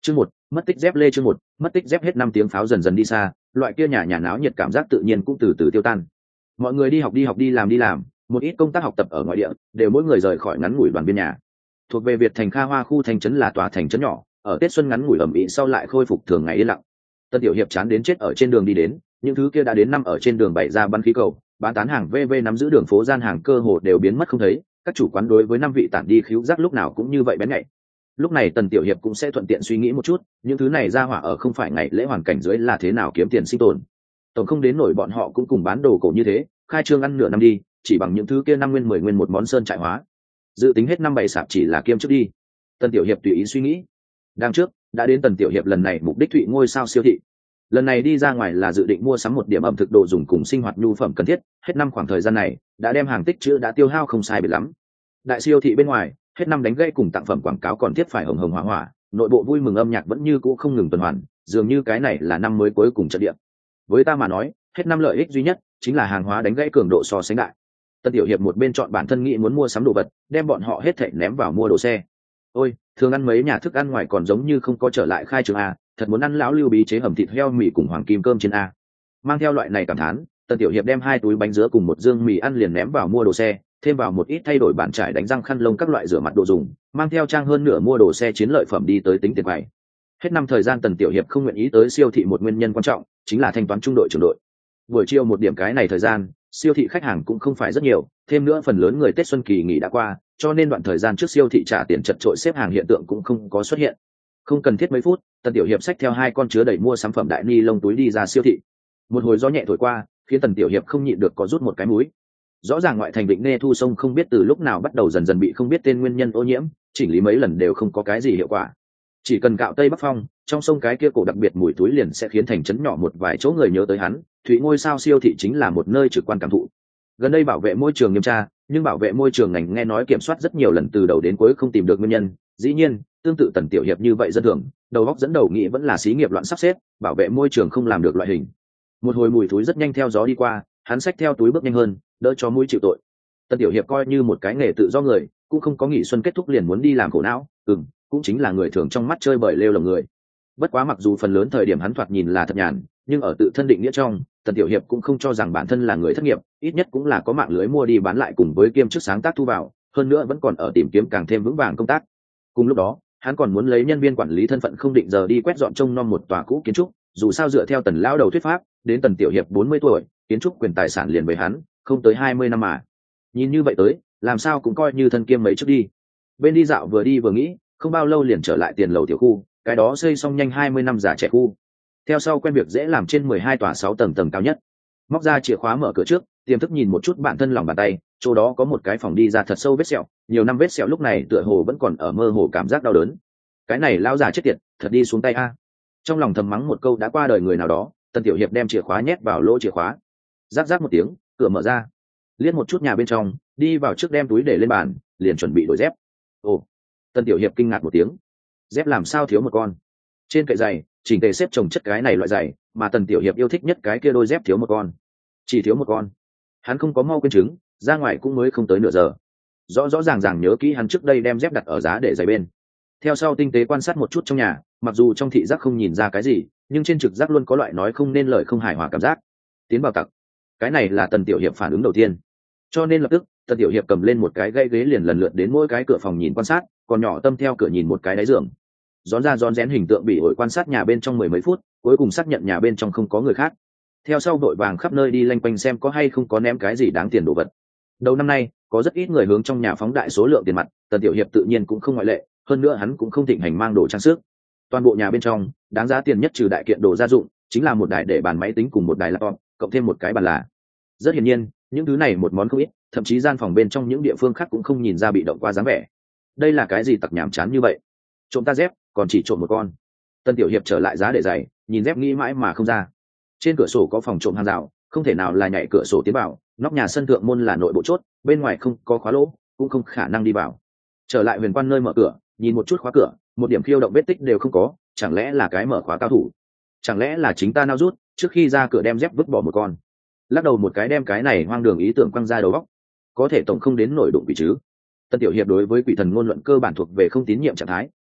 Chương một, mất tích dép lê. Chương một, mất tích dép. Hết năm tiếng pháo dần dần đi xa, loại kia nhà náo nhiệt cảm giác tự nhiên cũng từ từ tiêu tan. Mọi người đi học đi làm, một ít công tác học tập ở ngoại địa, đều mỗi người rời khỏi ngắn ngủi đoàn viên nhà. Thuộc về Việt Thành Kha Hoa khu thành trấn là tòa thành trấn nhỏ, ở Tết xuân ngắn ngủi ẩm ĩ sau lại khôi phục thường ngày yên lặng. Tân Tiểu Hiệp chán đến chết ở trên đường đi đến, những thứ kia đã đến năm ở trên đường bày ra bắn khí cầu, bán tán hàng VV nắm giữ đường phố gian hàng cơ hồ đều biến mất không thấy, các chủ quán đối với năm vị tản đi khíu giác lúc nào cũng như vậy bén nhạy. Lúc này Tần Tiểu Hiệp cũng sẽ thuận tiện suy nghĩ một chút, những thứ này ra hỏa ở không phải ngày lễ hoàn cảnh dưới là thế nào kiếm tiền sinh tồn. Tổng không đến nổi bọn họ cũng cùng bán đồ cổ như thế, khai trương ăn nửa năm đi, chỉ bằng những thứ kia 5 nguyên 10 nguyên một món sơn trại hóa. Dự tính hết năm bày sạp chỉ là kiêm trước đi. Tần Tiểu Hiệp tùy ý suy nghĩ. Đang trước, đã đến Tần Tiểu Hiệp lần này mục đích Thụy ngôi sao siêu thị. Lần này đi ra ngoài là dự định mua sắm một điểm ẩm thực đồ dùng cùng sinh hoạt nhu phẩm cần thiết, hết năm khoảng thời gian này, đã đem hàng tích trữ đã tiêu hao không sai biệt lắm. Đại siêu thị bên ngoài, hết năm đánh gây cùng tặng phẩm quảng cáo còn thiết phải hồng hồng hỏa hỏa, nội bộ vui mừng âm nhạc vẫn như cũ không ngừng tuần hoàn, dường như cái này là năm mới cuối cùng trận địa. Với ta mà nói, hết năm lợi ích duy nhất chính là hàng hóa đánh gãy cường độ so sánh đại. Tân Tiểu Hiệp một bên chọn bản thân nghĩ muốn mua sắm đồ vật, đem bọn họ hết thảy ném vào mua đồ xe. Ôi, thường ăn mấy nhà thức ăn ngoài còn giống như không có trở lại khai trường a, thật muốn ăn lão Lưu Bí chế hầm thịt heo mì cùng hoàng kim cơm trên a. Mang theo loại này cảm thán, Tân Tiểu Hiệp đem 2 túi bánh dứa cùng một dương mì ăn liền ném vào mua đồ xe, thêm vào một ít thay đổi bàn trải đánh răng khăn lông các loại rửa mặt đồ dùng, mang theo trang hơn nửa mua đồ xe chiến lợi phẩm đi tới tính tiền quầy. Hết năm thời gian Tần Tiểu Hiệp không nguyện ý tới siêu thị một nguyên nhân quan trọng chính là thanh toán trung đội trưởng đội. Buổi chiều một điểm cái này thời gian, siêu thị khách hàng cũng không phải rất nhiều, thêm nữa phần lớn người Tết xuân kỳ nghỉ đã qua, cho nên đoạn thời gian trước siêu thị trả tiền chật chội xếp hàng hiện tượng cũng không có xuất hiện. Không cần thiết mấy phút, Tần Tiểu Hiệp xách theo 2 con chứa đầy mua sắm phẩm đại ni lông túi đi ra siêu thị. Một hồi gió nhẹ thổi qua, khiến Tần Tiểu Hiệp không nhịn được có rút một cái mũi. Rõ ràng ngoại thành Vịnh Nê Thu sông không biết từ lúc nào bắt đầu dần dần bị không biết tên nguyên nhân ô nhiễm, chỉnh lý mấy lần đều không có cái gì hiệu quả. Chỉ cần cạo Tây Bắc Phong, trong sông cái kia cổ đặc biệt mùi túi liền sẽ khiến thành trấn nhỏ một vài chỗ người nhớ tới hắn. Thụy ngôi sao siêu thị chính là một nơi trực quan cảm thụ. Gần đây bảo vệ môi trường nghiêm tra, nhưng bảo vệ môi trường ngành nghe nói kiểm soát rất nhiều lần từ đầu đến cuối không tìm được nguyên nhân. Dĩ nhiên, tương tự Tần Tiểu Hiệp như vậy dân thường, đầu óc dẫn đầu nghĩ vẫn là xí nghiệp loạn sắp xếp, bảo vệ môi trường không làm được loại hình. Một hồi mùi túi rất nhanh theo gió đi qua, hắn xách theo túi bước nhanh hơn, đỡ cho mũi chịu tội. Tần Tiểu Hiệp coi như một cái nghề tự do người, cũng không có nghỉ xuân kết thúc liền muốn đi làm khổ não, cũng chính là người thường trong mắt chơi bời lêu lồng người. Bất quá mặc dù phần lớn thời điểm hắn thoạt nhìn là thật nhàn, nhưng ở tự thân định nghĩa trong, Tần Tiểu Hiệp cũng không cho rằng bản thân là người thất nghiệp, ít nhất cũng là có mạng lưới mua đi bán lại cùng với kiêm chức sáng tác thu vào, hơn nữa vẫn còn ở tìm kiếm càng thêm vững vàng công tác. Cùng lúc đó, hắn còn muốn lấy nhân viên quản lý thân phận không định giờ đi quét dọn trông nom một tòa cũ kiến trúc, dù sao dựa theo Tần lão đầu thuyết pháp, đến Tần Tiểu Hiệp 40 tuổi, kiến trúc quyền tài sản liền với hắn, không tới 20 năm mà. Nhìn như vậy tới, làm sao cũng coi như thân kiêm mấy trước đi. Bên đi dạo vừa đi vừa nghĩ, không bao lâu liền trở lại tiền lầu tiểu khu, cái đó xây xong nhanh 20 năm giả trẻ khu. Theo sau quen việc dễ làm trên 12 tòa 6 tầng cao nhất. Móc ra chìa khóa mở cửa trước, tiềm thức nhìn một chút bản thân lòng bàn tay, chỗ đó có một cái phòng đi ra thật sâu vết sẹo, nhiều năm vết sẹo lúc này tựa hồ vẫn còn ở mơ hồ cảm giác đau đớn. Cái này lão già chết tiệt, thật đi xuống tay a. Trong lòng thầm mắng một câu đã qua đời người nào đó, Tần Tiểu Hiệp đem chìa khóa nhét vào lỗ chìa khóa. Rắc rắc một tiếng, cửa mở ra. Liếc một chút nhà bên trong, đi vào trước đem túi để lên bàn, liền chuẩn bị đổi dép. Ồ, Tần Tiểu Hiệp kinh ngạc một tiếng. Dép làm sao thiếu một con? Trên kệ giày, chỉnh tề xếp chồng chất cái này loại giày, mà Tần Tiểu Hiệp yêu thích nhất cái kia đôi dép thiếu một con. Chỉ thiếu một con. Hắn không có mau quên chứng, ra ngoài cũng mới không tới nửa giờ. Rõ rõ ràng ràng nhớ kỹ hắn trước đây đem dép đặt ở giá để giày bên. Theo sau tinh tế quan sát một chút trong nhà, mặc dù trong thị giác không nhìn ra cái gì, nhưng trên trực giác luôn có loại nói không nên lời không hài hòa cảm giác. Tiến vào tặc. Cái này là Tần Tiểu Hiệp phản ứng đầu tiên. Cho nên lập tức, Tần Tiểu Hiệp cầm lên một cái gãy ghế liền lần lượt đến mỗi cái cửa phòng nhìn quan sát, còn nhỏ tâm theo cửa nhìn một cái đáy giường. Rón ra rón rén hình tượng bị ổi quan sát nhà bên trong 10 mấy phút, cuối cùng xác nhận nhà bên trong không có người khác. Theo sau đội vàng khắp nơi đi lanh quanh xem có hay không có ném cái gì đáng tiền đồ vật. Đầu năm nay, có rất ít người hướng trong nhà phóng đại số lượng tiền mặt, Tần Tiểu Hiệp tự nhiên cũng không ngoại lệ, hơn nữa hắn cũng không thịnh hành mang đồ trang sức. Toàn bộ nhà bên trong, đáng giá tiền nhất trừ đại kiện đồ gia dụng, chính là một đài để bàn máy tính cùng một đài laptop, cộng thêm một cái bàn là. Rất hiển nhiên, những thứ này một món không ít, thậm chí gian phòng bên trong những địa phương khác cũng không nhìn ra bị động qua dáng vẻ. Đây là cái gì tặc nhảm chán như vậy? Trộm ta dép, còn chỉ trộm một con. Tần Tiểu Hiệp trở lại giá để giày, nhìn dép nghĩ mãi mà không ra. Trên cửa sổ có phòng trộm hàng rào, không thể nào là nhảy cửa sổ tiến vào, nóc nhà sân thượng môn là nội bộ chốt, bên ngoài không có khóa lỗ, cũng không khả năng đi vào. Trở lại huyền quan nơi mở cửa, nhìn một chút khóa cửa, một điểm khiêu động vết tích đều không có, chẳng lẽ là cái mở khóa cao thủ? Chẳng lẽ là chính ta nao rút, trước khi ra cửa đem dép vứt bỏ một con? Lắc đầu một cái đem cái này hoang đường ý tưởng quăng ra đầu óc. Có thể tổng không đến nổi đụng bị chứ. Tần Tiểu Hiệp đối với quỷ thần ngôn luận cơ bản thuộc về không tín nhiệm trạng thái,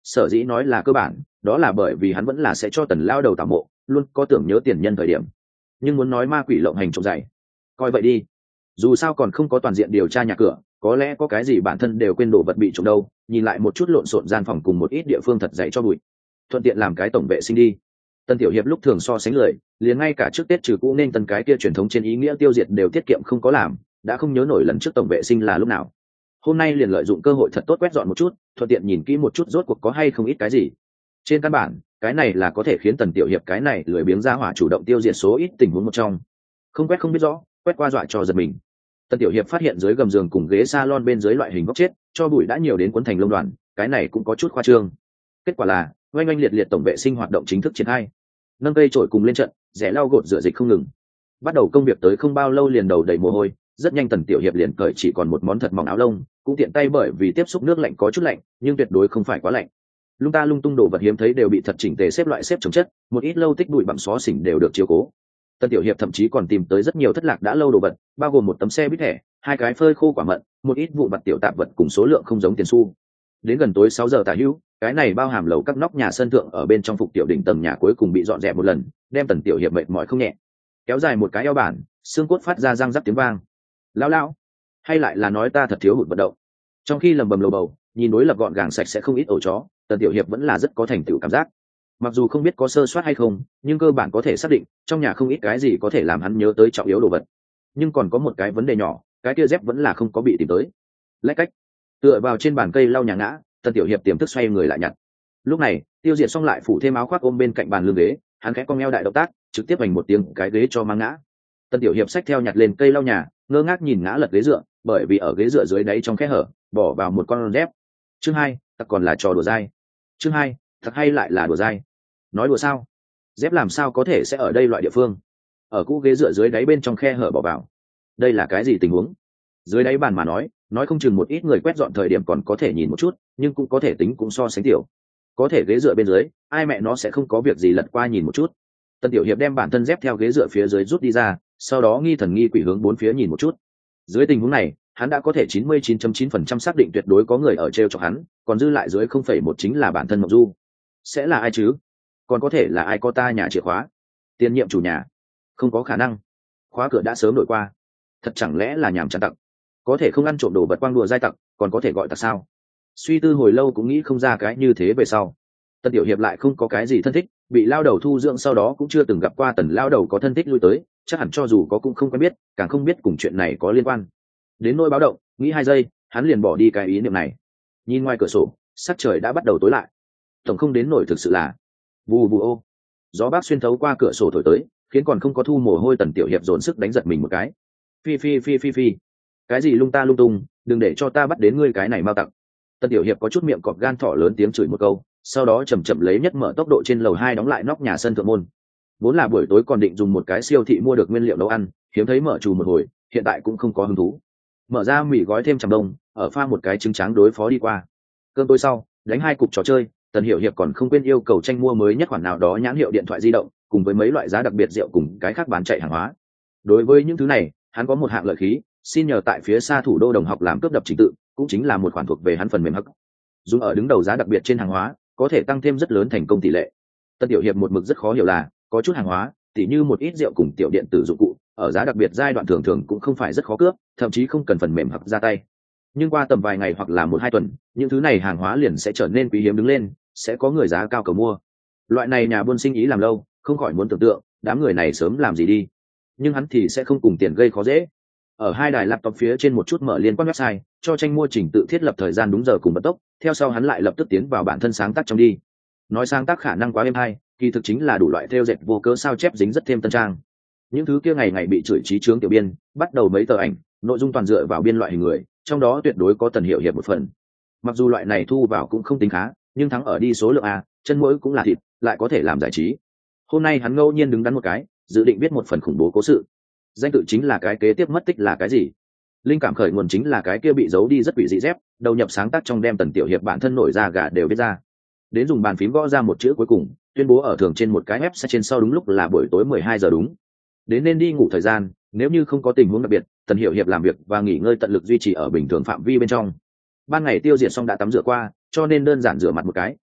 sở dĩ nói là cơ bản đó là bởi vì hắn vẫn là sẽ cho tần lao đầu tảo mộ, luôn có tưởng nhớ tiền nhân thời điểm. Nhưng muốn nói ma quỷ lộng hành trộm giày, coi vậy đi, dù sao còn không có toàn diện điều tra nhà cửa, có lẽ có cái gì bản thân đều quên đồ vật bị trộm đâu. Nhìn lại một chút lộn xộn gian phòng cùng một ít địa phương thật dạy cho bụi, thuận tiện làm cái tổng vệ sinh đi. Tân tiểu hiệp lúc thường so sánh lười, liền ngay cả trước tết trừ cũ nên tân cái kia truyền thống trên ý nghĩa tiêu diệt đều tiết kiệm không có làm, đã không nhớ nổi lần trước tổng vệ sinh là lúc nào. Hôm nay liền lợi dụng cơ hội thật tốt quét dọn một chút, thuận tiện nhìn kỹ một chút rốt cuộc có hay không ít cái gì. Trên căn bản cái này là có thể khiến tần tiểu hiệp cái này lười biếng ra hỏa chủ động tiêu diệt số ít tình huống một trong. Không quét không biết rõ, quét qua dọa cho giật mình. Tần tiểu hiệp phát hiện dưới gầm giường cùng ghế salon bên dưới loại hình góc chết cho bụi đã nhiều đến cuốn thành lông đoàn, cái này cũng có chút khoa trương. Kết quả là oanh oanh liệt liệt tổng vệ sinh hoạt động chính thức triển khai. Nâng cây trổi cùng lên trận, rẽ lau gột rửa dịch không ngừng. Bắt đầu công việc tới không bao lâu liền đầu đầy mồ hôi, rất nhanh tần tiểu hiệp liền cởi chỉ còn một món thật mỏng áo lông, cũng tiện tay bởi vì tiếp xúc nước lạnh có chút lạnh nhưng tuyệt đối không phải quá lạnh. Lung ta lung tung đồ vật hiếm thấy đều bị thật chỉnh tề xếp loại xếp chồng chất, một ít lâu tích bụi bặm xó xỉnh đều được chiếu cố. Tần tiểu hiệp thậm chí còn tìm tới rất nhiều thất lạc đã lâu đồ vật, bao gồm một tấm xe buýt thẻ, hai cái phơi khô quả mận, một ít vụn vặt tiểu tạp vật cùng số lượng không giống tiền xu. Đến gần tối 6 giờ tả hữu, cái này bao hàm lầu các nóc nhà sân thượng ở bên trong phục tiểu đỉnh tầng nhà cuối cùng bị dọn dẹp một lần, đem tần tiểu hiệp mệt mỏi không nhẹ. Kéo dài một cái eo bản, xương cốt phát ra răng rắc tiếng vang. Lão lão, hay lại là nói ta thật thiếu hụt vận động. Trong khi lầm bầm lầu bầu, nhìn đối lập gọn gàng sạch sẽ không ít ổ chó, tần tiểu hiệp vẫn là rất có thành tựu cảm giác. Mặc dù không biết có sơ suất hay không, nhưng cơ bản có thể xác định trong nhà không ít cái gì có thể làm hắn nhớ tới trọng yếu đồ vật. Nhưng còn có một cái vấn đề nhỏ, cái kia dép vẫn là không có bị tìm tới. Lách cách tựa vào trên bàn cây lau nhà ngã, tần tiểu hiệp tiềm thức xoay người lại nhặt. Lúc này tiêu diệt xong lại phủ thêm áo khoác ôm bên cạnh bàn lưng ghế, hắn khẽ cong eo đại động tác, trực tiếp vành một tiếng cái ghế cho mang ngã. Tần tiểu hiệp xách theo nhặt lên cây lau nhà, ngơ ngác nhìn ngã lật ghế dựa, bởi vì ở ghế dựa dưới đáy trong khe hở bỏ vào một con dép. Chương 2, thật còn là trò đùa dai. Chương 2, thật hay lại là đùa dai. Nói đùa sao? Dép làm sao có thể sẽ ở đây loại địa phương? Ở cũ ghế dựa dưới đáy bên trong khe hở bỏ vào. Đây là cái gì tình huống? Dưới đáy bàn mà nói không chừng một ít người quét dọn thời điểm còn có thể nhìn một chút, nhưng cũng có thể tính cũng so sánh tiểu. Có thể ghế dựa bên dưới, ai mẹ nó sẽ không có việc gì lật qua nhìn một chút. Tần tiểu hiệp đem bản thân dép theo ghế dựa phía dưới rút đi ra, sau đó nghi thần nghi quỷ hướng bốn phía nhìn một chút. Dưới tình huống này, hắn đã có thể 99.9% xác định tuyệt đối có người ở treo chọc hắn, còn dư lại dưới 0,1 chính là bản thân Mộng Du. Sẽ là ai chứ? Còn có thể là ai có ta nhà chìa khóa? Tiền nhiệm chủ nhà? Không có khả năng. Khóa cửa đã sớm đổi qua. Thật chẳng lẽ là nhảm chán tặc? Có thể không ăn trộm đồ vật quang đùa dai tặc, còn có thể gọi tặc sao? Suy tư hồi lâu cũng nghĩ không ra cái như thế về sau. Tần tiểu hiệp lại không có cái gì thân thích, bị lao đầu thu dưỡng sau đó cũng chưa từng gặp qua tần lao đầu có thân thích lui tới, chắc hẳn cho dù có cũng không quen biết, càng không biết cùng chuyện này có liên quan. Đến nỗi báo động, nghĩ 2 giây, hắn liền bỏ đi cái ý niệm này. Nhìn ngoài cửa sổ, sắc trời đã bắt đầu tối lại. Tổng không đến nổi thực sự là vù vù ô. Gió bác xuyên thấu qua cửa sổ thổi tới, khiến còn không có thu mồ hôi tần tiểu hiệp dồn sức đánh giật mình một cái. Phi phi phi phi phi. Cái gì lung ta lung tung, đừng để cho ta bắt đến ngươi cái này mau tặng. Tần tiểu hiệp có chút miệng cọp gan thỏ lớn tiếng chửi một câu, sau đó chậm chậm lấy nhất mở tốc độ trên lầu 2 đóng lại nóc nhà sân thượng môn. Vốn là buổi tối còn định dùng một cái siêu thị mua được nguyên liệu nấu ăn, hiếm thấy mở trù một hồi, hiện tại cũng không có hứng thú. Mở ra mì gói thêm chằm đông, ở pha một cái trứng tráng đối phó đi qua. Cơm tối sau, đánh 2 cục trò chơi, Tần Hiểu Hiệp còn không quên yêu cầu tranh mua mới nhất khoản nào đó nhãn hiệu điện thoại di động, cùng với mấy loại giá đặc biệt rượu cùng cái khác bán chạy hàng hóa. Đối với những thứ này, hắn có một hạng lợi khí, xin nhờ tại phía xa thủ đô đồng học làm cướp đập trình tự, cũng chính là một khoản thuộc về hắn phần mềm hắc. Dùng ở đứng đầu giá đặc biệt trên hàng hóa, có thể tăng thêm rất lớn thành công tỷ lệ. Tần Tiểu Hiệp một mực rất khó hiểu là, có chút hàng hóa, tỉ như một ít rượu cùng tiểu điện tử dụng cụ, ở giá đặc biệt giai đoạn thường thường cũng không phải rất khó cướp, thậm chí không cần phần mềm hặc ra tay. Nhưng qua tầm vài ngày hoặc là 1-2 tuần, những thứ này hàng hóa liền sẽ trở nên quý hiếm đứng lên, sẽ có người giá cao cầu mua. Loại này nhà buôn sinh ý làm lâu, không khỏi muốn tưởng tượng, đám người này sớm làm gì đi. Nhưng hắn thì sẽ không cùng tiền gây khó dễ. Ở 2 đài laptop phía trên một chút mở liên quan website, cho tranh mua trình tự thiết lập thời gian đúng giờ cùng vận tốc, theo sau hắn lại lập tức tiến vào bản thân sáng tác trong đi. Nói sáng tác khả năng quá êm hay, kỳ thực chính là đủ loại theo dệt vô cớ sao chép dính rất thêm tân trang. Những thứ kia ngày ngày bị chửi chí chướng tiểu biên, bắt đầu mấy tờ ảnh, nội dung toàn dựa vào biên loại hình người, trong đó tuyệt đối có Tần Hiểu Hiệp một phần. Mặc dù loại này thu vào cũng không tính khá, nhưng thắng ở đi số lượng a, chân mũi cũng là thịt, lại có thể làm giải trí. Hôm nay hắn ngẫu nhiên đứng đắn một cái, dự định viết một phần khủng bố cố sự. Danh tự chính là cái kế tiếp mất tích là cái gì. Linh cảm khởi nguồn chính là cái kia bị giấu đi rất quỷ dị dép, đầu nhập sáng tác trong đem Tần Tiểu Hiệp bản thân nổi ra gà đều viết ra. Đến dùng bàn phím gõ ra một chữ cuối cùng, tuyên bố ở thường trên một cái website trên sau đúng lúc là buổi tối 12 giờ đúng. Đến nên đi ngủ thời gian, nếu như không có tình huống đặc biệt, Tần Hiểu Hiệp làm việc và nghỉ ngơi tận lực duy trì ở bình thường phạm vi bên trong. Ban ngày tiêu diệt xong đã tắm rửa qua, cho nên đơn giản rửa mặt một cái,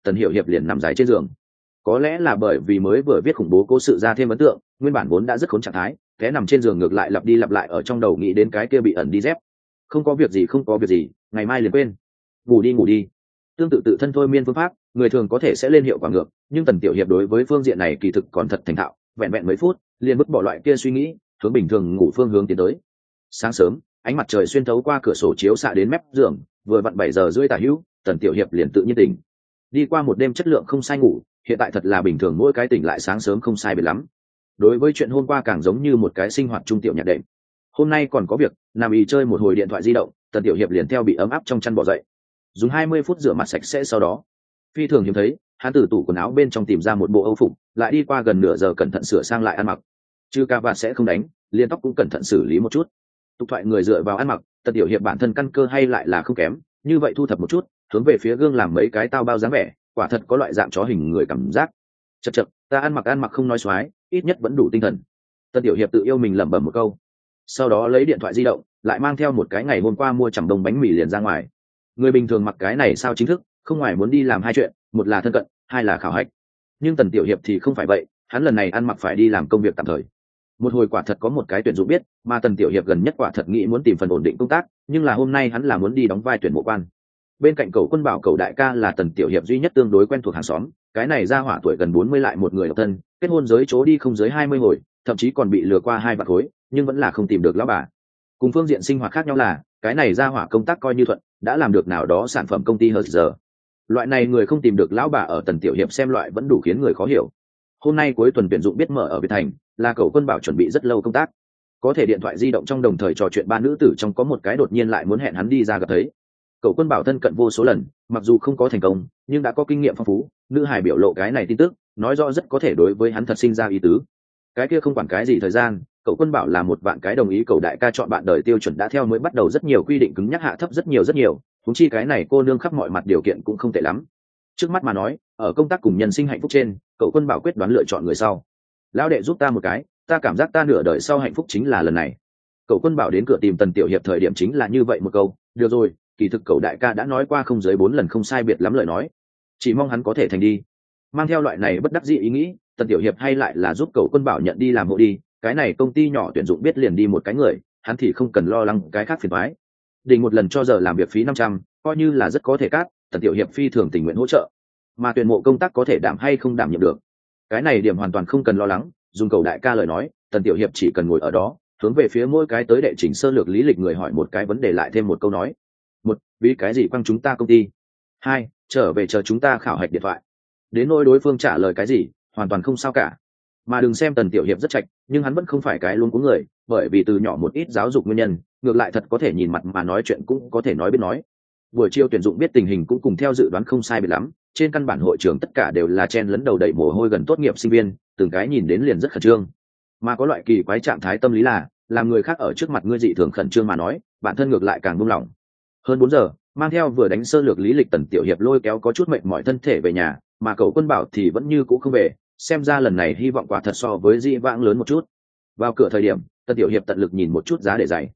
Tần Hiểu Hiệp liền nằm dài trên giường. Có lẽ là bởi vì mới vừa viết khủng bố cố sự ra thêm ấn tượng, nguyên bản vốn đã rất khốn trạng thái, té nằm trên giường ngược lại lặp đi lặp lại ở trong đầu nghĩ đến cái kia bị ẩn đi dép. Không có việc gì, không có việc gì, ngày mai liền quên. Ngủ đi ngủ đi. Tương tự tự thân thôi miên phương pháp, người thường có thể sẽ lên hiệu quả ngược, nhưng Tần Tiểu Hiệp đối với phương diện này kỳ thực còn thật thành thạo, vẹn vẹn mấy phút, liền vứt bỏ loại kia suy nghĩ, hướng bình thường ngủ phương hướng tiến tới. Sáng sớm, ánh mặt trời xuyên thấu qua cửa sổ chiếu xạ đến mép giường, vừa vặn 7 giờ rưỡi tả hữu, Tần Tiểu Hiệp liền tự nhiên tỉnh. Đi qua một đêm chất lượng không sai ngủ, hiện tại thật là bình thường mỗi cái tỉnh lại sáng sớm không sai biệt lắm. Đối với chuyện hôm qua càng giống như một cái sinh hoạt trung tiểu nhạc đệm. Hôm nay còn có việc, nằm ì chơi một hồi điện thoại di động, Tần Tiểu Hiệp liền theo bị ấm áp trong chăn bò dậy. Dùng 20 phút rửa mặt sạch sẽ sau đó, phi thường hiếm thấy, hắn từ tủ quần áo bên trong tìm ra một bộ âu phục, lại đi qua gần nửa giờ cẩn thận sửa sang lại ăn mặc. Chứ cà vạt sẽ không đánh, liền tóc cũng cẩn thận xử lý một chút. Tục thoại người dựa vào ăn mặc, Tần Tiểu Hiệp bản thân căn cơ hay lại là không kém, như vậy thu thập một chút, hướng về phía gương làm mấy cái tao bao dáng vẻ, quả thật có loại dạng chó hình người cảm giác. Chậc chậc, ta ăn mặc không nói xoái, ít nhất vẫn đủ tinh thần. Tần Tiểu Hiệp tự yêu mình lẩm bẩm một câu. Sau đó lấy điện thoại di động, lại mang theo một cái ngày hôm qua mua chẩm đồng bánh mì liền ra ngoài. Người bình thường mặc cái này sao chính thức, không ngoài muốn đi làm hai chuyện, một là thân cận, hai là khảo hạch. Nhưng Tần Tiểu Hiệp thì không phải vậy, hắn lần này ăn mặc phải đi làm công việc tạm thời. Một hồi quả thật có một cái tuyển dụng biết, mà Tần Tiểu Hiệp gần nhất quả thật nghĩ muốn tìm phần ổn định công tác, nhưng là hôm nay hắn là muốn đi đóng vai tuyển mộ quan. Bên cạnh Cậu Quân Bảo Cậu đại ca là Tần Tiểu Hiệp duy nhất tương đối quen thuộc hàng xóm, cái này ra hỏa tuổi gần 40 lại một người độc thân, kết hôn giới chố đi không dưới 20 hồi, thậm chí còn bị lừa qua 2 vạn khối, nhưng vẫn là không tìm được lão bà. Cùng phương diện sinh hoạt khác nhau là, cái này ra hỏa công tác coi như thuận, đã làm được nào đó sản phẩm công ty hơn giờ. Loại này người không tìm được lão bà ở Tần Tiểu Hiệp xem loại vẫn đủ khiến người khó hiểu. Hôm nay cuối tuần tuyển dụng biết mở ở Việt Thành, là Cậu Quân Bảo chuẩn bị rất lâu công tác. Có thể điện thoại di động trong đồng thời trò chuyện ba nữ tử trong có một cái đột nhiên lại muốn hẹn hắn đi ra gặp thấy. Cậu Quân Bảo thân cận vô số lần, mặc dù không có thành công, nhưng đã có kinh nghiệm phong phú, nữ hải biểu lộ cái này tin tức, nói rõ rất có thể đối với hắn thật sinh ra ý tứ. Cái kia không quản cái gì thời gian, Cậu Quân Bảo là một bạn cái đồng ý cậu đại ca chọn bạn đời tiêu chuẩn đã theo mới bắt đầu rất nhiều quy định cứng nhắc hạ thấp rất nhiều, huống chi cái này cô nương khắp mọi mặt điều kiện cũng không tệ lắm. Trước mắt mà nói, ở công tác cùng nhân sinh hạnh phúc trên, Cậu Quân Bảo quyết đoán lựa chọn người sau. Lão đệ giúp ta một cái, ta cảm giác ta nửa đời sau hạnh phúc chính là lần này. Cậu Quân Bảo đến cửa tìm Tần Tiểu Hiệp thời điểm chính là như vậy một câu, được rồi, kỳ thực cậu đại ca đã nói qua không dưới 4 lần không sai biệt lắm lời nói, chỉ mong hắn có thể thành đi. Mang theo loại này bất đắc dĩ ý nghĩ, Tần Tiểu Hiệp hay lại là giúp Cậu Quân Bảo nhận đi làm hộ đi, cái này công ty nhỏ tuyển dụng biết liền đi một cái người, hắn thì không cần lo lắng cái khác phiền toái. Định một lần cho giờ làm việc phí 500, coi như là rất có thể cát, Tần Tiểu Hiệp phi thường tình nguyện hỗ trợ. Mà tuyển mộ công tác có thể đảm hay không đảm nhiệm được, cái này điểm hoàn toàn không cần lo lắng, dùng cậu đại ca lời nói, Tần Tiểu Hiệp chỉ cần ngồi ở đó, hướng về phía mỗi cái tới đệ chỉnh sơ lược lý lịch người hỏi một cái vấn đề lại thêm một câu nói. Một, vì cái gì quăng chúng ta công ty? Hai, trở về chờ chúng ta khảo hạch điện thoại. Đến nỗi đối phương trả lời cái gì, hoàn toàn không sao cả. Mà đừng xem Tần Tiểu Hiệp rất chạch, nhưng hắn vẫn không phải cái luôn của người, bởi vì từ nhỏ một ít giáo dục nguyên nhân, ngược lại thật có thể nhìn mặt mà nói chuyện cũng có thể nói biết nói. Buổi chiều tuyển dụng biết tình hình cũng cùng theo dự đoán không sai biệt lắm, trên căn bản hội trường tất cả đều là chen lấn đầu đầy mồ hôi gần tốt nghiệp sinh viên, từng cái nhìn đến liền rất khẩn trương. Mà có loại kỳ quái trạng thái tâm lý là, làm người khác ở trước mặt ngươi dị thường khẩn trương mà nói, bản thân ngược lại càng buông lỏng. Hơn 4 giờ, mang theo vừa đánh sơ lược lý lịch Tần Tiểu Hiệp lôi kéo có chút mệt mỏi thân thể về nhà, mà Cậu Quân Bảo thì vẫn như cũ không về, xem ra lần này hy vọng quả thật so với dị vãng lớn một chút. Vào cửa thời điểm, Tần Tiểu Hiệp tận lực nhìn một chút giá để giày.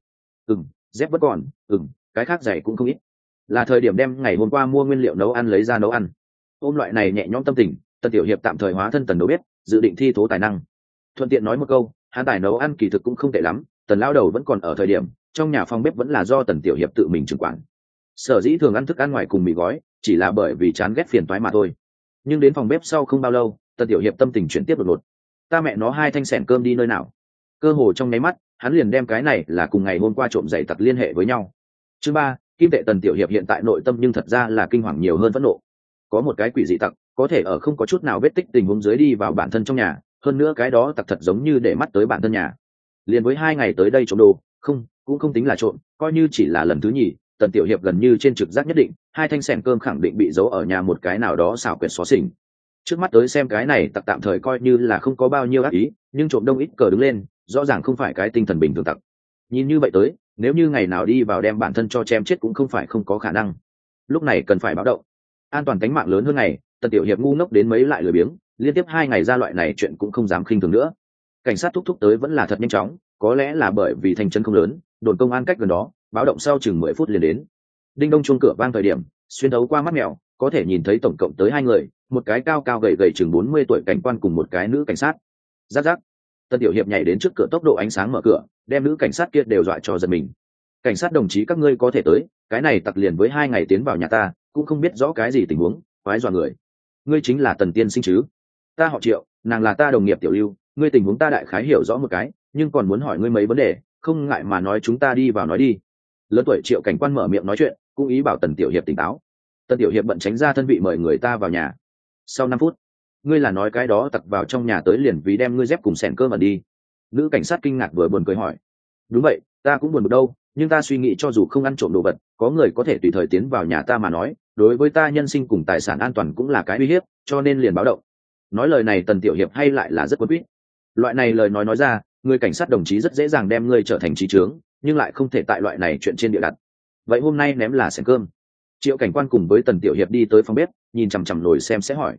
Dép vẫn còn, cái khác giày cũng không ít. Là thời điểm đem ngày hôm qua mua nguyên liệu nấu ăn lấy ra nấu ăn. Ôm loại này nhẹ nhõm tâm tình, Tần Tiểu Hiệp tạm thời hóa thân Tần đầu bếp, dự định thi thố tài năng. Thuận tiện nói một câu, hắn tài nấu ăn kỳ thực cũng không tệ lắm, Tần lao đầu vẫn còn ở thời điểm, trong nhà phòng bếp vẫn là do Tần Tiểu Hiệp tự mình trưởng quản. Sở dĩ thường ăn thức ăn ngoài cùng mì gói, chỉ là bởi vì chán ghét phiền toái mà thôi. Nhưng đến phòng bếp sau không bao lâu, Tần Tiểu Hiệp tâm tình chuyển tiếp đột ngột. Ta mẹ nó 2 thanh sẻn cơm đi nơi nào? Cơ hồ trong nháy mắt, hắn liền đem cái này là cùng ngày hôm qua trộm giày tặc liên hệ với nhau. Chương 3, kim tệ. Tần Tiểu Hiệp hiện tại nội tâm nhưng thật ra là kinh hoàng nhiều hơn phẫn nộ. Có một cái quỷ dị tặc, có thể ở không có chút nào vết tích tình huống dưới đi vào bản thân trong nhà, hơn nữa cái đó tặc thật giống như để mắt tới bản thân nhà. Liền với 2 ngày tới đây trộm đồ, cũng không tính là trộm, coi như chỉ là lần thứ nhì, Tần Tiểu Hiệp gần như trên trực giác nhất định, 2 thanh sẻn cơm khẳng định bị giấu ở nhà một cái nào đó xảo quyệt xóa xỉnh. Trước mắt tới xem cái này tặc tạm thời coi như là không có bao nhiêu ác ý, nhưng trộm đông ít cờ đứng lên, rõ ràng không phải cái tinh thần bình thường tặc. Nhìn như vậy tới, nếu như ngày nào đi vào đem bản thân cho chém chết cũng không phải không có khả năng. Lúc này cần phải báo động. An toàn tính mạng lớn hơn ngày, Tần Tiểu Hiệp ngu ngốc đến mấy lại lười biếng, liên tiếp 2 ngày ra loại này chuyện cũng không dám khinh thường nữa. Cảnh sát thúc tới vẫn là thật nhanh chóng, có lẽ là bởi vì thành trấn không lớn, đồn công an cách gần đó, báo động sau chừng 10 phút liền đến. Đinh đông chuông cửa vang thời điểm, xuyên thấu qua mắt mèo, có thể nhìn thấy tổng cộng tới 2 người, một cái cao cao gầy gầy chừng 40 tuổi cảnh quan cùng một cái nữ cảnh sát. Giáp giáp, Tân Tiểu Hiệp nhảy đến trước cửa, tốc độ ánh sáng mở cửa, đem nữ cảnh sát kia đều dọa cho giật mình. Cảnh sát đồng chí, các ngươi có thể tới, cái này tặc liền với 2 ngày tiến vào nhà ta, cũng không biết rõ cái gì tình huống, quái dọa người. Ngươi chính là Tần tiên sinh chứ? Ta họ Triệu, nàng là ta đồng nghiệp Tiểu Lưu, ngươi tình huống ta đại khái hiểu rõ một cái, nhưng còn muốn hỏi ngươi mấy vấn đề, không ngại mà nói chúng ta đi vào nói đi. Lớn tuổi Triệu cảnh quan mở miệng nói chuyện, cũng ý bảo Tần Tiểu Hiệp tỉnh táo. Tần Tiểu Hiệp bận tránh ra thân vị mời người ta vào nhà. Sau 5 phút, ngươi là nói cái đó tặc vào trong nhà tới liền vì đem ngươi dép cùng sẻn cơm mà đi? Nữ cảnh sát kinh ngạc vừa buồn cười hỏi. Đúng vậy, ta cũng buồn bực đâu, nhưng ta suy nghĩ cho dù không ăn trộm đồ vật, có người có thể tùy thời tiến vào nhà ta mà nói, đối với ta nhân sinh cùng tài sản an toàn cũng là cái uy hiếp, cho nên liền báo động. Nói lời này Tần Tiểu Hiệp hay lại là rất quấn quýt. Loại này lời nói ra, người cảnh sát đồng chí rất dễ dàng đem ngươi trở thành trí trướng, nhưng lại không thể tại loại này chuyện trên địa đặt. Vậy hôm nay ném là sẻn cơm. Triệu cảnh quan cùng với Tần Tiểu Hiệp đi tới phòng bếp, nhìn chằm chằm nồi xem sẽ hỏi.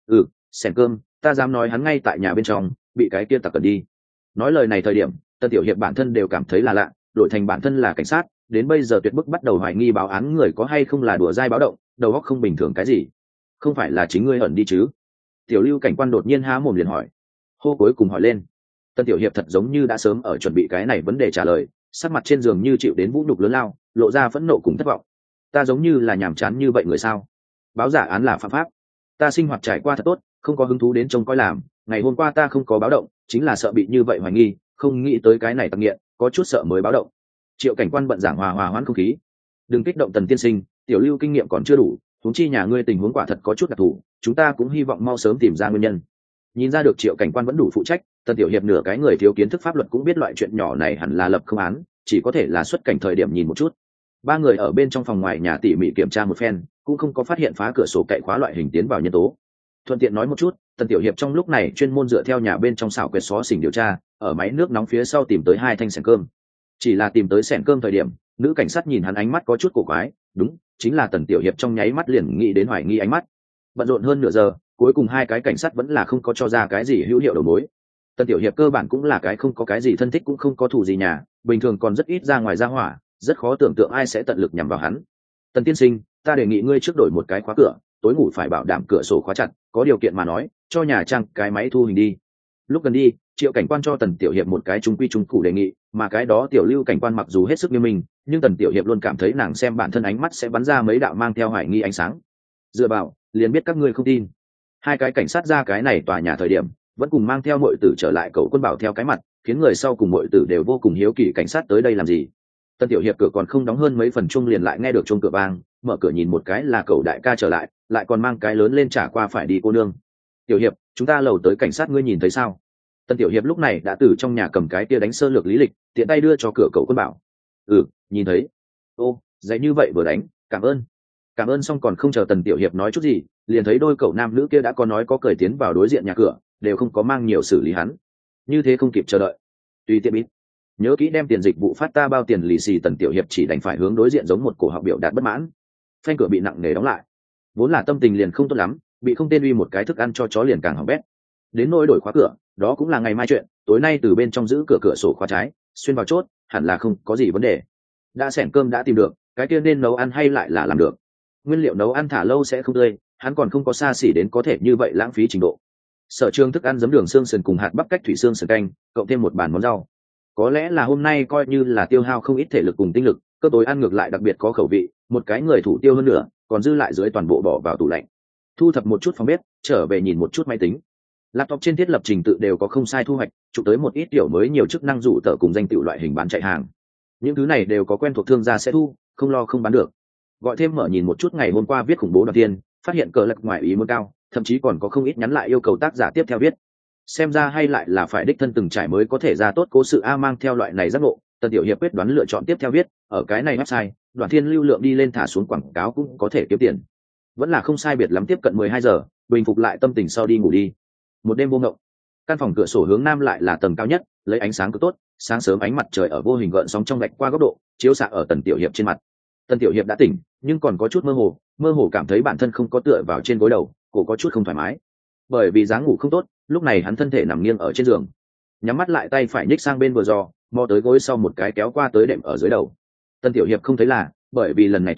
Sẻn cơm, ta dám nói hắn ngay tại nhà bên trong bị cái kia tặc cẩn đi. Nói lời này thời điểm, Tần Tiểu Hiệp bản thân đều cảm thấy là lạ, đổi thành bản thân là cảnh sát, đến bây giờ tuyệt bức bắt đầu hoài nghi báo án người có hay không là đùa dai báo động, đầu óc không bình thường cái gì. Không phải là chính ngươi ẩn đi chứ? Tiểu Lưu cảnh quan đột nhiên há mồm liền hỏi. Hô cuối cùng hỏi lên. Tần Tiểu Hiệp thật giống như đã sớm ở chuẩn bị cái này vấn đề trả lời, sắc mặt trên giường như chịu đến vũ nhục lớn lao, lộ ra phẫn nộ cùng thất vọng. Ta giống như là nhàm chán như vậy người sao? Báo giả án là phạm pháp. Ta sinh hoạt trải qua thật tốt, không có hứng thú đến trông coi làm, ngày hôm qua ta không có báo động, chính là sợ bị như vậy hoài nghi, không nghĩ tới cái này tặc nghiện, có chút sợ mới báo động. Triệu cảnh quan bận giảng hòa hoãn không khí. Đừng kích động Tần tiên sinh, Tiểu Lưu kinh nghiệm còn chưa đủ, huống chi nhà ngươi tình huống quả thật có chút đặc thù, chúng ta cũng hy vọng mau sớm tìm ra nguyên nhân. Nhìn ra được Triệu cảnh quan vẫn đủ phụ trách, Tần Tiểu Hiệp nửa cái người thiếu kiến thức pháp luật cũng biết loại chuyện nhỏ này hẳn là lập không án, chỉ có thể là xuất cảnh thời điểm nhìn một chút. 3 người ở bên trong phòng ngoài nhà tỉ mỉ kiểm tra một phen, cũng không có phát hiện phá cửa sổ cậy khóa loại hình tiến vào nhân tố. Thuận tiện nói một chút, Tần Tiểu Hiệp trong lúc này chuyên môn dựa theo nhà bên trong xảo quyệt xó xỉnh điều tra, ở máy nước nóng phía sau tìm tới 2 thanh sẻn cơm. Chỉ là tìm tới sẻn cơm thời điểm, nữ cảnh sát nhìn hắn ánh mắt có chút cổ quái, đúng, chính là Tần Tiểu Hiệp trong nháy mắt liền nghĩ đến hoài nghi ánh mắt. Bận rộn hơn nửa giờ, cuối cùng 2 cái cảnh sát vẫn là không có cho ra cái gì hữu hiệu đầu mối. Tần Tiểu Hiệp cơ bản cũng là cái không có cái gì thân thích cũng không có thù gì nhà, bình thường còn rất ít ra ngoài ra hỏa, rất khó tưởng tượng ai sẽ tận lực nhằm vào hắn. Tần tiên sinh, ta đề nghị ngươi trước đổi một cái khóa cửa, tối ngủ phải bảo đảm cửa sổ khóa chặt, có điều kiện mà nói, cho nhà trang cái máy thu hình đi. Lúc gần đi, Triệu cảnh quan cho Tần Tiểu Hiệp một cái trung quy trung cụ đề nghị, mà cái đó Tiểu Lưu cảnh quan mặc dù hết sức nghiêm minh, nhưng Tần Tiểu Hiệp luôn cảm thấy nàng xem bản thân ánh mắt sẽ bắn ra mấy đạo mang theo hoài nghi ánh sáng. Dựa vào, liền biết các ngươi không tin. 2 cái cảnh sát ra cái này tòa nhà thời điểm, vẫn cùng mang theo muội tử trở lại cậu quân bảo theo cái mặt, khiến người sau cùng muội tử đều vô cùng hiếu kỳ cảnh sát tới đây làm gì. Tần Tiểu Hiệp cửa còn không đóng hơn mấy phần chung liền lại nghe được chuông cửa vang, mở cửa nhìn một cái là cậu đại ca trở lại, lại còn mang cái lớn lên trả qua phải đi cô nương. Tiểu Hiệp, chúng ta lầu tới cảnh sát, ngươi nhìn thấy sao? Tần Tiểu Hiệp lúc này đã từ trong nhà cầm cái kia đánh sơ lược lý lịch, tiện tay đưa cho cửa cậu quân bảo. Nhìn thấy. Ô, dạy như vậy vừa đánh, cảm ơn. Cảm ơn xong còn không chờ Tần Tiểu Hiệp nói chút gì, liền thấy đôi cậu nam nữ kia đã có nói có cười tiến vào đối diện nhà cửa, đều không có mang nhiều xử lý hắn. Như thế không kịp chờ đợi. Tùy tiện ít. Nhớ kỹ đem tiền dịch vụ phát ta bao tiền lì xì. Tần Tiểu Hiệp chỉ đành phải hướng đối diện giống một cổ họng biểu đạt bất mãn. Phanh cửa bị nặng nề đóng lại. Vốn là tâm tình liền không tốt lắm, bị không tên uy một cái thức ăn cho chó liền càng hỏng bét. Đến nỗi đổi khóa cửa, đó cũng là ngày mai chuyện, tối nay từ bên trong giữ cửa sổ khóa trái, xuyên vào chốt, hẳn là không có gì vấn đề. Đã xẻn cơm đã tìm được, cái kia nên nấu ăn hay lại là làm được. Nguyên liệu nấu ăn thả lâu sẽ không tươi, hắn còn không có xa xỉ đến có thể như vậy lãng phí trình độ. Sở trường thức ăn giấm đường xương sườn cùng hạt bắp cách thủy xương sườn canh, cộng thêm một bàn món rau. Có lẽ là hôm nay coi như là tiêu hao không ít thể lực cùng tinh lực, cơm tối ăn ngược lại đặc biệt có khẩu vị, một cái người thủ tiêu hơn nữa, còn dư lại dưới toàn bộ bỏ vào tủ lạnh. Thu thập một chút phòng bếp, trở về nhìn một chút máy tính. Laptop trên thiết lập trình tự đều có không sai thu hoạch, chụp tới một ít tiểu mới nhiều chức năng dụ tờ cùng danh tựu loại hình bán chạy hàng. Những thứ này đều có quen thuộc thương gia sẽ thu, không lo không bán được. Gọi thêm mở nhìn một chút ngày hôm qua viết khủng bố đầu tiên, phát hiện cờ lật ngoài ý muốn cao, thậm chí còn có không ít nhắn lại yêu cầu tác giả tiếp theo viết. Xem ra hay lại là phải đích thân từng trải mới có thể ra tốt cố sự a. Mang theo loại này giác ngộ, Tần Tiểu Hiệp quyết đoán lựa chọn tiếp theo viết, ở cái này website, Đoàn Thiên lưu lượng đi lên thả xuống quảng cáo cũng có thể kiếm tiền. Vẫn là không sai biệt lắm, tiếp cận 12 giờ, bình phục lại tâm tình sau đi ngủ đi. Một đêm vô ngộng. Căn phòng cửa sổ hướng nam lại là tầng cao nhất, lấy ánh sáng cực tốt, sáng sớm ánh mặt trời ở vô hình gợn sóng trong gạch qua góc độ, chiếu xạ ở Tần Tiểu Hiệp trên mặt. Tần Tiểu Hiệp đã tỉnh, nhưng còn có chút mơ hồ cảm thấy bản thân không có tựa vào trên gối đầu, cổ có chút không thoải mái. Bởi vì dáng ngủ không tốt, lúc này hắn thân thể nằm nghiêng ở trên giường, nhắm mắt lại, tay phải nhích sang bên vừa giò, mò tới gối sau một cái kéo qua tới đệm ở dưới đầu. Tần Tiểu Hiệp không thấy là, bởi vì lần này túm,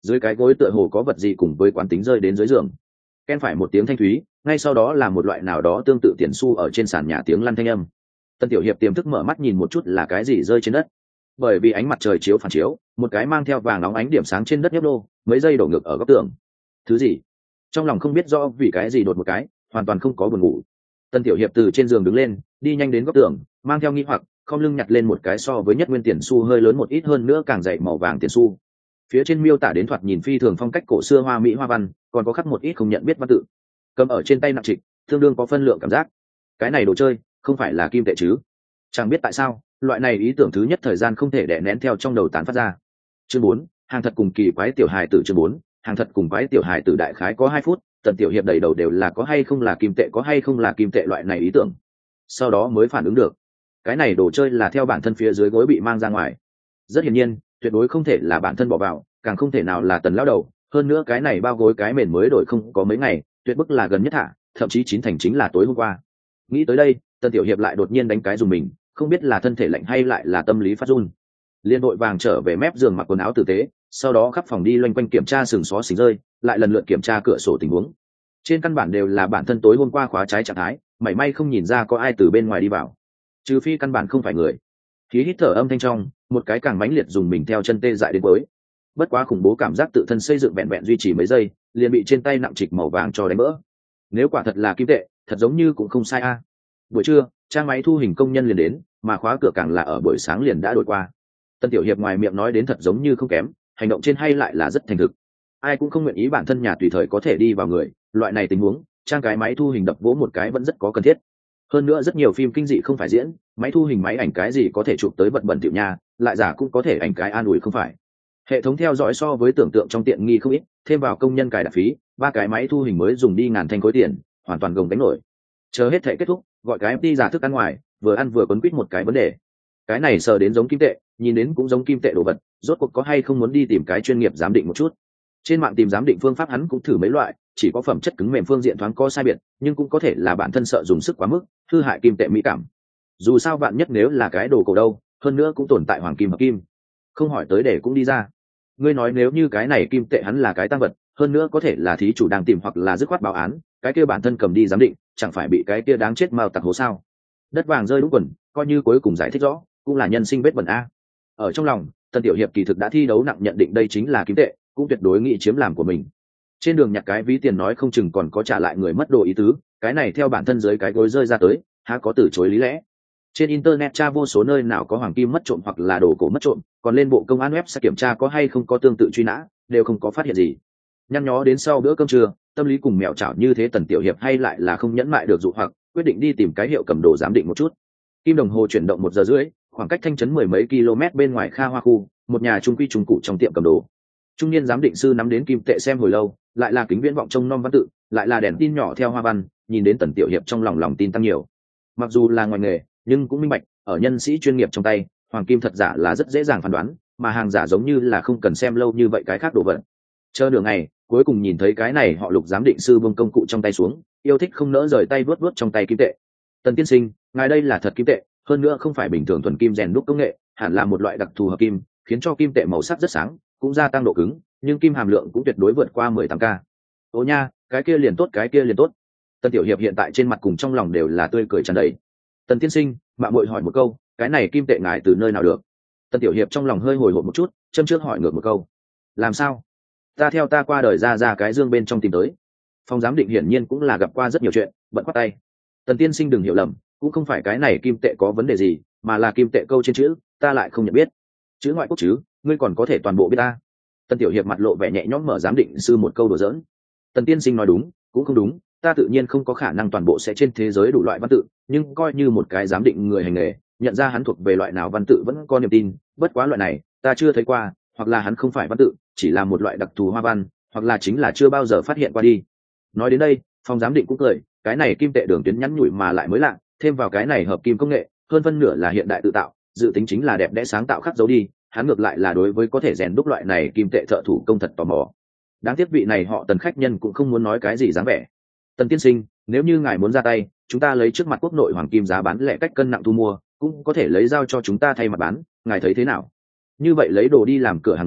dưới cái gối tựa hồ có vật gì cùng với quán tính rơi đến dưới giường. Ken phải một tiếng thanh thúy, ngay sau đó là một loại nào đó tương tự tiền xu ở trên sàn nhà tiếng lăn thanh âm. Tân tiểu hiệp tiềm thức mở mắt nhìn một chút là cái gì rơi trên đất. Bởi vì ánh mặt trời chiếu phản chiếu, một cái mang theo vàng óng ánh điểm sáng trên đất nhấp nô, mấy giây đổ ngược ở góc tường. Thứ gì? Trong lòng không biết rõ vì cái gì đột một cái, hoàn toàn không có buồn ngủ. Tân tiểu hiệp từ trên giường đứng lên, đi nhanh đến góc tường, mang theo nghi hoặc, không lưng nhặt lên một cái so với nhất nguyên tiền xu hơi lớn một ít hơn nữa càng dày màu vàng tiền xu. Phía trên miêu tả đến thoạt nhìn phi thường phong cách cổ xưa hoa mỹ hoa văn, còn có khắc một ít không nhận biết văn tự. Cầm ở trên tay nặng trịch, tương đương có phân lượng cảm giác. Cái này đồ chơi, không phải là kim tệ chứ? Chẳng biết tại sao, loại này ý tưởng thứ nhất thời gian không thể đè nén theo trong đầu tán phát ra. Chương 4, hàng thật cùng kỳ quái tiểu hài tử. Chương 4, hàng thật cùng quái tiểu hài tử. Đại khái có 2 phút, Tần tiểu hiệp đầy đầu đều là có hay không là kim tệ, có hay không là kim tệ loại này ý tưởng. Sau đó mới phản ứng được, cái này đồ chơi là theo bản thân phía dưới gối bị mang ra ngoài. Rất hiển nhiên, tuyệt đối không thể là bản thân bỏ vào, càng không thể nào là Tần lão đầu, hơn nữa cái này bao gối cái mền mới đổi không có mấy ngày, tuyệt bức là gần nhất thả, thậm chí chín thành chính là tối hôm qua. Nghĩ tới đây, Tần tiểu hiệp lại đột nhiên đánh cái dùng mình, không biết là thân thể lạnh hay lại là tâm lý phát run. Liên đội vàng trở về mép giường mặc quần áo tử tế, sau đó khắp phòng đi loanh quanh kiểm tra sừng xó xỉnh rơi, lại lần lượt kiểm tra cửa sổ tình huống. Trên căn bản đều là bản thân tối hôm qua khóa trái trạng thái, mảy may không nhìn ra có ai từ bên ngoài đi vào, trừ phi căn bản không phải người. Khí hít thở âm thanh trong, một cái càng mãnh liệt dùng mình theo chân tê dại đến với. Bất quá khủng bố cảm giác tự thân xây dựng vẹn vẹn duy trì mấy giây, liền bị trên tay nặng trịch màu vàng cho đánh vỡ. Nếu quả thật là kim tệ, thật giống như cũng không sai a. Buổi trưa, trang máy thu hình công nhân liền đến, mà khóa cửa càng là ở buổi sáng liền đã đổi qua. Tân tiểu hiệp ngoài miệng nói đến thật giống như không kém, hành động trên hay lại là rất thành thực. Ai cũng không nguyện ý bản thân nhà tùy thời có thể đi vào người, loại này tình huống, trang cái máy thu hình đập vỗ một cái vẫn rất có cần thiết. Hơn nữa rất nhiều phim kinh dị không phải diễn, máy thu hình máy ảnh cái gì có thể chụp tới vật bẩn tiểu nha, lại giả cũng có thể ảnh cái an ủi không phải. Hệ thống theo dõi so với tưởng tượng trong tiện nghi không ít, thêm vào công nhân cài đặt phí, 3 cái máy thu hình mới dùng đi ngàn thanh khối tiền, hoàn toàn gồng đánh nổi. Chờ hết thể kết thúc, gọi cái FT giả thức ăn ngoài, vừa ăn vừa quấn quýt một cái vấn đề. Cái này sờ đến giống kim tệ, nhìn đến cũng giống kim tệ đồ vật, rốt cuộc có hay không muốn đi tìm cái chuyên nghiệp giám định một chút. Trên mạng tìm giám định phương pháp hắn cũng thử mấy loại, chỉ có phẩm chất cứng mềm phương diện thoáng có sai biệt, nhưng cũng có thể là bản thân sợ dùng sức quá mức, hư hại kim tệ mỹ cảm. Dù sao vạn nhất nếu là cái đồ cổ đâu, hơn nữa cũng tồn tại hoàng kim hợp kim. Không hỏi tới để cũng đi ra. Ngươi nói nếu như cái này kim tệ hắn là cái tăng vật, hơn nữa có thể là thí chủ đang tìm hoặc là dứt khoát báo án, cái kia bản thân cầm đi giám định, chẳng phải bị cái kia đáng chết mao tặc hố sao? Đất vàng rơi đúng quần, coi như cuối cùng giải thích rõ, cũng là nhân sinh vết bẩn a. Ở trong lòng, Tân tiểu hiệp kỳ thực đã thi đấu nặng nhận định đây chính là kim tệ, cũng tuyệt đối nghĩ chiếm làm của mình. Trên đường nhặt cái ví tiền nói không chừng còn có trả lại người mất đồ ý tứ, cái này theo bản thân dưới cái gối rơi ra tới, há có từ chối lý lẽ. Trên internet tra vô số nơi nào có hoàng kim mất trộm hoặc là đồ cổ mất trộm, còn lên bộ công an web sẽ kiểm tra có hay không có tương tự truy nã, đều không có phát hiện gì. Nhăn nhó đến sau bữa cơm trưa, tâm lý cùng mèo chảo như thế, Tần tiểu hiệp hay lại là không nhẫn mại được dụ hoặc, quyết định đi tìm cái hiệu cầm đồ giám định một chút. Kim đồng hồ chuyển động 1 giờ rưỡi, khoảng cách Thanh Trấn 10 mấy km bên ngoài Kha Hoa khu, một nhà trung quy trung cụ trong tiệm cầm đồ. Trung niên giám định sư nắm đến kim tệ xem hồi lâu, lại là kính viễn vọng trông nom văn tự, lại là đèn tin nhỏ theo hoa văn, nhìn đến Tần tiểu hiệp trong lòng tin tăng nhiều. Mặc dù là ngoài nghề, nhưng cũng minh bạch, ở nhân sĩ chuyên nghiệp trong tay, hoàng kim thật giả là rất dễ dàng phán đoán, mà hàng giả giống như là không cần xem lâu như vậy cái khác đồ vật. Chờ nửa ngày, cuối cùng nhìn thấy cái này họ Lục giám định sư buông công cụ trong tay xuống, yêu thích không nỡ rời tay vuốt trong tay kim tệ. Tần tiên sinh, ngài đây là thật kim tệ, hơn nữa không phải bình thường thuần kim rèn đúc công nghệ, hẳn là một loại đặc thù hợp kim, khiến cho kim tệ màu sắc rất sáng, cũng gia tăng độ cứng, nhưng kim hàm lượng cũng tuyệt đối vượt qua 18K. Ô nha, cái kia liền tốt, cái kia liền tốt. Tần tiểu hiệp hiện tại trên mặt cùng trong lòng đều là tươi cười tràn đầy. Tần tiên sinh, mạng muội hỏi một câu, cái này kim tệ ngài từ nơi nào được? Tần tiểu hiệp trong lòng hơi hồi hộp một chút, châm trước hỏi ngược một câu. Làm sao? Ta theo ta qua đời ra cái dương bên trong tìm tới. Phòng giám định hiển nhiên cũng là gặp qua rất nhiều chuyện, bận khoát tay. Tần tiên sinh đừng hiểu lầm, cũng không phải cái này kim tệ có vấn đề gì, mà là kim tệ câu trên chữ, ta lại không nhận biết. Chữ ngoại quốc chứ, ngươi còn có thể toàn bộ biết ta. Tần tiểu hiệp mặt lộ vẻ nhẹ nhõm mở giám định sư một câu đùa giỡn. Tần tiên sinh nói đúng, cũng không đúng, ta tự nhiên không có khả năng toàn bộ sẽ trên thế giới đủ loại văn tự, nhưng coi như một cái giám định người hành nghề, nhận ra hắn thuộc về loại nào văn tự vẫn có niềm tin, bất quá loại này, ta chưa thấy qua, hoặc là hắn không phải văn tự, chỉ là một loại đặc thù hoa văn, hoặc là chính là chưa bao giờ phát hiện qua đi. Nói đến đây, phòng giám định cũng cười, cái này kim tệ đường tuyến nhắn nhủi mà lại mới lạ, thêm vào cái này hợp kim công nghệ, hơn phân nửa là hiện đại tự tạo, dự tính chính là đẹp đẽ sáng tạo khắc dấu đi, hắn ngược lại là đối với có thể rèn đúc loại này kim tệ thợ thủ công thật tò mò. Đáng tiếc vị này họ Tần khách nhân cũng không muốn nói cái gì dáng vẻ. Tần tiên sinh, nếu như ngài muốn ra tay, chúng ta lấy trước mặt quốc nội hoàng kim giá bán lẻ cách cân nặng thu mua, cũng có thể lấy giao cho chúng ta thay mặt bán, ngài thấy thế nào? Như vậy lấy đồ đi làm cửa hàng người,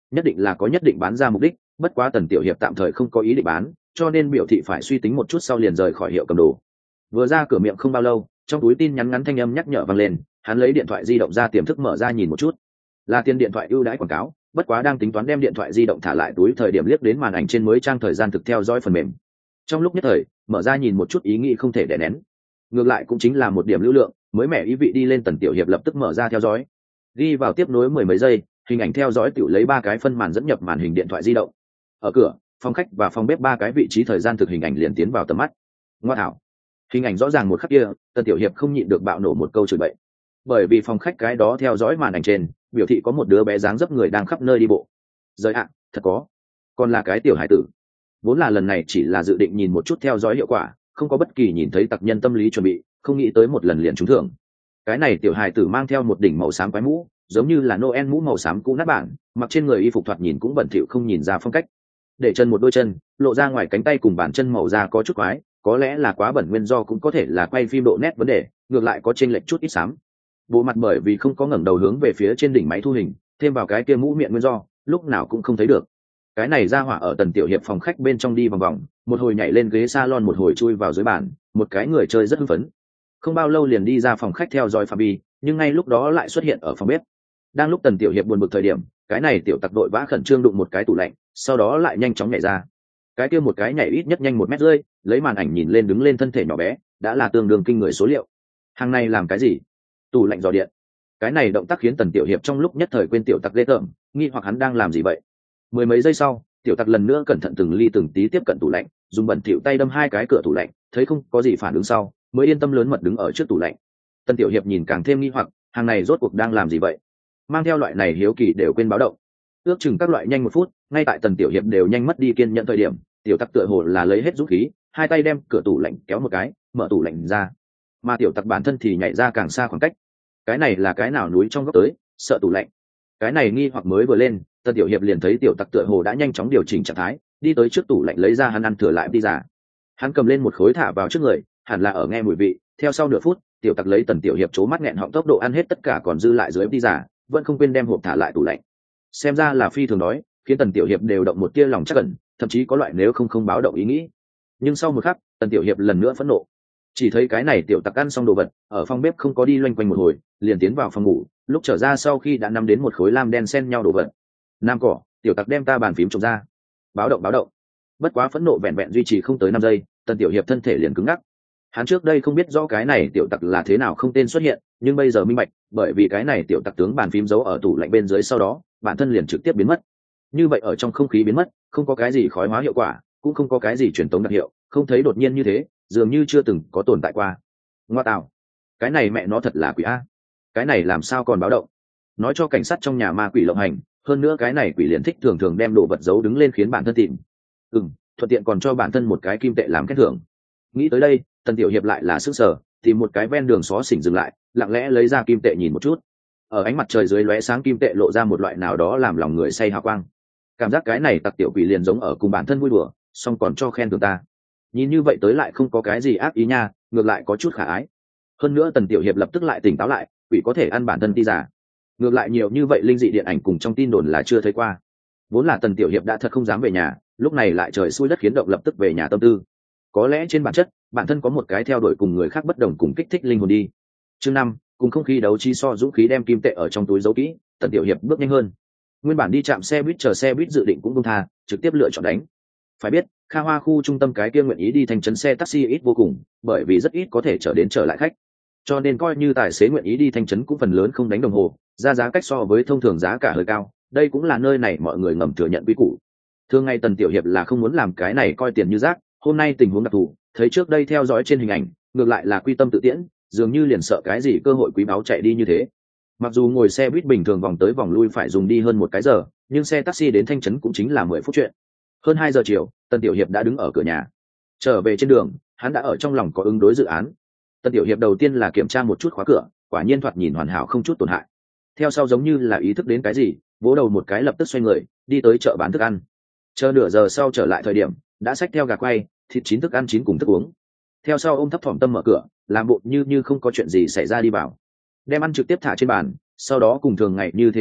nhất định là có nhất định bán ra mục đích, bất quá Tần Tiểu Hiệp tạm thời không có ý định bán, cho nên biểu thị phải suy tính một chút sau liền rời khỏi hiệu cầm đồ. Vừa ra cửa miệng không bao lâu, trong túi tin nhắn ngắn thanh âm nhắc nhở vang lên, hắn lấy điện thoại di động ra tiềm thức mở ra nhìn một chút. Là tiền điện thoại ưu đãi quảng cáo, bất quá đang tính toán đem điện thoại di động thả lại túi thời điểm liếc đến màn ảnh trên mới trang thời gian thực theo dõi phần mềm. Trong lúc nhất thời, mở ra nhìn một chút ý nghĩ không thể đè nén. Ngược lại cũng chính là một điểm lưu lượng, mới mẻ ý vị đi lên. Tần Tiểu Hiệp lập tức mở ra theo dõi. Ghi vào tiếp nối mười mấy giây, hình ảnh theo dõi tiểu lấy 3 cái phân màn dẫn nhập màn hình điện thoại di động. Ở cửa, phòng khách và phòng bếp 3 cái vị trí thời gian thực hình ảnh liền tiến vào tầm mắt. Ngoa thảo. Hình ảnh rõ ràng một khắc kia, Tần Tiểu Hiệp không nhịn được bạo nổ một câu chửi bậy. Bởi vì phòng khách cái đó theo dõi màn ảnh trên, biểu thị có một đứa bé dáng dấp người đang khắp nơi đi bộ. Giới ạ, thật có. Còn là cái tiểu hải tử. Vốn là lần này chỉ là dự định nhìn một chút theo dõi hiệu quả, không có bất kỳ nhìn thấy tặc nhân tâm lý chuẩn bị, không nghĩ tới một lần liền trúng thưởng. Cái này tiểu hài tử mang theo một đỉnh màu xám quái mũ, giống như là Noel mũ màu xám cũ nát bản, mặc trên người y phục thoạt nhìn cũng bẩn thỉu không nhìn ra phong cách. Để chân một đôi chân, lộ ra ngoài cánh tay cùng bàn chân màu da có chút quái, có lẽ là quá bẩn nguyên do, cũng có thể là quay phim độ nét vấn đề, ngược lại có chênh lệch chút ít xám. Bộ mặt bởi vì không có ngẩng đầu hướng về phía trên đỉnh máy thu hình, thêm vào cái kia mũ miệng nguyên do, lúc nào cũng không thấy được. Cái này ra hỏa ở Tần Tiểu Hiệp phòng khách bên trong đi vòng vòng, một hồi nhảy lên ghế salon, một hồi chui vào dưới bàn, một cái người chơi rất hưng phấn. Không bao lâu liền đi ra phòng khách theo dõi phạm vi, nhưng ngay lúc đó lại xuất hiện ở phòng bếp. Đang lúc Tần Tiểu Hiệp buồn bực thời điểm, cái này tiểu tặc đội vã khẩn trương đụng một cái tủ lạnh, sau đó lại nhanh chóng nhảy ra. Cái kia một cái nhảy ít nhất nhanh 1 mét rưỡi, lấy màn ảnh nhìn lên đứng lên thân thể nhỏ bé, đã là tương đương kinh người số liệu. Hàng này làm cái gì? Tủ lạnh dò điện. Cái này động tác khiến Tần Tiểu Hiệp trong lúc nhất thời quên tiểu tặc ghê tởm, nghi hoặc hắn đang làm gì vậy. Mười mấy giây sau, tiểu tặc lần nữa cẩn thận từng ly từng tí tiếp cận tủ lạnh, dùng bẩn thỉu tay đâm 2 cái cửa tủ lạnh, thấy không có gì phản ứng sau, mới yên tâm lớn mật đứng ở trước tủ lạnh. Tần Tiểu Hiệp nhìn càng thêm nghi hoặc, hàng này rốt cuộc đang làm gì vậy? Mang theo loại này hiếu kỳ đều quên báo động. Ước chừng các loại nhanh 1 phút, ngay tại Tần Tiểu Hiệp đều nhanh mất đi kiên nhẫn thời điểm, tiểu tặc tựa hồ là lấy hết dũng khí, 2 tay đem cửa tủ lạnh kéo một cái, mở tủ lạnh ra. Mà tiểu tặc bản thân thì nhảy ra càng xa khoảng cách. Cái này là cái nào núi trong góc tới, sợ tủ lạnh. Cái này nghi hoặc mới vừa lên, Tần Tiểu Hiệp liền thấy tiểu tặc tựa hồ đã nhanh chóng điều chỉnh trạng thái, đi tới trước tủ lạnh lấy ra hắn ăn thừa lại đi giả. Hắn cầm lên một khối thả vào trước người, hẳn là ở nghe mùi vị. Theo sau nửa phút, tiểu tặc lấy Tần Tiểu Hiệp trố mắt nghẹn họng tốc độ ăn hết tất cả còn dư lại dưới đi giả, vẫn không quên đem hộp thả lại tủ lạnh. Xem ra là phi thường đói, khiến Tần Tiểu Hiệp đều động một tia lòng chắc ẩn, thậm chí có loại nếu không báo động ý nghĩ. Nhưng sau một khắc, Tần Tiểu Hiệp lần nữa phẫn nộ. Chỉ thấy cái này tiểu tặc ăn xong đồ vật, ở phòng bếp không có đi loanh quanh một hồi, liền tiến vào phòng ngủ, lúc trở ra sau khi đã nắm đến một khối lam đen xen nhau đồ vật. Nam cỏ, tiểu tặc đem ta bàn phím trộm ra. Báo động báo động. Bất quá phẫn nộ vẹn vẹn duy trì không tới 5 giây, Tần Tiểu Hiệp thân thể liền cứng ngắc. Hắn trước đây không biết rõ cái này tiểu tặc là thế nào không tên xuất hiện, nhưng bây giờ minh bạch, bởi vì cái này tiểu tặc tướng bàn phím giấu ở tủ lạnh bên dưới, sau đó bản thân liền trực tiếp biến mất. Như vậy ở trong không khí biến mất, không có cái gì khói hóa hiệu quả, cũng không có cái gì truyền tống đặc hiệu, không thấy đột nhiên như thế, dường như chưa từng có tồn tại qua. Ngoa tạo, cái này mẹ nó thật là quỷ a. Cái này làm sao còn báo động? Nói cho cảnh sát trong nhà ma quỷ lộng hành, hơn nữa cái này quỷ liền thích thường thường đem đồ vật giấu đứng lên khiến bản thân tìm. Thuận tiện còn cho bản thân một cái kim tệ làm khen thưởng. Nghĩ tới đây, Tần Tiểu Hiệp lại là sức sở, tìm một cái ven đường xó xỉnh dừng lại, lặng lẽ lấy ra kim tệ nhìn một chút. Ở ánh mặt trời dưới lóe sáng kim tệ lộ ra một loại nào đó làm lòng người say hào quang. Cảm giác cái này tặc tiểu quỷ liền giống ở cùng bản thân vui đùa, xong còn cho khen thưởng ta. Nhìn như vậy tới lại không có cái gì ác ý nha, ngược lại có chút khả ái. Hơn nữa Tần Tiểu Hiệp lập tức lại tỉnh táo lại, quỷ có thể ăn bản thân ti giả. Ngược lại nhiều như vậy linh dị điện ảnh cùng trong tin đồn là chưa thấy qua. Vốn là Tần Tiểu Hiệp đã thật không dám về nhà, lúc này lại trời xui đất khiến động lập tức về nhà tâm tư. Có lẽ trên bản chất, bản thân có một cái theo đuổi cùng người khác bất đồng cùng kích thích linh hồn đi. Chương 5, cùng không khí đấu chi so dũng khí đem kim tệ ở trong túi giấu kỹ, Tần Tiểu Hiệp bước nhanh hơn. Nguyên bản đi chạm xe buýt chờ xe buýt dự định cũng buông tha, trực tiếp lựa chọn đánh. Phải biết, Kha Hoa khu trung tâm cái kia nguyện ý đi thành trấn xe taxi ít vô cùng, bởi vì rất ít có thể trở đến trở lại khách. Cho nên coi như tài xế nguyện ý đi thành trấn cũng phần lớn không đánh đồng hồ, ra giá cách so với thông thường giá cả hơi cao, đây cũng là nơi này mọi người ngầm thừa nhận quy củ. Thường ngày Tần Tiểu Hiệp là không muốn làm cái này coi tiền như rác, hôm nay tình huống đặc thù, thấy trước đây theo dõi trên hình ảnh, ngược lại là quy tâm tự tiễn, dường như liền sợ cái gì cơ hội quý báu chạy đi như thế. Mặc dù ngồi xe buýt bình thường vòng tới vòng lui phải dùng đi hơn 1 cái giờ, nhưng xe taxi đến Thanh Trấn cũng chính là 10 phút chuyện. Hơn 2 giờ chiều, Tần Tiểu Hiệp đã đứng ở cửa nhà. Trở về trên đường, hắn đã ở trong lòng có ứng đối dự án. Tần Tiểu Hiệp đầu tiên là kiểm tra một chút khóa cửa, quả nhiên thoạt nhìn hoàn hảo không chút tổn hại. Theo sau giống như là ý thức đến cái gì, vỗ đầu một cái lập tức xoay người, đi tới chợ bán thức ăn. Chờ nửa giờ sau trở lại thời điểm, đã xách theo gà quay, thịt chín thức ăn chín cùng thức uống. Theo sau ôm thấp thỏm tâm mở cửa, làm bộ như không có chuyện gì xảy ra đi vào. Đem ăn trực tiếp thả trên bàn, sau đó cùng thường ngày như thế đổi dép,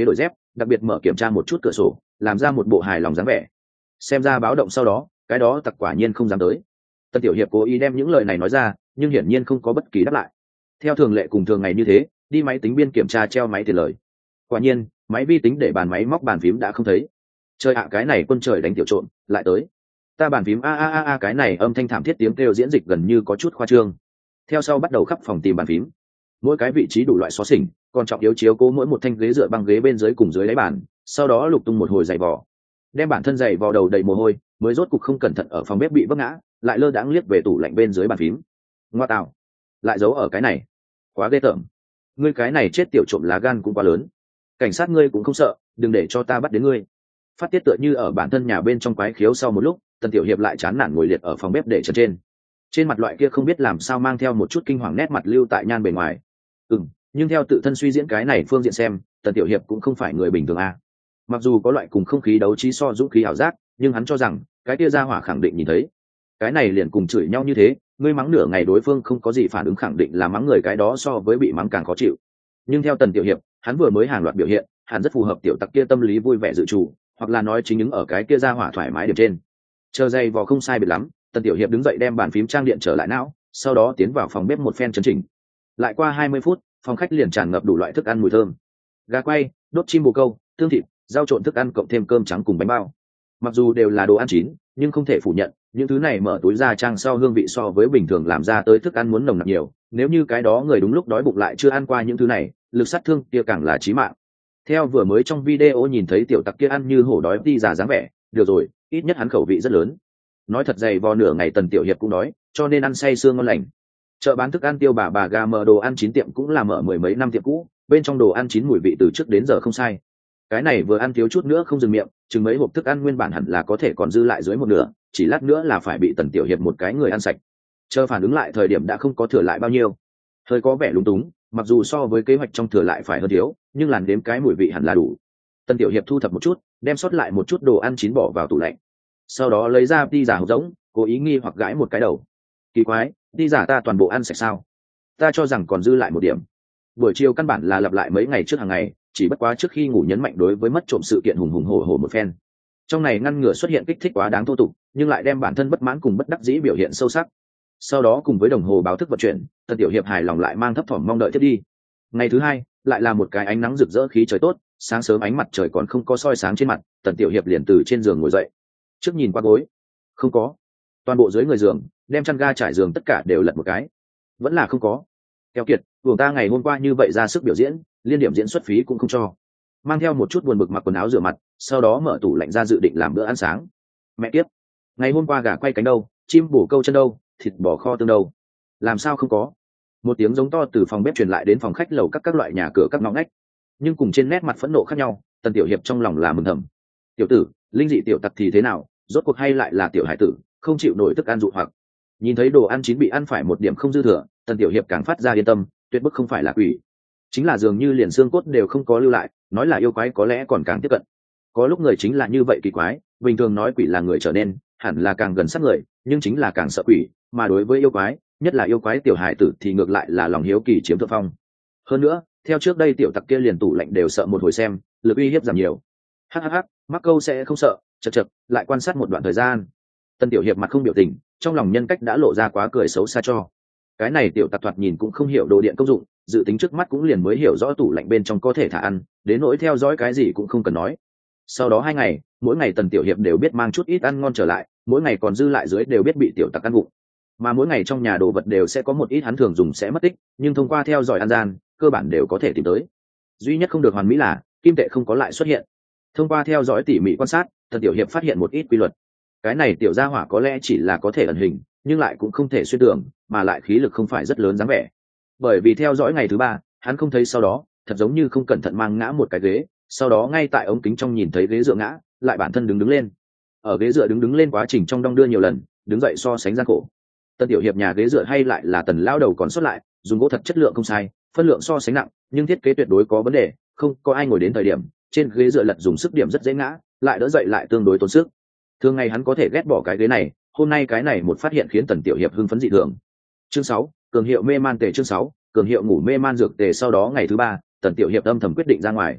đặc biệt mở kiểm tra một chút cửa sổ, làm ra một bộ hài lòng dáng vẻ. Xem ra báo động sau đó, cái đó tặc quả nhiên không dám tới. Tần tiểu hiệp cố ý đem những lời này nói ra, nhưng hiển nhiên không có bất kỳ đáp lại. Theo thường lệ cùng thường ngày như thế, đi máy tính biên kiểm tra treo máy tiền lời. Quả nhiên, máy vi tính để bàn máy móc bàn phím đã không thấy. Trời ạ, cái này quân trời đánh tiểu trộm lại tới. Ta bàn phím a cái này âm thanh thảm thiết tiếng kêu diễn dịch gần như có chút khoa trương. Theo sau bắt đầu khắp phòng tìm bàn phím, mỗi cái vị trí đủ loại xóa xỉnh, còn trọng yếu chiếu cố mỗi một thanh ghế dựa băng ghế bên dưới cùng dưới đáy bàn, sau đó lục tung một hồi giày vò, đem bản thân giày vò đầu đầy mồ hôi, mới rốt cục không cẩn thận ở phòng bếp bị vấp ngã, lại lơ đãng liếc về tủ lạnh bên dưới bàn phím. Ngoa tạo, lại giấu ở cái này, quá ghê tởm. Ngươi cái này chết tiểu trộm lá gan cũng quá lớn. Cảnh sát ngươi cũng không sợ, đừng để cho ta bắt đến ngươi. Phát tiết tựa như ở bản thân nhà bên trong quái khiếu. Sau một lúc, Tần tiểu hiệp lại chán nản ngồi liệt ở phòng bếp để trần trên mặt loại kia không biết làm sao mang theo một chút kinh hoàng nét mặt lưu tại nhan bề ngoài. Nhưng theo tự thân suy diễn cái này phương diện xem, Tần tiểu hiệp cũng không phải người bình thường a. Mặc dù có loại cùng không khí đấu trí so dũng khí ảo giác, nhưng hắn cho rằng cái kia ra hỏa khẳng định nhìn thấy. Cái này liền cùng chửi nhau như thế, ngươi mắng nửa ngày đối phương không có gì phản ứng, khẳng định là mắng người cái đó so với bị mắng càng khó chịu. Nhưng theo Tần tiểu hiệp, hắn vừa mới hàng loạt biểu hiện, hắn rất phù hợp tiểu tặc kia tâm lý vui vẻ dự trù, hoặc là nói chính những ở cái kia ra hỏa thoải mái điểm trên. Chờ giày vò không sai biệt lắm, Tần tiểu hiệp đứng dậy đem bàn phím trang điện trở lại não, sau đó tiến vào phòng bếp một phen chấn chỉnh. Lại qua 20 phút, phòng khách liền tràn ngập đủ loại thức ăn mùi thơm. Gà quay, đốt chim bồ câu, tương thịt, rau trộn thức ăn cộng thêm cơm trắng cùng bánh bao. Mặc dù đều là đồ ăn chín, nhưng không thể phủ nhận, những thứ này mở túi ra trang sau hương vị so với bình thường làm ra tới thức ăn muốn nồng nặc nhiều. Nếu như cái đó người đúng lúc đói bụng lại chưa ăn qua những thứ này, lực sát thương kia càng là chí mạng. Theo vừa mới trong video nhìn thấy tiểu tặc kia ăn như hổ đói đi già dáng vẻ, được rồi, ít nhất hắn khẩu vị rất lớn. Nói thật, dày vò nửa ngày Tần tiểu hiệp cũng đói, cho nên ăn say sương ngon lành. Chợ bán thức ăn tiêu bà gà mở đồ ăn chín tiệm cũng là mở mười mấy năm tiệm cũ, bên trong đồ ăn chín mùi vị từ trước đến giờ không sai. Cái này vừa ăn thiếu chút nữa không dừng miệng, chừng mấy hộp thức ăn nguyên bản hẳn là có thể còn dư lại dưới một nửa, chỉ lát nữa là phải bị Tần tiểu hiệp một cái người ăn sạch. Chờ phản ứng lại thời điểm đã không có thừa lại bao nhiêu, hơi có vẻ lúng túng, mặc dù so với kế hoạch trong thừa lại phải hơn thiếu, nhưng làn đếm cái mùi vị hẳn là đủ. Tần tiểu hiệp thu thập một chút, đem sót lại một chút đồ ăn chín bỏ vào tủ lạnh, sau đó lấy ra đi giả hộp rỗng, cố ý nghi hoặc gãi một cái đầu. Kỳ quái, đi giả ta toàn bộ ăn sạch sao? Ta cho rằng còn dư lại một điểm. Buổi chiều căn bản là lặp lại mấy ngày trước hàng ngày, chỉ bất quá trước khi ngủ nhấn mạnh đối với mất trộm sự kiện hùng hùng hổ hổ một phen. Trong này ngăn ngừa xuất hiện kích thích quá đáng thô tục, nhưng lại đem bản thân bất mãn cùng bất đắc dĩ biểu hiện sâu sắc. Sau đó cùng với đồng hồ báo thức vận chuyển, Tần tiểu hiệp hài lòng lại mang thấp thỏm mong đợi tiếp đi. Ngày thứ hai, lại là một cái ánh nắng rực rỡ khí trời tốt, sáng sớm ánh mặt trời còn không có soi sáng trên mặt, Tần tiểu hiệp liền từ trên giường ngồi dậy. Trước nhìn qua gối, không có. Toàn bộ dưới người giường, đem chăn ga trải giường tất cả đều lật một cái, vẫn là không có. Keo kiệt, buồng ta ngày hôm qua như vậy ra sức biểu diễn, liên điểm diễn xuất phí cũng không cho. Mang theo một chút buồn bực mặc quần áo rửa mặt, sau đó mở tủ lạnh ra dự định làm bữa ăn sáng. Mẹ tiếp, ngày hôm qua gà quay cánh đâu, chim bổ câu chân đâu, thịt bò kho tương đâu, làm sao không có? Một tiếng giống to từ phòng bếp truyền lại đến phòng khách lầu các loại nhà cửa các ngõ ngách, nhưng cùng trên nét mặt phẫn nộ khác nhau. Tần tiểu hiệp trong lòng là mừng thầm. Tiểu tử, linh dị tiểu tặc thì thế nào, rốt cuộc hay lại là tiểu hải tử, không chịu nổi thức ăn dụ hoặc. Nhìn thấy đồ ăn chín bị ăn phải một điểm không dư thừa, Tần tiểu hiệp càng phát ra yên tâm, tuyệt bức không phải là quỷ, chính là dường như liền xương cốt đều không có lưu lại, nói là yêu quái có lẽ còn càng tiếp cận. Có lúc người chính là như vậy kỳ quái, bình thường nói quỷ là người trở nên, hẳn là càng gần sát người, nhưng chính là càng sợ quỷ, mà đối với yêu quái, nhất là yêu quái tiểu hải tử thì ngược lại là lòng hiếu kỳ chiếm thượng phong. Hơn nữa, theo trước đây tiểu tặc kia liền tủ lạnh đều sợ một hồi xem, lực uy hiếp giảm nhiều. Hắc, mắc câu sẽ không sợ, chật, lại quan sát một đoạn thời gian. Tần tiểu hiệp mặt không biểu tình, trong lòng nhân cách đã lộ ra quá cười xấu xa cho. Cái này tiểu tặc thoạt nhìn cũng không hiểu đồ điện công dụng, dự tính trước mắt cũng liền mới hiểu rõ tủ lạnh bên trong có thể thả ăn, đến nỗi theo dõi cái gì cũng không cần nói. Sau đó 2 ngày, mỗi ngày Tần tiểu hiệp đều biết mang chút ít ăn ngon trở lại, mỗi ngày còn dư lại dưới đều biết bị tiểu tặc ăn vụng. Mà mỗi ngày trong nhà đồ vật đều sẽ có một ít hắn thường dùng sẽ mất tích, nhưng thông qua theo dõi ăn gian, cơ bản đều có thể tìm tới. Duy nhất không được hoàn mỹ là kim tệ không có lại xuất hiện. Thông qua theo dõi tỉ mỉ quan sát, Tần tiểu hiệp phát hiện một ít quy luật. Cái này tiểu gia hỏa có lẽ chỉ là có thể ẩn hình, nhưng lại cũng không thể xuyên tưởng, mà lại khí lực không phải rất lớn dáng vẻ. Bởi vì theo dõi ngày thứ 3, hắn không thấy sau đó, thật giống như không cẩn thận mang ngã một cái ghế, sau đó ngay tại ống kính trong nhìn thấy ghế dựa ngã, lại bản thân đứng lên. Ở ghế dựa đứng lên quá trình trong đong đưa nhiều lần, đứng dậy so sánh gian khổ. Tần tiểu hiệp nhà ghế dựa hay lại là Tần lão đầu còn xuất lại, dùng gỗ thật chất lượng không sai, phân lượng so sánh nặng, nhưng thiết kế tuyệt đối có vấn đề, không có ai ngồi đến thời điểm, trên ghế dựa lật dùng sức điểm rất dễ ngã, lại đỡ dậy lại tương đối tốn sức. Thường ngày hắn có thể ghét bỏ cái ghế này, hôm nay cái này một phát hiện khiến Tần tiểu hiệp hưng phấn dị thường. Chương 6, cường hiệu mê man tề. Chương 6, cường hiệu ngủ mê man dược tề. Sau đó ngày thứ 3, Tần tiểu hiệp âm thầm quyết định ra ngoài.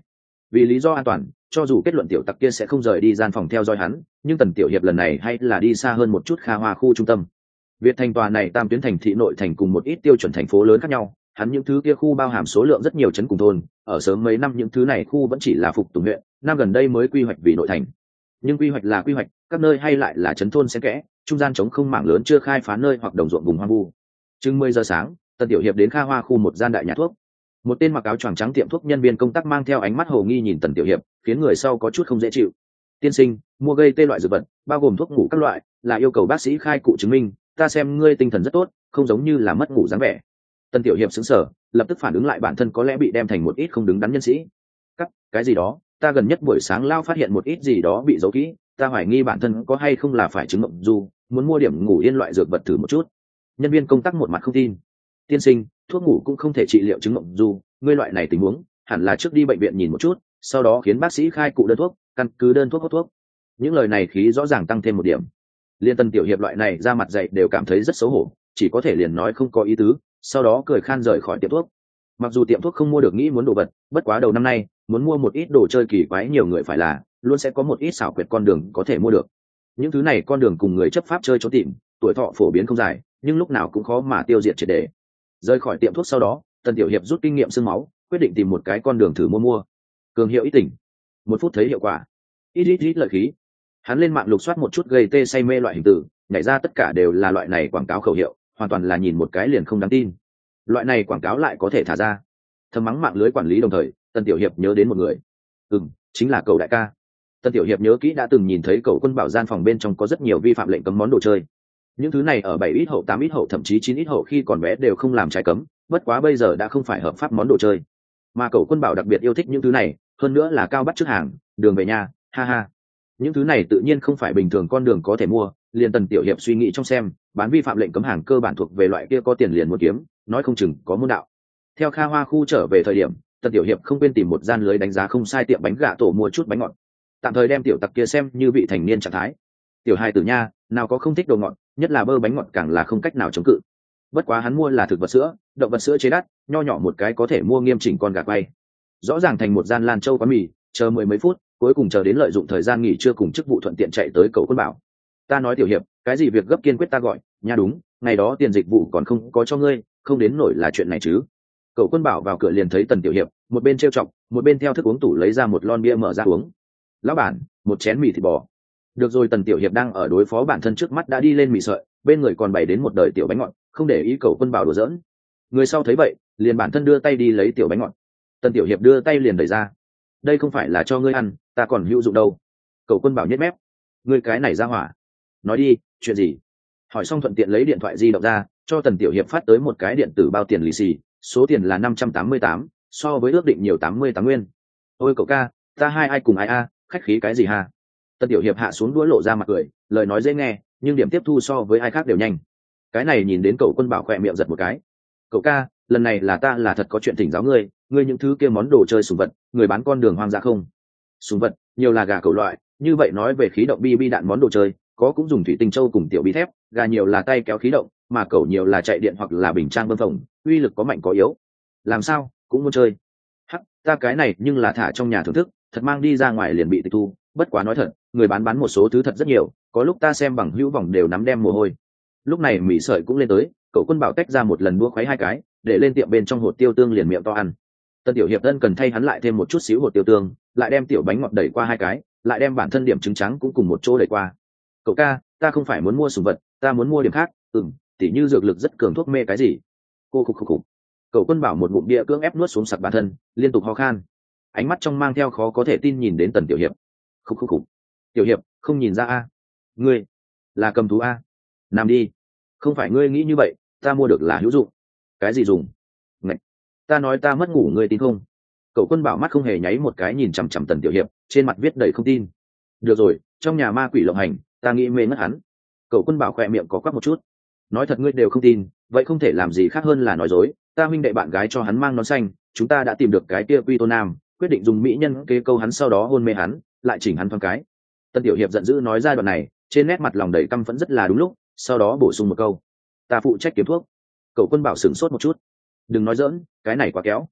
Vì lý do an toàn, cho dù kết luận tiểu tặc kia sẽ không rời đi gian phòng theo dõi hắn, nhưng Tần Tiểu Hiệp lần này hay là đi xa hơn một chút Kha Hoa khu trung tâm. Việt Thành tòa này tam tuyến thành thị nội thành cùng một ít tiêu chuẩn thành phố lớn khác nhau, hắn những thứ kia khu bao hàm số lượng rất nhiều trấn cùng thôn, ở sớm mấy năm những thứ này khu vẫn chỉ là phục tùng huyện, năm gần đây mới quy hoạch vì nội thành. Nhưng quy hoạch là quy hoạch, các nơi hay lại là trấn thôn xen kẽ, trung gian trống không mảng lớn chưa khai phá nơi hoặc đồng ruộng vùng hoang vu. Chừng 10 giờ sáng, Tần Tiểu Hiệp đến Kha Hoa khu một gian đại nhà thuốc. Một tên mặc áo choàng trắng tiệm thuốc nhân viên công tác mang theo ánh mắt hồ nghi nhìn Tần Tiểu Hiệp, khiến người sau có chút không dễ chịu. Tiên sinh, mua gây tê loại dược vật, bao gồm thuốc ngủ các loại, là yêu cầu bác sĩ khai cụ chứng minh, ta xem ngươi tinh thần rất tốt, không giống như là mất ngủ dáng vẻ. Tần Tiểu Hiệp sững sờ, lập tức phản ứng lại bản thân có lẽ bị đem thành một ít không đứng đắn nhân sĩ. Cái gì đó, ta gần nhất buổi sáng lao phát hiện một ít gì đó bị giấu kỹ, ta hoài nghi bản thân có hay không là phải chứng mộng du, muốn mua điểm ngủ yên loại dược vật thử một chút. Nhân viên công tác một mặt không tin. Tiên sinh, thuốc ngủ cũng không thể trị liệu chứng mộng du, ngươi loại này tình huống hẳn là trước đi bệnh viện nhìn một chút, sau đó khiến bác sĩ khai cụ đơn thuốc, căn cứ đơn thuốc hốt thuốc. Những lời này khí rõ ràng tăng thêm một điểm. Liên Tần Tiểu Hiệp loại này ra mặt dạy đều cảm thấy rất xấu hổ, chỉ có thể liền nói không có ý tứ, sau đó cười khan rời khỏi tiệm thuốc. Mặc dù tiệm thuốc không mua được nghĩ muốn đồ vật, bất quá đầu năm nay muốn mua một ít đồ chơi kỳ quái nhiều người phải là luôn sẽ có một ít xảo quyệt con đường có thể mua được. Những thứ này con đường cùng người chấp pháp chơi trốn tìm, tuổi thọ phổ biến không dài, nhưng lúc nào cũng khó mà tiêu diệt triệt để. Rời khỏi tiệm thuốc sau đó, Tần Tiểu Hiệp rút kinh nghiệm xương máu, quyết định tìm một cái con đường thử mua. Cường hiệu ít tỉnh, 1 phút thấy hiệu quả. Ít lợi khí. Hắn lên mạng lục soát một chút gây tê say mê loại hình tử, nhảy ra tất cả đều là loại này quảng cáo khẩu hiệu, hoàn toàn là nhìn một cái liền không đáng tin. Loại này quảng cáo lại có thể thả ra. Thầm mắng mạng lưới quản lý đồng thời, Tần Tiểu Hiệp nhớ đến một người. Chính là cậu đại ca. Tần Tiểu Hiệp nhớ kỹ đã từng nhìn thấy cậu Quân Bảo gian phòng bên trong có rất nhiều vi phạm lệnh cấm món đồ chơi. Những thứ này ở 7 ít hậu 8 ít hậu thậm chí 9 ít hậu khi còn bé đều không làm trái cấm, bất quá bây giờ đã không phải hợp pháp món đồ chơi. Mà cậu Quân Bảo đặc biệt yêu thích những thứ này, hơn nữa là cao bắt trước hàng, đường về nhà, ha ha. Những thứ này tự nhiên không phải bình thường con đường có thể mua, liền Tần Tiểu Hiệp suy nghĩ trong xem, bán vi phạm lệnh cấm hàng cơ bản thuộc về loại kia có tiền liền mua kiếm, nói không chừng có môn đạo. Theo Kha Hoa khu trở về thời điểm, Tần Tiểu Hiệp không quên tìm một gian lưới đánh giá không sai tiệm bánh gà tổ mua chút bánh ngọt, tạm thời đem tiểu tặc kia xem như vị thành niên trạng thái. Tiểu hai tử nha, nào có không thích đồ ngọt, nhất là bơ bánh ngọt càng là không cách nào chống cự. Bất quá hắn mua là thực vật sữa, động vật sữa chế đắt, nho nhỏ một cái có thể mua nghiêm chỉnh con gà quay. Rõ ràng thành một gian lan châu quán mì, chờ 10 mấy phút, cuối cùng chờ đến lợi dụng thời gian nghỉ trưa cùng chức vụ thuận tiện chạy tới cậu Quân Bảo. Ta nói Tiểu Hiệp, cái gì việc gấp kiên quyết ta gọi, nha đúng, ngày đó tiền dịch vụ còn không có cho ngươi, không đến nổi là chuyện này chứ. Cậu Quân Bảo vào cửa liền thấy Tần Tiểu Hiệp, một bên trêu chọc, một bên theo thức uống tủ lấy ra một lon bia mở ra uống. Lão bản, một chén mì thịt bò. Được rồi. Tần Tiểu Hiệp đang ở đối phó bản thân trước mắt đã đi lên mì sợi, bên người còn bày đến một đời tiểu bánh ngọt, không để ý cậu Quân Bảo đùa giỡn. Người sau thấy vậy, liền bản thân đưa tay đi lấy tiểu bánh ngọt. Tần Tiểu Hiệp đưa tay liền đẩy ra. Đây không phải là cho ngươi ăn, ta còn hữu dụng đâu. Cậu Quân Bảo nhếch mép. Ngươi cái này ra hỏa. Nói đi, chuyện gì? Hỏi xong thuận tiện lấy điện thoại di động ra, cho Tần Tiểu Hiệp phát tới một cái điện tử bao tiền lì xì, số tiền là 588, so với ước định nhiều 88 nguyên. Ôi cậu ca, ta hai ai cùng ai a, khách khí cái gì ha? Tần Tiểu Hiệp hạ xuống đũa lộ ra mặt cười, lời nói dễ nghe, nhưng điểm tiếp thu so với ai khác đều nhanh. Cái này nhìn đến cậu Quân Bảo khỏe miệng giật một cái. Cậu ca, lần này là ta là thật có chuyện thỉnh giáo ngươi, ngươi những thứ kia món đồ chơi sủng vật, người bán con đường hoang dã không? Sủng vật, nhiều là gà cẩu loại, như vậy nói về khí động bi đạn món đồ chơi, có cũng dùng thủy tinh châu cùng tiểu bi thép, gà nhiều là tay kéo khí động, mà cẩu nhiều là chạy điện hoặc là bình trang bơm phồng, uy lực có mạnh có yếu. Làm sao, cũng muốn chơi? Hắc, ta cái này nhưng là thả trong nhà thưởng thức, thật mang đi ra ngoài liền bị tịch thu, bất quá nói thật, người bán một số thứ thật rất nhiều, có lúc ta xem bằng hữu vòng đều nắm đem mồ hôi. Lúc này Mỹ Sợi cũng lên tới, cậu Quân Bảo tách ra một lần đũa khuấy 2 cái, để lên tiệm bên trong hột tiêu tương liền miệng to ăn. Tần Tiểu Hiệp ân cần thay hắn lại thêm một chút xíu hột tiêu tương, lại đem tiểu bánh ngọt đẩy qua 2 cái, lại đem bản thân điểm trứng trắng cũng cùng một chỗ đẩy qua. Cậu ca, ta không phải muốn mua sủng vật, ta muốn mua điểm khác, tỉ như dược lực rất cường thuốc mê cái gì. Cô khục. Cậu Quân Bảo một ngụm bia cưỡng ép nuốt xuống sặc bản thân, liên tục ho khan, ánh mắt trong mang theo khó có thể tin nhìn đến Tần Tiểu Hiệp. Khục. Tiểu Hiệp, không nhìn ra a? Ngươi là cầm thú a? Nằm đi. Không phải ngươi nghĩ như vậy, ta mua được là hữu dụng. Cái gì dùng? Ngậy. Ta nói ta mất ngủ ngươi tin không? Cậu Quân Bảo mắt không hề nháy một cái nhìn chằm chằm Tần Tiểu Hiệp, trên mặt viết đầy không tin. Được rồi, trong nhà ma quỷ lộng hành, ta nghĩ mê ngất hắn. Cậu Quân Bảo khỏe miệng có quắc một chút. Nói thật ngươi đều không tin, vậy không thể làm gì khác hơn là nói dối. Ta huynh đệ bạn gái cho hắn mang nón xanh, chúng ta đã tìm được cái kia Quy Tô Nam, quyết định dùng mỹ nhân kế câu hắn sau đó hôn mê hắn, lại chỉnh hắn thoáng cái. Tần Tiểu Hiệp giận dữ nói ra đoạn này, trên nét mặt lòng đầy căm phẫn rất là đúng lúc, sau đó bổ sung một câu: ta phụ trách kiếm thuốc. Cậu Quân Bảo sửng sốt một chút. Đừng nói dỡn, cái này quá kéo.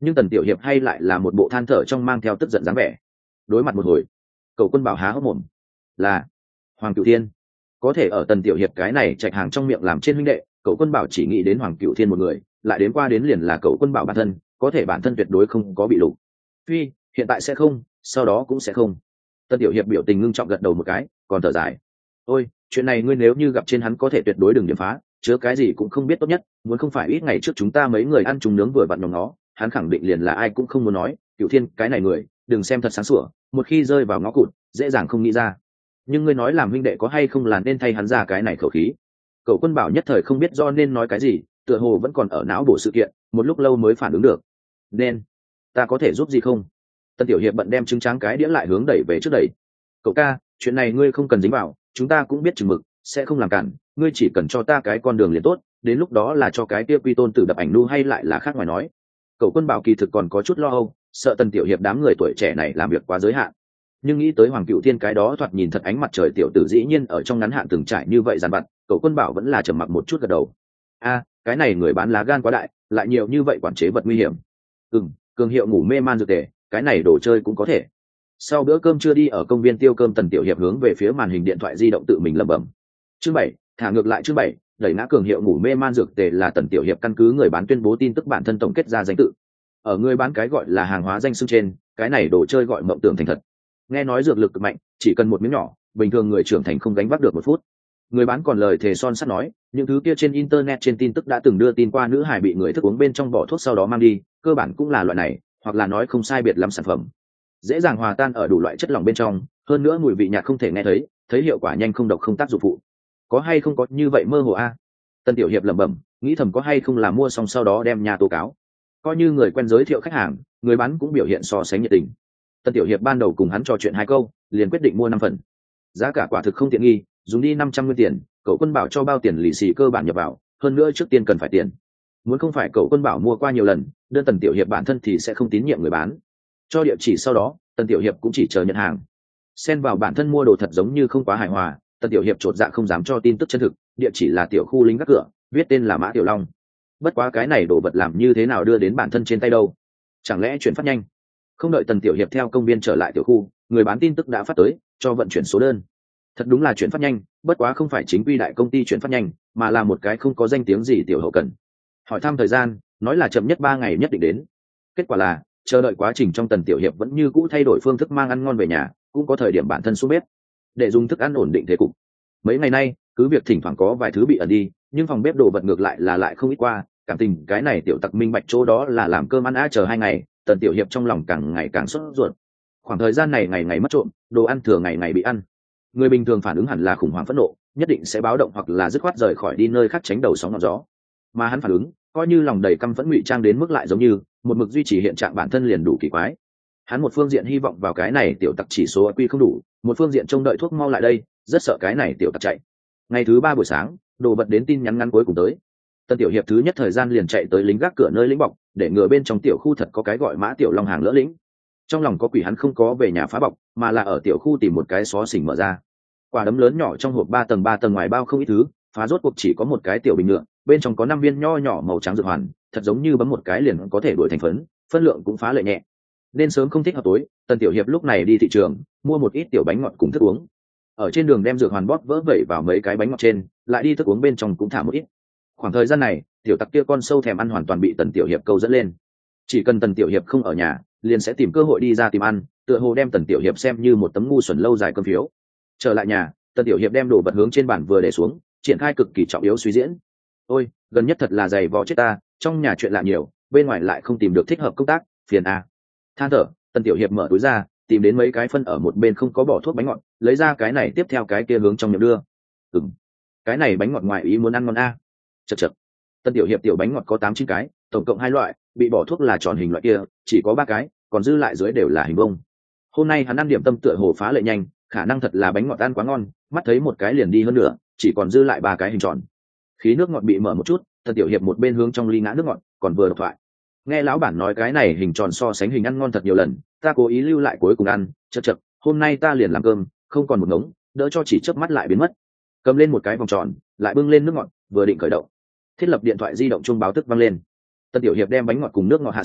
nhưng tần tiểu hiệp hay lại là một bộ than thở trong mang theo tức giận dáng vẻ. Đối mặt một hồi, cậu Quân Bảo há hốc mồm. Là Hoàng Cửu Thiên. Có thể ở tần tiểu hiệp cái này chạch hàng trong miệng làm trên huynh đệ, cậu Quân Bảo chỉ nghĩ đến Hoàng Cửu Thiên một người, lại đến qua đến liền là cậu Quân Bảo bản thân, có thể bản thân tuyệt đối không có bị lục. Phi, hiện tại sẽ không, sau đó cũng sẽ không. Tần tiểu hiệp biểu tình ngưng trọng gật đầu một cái, còn thở dài. Ôi, chuyện này ngươi nếu như gặp trên hắn có thể tuyệt đối đừng điểm phá, chứa cái gì cũng không biết tốt nhất, muốn không phải ít ngày trước chúng ta mấy người ăn trùng nướng vừa vặn nhóm nó, hắn khẳng định liền là ai cũng không muốn nói. Cửu Thiên cái này người, đừng xem thật sáng sủa, một khi rơi vào ngõ cụt, dễ dàng không nghĩ ra. Nhưng ngươi nói làm huynh đệ có hay không là nên thay hắn ra cái này khẩu khí. Cậu Quân Bảo nhất thời không biết do nên nói cái gì, tựa hồ vẫn còn ở não bộ sự kiện, một lúc lâu mới phản ứng được. Nên, ta có thể giúp gì không? Tân tiểu hiệp bận đem trứng tráng cái đĩa lại hướng đẩy về trước đẩy. Cậu ca, chuyện này ngươi không cần dính vào, chúng ta cũng biết chừng mực, sẽ không làm cản, ngươi chỉ cần cho ta cái con đường liền tốt, đến lúc đó là cho cái kia quy tôn tử đập ảnh nu hay lại là khác ngoài nói. Cậu Quân Bảo kỳ thực còn có chút lo âu, sợ Tần tiểu hiệp đám người tuổi trẻ này làm việc quá giới hạn, nhưng nghĩ tới Hoàng Cửu Thiên cái đó thoạt nhìn thật ánh mặt trời tiểu tử dĩ nhiên ở trong ngắn hạn từng trải như vậy dàn vặt, cậu Quân Bảo vẫn là trầm mặc một chút gật đầu. A, cái này người bán lá gan quá đại, lại nhiều như vậy quản chế vật nguy hiểm. Cường hiệu ngủ mê man dược tề, cái này đồ chơi cũng có thể. Sau bữa cơm trưa đi ở công viên tiêu cơm, Tần tiểu hiệp hướng về phía màn hình điện thoại di động tự mình lẩm bẩm. Chương 7, thả ngược lại chương 7, đẩy ngã cường hiệu ngủ mê man dược tề là Tần tiểu hiệp căn cứ người bán tuyên bố tin tức bản thân tổng kết ra danh tự. Ở người bán cái gọi là hàng hóa danh xưng trên, cái này đồ chơi gọi mộng tưởng thành thật. Nghe nói dược lực cực mạnh, chỉ cần một miếng nhỏ, bình thường người trưởng thành không gánh vác được một phút. Người bán còn lời thề son sắt nói, những thứ kia trên internet trên tin tức đã từng đưa tin qua nữ hài bị người thức uống bên trong bỏ thuốc sau đó mang đi, cơ bản cũng là loại này, hoặc là nói không sai biệt lắm sản phẩm. Dễ dàng hòa tan ở đủ loại chất lỏng bên trong, hơn nữa mùi vị nhạt không thể nghe thấy hiệu quả nhanh không độc không tác dụng phụ. Có hay không có như vậy mơ hồ a? Tân tiểu hiệp lẩm bẩm, nghĩ thầm có hay không là mua xong sau đó đem nhà tố cáo. Coi như người quen giới thiệu khách hàng, người bán cũng biểu hiện so sánh nhiệt tình. Tân tiểu hiệp ban đầu cùng hắn trò chuyện 2 câu, liền quyết định mua 5 phần. Giá cả quả thực không tiện nghi, dùng đi 500 nguyên tiền, cậu Quân Bảo cho bao tiền lì xì cơ bản nhập vào, hơn nữa trước tiên cần phải tiền. Muốn không phải cậu Quân Bảo mua qua nhiều lần, đơn Tần tiểu hiệp bản thân thì sẽ không tín nhiệm người bán. Cho địa chỉ sau đó, Tần tiểu hiệp cũng chỉ chờ nhận hàng. Xen vào bản thân mua đồ thật giống như không quá hài hòa, Tần tiểu hiệp chột dạ không dám cho tin tức chân thực, địa chỉ là tiểu khu lính gác cửa, viết tên là Mã Tiểu Long. Bất quá cái này đồ vật làm như thế nào đưa đến bản thân trên tay đâu? Chẳng lẽ chuyển phát nhanh? Không đợi Tần tiểu hiệp theo công viên trở lại tiểu khu, người bán tin tức đã phát tới, cho vận chuyển số đơn. Thật đúng là chuyển phát nhanh, bất quá không phải chính quy đại công ty chuyển phát nhanh, mà là một cái không có danh tiếng gì tiểu hậu cần. Hỏi thăm thời gian, nói là chậm nhất 3 ngày nhất định đến. Kết quả là chờ đợi quá trình trong, Tần tiểu hiệp vẫn như cũ thay đổi phương thức mang ăn ngon về nhà, cũng có thời điểm bản thân xuống bếp để dùng thức ăn ổn định thế cục. Mấy ngày nay cứ việc thỉnh thoảng có vài thứ bị ẩn đi, nhưng phòng bếp đồ vật ngược lại là lại không ít qua. Cảm tình cái này tiểu tặc minh bạch chỗ đó là làm cơm ăn chờ 2 ngày, Tần tiểu hiệp trong lòng càng ngày càng sốt ruột. Khoảng thời gian này ngày ngày mất trộm, đồ ăn thừa ngày ngày bị ăn. Người bình thường phản ứng hẳn là khủng hoảng phẫn nộ, nhất định sẽ báo động hoặc là dứt khoát rời khỏi đi nơi khác tránh đầu sóng ngọn gió. Mà hắn phản ứng coi như lòng đầy căm phẫn ngụy trang đến mức lại giống như một mực duy trì hiện trạng bản thân liền đủ kỳ quái. Hắn một phương diện hy vọng vào cái này tiểu tặc chỉ số quy không đủ, một phương diện trông đợi thuốc mau lại đây, rất sợ cái này tiểu tặc chạy. Ngày thứ 3 buổi sáng, đồ vật đến tin nhắn ngắn cuối cùng tới. Tân tiểu hiệp thứ nhất thời gian liền chạy tới lính gác cửa nơi lĩnh bọc, để ngừa bên trong tiểu khu thật có cái gọi Mã Tiểu Long hàng lỡ lĩnh. Trong lòng có quỷ hắn không có về nhà phá bọc, mà là ở tiểu khu tìm một cái xó xỉnh mở ra. Quả đấm lớn nhỏ trong hộp 3 tầng ngoài bao không ít thứ, phá rốt cuộc chỉ có một cái tiểu bình nhựa, bên trong có 5 viên nho nhỏ màu trắng dược hoàn, thật giống như bấm một cái liền có thể đuổi thành phấn, phân lượng cũng phá lệ nhẹ. Nên sớm không thích hợp tối, Tần tiểu hiệp lúc này đi thị trường, mua một ít tiểu bánh ngọt cùng thức uống. Ở trên đường đem dược hoàn bóp vỡ vẩy vào mấy cái bánh ngọt trên, lại đi thức uống bên trong cũng thả một ít. Khoảng thời gian này, tiểu tặc kia con sâu thèm ăn hoàn toàn bị Tần tiểu hiệp câu dẫn lên. Chỉ cần Tần tiểu hiệp không ở nhà, liền sẽ tìm cơ hội đi ra tìm ăn, tựa hồ đem Tần tiểu hiệp xem như một tấm ngu xuẩn lâu dài cơm phiếu. Trở lại nhà, Tần tiểu hiệp đem đồ vật hướng trên bàn vừa để xuống, triển khai cực kỳ trọng yếu suy diễn. Ôi, gần nhất thật là dày vò chết ta, trong nhà chuyện lạ nhiều, bên ngoài lại không tìm được thích hợp công tác, phiền à. Than thở, Tần tiểu hiệp mở túi ra, tìm đến mấy cái phân ở một bên không có bỏ thuốc bánh ngọt, lấy ra cái này tiếp theo cái kia hướng trong miệng đưa. Cái này bánh ngọt ngoài ý muốn ăn ngon a. Chậc. Tần tiểu hiệp tiểu bánh ngọt có 8-9 cái, tổng cộng 2 loại, bị bỏ thuốc là tròn hình loại kia, chỉ có 3 cái, còn dư lại dưới đều là hình bông. Hôm nay hắn ăn điểm tâm tựa hồ phá lệ nhanh, khả năng thật là bánh ngọt ăn quá ngon, mắt thấy một cái liền đi hơn nữa, chỉ còn dư lại 3 cái hình tròn. Khí nước ngọt bị mở một chút, Tần tiểu hiệp một bên hướng trong ly ngã nước ngọt, còn vừa độc thoại. Nghe lão bản nói cái này hình tròn so sánh hình ăn ngon thật nhiều lần, ta cố ý lưu lại cuối cùng ăn, chậc, hôm nay ta liền làm cơm, không còn một ngống, đỡ cho chỉ chớp mắt lại biến mất. Cầm lên một cái vòng tròn, lại bưng lên nước ngọt, vừa định khởi động. Thiết lập điện thoại di động chuông báo thức vang lên. Tần tiểu hiệp đem bánh ngọt cùng nước ngọt hạ xuống,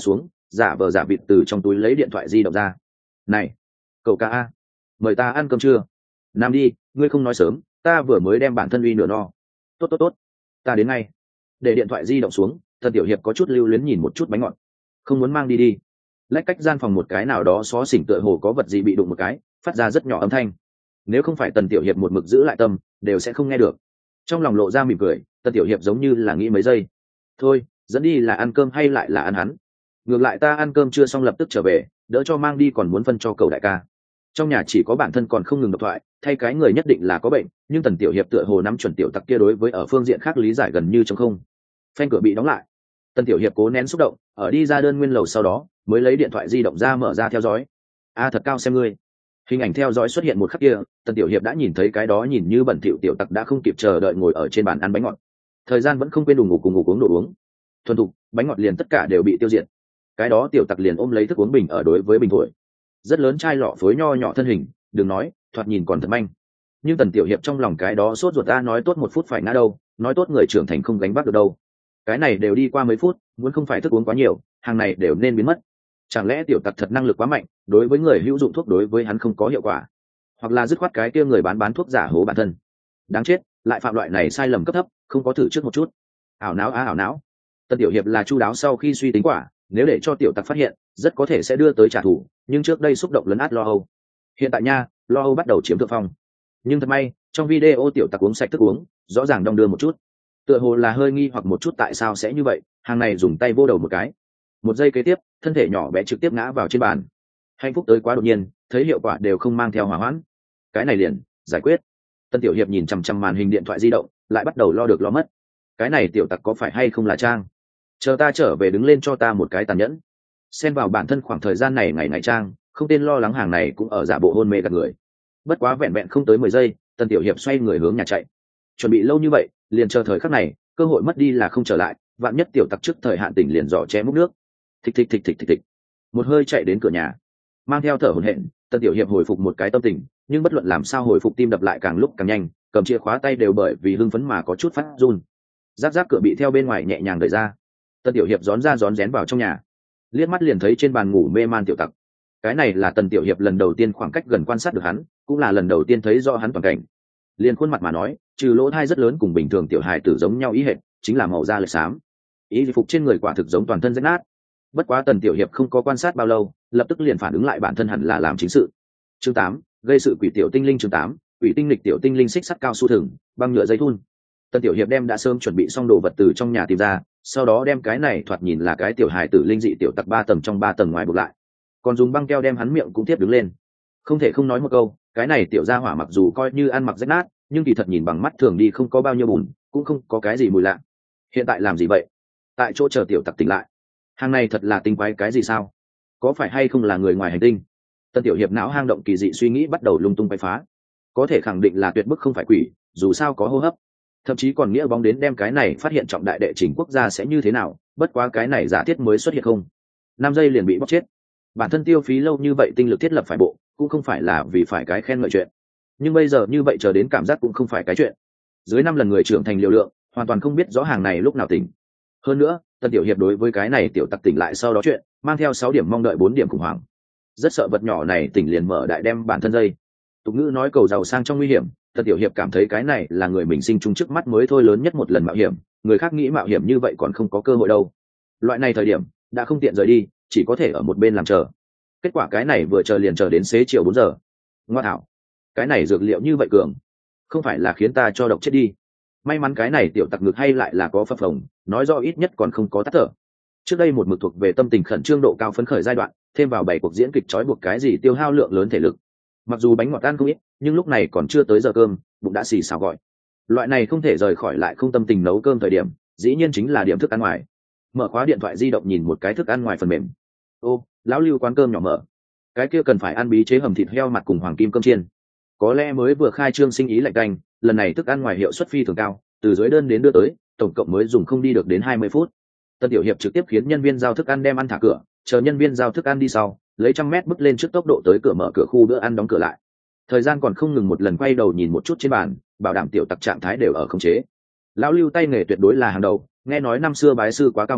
giả vờ giả vịt từ trong túi lấy điện thoại di động ra. Này, cậu ca a, mời ta ăn cơm trưa. Nam đi, ngươi không nói sớm, ta vừa mới đem bản thân uy nửa no. Tốt tốt tốt, ta đến ngay. Để điện thoại di động xuống, Tần Tiểu Hiệp có chút lưu luyến nhìn một chút bánh ngọt. Không muốn mang đi đi. Lách cách gian phòng một cái nào đó xó xỉnh tựa hồ có vật gì bị đụng một cái, phát ra rất nhỏ âm thanh. Nếu không phải Tần Tiểu Hiệp một mực giữ lại tâm, đều sẽ không nghe được. Trong lòng lộ ra mỉm cười, Tần Tiểu Hiệp giống như là nghĩ mấy giây. Thôi, dẫn đi là ăn cơm hay lại là ăn hắn? Ngược lại ta ăn cơm chưa xong lập tức trở về, đỡ cho mang đi còn muốn phân cho cậu đại ca. Trong nhà chỉ có bản thân còn không ngừng độc thoại, thay cái người nhất định là có bệnh, nhưng Tần Tiểu Hiệp tựa hồ nắm chuẩn tiểu tặc kia đối với ở phương diện khác lý giải gần như trong không. Phanh cửa bị đóng lại. Tần Tiểu Hiệp cố nén xúc động, ở đi ra đơn nguyên lầu sau đó, mới lấy điện thoại di động ra mở ra theo dõi. A thật cao xem ngươi. Hình ảnh theo dõi xuất hiện một khắc kia, Tần Tiểu Hiệp đã nhìn thấy cái đó nhìn như bẩn thỉu tiểu tặc đã không kịp chờ đợi ngồi ở trên bàn ăn bánh ngọt. Thời gian vẫn không quên cùng ngủ uống đồ uống. Thuần thục, bánh ngọt liền tất cả đều bị tiêu diệt. Cái đó tiểu tặc liền ôm lấy thức uống bình ở đối với bình thổi. Rất lớn chai lọ phối nho nhỏ thân hình, đừng nói, thoạt nhìn còn thật manh. Nhưng Tần Tiểu Hiệp trong lòng cái đó sốt ruột ta nói tốt một phút phải ngã đâu, nói tốt người trưởng thành không gánh vác được đâu. Cái này đều đi qua mấy phút, muốn không phải thức uống quá nhiều, hàng này đều nên biến mất. Chẳng lẽ tiểu tặc thật năng lực quá mạnh, đối với người hữu dụng thuốc đối với hắn không có hiệu quả, hoặc là dứt khoát cái kia người bán thuốc giả hố bản thân. Đáng chết, lại phạm loại này sai lầm cấp thấp, không có thử trước một chút. Ảo não ảo não. Tần Tiểu Hiệp là chu đáo sau khi suy tính quả, nếu để cho tiểu tặc phát hiện, rất có thể sẽ đưa tới trả thù, nhưng trước đây xúc động lấn át lo âu. Hiện tại nha, lo âu bắt đầu chiếm thượng phong. Nhưng thật may, trong video tiểu tặc uống sạch thức uống, rõ ràng đong đưa một chút. Tựa hồ là hơi nghi hoặc một chút tại sao sẽ như vậy, hàng này dùng tay vô đầu một cái. Một giây kế tiếp, thân thể nhỏ bé trực tiếp ngã vào trên bàn. Hạnh phúc tới quá đột nhiên, thấy hiệu quả đều không mang theo hỏa hoãn. Cái này liền giải quyết. Tân Tiểu Hiệp nhìn chằm chằm màn hình điện thoại di động, lại bắt đầu lo được lo mất. Cái này tiểu tặc có phải hay không là trang? Chờ ta trở về đứng lên cho ta một cái tàn nhẫn. Xen vào bản thân khoảng thời gian này ngày ngày trang, không tên lo lắng hàng này cũng ở giả bộ hôn mê gạt người. Bất quá vẹn vẹn không tới 10 giây, Tân Tiểu Hiệp xoay người hướng nhà chạy. Chuẩn bị lâu như vậy, liền chờ thời khắc này, cơ hội mất đi là không trở lại, vạn nhất tiểu tặc trước thời hạn tỉnh liền dò chém múc nước. Thịch thịch thịch thịch thịch thịch. Một hơi chạy đến cửa nhà, mang theo thở hổn hển, Tân Tiểu Hiệp hồi phục một cái tâm tình, nhưng bất luận làm sao hồi phục tim đập lại càng lúc càng nhanh, cầm chìa khóa tay đều bởi vì hưng phấn mà có chút phát run. Rác rác cửa bị theo bên ngoài nhẹ nhàng đẩy ra. Tân Tiểu Hiệp rón ra rón rén vào trong nhà, liếc mắt liền thấy trên bàn ngủ mê man tiểu tặc. Cái này là Tần Tiểu Hiệp lần đầu tiên khoảng cách gần quan sát được hắn, cũng là lần đầu tiên thấy rõ hắn toàn cảnh. Liền khuôn mặt mà nói, trừ lỗ thai rất lớn cùng bình thường tiểu hài tử giống nhau ý hệt, chính là màu da lệch xám. Y phục trên người quả thực giống toàn thân rách nát. Bất quá Tần Tiểu Hiệp không có quan sát bao lâu, lập tức liền phản ứng lại bản thân hẳn là làm chính sự. Chương 8, gây sự quỷ tiểu tinh linh. Chương 8, quỷ tinh lịch tiểu tinh linh xích sắt cao su thừng, băng nhựa dây thun. Tần Tiểu Hiệp đem đã sớm chuẩn bị xong đồ vật từ trong nhà tìm ra, sau đó đem cái này thoạt nhìn là cái tiểu hài tử linh dị tiểu tặc 3 tầng trong 3 tầng ngoài buộc lại, còn dùng băng keo đem hắn miệng cũng tiếp đứng lên. Không thể không nói một câu, cái này tiểu gia hỏa mặc dù coi như ăn mặc rách nát, nhưng kỳ thật nhìn bằng mắt thường đi không có bao nhiêu bùn, cũng không có cái gì mùi lạ. Hiện tại làm gì vậy? Tại chỗ chờ tiểu tặc tỉnh lại. Hàng này thật là tinh quái cái gì sao? Có phải hay không là người ngoài hành tinh? Tân Tiểu Hiệp não hang động kỳ dị suy nghĩ bắt đầu lung tung quay phá. Có thể khẳng định là tuyệt bức không phải quỷ, dù sao có hô hấp. Thậm chí còn nghĩa bóng đến đem cái này phát hiện trọng đại đệ trình quốc gia sẽ như thế nào, bất quá cái này giả thiết mới xuất hiện không 5 giây liền bị bóc chết. Bản thân tiêu phí lâu như vậy tinh lực thiết lập phải bộ, cũng không phải là vì phải cái khen ngợi chuyện, nhưng bây giờ như vậy chờ đến cảm giác cũng không phải cái chuyện. Dưới 5 lần người trưởng thành liều lượng, hoàn toàn không biết rõ hàng này lúc nào tỉnh. Hơn nữa, Tân Tiểu Hiệp đối với cái này tiểu tặc tỉnh lại sau đó chuyện, mang theo 6 điểm mong đợi 4 điểm khủng hoảng. Rất sợ vật nhỏ này tỉnh liền mở đại đem bản thân dây. Tục ngữ nói cầu giàu sang trong nguy hiểm, Tân Tiểu Hiệp cảm thấy cái này là người mình sinh chung trước mắt mới thôi lớn nhất một lần mạo hiểm, người khác nghĩ mạo hiểm như vậy còn không có cơ hội đâu. Loại này thời điểm đã không tiện rời đi, chỉ có thể ở một bên làm chờ. Kết quả cái này vừa chờ liền chờ đến xế chiều 4 giờ. Ngoa thảo, cái này dược liệu như vậy cường, không phải là khiến ta cho độc chết đi. May mắn cái này tiểu tặc ngực hay lại là có phập phồng, nói rõ ít nhất còn không có tắt thở. Trước đây một mực thuộc về tâm tình khẩn trương độ cao phấn khởi giai đoạn, thêm vào 7 cuộc diễn kịch trói buộc cái gì tiêu hao lượng lớn thể lực. Mặc dù bánh ngọt ăn không ít, nhưng lúc này còn chưa tới giờ cơm, bụng đã xì xào gọi. Loại này không thể rời khỏi lại không tâm tình nấu cơm thời điểm, dĩ nhiên chính là điểm thức ăn ngoài. Mở khóa điện thoại di động nhìn một cái thức ăn ngoài phần mềm. Ô, lão Lưu quán cơm nhỏ mở. Cái kia cần phải ăn bí chế hầm thịt heo mặt cùng hoàng kim cơm chiên. Có lẽ mới vừa khai trương sinh ý lạnh canh, lần này thức ăn ngoài hiệu suất phi thường cao, từ dưới đơn đến đưa tới, tổng cộng mới dùng không đi được đến 20 phút. Tân Tiểu Hiệp trực tiếp khiến nhân viên giao thức ăn đem ăn thả cửa, chờ nhân viên giao thức ăn đi sau, lấy 100 mét bước lên trước tốc độ tới cửa mở cửa khu bữa ăn đóng cửa lại. Thời gian còn không ngừng một lần quay đầu nhìn một chút trên bàn, bảo đảm tiểu tặc trạng thái đều ở khống chế. Lão Lưu tay nghề tuyệt đối là hàng đầu, nghe nói năm xưa bái sư quá cao người,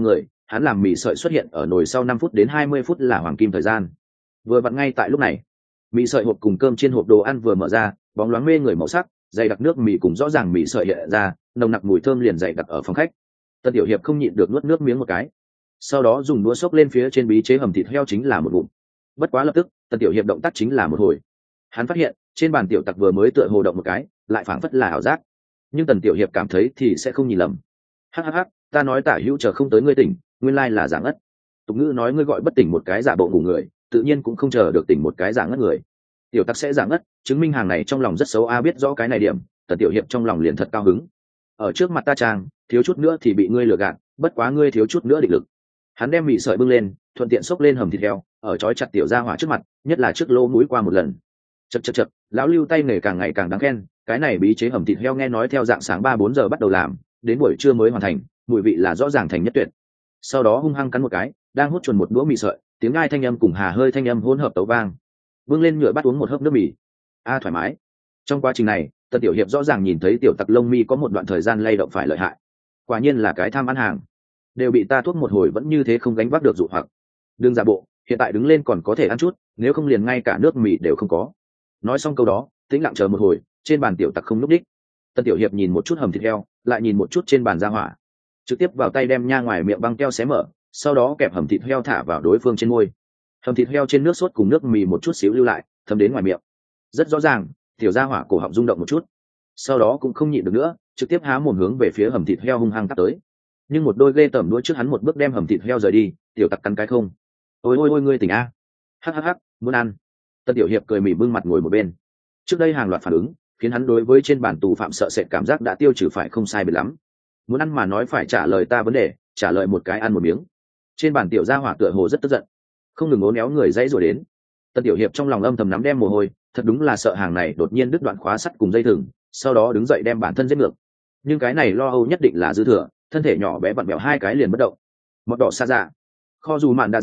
hắn làm mì sợi xuất hiện ở nồi sau 5 phút đến 20 phút là hoàng kim thời gian. Vừa vặn ngay tại lúc này, mì sợi hộp cùng cơm trên hộp đồ ăn vừa mở ra, bóng loáng mê người màu sắc, dày đặc nước mì cùng rõ ràng mì sợi hiện ra, nồng nặc mùi thơm liền dày đặc ở phòng khách. Tân Tiểu Hiệp không nhịn được nuốt nước miếng một cái, sau đó dùng đũa xốc lên phía trên bí chế hầm thịt heo chính là một ngụm. Bất quá lập tức, Tân Tiểu Hiệp động tác chính là một hồi. Hắn phát hiện, trên bàn tiểu tặc vừa mới tựa hồ động một cái, lại phảng phất là ảo giác. Nhưng Tần Tiểu Hiệp cảm thấy thì sẽ không nhìn lầm. Hắc hắc hắc, ta nói Tả Hữu chờ không tới ngươi tỉnh, nguyên lai là giả ngất. Tục ngữ nói ngươi gọi bất tỉnh một cái giả bộ ngủ người, tự nhiên cũng không chờ được tỉnh một cái giả ngất người. Tiểu tặc sẽ giả ngất, chứng minh hàng này trong lòng rất xấu a, biết rõ cái này điểm, Tần Tiểu Hiệp trong lòng liền thật cao hứng. Ở trước mặt ta trang, thiếu chút nữa thì bị ngươi lừa gạt, bất quá ngươi thiếu chút nữa định lực. Hắn đem mì sợi bưng lên, thuận tiện xốc lên hầm thịt heo, ở trói chặt tiểu gia hỏa trước mặt, nhất là trước lỗ mũi qua một lần. Chậc, lão Lưu tay nghề càng ngày càng đáng khen, cái này bí chế hầm thịt heo nghe nói theo dạng sáng 3-4 giờ bắt đầu làm, đến buổi trưa mới hoàn thành, mùi vị là rõ ràng thành nhất tuyệt. Sau đó hung hăng cắn một cái, đang hút chuồn một đũa mì sợi, tiếng ngai thanh âm cùng hà hơi thanh âm hỗn hợp tấu vang. Vương lên nhựa bắt uống một hớp nước mì. A thoải mái. Trong quá trình này, Tần Tiểu Hiệp rõ ràng nhìn thấy tiểu tặc lông mi có một đoạn thời gian lay động phải lợi hại. Quả nhiên là cái tham ăn hàng, đều bị ta thuốc một hồi vẫn như thế không gánh vác được dụ hoặc. Đừng giả bộ, hiện tại đứng lên còn có thể ăn chút, nếu không liền ngay cả nước mì đều không có. Nói xong câu đó, tĩnh lặng chờ một hồi, trên bàn tiểu tặc không lúc đích. Tần Tiểu Hiệp nhìn một chút hầm thịt heo, lại nhìn một chút trên bàn gia hỏa, trực tiếp vào tay đem nha ngoài miệng băng keo xé mở, sau đó kẹp hầm thịt heo thả vào đối phương trên môi. Hầm thịt heo trên nước sốt cùng nước mì một chút xíu lưu lại, thấm đến ngoài miệng. Rất rõ ràng, tiểu gia hỏa cổ họng rung động một chút, sau đó cũng không nhịn được nữa, trực tiếp há mồm hướng về phía hầm thịt heo hung hăng tắt tới. Nhưng một đôi ghê tởm đuôi trước hắn một bước đem hầm thịt heo rời đi, tiểu tặc cắn cái không. Ôi ngươi tỉnh a. Hắc, muốn ăn. Tân Tiểu Hiệp cười mỉm bưng mặt ngồi một bên. Trước đây hàng loạt phản ứng khiến hắn đối với trên bàn tù phạm sợ sệt cảm giác đã tiêu trừ phải không sai biệt lắm. Muốn ăn mà nói phải trả lời ta vấn đề, trả lời một cái ăn một miếng. Trên bàn tiểu gia hỏa tựa hồ rất tức giận, không ngừng ố néo người dãy rồi đến. Tân Tiểu Hiệp trong lòng âm thầm nắm đem mồ hôi, thật đúng là sợ hàng này đột nhiên đứt đoạn khóa sắt cùng dây thừng, sau đó đứng dậy đem bản thân giết ngược. Nhưng cái này lo âu nhất định là dư thừa, thân thể nhỏ bé vặn vẹo hai cái liền bất động. Một đỏ xa dạ, kho dù mạn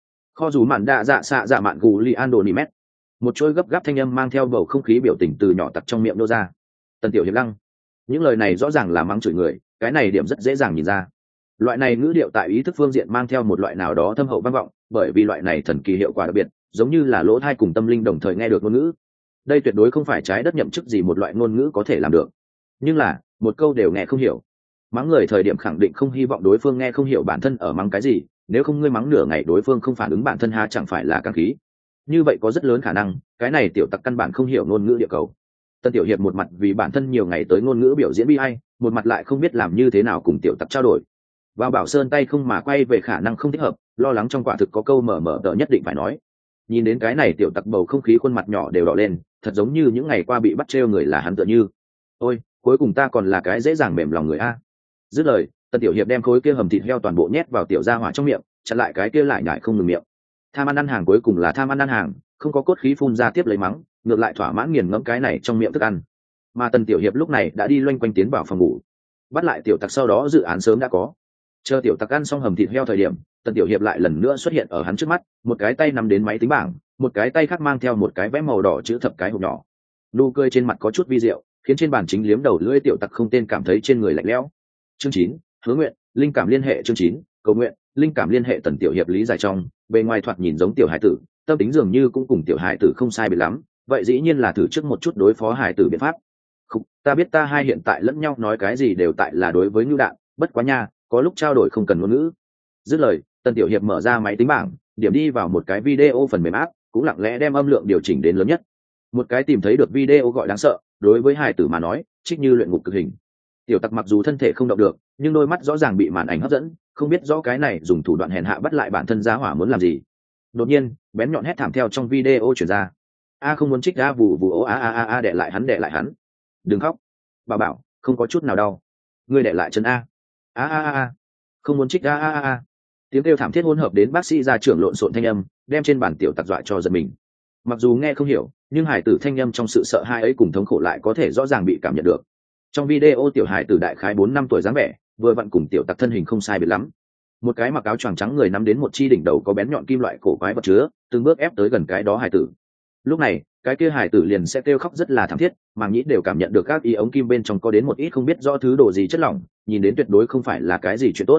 đa dạ xạ dạ mạn gù li an đồ nỉ mét. Một chuỗi gấp gáp thanh âm mang theo bầu không khí biểu tình từ nhỏ tặc trong miệng nô ra. Tần Tiểu Hiệp lăng, những lời này rõ ràng là mắng chửi người, cái này điểm rất dễ dàng nhìn ra. Loại này ngữ điệu tại ý thức phương diện mang theo một loại nào đó thâm hậu vang vọng, bởi vì loại này thần kỳ hiệu quả đặc biệt, giống như là lỗ tai cùng tâm linh đồng thời nghe được ngôn ngữ. Đây tuyệt đối không phải trái đất nhậm chức gì một loại ngôn ngữ có thể làm được. Nhưng là, một câu đều nghe không hiểu. Mắng người thời điểm khẳng định không hy vọng đối phương nghe không hiểu bản thân ở mắng cái gì, nếu không ngươi mắng nửa ngày đối phương không phản ứng bản thân ha chẳng phải là căng khí. Như vậy có rất lớn khả năng, cái này tiểu tặc căn bản không hiểu ngôn ngữ địa cầu. Tân Tiểu Hiệp một mặt vì bản thân nhiều ngày tới ngôn ngữ biểu diễn bi ai, một mặt lại không biết làm như thế nào cùng tiểu tặc trao đổi. Vào Bảo Sơn tay không mà quay về khả năng không thích hợp, lo lắng trong quả thực có câu mở tờ nhất định phải nói. Nhìn đến cái này tiểu tặc bầu không khí khuôn mặt nhỏ đều đỏ lên, thật giống như những ngày qua bị bắt trêu người là hắn tựa như. Ôi, cuối cùng ta còn là cái dễ dàng mềm lòng người a. Dứt lời, Tân Tiểu Hiệp đem khối kia hầm thịt heo toàn bộ nhét vào tiểu gia hỏa trong miệng, chặn lại cái kia lại nhại không ngừng miệng. Tham ăn hàng cuối cùng là tham ăn hàng, không có cốt khí phun ra tiếp lấy mắng, ngược lại thỏa mãn nghiền ngẫm cái này trong miệng thức ăn. Mà Tần Tiểu Hiệp lúc này đã đi loanh quanh tiến vào phòng ngủ, bắt lại tiểu tặc sau đó dự án sớm đã có. Chờ tiểu tặc ăn xong hầm thịt heo thời điểm, Tần Tiểu Hiệp lại lần nữa xuất hiện ở hắn trước mắt, một cái tay nắm đến máy tính bảng, một cái tay khác mang theo một cái vẽ màu đỏ chữ thập cái hộp nhỏ. Nụ cười trên mặt có chút vi diệu, khiến trên bàn chính liếm đầu lưỡi tiểu tặc không tên cảm thấy trên người lạnh lẽo. Chương 9, hứa nguyện, linh cảm liên hệ chương 9, cầu nguyện, linh cảm liên hệ. Tần Tiểu Hiệp lý giải trong, bề ngoài thoạt nhìn giống tiểu hải tử, tâm tính dường như cũng cùng tiểu hải tử không sai biệt lắm, vậy dĩ nhiên là thử trước một chút đối phó hải tử biện pháp. Không, ta biết ta hai hiện tại lẫn nhau nói cái gì đều tại là đối với ngưu đạn, bất quá nha, có lúc trao đổi không cần ngôn ngữ. Dứt lời, Tần Tiểu Hiệp mở ra máy tính bảng, điểm đi vào một cái video phần mềm áp, cũng lặng lẽ đem âm lượng điều chỉnh đến lớn nhất. Một cái tìm thấy được video gọi đáng sợ, đối với hải tử mà nói, trích như luyện ngục cực hình. Tiểu tặc mặc dù thân thể không động được, nhưng đôi mắt rõ ràng bị màn ảnh hấp dẫn, không biết rõ cái này dùng thủ đoạn hèn hạ bắt lại bản thân giá hỏa muốn làm gì. Đột nhiên, bén nhọn hét thảm theo trong video truyền ra. A không muốn trích ra vù vù ố a đè lại hắn. Đừng khóc. Bảo, không có chút nào đau. Ngươi đè lại chân a. Không muốn trích a. Tiếng kêu thảm thiết hỗn hợp đến bác sĩ ra trưởng lộn xộn thanh âm, đem trên bàn tiểu tặc dọa cho giật mình. Mặc dù nghe không hiểu, nhưng hải tử thanh âm trong sự sợ hãi ấy cùng thống khổ lại có thể rõ ràng bị cảm nhận được. Trong video tiểu hải tử đại khái 4-5 tuổi dáng vẻ, vừa vặn cùng tiểu tặc thân hình không sai biệt lắm. Một cái mặc áo choàng trắng người nắm đến một chi đỉnh đầu có bén nhọn kim loại cổ quái vật chứa, từng bước ép tới gần cái đó hải tử. Lúc này, cái kia hải tử liền sẽ kêu khóc rất là thảm thiết, màng nhĩ đều cảm nhận được các y ống kim bên trong có đến một ít không biết rõ thứ đồ gì chất lỏng, nhìn đến tuyệt đối không phải là cái gì chuyện tốt.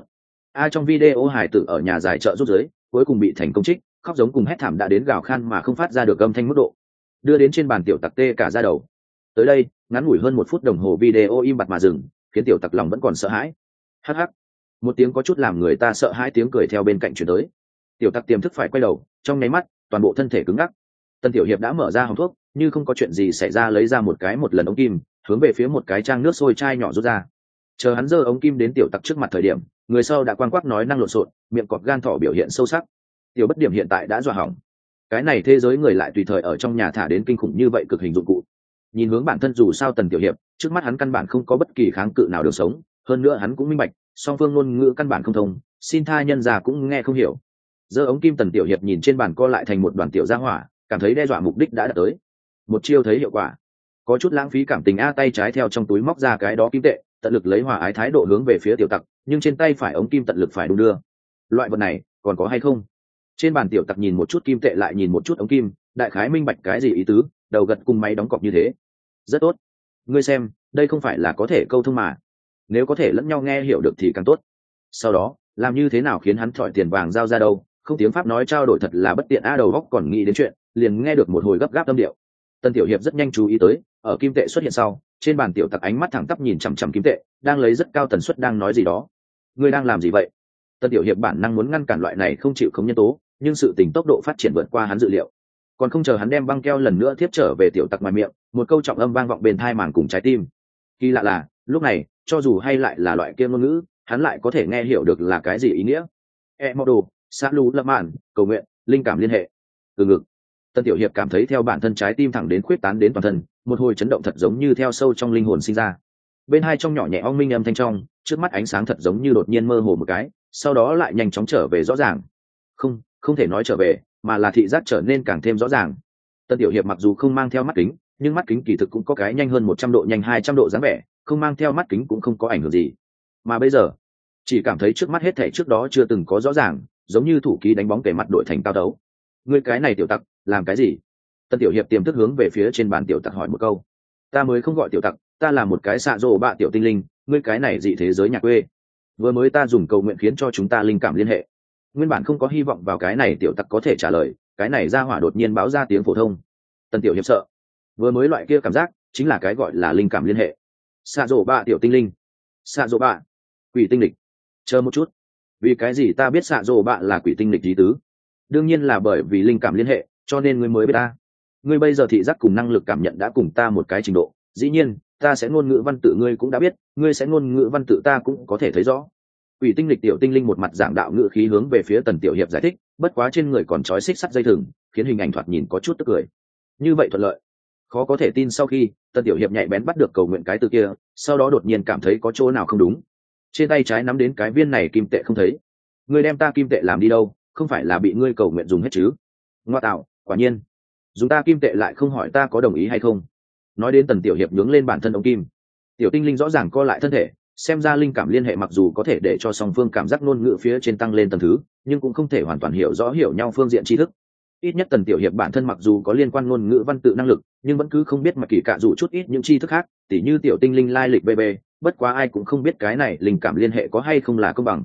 Trong video hải tử ở nhà giải trợ rút giới cuối cùng bị thành công trích, khóc giống cùng hét thảm đã đến gào khan mà không phát ra được âm thanh mức độ, đưa đến trên bàn tiểu tặc tê cả da đầu. Tới đây ngắn ngủi hơn 1 phút đồng hồ video im bặt mà dừng, khiến tiểu tặc lòng vẫn còn sợ hãi. Hắc hắc, một tiếng có chút làm người ta sợ hãi tiếng cười theo bên cạnh chuyển tới. Tiểu tặc tiềm thức phải quay đầu, trong nháy mắt toàn bộ thân thể cứng ngắc. Tân tiểu hiệp đã mở ra hòm thuốc, như không có chuyện gì xảy ra lấy ra một lần ống kim, hướng về phía một cái trang nước sôi chai nhỏ rút ra. Chờ hắn giơ ống kim đến tiểu tặc trước mặt thời điểm, người sau đã quang quắc nói năng lộn xộn, miệng cọp gan thỏ biểu hiện sâu sắc. Tiểu bất điểm hiện tại đã dọa hỏng. Cái này thế giới người lại tùy thời ở trong nhà thả đến kinh khủng như vậy cực hình dụng cụ. Nhìn hướng bản thân dù sao Tần tiểu hiệp, trước mắt hắn căn bản không có bất kỳ kháng cự nào được sống, hơn nữa hắn cũng minh bạch, song phương ngôn ngữ căn bản không thông, xin tha nhân già cũng nghe không hiểu. Giơ ống kim Tần tiểu hiệp nhìn trên bàn co lại thành một đoàn tiểu gia hỏa, cảm thấy đe dọa mục đích đã đạt tới. Một chiêu thấy hiệu quả, có chút lãng phí cảm tình tay trái theo trong túi móc ra cái đó kim tệ, tận lực lấy hòa ái thái độ hướng về phía tiểu tặc, nhưng trên tay phải ống kim tận lực phải đung đưa. Loại vật này còn có hay không? Trên bàn tiểu tặc nhìn một chút kim tệ lại nhìn một chút ống kim, đại khái minh bạch cái gì ý tứ, đầu gật cùng máy đóng cọc như thế. Rất tốt, ngươi xem, đây không phải là có thể câu thông mà, nếu có thể lẫn nhau nghe hiểu được thì càng tốt. Sau đó làm như thế nào khiến hắn thỏi tiền vàng giao ra đâu, không tiếng Pháp nói trao đổi thật là bất tiện. Đầu góc còn nghĩ đến chuyện, liền nghe được một hồi gấp gáp âm điệu. Tân tiểu hiệp rất nhanh chú ý tới, ở kim tệ xuất hiện sau, trên bàn tiểu tặc ánh mắt thẳng tắp nhìn chằm chằm kim tệ, đang lấy rất cao tần suất đang nói gì đó. Ngươi đang làm gì vậy? Tân tiểu hiệp bản năng muốn ngăn cản loại này không chịu khống nhân tố, nhưng sự tình tốc độ phát triển vượt qua hắn dự liệu. Còn không chờ hắn đem băng keo lần nữa tiếp trở về tiểu tặc ngoài miệng, một câu trọng âm vang vọng bên thai màng cùng trái tim. Kỳ lạ là, lúc này, cho dù hay lại là loại kia ngôn ngữ, hắn lại có thể nghe hiểu được là cái gì ý nghĩa. Model, xã lú lâm mạn, cầu nguyện, linh cảm liên hệ. Từ ngực. Tân tiểu hiệp cảm thấy theo bản thân trái tim thẳng đến khuyết tán đến toàn thân, một hồi chấn động thật giống như theo sâu trong linh hồn sinh ra. Bên hai trong nhỏ nhẹ ong minh âm thanh trong, trước mắt ánh sáng thật giống như đột nhiên mơ hồ một cái, sau đó lại nhanh chóng trở về rõ ràng. Không thể nói trở về, mà là thị giác trở nên càng thêm rõ ràng. Tân tiểu hiệp mặc dù không mang theo mắt kính, nhưng mắt kính kỳ thực cũng có cái nhanh hơn 100 độ, nhanh 200 độ dáng vẻ, không mang theo mắt kính cũng không có ảnh hưởng gì. Mà bây giờ, chỉ cảm thấy trước mắt hết thảy trước đó chưa từng có rõ ràng, giống như thủ ký đánh bóng kẻ mặt đội thành cao đấu. Ngươi cái này tiểu tặc, làm cái gì? Tân tiểu hiệp tiềm thức hướng về phía trên bàn tiểu tặc hỏi một câu. Ta mới không gọi tiểu tặc, ta là một cái xạ rồ bạ tiểu tinh linh, ngươi cái này dị thế giới nhà quê. Vừa mới ta dùng cầu nguyện khiến cho chúng ta linh cảm liên hệ. Nguyên bản không có hy vọng vào cái này tiểu tặc có thể trả lời, cái này ra hỏa đột nhiên báo ra tiếng phổ thông. Tân tiểu hiệp sợ. Vừa mới loại kia cảm giác, chính là cái gọi là linh cảm liên hệ. Xạ rồ bạ tiểu tinh linh. Xạ rồ bạ. Quỷ tinh lịch. Chờ một chút. Vì cái gì ta biết xạ rồ bạ là quỷ tinh lịch lý tứ? Đương nhiên là bởi vì linh cảm liên hệ, cho nên ngươi mới biết ta. Ngươi bây giờ thị giác cùng năng lực cảm nhận đã cùng ta một cái trình độ, dĩ nhiên ta sẽ ngôn ngữ văn tự ngươi cũng đã biết, ngươi sẽ ngôn ngữ văn tự ta cũng có thể thấy rõ. Quỷ tinh lịch tiểu tinh linh một mặt giảng đạo ngữ khí hướng về phía Tần tiểu hiệp giải thích, bất quá trên người còn trói xích sắt dây thừng, khiến hình ảnh thoạt nhìn có chút tức cười. Như vậy thuận lợi, khó có thể tin. Sau khi Tần tiểu hiệp nhạy bén bắt được cầu nguyện cái từ kia, sau đó đột nhiên cảm thấy có chỗ nào không đúng. Trên tay trái nắm đến cái viên này kim tệ không thấy. Ngươi đem ta kim tệ làm đi đâu? Không phải là bị ngươi cầu nguyện dùng hết chứ? Ngoa tạo, quả nhiên dùng ta kim tệ lại không hỏi ta có đồng ý hay không. Nói đến Tần tiểu hiệp nhướng lên bản thân ống kim, tiểu tinh linh rõ ràng co lại thân thể, xem ra linh cảm liên hệ mặc dù có thể để cho song phương cảm giác ngôn ngữ phía trên tăng lên tầng thứ, nhưng cũng không thể hoàn toàn hiểu rõ hiểu nhau phương diện tri thức. Ít nhất Tần tiểu hiệp bản thân mặc dù có liên quan ngôn ngữ văn tự năng lực, nhưng vẫn cứ không biết mà kỳ cạ dù chút ít những tri thức khác, tỉ như tiểu tinh linh lai lịch bb, bất quá ai cũng không biết cái này linh cảm liên hệ có hay không là công bằng.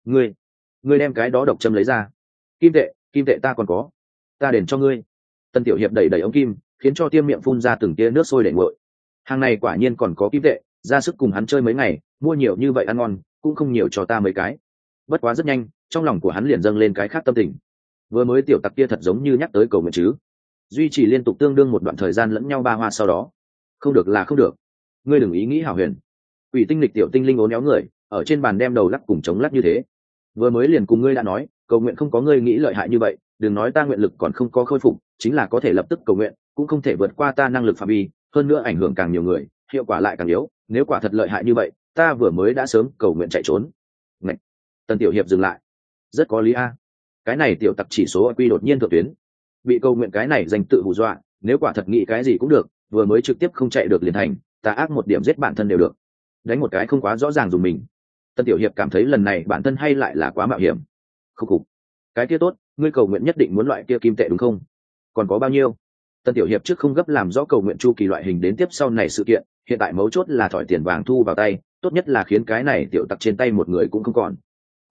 Ngươi đem cái đó độc châm lấy ra. Kim tệ ta còn có, ta đền cho ngươi. Tần tiểu hiệp đẩy ống kim, khiến cho tiêm miệng phun ra từng tia nước sôi để nguội. Hàng này quả nhiên còn có kim tệ, ra sức cùng hắn chơi mấy ngày, mua nhiều như vậy ăn ngon, cũng không nhiều cho ta mấy cái. Bất quá rất nhanh, trong lòng của hắn liền dâng lên cái khác tâm tình. Vừa mới tiểu tặc kia thật giống như nhắc tới cầu nguyện chứ. Duy trì liên tục tương đương một đoạn thời gian lẫn nhau ba hoa sau đó. Không được là không được. Ngươi đừng ý nghĩ hảo huyền. Quỷ tinh lịch tiểu tinh linh ốn éo người, ở trên bàn đem đầu lắc cùng chống lắc như thế. Vừa mới liền cùng ngươi đã nói, cầu nguyện không có ngươi nghĩ lợi hại như vậy, đừng nói ta nguyện lực còn không có khôi phục, chính là có thể lập tức cầu nguyện, cũng không thể vượt qua ta năng lực phạm vi, hơn nữa ảnh hưởng càng nhiều người, hiệu quả lại càng yếu. Nếu quả thật lợi hại như vậy, ta vừa mới đã sớm cầu nguyện chạy trốn. Ngạch. Tần tiểu hiệp dừng lại. Rất có lý a. Cái này tiểu tặc chỉ số IQ đột nhiên thượng tuyến, bị cầu nguyện cái này danh tự hù dọa, nếu quả thật nghĩ cái gì cũng được, vừa mới trực tiếp không chạy được liền thành, ta ác một điểm giết bản thân đều được. Đánh một cái không quá rõ ràng dùng mình. Tần tiểu hiệp cảm thấy lần này bản thân hay lại là quá mạo hiểm. Khúc khục. Cái kia tốt, ngươi cầu nguyện nhất định muốn loại kia kim tệ đúng không? Còn có bao nhiêu? Tần tiểu hiệp trước không gấp làm rõ cầu nguyện chu kỳ loại hình đến tiếp sau này sự kiện, hiện tại mấu chốt là thỏi tiền vàng thu vào tay, tốt nhất là khiến cái này tiểu tặc trên tay một người cũng không còn.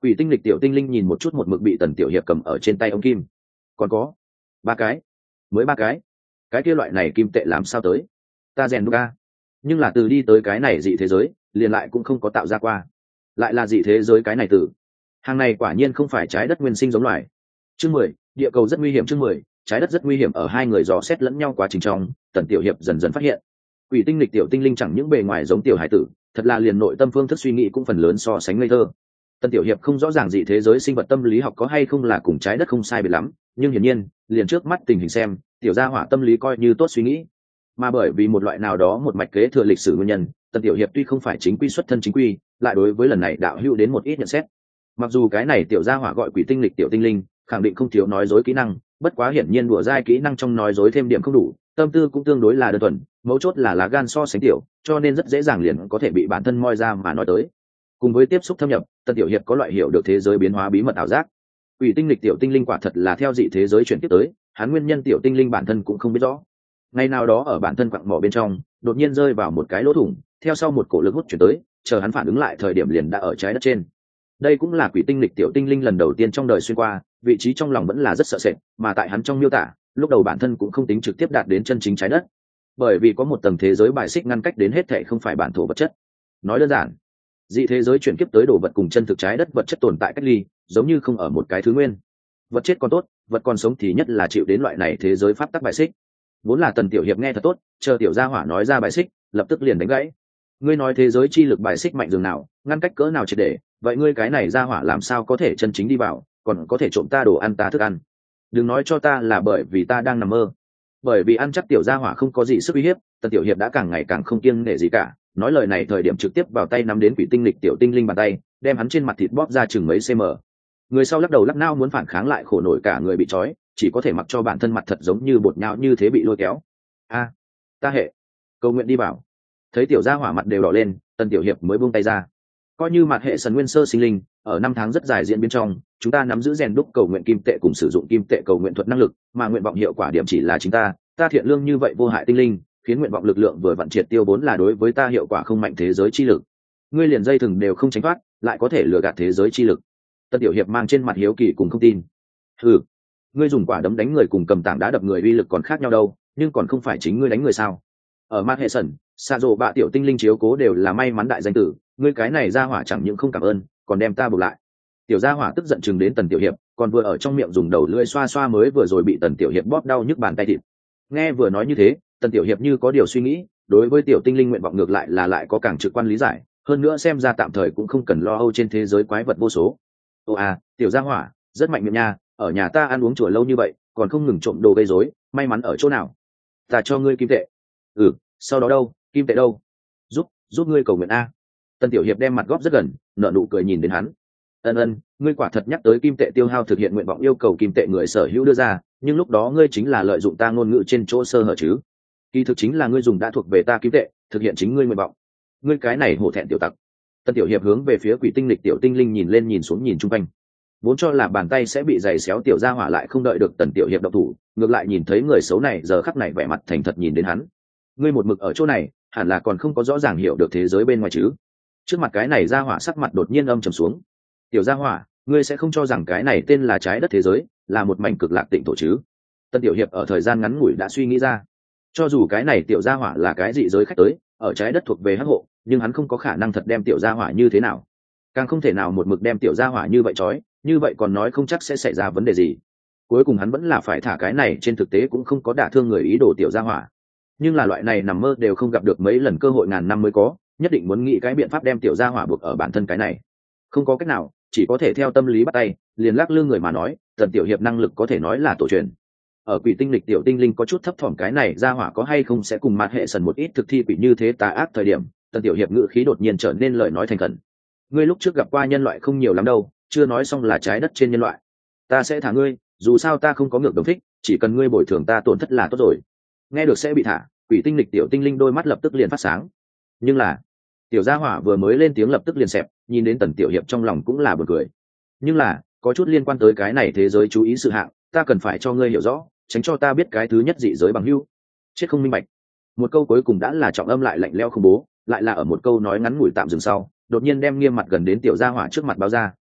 Quỷ tinh lịch tiểu tinh linh nhìn một chút một mực bị tần tiểu hiệp cầm ở trên tay ông kim. Còn có 3 cái, mới 3 cái, cái kia loại này kim tệ làm sao tới? Ta rèn đúc a, nhưng là từ đi tới cái này dị thế giới liền lại cũng không có tạo ra qua, lại là dị thế giới cái này từ hàng này quả nhiên không phải trái đất nguyên sinh giống loài. Chương 10, địa cầu rất nguy hiểm. Chương 10, trái đất rất nguy hiểm. Ở hai người dò xét lẫn nhau quá trình trong, tần tiểu hiệp dần dần phát hiện quỷ tinh lịch tiểu tinh linh chẳng những bề ngoài giống tiểu hải tử, thật là liền nội tâm phương thức suy nghĩ cũng phần lớn so sánh ngây thơ. Tần tiểu hiệp không rõ ràng dị thế giới sinh vật tâm lý học có hay không là cùng trái đất không sai biệt lắm, nhưng hiển nhiên liền trước mắt tình hình xem, tiểu gia hỏa tâm lý coi như tốt suy nghĩ. Mà bởi vì một loại nào đó một mạch kế thừa lịch sử nguyên nhân, tần tiểu hiệp tuy không phải chính quy xuất thân chính quy, lại đối với lần này đạo hữu đến một ít nhận xét. Mặc dù cái này tiểu gia hỏa gọi quỷ tinh lịch tiểu tinh linh, khẳng định không thiếu nói dối kỹ năng, bất quá hiển nhiên đùa dai kỹ năng trong nói dối thêm điểm không đủ, tâm tư cũng tương đối là đơn thuần, mấu chốt là lá gan so sánh tiểu, cho nên rất dễ dàng liền có thể bị bản thân moi ra mà nói tới. Cùng với tiếp xúc thâm nhập, tần tiểu hiệp có loại hiểu được thế giới biến hóa bí mật ảo giác. Quỷ tinh lịch tiểu tinh linh quả thật là theo dị thế giới chuyển tiếp tới, hắn nguyên nhân tiểu tinh linh bản thân cũng không biết rõ. Ngày nào đó ở bản thân quặng mỏ bên trong, đột nhiên rơi vào một cái lỗ thủng, theo sau một cổ lực hút chuyển tới, chờ hắn phản ứng lại thời điểm liền đã ở trái đất trên. Đây cũng là quỷ tinh lịch tiểu tinh linh lần đầu tiên trong đời xuyên qua, vị trí trong lòng vẫn là rất sợ sệt, mà tại hắn trong miêu tả, lúc đầu bản thân cũng không tính trực tiếp đạt đến chân chính trái đất, bởi vì có một tầng thế giới bài xích ngăn cách đến hết thảy không phải bản thổ vật chất. Nói đơn giản, dị thế giới chuyển kiếp tới đồ vật cùng chân thực trái đất vật chất tồn tại cách ly, giống như không ở một cái thứ nguyên. Vật chết còn tốt, vật còn sống thì nhất là chịu đến loại này thế giới pháp tắc bài xích. Vốn là tần tiểu hiệp nghe thật tốt, chờ tiểu gia hỏa nói ra bài xích, lập tức liền đánh gãy. Ngươi nói thế giới chi lực bài xích mạnh dường nào, ngăn cách cỡ nào triệt để, vậy ngươi cái này gia hỏa làm sao có thể chân chính đi vào, còn có thể trộm ta đồ ăn ta thức ăn? Đừng nói cho ta là bởi vì ta đang nằm mơ. Bởi vì ăn chắc tiểu gia hỏa không có gì sức uy hiếp, tần tiểu hiệp đã càng ngày càng không kiêng nể gì cả, nói lời này thời điểm trực tiếp vào tay nắm đến quỷ tinh lịch tiểu tinh linh bàn tay, đem hắn trên mặt thịt bóp ra chừng mấy cm. Người sau lắc đầu lắc nao muốn phản kháng lại khổ nổi cả người bị trói, chỉ có thể mặc cho bản thân mặt thật giống như bột nhão như thế bị lôi kéo. A, ta hệ, cầu nguyện đi bảo. Thấy tiểu gia hỏa mặt đều đỏ lên, tần tiểu hiệp mới buông tay ra. Coi như mặt hệ sần nguyên sơ sinh linh, ở năm tháng rất dài diễn biến trong, chúng ta nắm giữ rèn đúc cầu nguyện kim tệ cùng sử dụng kim tệ cầu nguyện thuật năng lực, mà nguyện vọng hiệu quả điểm chỉ là chính ta thiện lương như vậy vô hại tinh linh, khiến nguyện vọng lực lượng vừa vặn triệt tiêu vốn là đối với ta hiệu quả không mạnh thế giới chi lực. Ngươi liền dây thừng đều không tránh thoát, lại có thể lừa gạt thế giới chi lực. Tân tiểu hiệp mang trên mặt hiếu kỳ cùng không tin. Ừ, ngươi dùng quả đấm đánh người cùng cầm tảng đá đập người uy lực còn khác nhau đâu, nhưng còn không phải chính ngươi đánh người sao? Ở mặt hệ sần, xạ rộ bạ tiểu tinh linh chiếu cố đều là may mắn đại danh tử, ngươi cái này ra hỏa chẳng những không cảm ơn, còn đem ta buộc lại. Tiểu gia hỏa tức giận chừng đến tần tiểu hiệp, còn vừa ở trong miệng dùng đầu lưỡi xoa xoa mới vừa rồi bị tần tiểu hiệp bóp đau nhức bàn tay thịt. Nghe vừa nói như thế, tần tiểu hiệp như có điều suy nghĩ, đối với tiểu tinh linh nguyện vọng ngược lại là lại có càng trực quan lý giải, hơn nữa xem ra tạm thời cũng không cần lo âu trên thế giới quái vật vô số. Ô à, tiểu gia hỏa rất mạnh miệng nha, ở nhà ta ăn uống chùa lâu như vậy còn không ngừng trộm đồ gây rối, may mắn ở chỗ nào? Ta cho ngươi kim tệ. Ừ, sau đó đâu, kim tệ đâu? Giúp ngươi cầu nguyện a. Tần tiểu hiệp đem mặt góp rất gần, nở nụ cười nhìn đến hắn. Ân, ngươi quả thật nhắc tới kim tệ tiêu hao thực hiện nguyện vọng yêu cầu kim tệ người sở hữu đưa ra, nhưng lúc đó ngươi chính là lợi dụng ta ngôn ngữ trên chỗ sơ hở chứ? Kỳ thực chính là ngươi dùng đã thuộc về ta kim tệ thực hiện chính ngươi nguyện vọng. Ngươi cái này hổ thẹn tiểu tặc. Tần tiểu hiệp hướng về phía quỷ tinh lịch tiểu tinh linh nhìn lên nhìn xuống nhìn chung quanh, vốn cho là bàn tay sẽ bị giày xéo tiểu gia hỏa lại không đợi được tần tiểu hiệp động thủ, ngược lại nhìn thấy người xấu này giờ khắc này vẻ mặt thành thật nhìn đến hắn. Ngươi một mực ở chỗ này hẳn là còn không có rõ ràng hiểu được thế giới bên ngoài chứ? Trước mặt cái này gia hỏa sắc mặt đột nhiên âm trầm xuống. Tiểu gia hỏa, ngươi sẽ không cho rằng cái này tên là trái đất thế giới là một mảnh cực lạc tịnh thổ chứ? Tần tiểu hiệp ở thời gian ngắn ngủi đã suy nghĩ ra, cho dù cái này tiểu gia hỏa là cái dị giới khách tới ở trái đất thuộc về hắc hộ, nhưng hắn không có khả năng thật đem tiểu gia hỏa như thế nào, càng không thể nào một mực đem tiểu gia hỏa như vậy trói, như vậy còn nói không chắc sẽ xảy ra vấn đề gì. Cuối cùng hắn vẫn là phải thả cái này, trên thực tế cũng không có đả thương người ý đồ tiểu gia hỏa, nhưng là loại này nằm mơ đều không gặp được mấy lần cơ hội ngàn năm mới có, nhất định muốn nghĩ cái biện pháp đem tiểu gia hỏa buộc ở bản thân cái này. Không có cách nào, chỉ có thể theo tâm lý bắt tay, liền lắc lư người mà nói, Tần tiểu hiệp năng lực có thể nói là tổ truyền. Ở quỷ tinh lịch tiểu tinh linh có chút thấp thỏm cái này gia hỏa có hay không sẽ cùng mặt hệ sần một ít thực thi quỷ như thế tà ác thời điểm, Tần tiểu hiệp ngữ khí đột nhiên trở nên lời nói thành khẩn. Ngươi lúc trước gặp qua nhân loại không nhiều lắm đâu, chưa nói xong là trái đất trên nhân loại. Ta sẽ thả ngươi, dù sao ta không có ngược đồng thích, chỉ cần ngươi bồi thường ta tổn thất là tốt rồi. Nghe được sẽ bị thả, quỷ tinh lịch tiểu tinh linh đôi mắt lập tức liền phát sáng. Nhưng là tiểu gia hỏa vừa mới lên tiếng lập tức liền xẹp, nhìn đến tần tiểu hiệp trong lòng cũng là buồn cười. Nhưng là có chút liên quan tới cái này thế giới chú ý sự hạng, ta cần phải cho ngươi hiểu rõ, tránh cho ta biết cái thứ nhất dị giới bằng hữu chết không minh bạch. Một câu cuối cùng đã là trọng âm lại lạnh lẽo không bố, lại là ở một câu nói ngắn ngủi tạm dừng sau, đột nhiên đem nghiêm mặt gần đến tiểu gia hỏa trước mặt báo ra.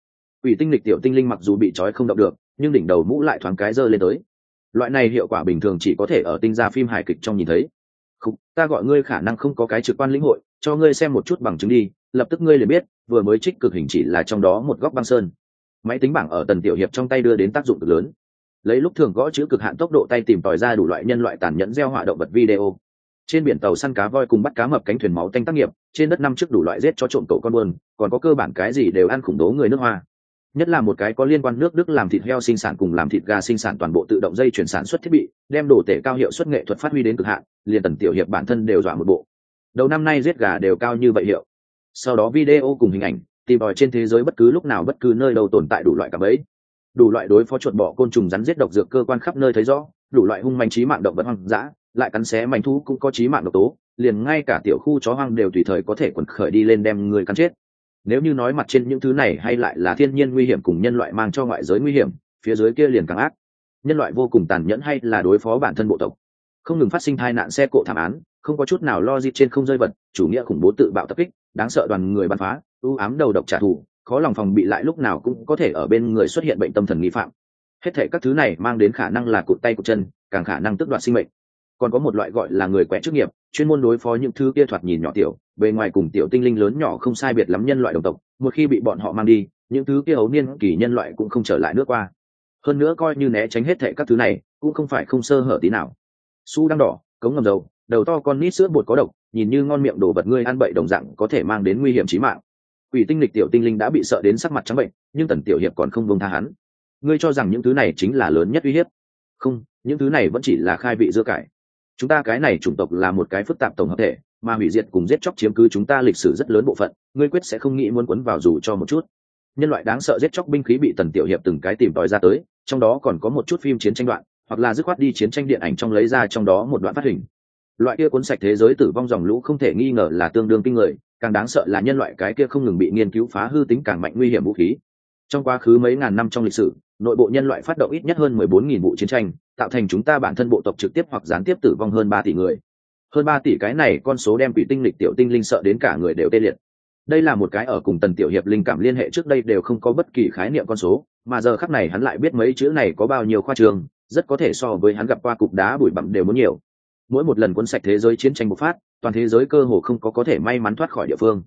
Quỷ tinh lịch tiểu tinh linh mặc dù bị trói không động được, nhưng đỉnh đầu mũ lại thoáng cái giơ lên tới. Loại này hiệu quả bình thường chỉ có thể ở tinh gia phim hài kịch trong nhìn thấy. Không, ta gọi ngươi khả năng không có cái trực quan lĩnh hội, cho ngươi xem một chút bằng chứng đi, lập tức ngươi liền biết, vừa mới trích cực hình chỉ là trong đó một góc băng sơn. Máy tính bảng ở Tần Tiểu Hiệp trong tay đưa đến tác dụng cực lớn. Lấy lúc thường gõ chữ cực hạn tốc độ tay tìm tòi ra đủ loại nhân loại tàn nhẫn gieo họa động vật video. Trên biển tàu săn cá voi cùng bắt cá mập cánh thuyền máu tanh tác nghiệp, trên đất năm trước đủ loại giết cho trộm cậu con buôn, còn có cơ bản cái gì đều ăn khủng bố người nước Hoa. Nhất là một cái có liên quan nước Đức làm thịt heo sinh sản cùng làm thịt gà sinh sản toàn bộ tự động dây chuyển sản xuất thiết bị, đem đồ tể cao hiệu suất nghệ thuật phát huy đến cực hạn, liền Tần Tiểu Hiệp bản thân đều dọa một bộ. Đầu năm nay giết gà đều cao như vậy hiệu. Sau đó video cùng hình ảnh, tìm tòi trên thế giới bất cứ lúc nào bất cứ nơi đâu tồn tại đủ loại cả bẫy, đủ loại đối phó chuột bọ côn trùng rắn giết độc dược cơ quan khắp nơi thấy rõ, đủ loại hung manh chí mạng động vật hoang dã, lại cắn xé manh thú cũng có chí mạng độc tố, liền ngay cả tiểu khu chó hoang đều tùy thời có thể quần khởi đi lên đem người cắn chết. Nếu như nói mặt trên những thứ này hay lại là thiên nhiên nguy hiểm cùng nhân loại mang cho ngoại giới nguy hiểm, phía dưới kia liền càng ác. Nhân loại vô cùng tàn nhẫn hay là đối phó bản thân bộ tộc, không ngừng phát sinh tai nạn xe cộ thảm án, không có chút nào lo gì trên không rơi vật, chủ nghĩa khủng bố tự bạo tập kích, đáng sợ đoàn người bắn phá, u ám đầu độc trả thù, khó lòng phòng bị lại lúc nào cũng có thể ở bên người xuất hiện bệnh tâm thần nghi phạm. Hết thảy các thứ này mang đến khả năng là cụt tay cụt chân, càng khả năng tước đoạt sinh mệnh. Còn có một loại gọi là người quẻ chức nghiệp, chuyên môn đối phó những thứ kia thoạt nhìn nhỏ tiểu, bề ngoài cùng tiểu tinh linh lớn nhỏ không sai biệt lắm nhân loại đồng tộc, một khi bị bọn họ mang đi, những thứ kia ấu niên kỳ nhân loại cũng không trở lại nước qua. Hơn nữa coi như né tránh hết thảy các thứ này, cũng không phải không sơ hở tí nào. Su đăng đỏ, cống ngầm dầu, đầu to con nít sữa bột có độc, nhìn như ngon miệng đồ vật ngươi ăn bậy đồng dạng có thể mang đến nguy hiểm chí mạng. Quỷ tinh lịch tiểu tinh linh đã bị sợ đến sắc mặt trắng bệnh, nhưng Tần Tiểu Hiệp còn không buông tha hắn. Ngươi cho rằng những thứ này chính là lớn nhất uy hiếp? Không, những thứ này vẫn chỉ là khai vị dưa cải. Chúng ta cái này chủng tộc là một cái phức tạp tổng hợp thể, mà hủy diệt cùng giết chóc chiếm cứ chúng ta lịch sử rất lớn bộ phận, ngươi quyết sẽ không nghĩ muốn quấn vào dù cho một chút. Nhân loại đáng sợ giết chóc binh khí bị Tần Tiểu Hiệp từng cái tìm tòi ra tới, trong đó còn có một chút phim chiến tranh đoạn, hoặc là dứt khoát đi chiến tranh điện ảnh trong lấy ra trong đó một đoạn phát hình. Loại kia cuốn sạch thế giới tử vong dòng lũ không thể nghi ngờ là tương đương kinh người, càng đáng sợ là nhân loại cái kia không ngừng bị nghiên cứu phá hư tính càng mạnh nguy hiểm vũ khí. Trong quá khứ mấy ngàn năm trong lịch sử, nội bộ nhân loại phát động ít nhất hơn 14.000 vụ chiến tranh, tạo thành chúng ta bản thân bộ tộc trực tiếp hoặc gián tiếp tử vong hơn 3 tỷ người. Hơn 3 tỷ cái này con số đem quỷ tinh lịch tiểu tinh linh sợ đến cả người đều tê liệt. Đây là một cái ở cùng Tần Tiểu Hiệp linh cảm liên hệ trước đây đều không có bất kỳ khái niệm con số, mà giờ khắc này hắn lại biết mấy chữ này có bao nhiêu khoa trương, rất có thể so với hắn gặp qua cục đá bụi bặm đều muốn nhiều. Mỗi một lần cuốn sạch thế giới chiến tranh bộc phát, toàn thế giới cơ hồ không có thể may mắn thoát khỏi địa phương.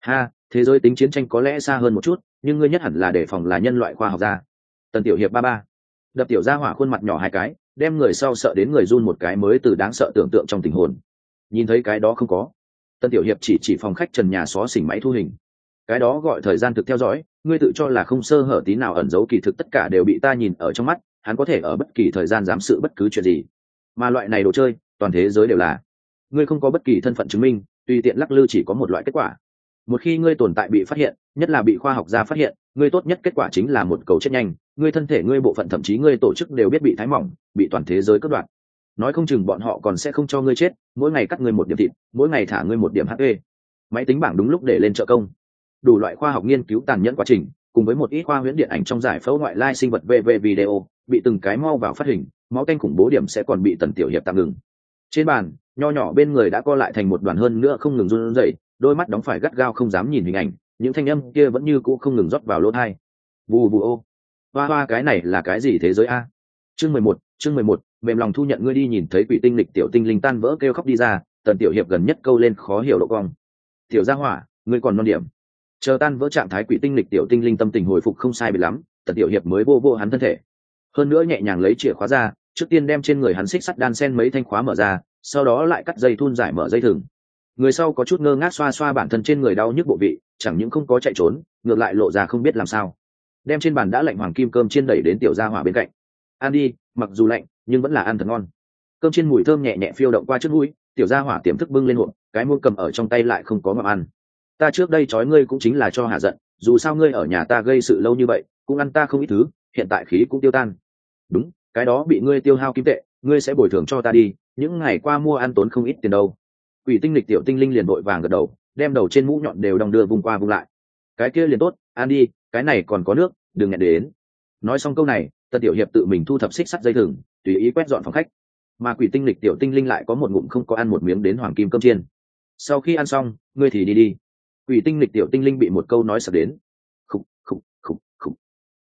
Thế giới tính chiến tranh có lẽ xa hơn một chút, nhưng ngươi nhất hẳn là đề phòng là nhân loại khoa học gia. Tần Tiểu Hiệp ba đập tiểu gia hỏa khuôn mặt nhỏ hai cái, đem người sau sợ đến người run một cái mới từ đáng sợ tưởng tượng trong tình hồn. Nhìn thấy cái đó không có? Tần Tiểu Hiệp chỉ phòng khách trần nhà xó xỉnh máy thu hình. Cái đó gọi thời gian thực theo dõi, ngươi tự cho là không sơ hở tí nào ẩn giấu kỳ thực tất cả đều bị ta nhìn ở trong mắt, hắn có thể ở bất kỳ thời gian giám sự bất cứ chuyện gì. Mà loại này đồ chơi, toàn thế giới đều là. Ngươi không có bất kỳ thân phận chứng minh, tùy tiện lắc lư chỉ có một loại kết quả. Một khi ngươi tồn tại bị phát hiện, nhất là bị khoa học gia phát hiện, ngươi tốt nhất kết quả chính là một cầu chết nhanh, ngươi thân thể ngươi bộ phận thậm chí ngươi tổ chức đều biết bị thái mỏng, bị toàn thế giới cắt đoạn. Nói không chừng bọn họ còn sẽ không cho ngươi chết, mỗi ngày cắt ngươi một điểm thịt, mỗi ngày thả ngươi một điểm HP. Máy tính bảng đúng lúc để lên trợ công. Đủ loại khoa học nghiên cứu tàn nhẫn quá trình, cùng với một ít khoa huyễn điện ảnh trong giải phẫu ngoại lai sinh vật VV video, bị từng cái mau vào phát hình, máu tanh khủng bố điểm sẽ còn bị Tần Tiểu Hiệp tạm ngừng. Trên bàn, nho nhỏ bên người đã co lại thành một đoàn hơn nữa không ngừng run rẩy, đôi mắt đóng phải gắt gao không dám nhìn hình ảnh, những thanh âm kia vẫn như cũ không ngừng rót vào lỗ tai. Vù vù ô. Hoa cái này là cái gì thế giới a? Chương 11, mềm lòng thu nhận ngươi đi nhìn thấy quỷ tinh lịch tiểu tinh linh tan vỡ kêu khóc đi ra, Tần Tiểu Hiệp gần nhất câu lên khó hiểu độ cong. Tiểu gia hỏa, ngươi còn non điểm. Chờ tan vỡ trạng thái quỷ tinh lịch tiểu tinh linh tâm tình hồi phục không sai biệt lắm, Tần Tiểu Hiệp mới vô hắn thân thể. Hơn nữa nhẹ nhàng lấy chìa khóa ra, trước tiên đem trên người hắn xích sắt đan sen mấy thanh khóa mở ra, sau đó lại cắt dây thun giải mở dây thừng. Người sau có chút ngơ ngác xoa xoa bản thân trên người đau nhức bộ vị, chẳng những không có chạy trốn, ngược lại lộ ra không biết làm sao. Đem trên bàn đã lạnh hoàng kim cơm chiên đẩy đến tiểu gia hỏa bên cạnh. Ăn đi, mặc dù lạnh, nhưng vẫn là ăn thật ngon. Cơm chiên mùi thơm nhẹ nhẹ phiêu động qua trước mũi, tiểu gia hỏa tiềm thức bưng lên hộp, cái muỗng cầm ở trong tay lại không có ngậm ăn. Ta trước đây trói ngươi cũng chính là cho hạ giận, dù sao ngươi ở nhà ta gây sự lâu như vậy, cũng ăn ta không ít thứ, hiện tại khí cũng tiêu tan. Đúng, cái đó bị ngươi tiêu hao kim tệ, ngươi sẽ bồi thường cho ta đi, những ngày qua mua ăn tốn không ít tiền đâu. Quỷ tinh lịch tiểu tinh linh liền vội vàng gật đầu, đem đầu trên mũ nhọn đều đong đưa vung qua vung lại. Cái kia liền tốt, ăn đi, cái này còn có nước, đừng nghẹn đến. Nói xong câu này, Tần Tiểu Hiệp tự mình thu thập xích sắt dây thừng, tùy ý quét dọn phòng khách. Mà quỷ tinh lịch tiểu tinh linh lại có một ngụm không có ăn một miếng đến hoàng kim cơm chiên. Sau khi ăn xong, ngươi thì đi đi. Quỷ tinh lịch tiểu tinh linh bị một câu nói sập đến. Khục.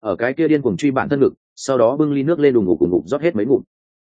ở cái kia điên cuồng truy bản thân ngực, sau đó bưng ly nước lên đùng ngục cùng ngục rót hết mấy ngụm.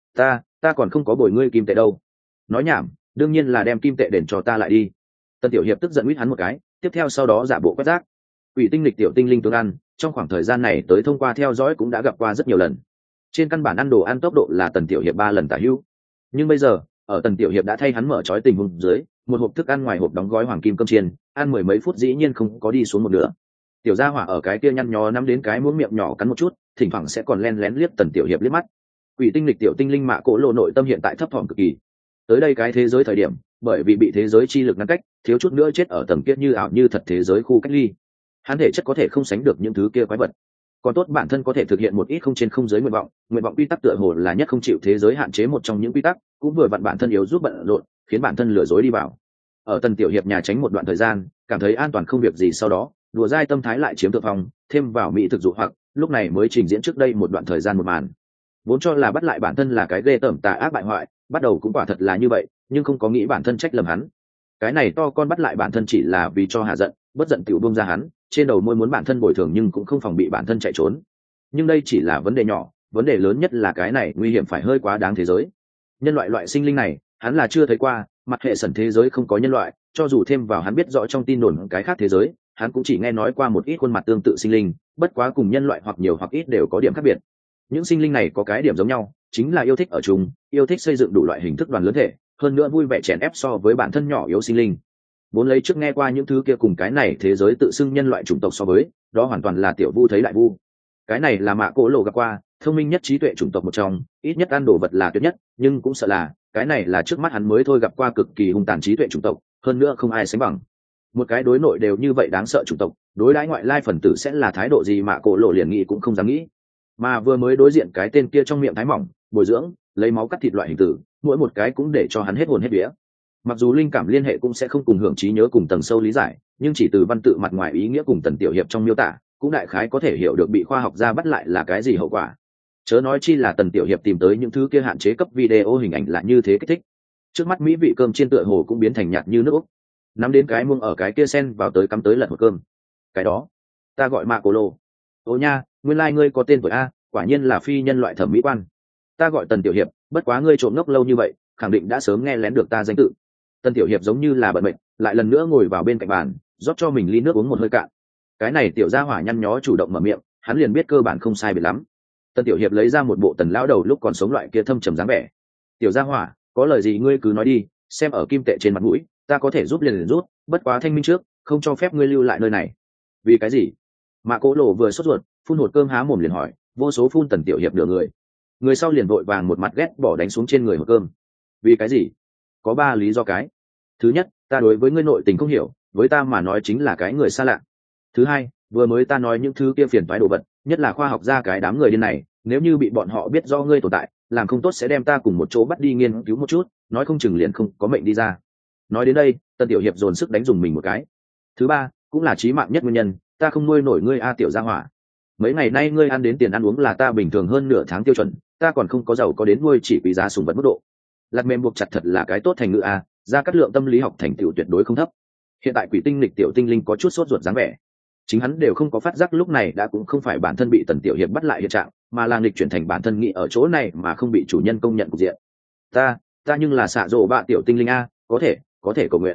Ta còn không có bồi ngươi kim tệ đâu. Nói nhảm, đương nhiên là đem kim tệ đền cho ta lại đi. Tân tiểu hiệp tức giận huýt hắn một cái, tiếp theo sau đó giả bộ quét rác. Quỷ tinh lịch tiểu tinh linh tướng ăn, trong khoảng thời gian này tới thông qua theo dõi cũng đã gặp qua rất nhiều lần. Trên căn bản ăn đồ ăn tốc độ là Tần tiểu hiệp 3 lần tả hữu. Nhưng bây giờ, ở Tần tiểu hiệp đã thay hắn mở trói tình huống dưới, một hộp thức ăn ngoài hộp đóng gói hoàng kim cơm chiên, ăn mười mấy phút dĩ nhiên không có đi xuống một nửa. Tiểu gia hỏa ở cái kia nhăn nhó nắm đến cái muỗng miệng nhỏ cắn một chút, thỉnh thoảng sẽ còn len lén liếc Tần tiểu hiệp liếc mắt. Quỷ tinh lịch tiểu tinh linh Mạ Cổ Lộ nội tâm hiện tại thấp thỏm cực kỳ. Tới đây cái thế giới thời điểm, bởi vì bị thế giới chi lực ngăn cách, thiếu chút nữa chết ở tầng kiết như ảo như thật thế giới khu cách ly. Hắn thể chất có thể không sánh được những thứ kia quái vật, còn tốt bản thân có thể thực hiện một ít không trên không giới nguyện vọng quy tắc tựa hồ là nhất không chịu thế giới hạn chế một trong những quy tắc, cũng vừa vặn bản thân yếu giúp bận rộn, khiến bản thân lừa dối đi vào. Ở Tần tiểu hiệp nhà tránh một đoạn thời gian, cảm thấy an toàn không việc gì, sau đó đùa dai tâm thái lại chiếm thượng phong, thêm vào mỹ thực dụ hoặc, lúc này mới trình diễn trước đây một đoạn thời gian một màn. Vốn cho là bắt lại bản thân là cái ghê tởm tà ác bại hoại, bắt đầu cũng quả thật là như vậy, nhưng không có nghĩ bản thân trách lầm hắn. Cái này to con bắt lại bản thân chỉ là vì cho hạ giận, bất giận tiểu buông ra hắn, trên đầu môi muốn bản thân bồi thường nhưng cũng không phòng bị bản thân chạy trốn. Nhưng đây chỉ là vấn đề nhỏ, vấn đề lớn nhất là cái này nguy hiểm phải hơi quá đáng thế giới. Nhân loại sinh linh này, hắn là chưa thấy qua, mặt hệ sẩn thế giới không có nhân loại, cho dù thêm vào hắn biết rõ trong tin đồn cái khác thế giới, hắn cũng chỉ nghe nói qua một ít khuôn mặt tương tự sinh linh, bất quá cùng nhân loại hoặc nhiều hoặc ít đều có điểm khác biệt. Những sinh linh này có cái điểm giống nhau, chính là yêu thích ở chung, yêu thích xây dựng đủ loại hình thức đoàn lớn thể, hơn nữa vui vẻ chèn ép so với bản thân nhỏ yếu sinh linh. Vốn lấy trước nghe qua những thứ kia cùng cái này thế giới tự xưng nhân loại chủng tộc so với, đó hoàn toàn là tiểu vu thấy đại vu. Cái này là Mạ Cổ Lộ gặp qua, thông minh nhất trí tuệ chủng tộc một trong, ít nhất ăn đồ vật là tuyệt nhất, nhưng cũng sợ là cái này là trước mắt hắn mới thôi gặp qua cực kỳ hung tàn trí tuệ chủng tộc, hơn nữa không ai sánh bằng. Một cái đối nội đều như vậy đáng sợ chủng tộc, đối đãi ngoại lai phần tử sẽ là thái độ gì Mạ Cổ Lộ liền nghĩ cũng không dám nghĩ. Mà vừa mới đối diện cái tên kia trong miệng thái mỏng, bồi dưỡng, lấy máu cắt thịt loại hình tử, mỗi một cái cũng để cho hắn hết hồn hết vía. Mặc dù linh cảm liên hệ cũng sẽ không cùng hưởng trí nhớ cùng tầng sâu lý giải, nhưng chỉ từ văn tự mặt ngoài ý nghĩa cùng Tần tiểu hiệp trong miêu tả, cũng đại khái có thể hiểu được bị khoa học gia bắt lại là cái gì hậu quả. Chớ nói chi là Tần tiểu hiệp tìm tới những thứ kia hạn chế cấp video hình ảnh là như thế kích thích. Trước mắt mỹ vị cơm chiên tựa hồ cũng biến thành nhạt như nước Úc. Nắm đến cái muông ở cái kia sen vào tới cắm tới lật một cơm. Cái đó, ta gọi Mạ Cổ Lộ. Ô nha, nguyên lai ngươi có tên tuổi a, quả nhiên là phi nhân loại thẩm mỹ quan. Ta gọi Tần tiểu hiệp, bất quá ngươi trộm ngốc lâu như vậy, khẳng định đã sớm nghe lén được ta danh tự. Tần tiểu hiệp giống như là bận mệnh, lại lần nữa ngồi vào bên cạnh bàn, rót cho mình ly nước uống một hơi cạn. Cái này tiểu gia hỏa nhăn nhó chủ động mở miệng, hắn liền biết cơ bản không sai biệt lắm. Tần tiểu hiệp lấy ra một bộ Tần lão đầu lúc còn sống loại kia thâm trầm dáng vẻ. Tiểu gia hỏa, có lời gì ngươi cứ nói đi, xem ở kim tệ trên mặt mũi, ta có thể giúp liền rút, bất quá thanh minh trước, không cho phép ngươi lưu lại nơi này. Vì cái gì? Mạ Cổ Lộ vừa sốt ruột, phun hột cơm há mồm liền hỏi, vô số phun Tần tiểu hiệp nửa người. Người sau liền vội vàng một mặt ghét bỏ đánh xuống trên người hột cơm. Vì cái gì? Có 3 lý do cái. Thứ nhất, ta đối với ngươi nội tình không hiểu, với ta mà nói chính là cái người xa lạ. Thứ hai, vừa mới ta nói những thứ kia phiền toái đồ vật, nhất là khoa học gia cái đám người điên này, nếu như bị bọn họ biết do ngươi tồn tại, làm không tốt sẽ đem ta cùng một chỗ bắt đi nghiên cứu một chút, nói không chừng liền không có mệnh đi ra. Nói đến đây, Tần tiểu hiệp dồn sức đánh dùng mình một cái. Thứ ba, cũng là chí mạng nhất nguyên nhân, ta không nuôi nổi ngươi a tiểu gia hỏa. Mấy ngày nay ngươi ăn đến tiền ăn uống là ta bình thường hơn nửa tháng tiêu chuẩn, ta còn không có giàu có đến nuôi chỉ quý giá sùng vật mức độ. Lạt mềm buộc chặt thật là cái tốt thành ngữ a, ra cắt lượng tâm lý học thành tựu tuyệt đối không thấp. Hiện tại quỷ tinh lịch tiểu tinh linh có chút sốt ruột dáng vẻ, chính hắn đều không có phát giác lúc này đã cũng không phải bản thân bị Tần tiểu hiệp bắt lại hiện trạng, mà là nghịch chuyển thành bản thân nghĩ ở chỗ này mà không bị chủ nhân công nhận cục diện. Ta nhưng là xạ rộ bạ tiểu tinh linh a, có thể cầu nguyện.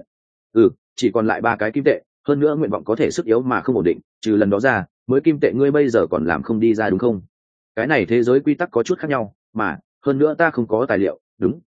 Chỉ còn lại 3 cái kim tệ, hơn nữa nguyện vọng có thể sức yếu mà không ổn định, trừ lần đó ra, mới kim tệ ngươi bây giờ còn làm không đi ra đúng không? Cái này thế giới quy tắc có chút khác nhau, mà hơn nữa ta không có tài liệu, đúng?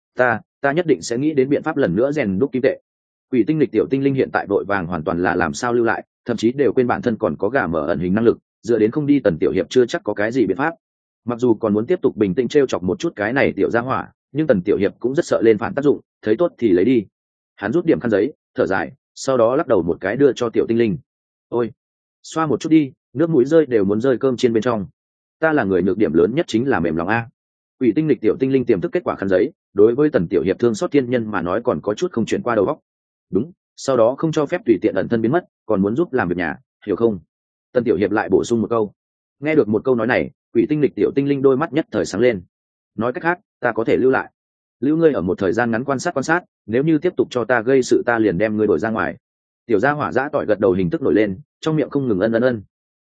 Ta nhất định sẽ nghĩ đến biện pháp lần nữa rèn đúc kim tệ. Quỷ tinh lịch tiểu tinh linh hiện tại vội vàng hoàn toàn là làm sao lưu lại, thậm chí đều quên bản thân còn có gà mở ẩn hình năng lực, dựa đến không đi Tần tiểu hiệp chưa chắc có cái gì biện pháp. Mặc dù còn muốn tiếp tục bình tĩnh trêu chọc một chút cái này tiểu gia hỏa, nhưng Tần tiểu hiệp cũng rất sợ lên phản tác dụng, thấy tốt thì lấy đi. Hắn rút điểm khăn giấy, thở dài, sau đó lắc đầu một cái đưa cho tiểu tinh linh. Ôi, xoa một chút đi, nước mũi rơi đều muốn rơi cơm trên bên trong. Ta là người nhược điểm lớn nhất chính là mềm lòng a. Quỷ tinh lịch tiểu tinh linh tiềm thức kết quả khăn giấy, đối với Tần tiểu hiệp thương xót thiên nhân mà nói còn có chút không chuyển qua đầu óc. Đúng, sau đó không cho phép tùy tiện ẩn thân biến mất, còn muốn giúp làm việc nhà, hiểu không? Tần tiểu hiệp lại bổ sung một câu. Nghe được một câu nói này, quỷ tinh lịch tiểu tinh linh đôi mắt nhất thời sáng lên. Nói cách khác, ta có thể lưu lại. Lưu ngươi ở một thời gian ngắn quan sát, nếu như tiếp tục cho ta gây sự ta liền đem ngươi đổi ra ngoài. Tiểu gia hỏa dã tỏi gật đầu hình thức nổi lên, trong miệng không ngừng ân.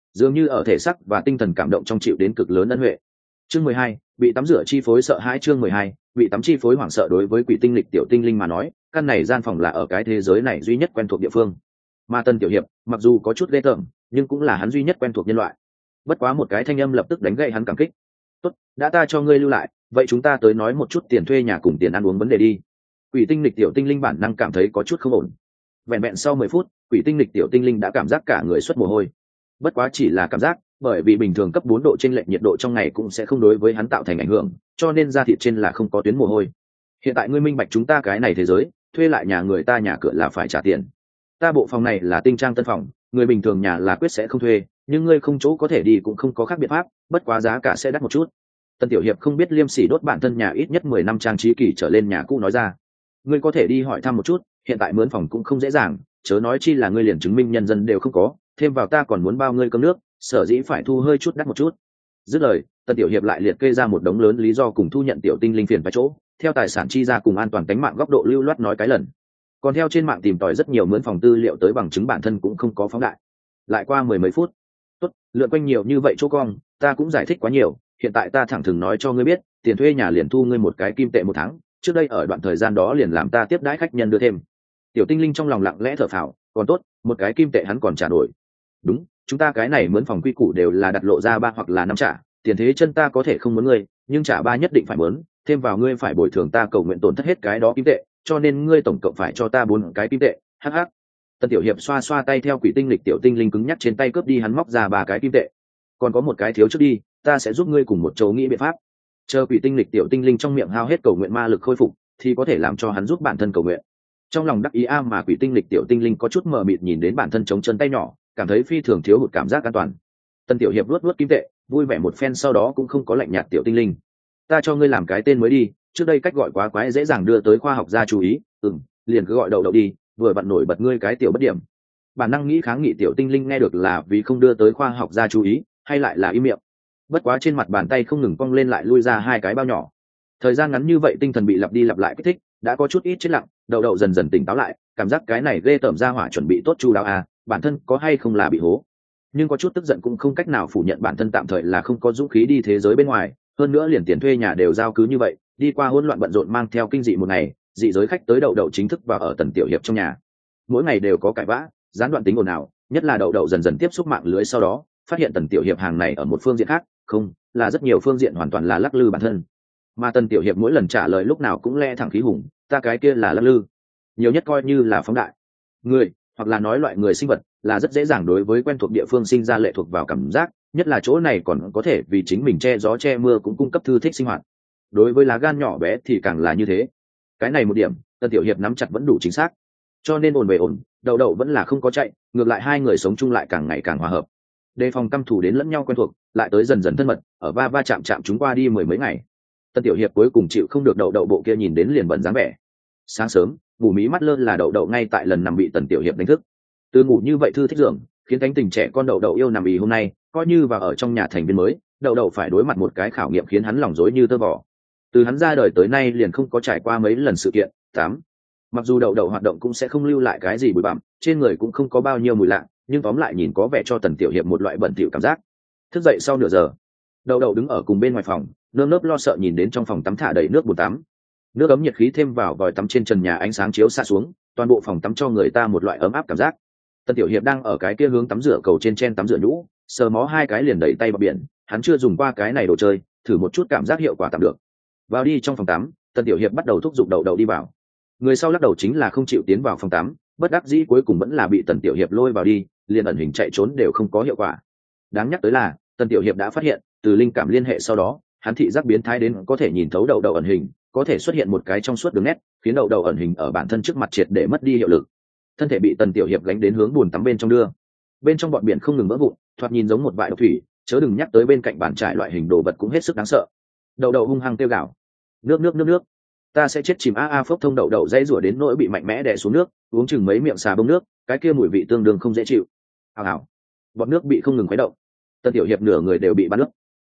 dường như ở thể sắc và tinh thần cảm động trong chịu đến cực lớn ân huệ. Chương 12, bị tắm rửa chi phối sợ hãi. Chương 12, bị tắm chi phối hoảng sợ. Đối với quỷ tinh lịch tiểu tinh linh mà nói, căn này gian phòng là ở cái thế giới này duy nhất quen thuộc địa phương. Mà Tân Tiểu Hiệp, mặc dù có chút ghê tởm, nhưng cũng là hắn duy nhất quen thuộc nhân loại. Bất quá một cái thanh âm lập tức đánh gậy hắn cảm kích. "Tốt, đã ta cho ngươi lưu lại, vậy chúng ta tới nói một chút tiền thuê nhà cùng tiền ăn uống vấn đề đi." Quỷ tinh lịch tiểu tinh linh bản năng cảm thấy có chút không ổn. Vẹn vẹn sau 10 phút, quỷ tinh lịch tiểu tinh linh đã cảm giác cả người xuất mồ hôi. Bất quá chỉ là cảm giác, bởi vì bình thường cấp 4 độ chênh lệch nhiệt độ trong ngày cũng sẽ không đối với hắn tạo thành ảnh hưởng, cho nên da thịt trên là không có tuyến mồ hôi. Hiện tại ngươi minh bạch chúng ta cái này thế giới, thuê lại nhà người ta nhà cửa là phải trả tiền. Ta bộ phòng này là tinh trang tân phòng, người bình thường nhà là quyết sẽ không thuê, nhưng ngươi không chỗ có thể đi cũng không có khác biện pháp, bất quá giá cả sẽ đắt một chút. Tân Tiểu Hiệp không biết liêm sỉ đốt bản thân nhà ít nhất 10 năm trang trí kỳ trở lên nhà cũ nói ra. Ngươi có thể đi hỏi thăm một chút, hiện tại mướn phòng cũng không dễ dàng, chớ nói chi là ngươi liền chứng minh nhân dân đều không có, thêm vào ta còn muốn bao ngươi cơm nước, sở dĩ phải thu hơi chút đắt một chút. Dứt lời, Tân Tiểu Hiệp lại liệt kê ra một đống lớn lý do cùng thu nhận tiểu tinh linh phiền phải chỗ, theo tài sản chi ra cùng an toàn tính mạng góc độ lưu loát nói cái lần. Còn theo trên mạng tìm tòi rất nhiều mướn phòng tư liệu tới bằng chứng bản thân cũng không có phóng đại. Lại qua 10 mấy phút, tốt, lượn quanh nhiều như vậy chỗ cong, ta cũng giải thích quá nhiều, hiện tại ta thẳng thừng nói cho ngươi biết, tiền thuê nhà liền thu ngươi một cái kim tệ một tháng, trước đây ở đoạn thời gian đó liền làm ta tiếp đãi khách nhân đưa thêm. Tiểu tinh linh trong lòng lặng lẽ thở phào, còn tốt, một cái kim tệ hắn còn trả nổi. Đúng, chúng ta cái này mướn phòng quy củ đều là đặt lộ ra 3 hoặc là 5 trả, tiền thế chân ta có thể không muốn ngươi, nhưng trả 3 nhất định phải mướn, thêm vào ngươi phải bồi thường ta cầu nguyện tổn thất hết cái đó kim tệ, cho nên ngươi tổng cộng phải cho ta 4 cái kim tệ. Hắc hắc. Tân Tiểu Hiệp xoa xoa tay theo quỷ tinh lịch tiểu tinh linh cứng nhắc trên tay cướp đi hắn móc ra 3 cái kim tệ. Còn có một cái thiếu trước đi, ta sẽ giúp ngươi cùng một chỗ nghĩ biện pháp. Chờ quỷ tinh lịch tiểu tinh linh trong miệng hao hết cầu nguyện ma lực khôi phục, thì có thể làm cho hắn giúp bản thân cầu nguyện. Trong lòng đắc ý mà quỷ tinh lịch tiểu tinh linh có chút mờ mịt nhìn đến bản thân chống chân tay nhỏ, cảm thấy phi thường thiếu hụt cảm giác an toàn. Tân Tiểu Hiệp luốt kim tệ, vui vẻ một phen sau đó cũng không có lạnh nhạt tiểu tinh linh. Ta cho ngươi làm cái tên mới đi, trước đây cách gọi quá quái dễ dàng đưa tới khoa học gia chú ý, liền cứ gọi đậu đậu đi, vừa vặn nổi bật ngươi cái tiểu bất điểm. Bản năng nghĩ kháng nghị tiểu tinh linh nghe được là vì không đưa tới khoa học gia chú ý, hay lại là im miệng. Bất quá trên mặt bàn tay không ngừng cong lên lại lui ra 2 cái bao nhỏ. Thời gian ngắn như vậy tinh thần bị lặp đi lặp lại kích thích, đã có chút ít chết lặng, đậu đậu dần dần tỉnh táo lại, cảm giác cái này ghê tởm ra hỏa chuẩn bị tốt chu đáo bản thân có hay không là bị hố. Nhưng có chút tức giận cũng không cách nào phủ nhận bản thân tạm thời là không có dũng khí đi thế giới bên ngoài, hơn nữa liền tiền thuê nhà đều giao cứ như vậy, đi qua hỗn loạn bận rộn mang theo kinh dị một ngày, dị giới khách tới đậu đậu chính thức vào ở Tần Tiểu Hiệp trong nhà. Mỗi ngày đều có cãi vã, gián đoạn tính ồn ào, nhất là đậu đậu dần dần tiếp xúc mạng lưới sau đó, phát hiện Tần Tiểu Hiệp hàng này ở một phương diện khác, không, là rất nhiều phương diện hoàn toàn là lắc lư bản thân. Mà Tần Tiểu Hiệp mỗi lần trả lời lúc nào cũng le thẳng khí hùng, ta cái kia là lắc lư, nhiều nhất coi như là phóng đại. Người, hoặc là nói loại người sinh vật, là rất dễ dàng đối với quen thuộc địa phương sinh ra lệ thuộc vào cảm giác, nhất là chỗ này còn có thể vì chính mình che gió che mưa cũng cung cấp thư thích sinh hoạt. Đối với lá gan nhỏ bé thì càng là như thế. Cái này một điểm, Tần Tiểu Hiệp nắm chặt vẫn đủ chính xác. Cho nên ổn về ổn, đậu đậu vẫn là không có chạy, ngược lại hai người sống chung lại càng ngày càng hòa hợp. Đề phòng căm thù đến lẫn nhau quen thuộc, lại tới dần dần thân mật, ở va chạm chúng qua đi 10 mấy ngày. Tần Tiểu Hiệp cuối cùng chịu không được đậu đậu bộ kia nhìn đến liền bận dáng vẻ. Sáng sớm, ngủ mí mắt lơ là đậu đậu ngay tại lần nằm bị Tần Tiểu Hiệp đánh thức. Từ ngủ như vậy thư thích giường, khiến cánh tình trẻ con đậu đậu yêu nằm ý hôm nay, coi như vào ở trong nhà thành viên mới, đậu đậu phải đối mặt một cái khảo nghiệm khiến hắn lòng rối như tơ vò. Từ hắn ra đời tới nay liền không có trải qua mấy lần sự kiện. 8. Mặc dù đậu đậu hoạt động cũng sẽ không lưu lại cái gì bụi bặm, trên người cũng không có bao nhiêu mùi lạ, nhưng tóm lại nhìn có vẻ cho Tần Tiểu Hiệp một loại bẩn thỉu cảm giác. Thức dậy sau nửa giờ, đậu đậu đứng ở cùng bên ngoài phòng, nơm nớp lo sợ nhìn đến trong phòng tắm thả đầy nước bồn tắm. Nước ấm nhiệt khí thêm vào vòi tắm trên trần nhà, ánh sáng chiếu xa xuống, toàn bộ phòng tắm cho người ta một loại ấm áp cảm giác. Tần Tiểu Hiệp đang ở cái kia hướng tắm rửa cầu trên chen tắm rửa nhũ, sờ mó 2 cái liền đẩy tay vào biển, hắn chưa dùng qua cái này đồ chơi, thử một chút cảm giác hiệu quả tạm được. Vào đi trong phòng tắm, Tần Tiểu Hiệp bắt đầu thúc giục đậu đậu đi vào. Người sau lắc đầu chính là không chịu tiến vào phòng tắm, bất đắc dĩ cuối cùng vẫn là bị Tần Tiểu Hiệp lôi vào đi, liền ẩn hình chạy trốn đều không có hiệu quả. Đáng nhắc tới là, Tần Tiểu Hiệp đã phát hiện, từ linh cảm liên hệ sau đó, hắn thị giác biến thái đến có thể nhìn thấu đậu đậu ẩn hình, có thể xuất hiện một cái trong suốt đường nét, khiến đậu đậu ẩn hình ở bản thân trước mặt triệt để mất đi hiệu lực. Thân thể bị Tần Tiểu Hiệp gánh đến hướng bùn tắm bên trong đưa. Bên trong bọt biển không ngừng vỡ vụn, thoạt nhìn giống một vại độc thủy, chớ đừng nhắc tới bên cạnh bàn trải loại hình đồ vật cũng hết sức đáng sợ. Đậu đậu hung hăng kêu gào, nước, ta sẽ chết chìm phốc thông đậu đậu dãy rủa đến nỗi bị mạnh mẽ đè xuống nước, uống chừng mấy miệng xà bông nước, cái kia mùi vị tương đương không dễ chịu. Ào, bọt nước bị không ngừng khuấy động. Tần Tiểu Hiệp nửa người đều bị bắn nước.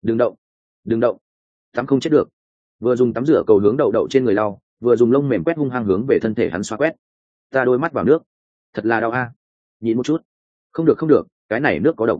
Đừng động, tắm không chết được. Vừa dùng tắm rửa cầu hướng đậu đậu trên người lau, vừa dùng lông mềm quét hung hăng hướng về thân thể hắn xoa quét. Ta đôi mắt vào nước, thật là đau nhịn một chút. Không được, cái này nước có độc.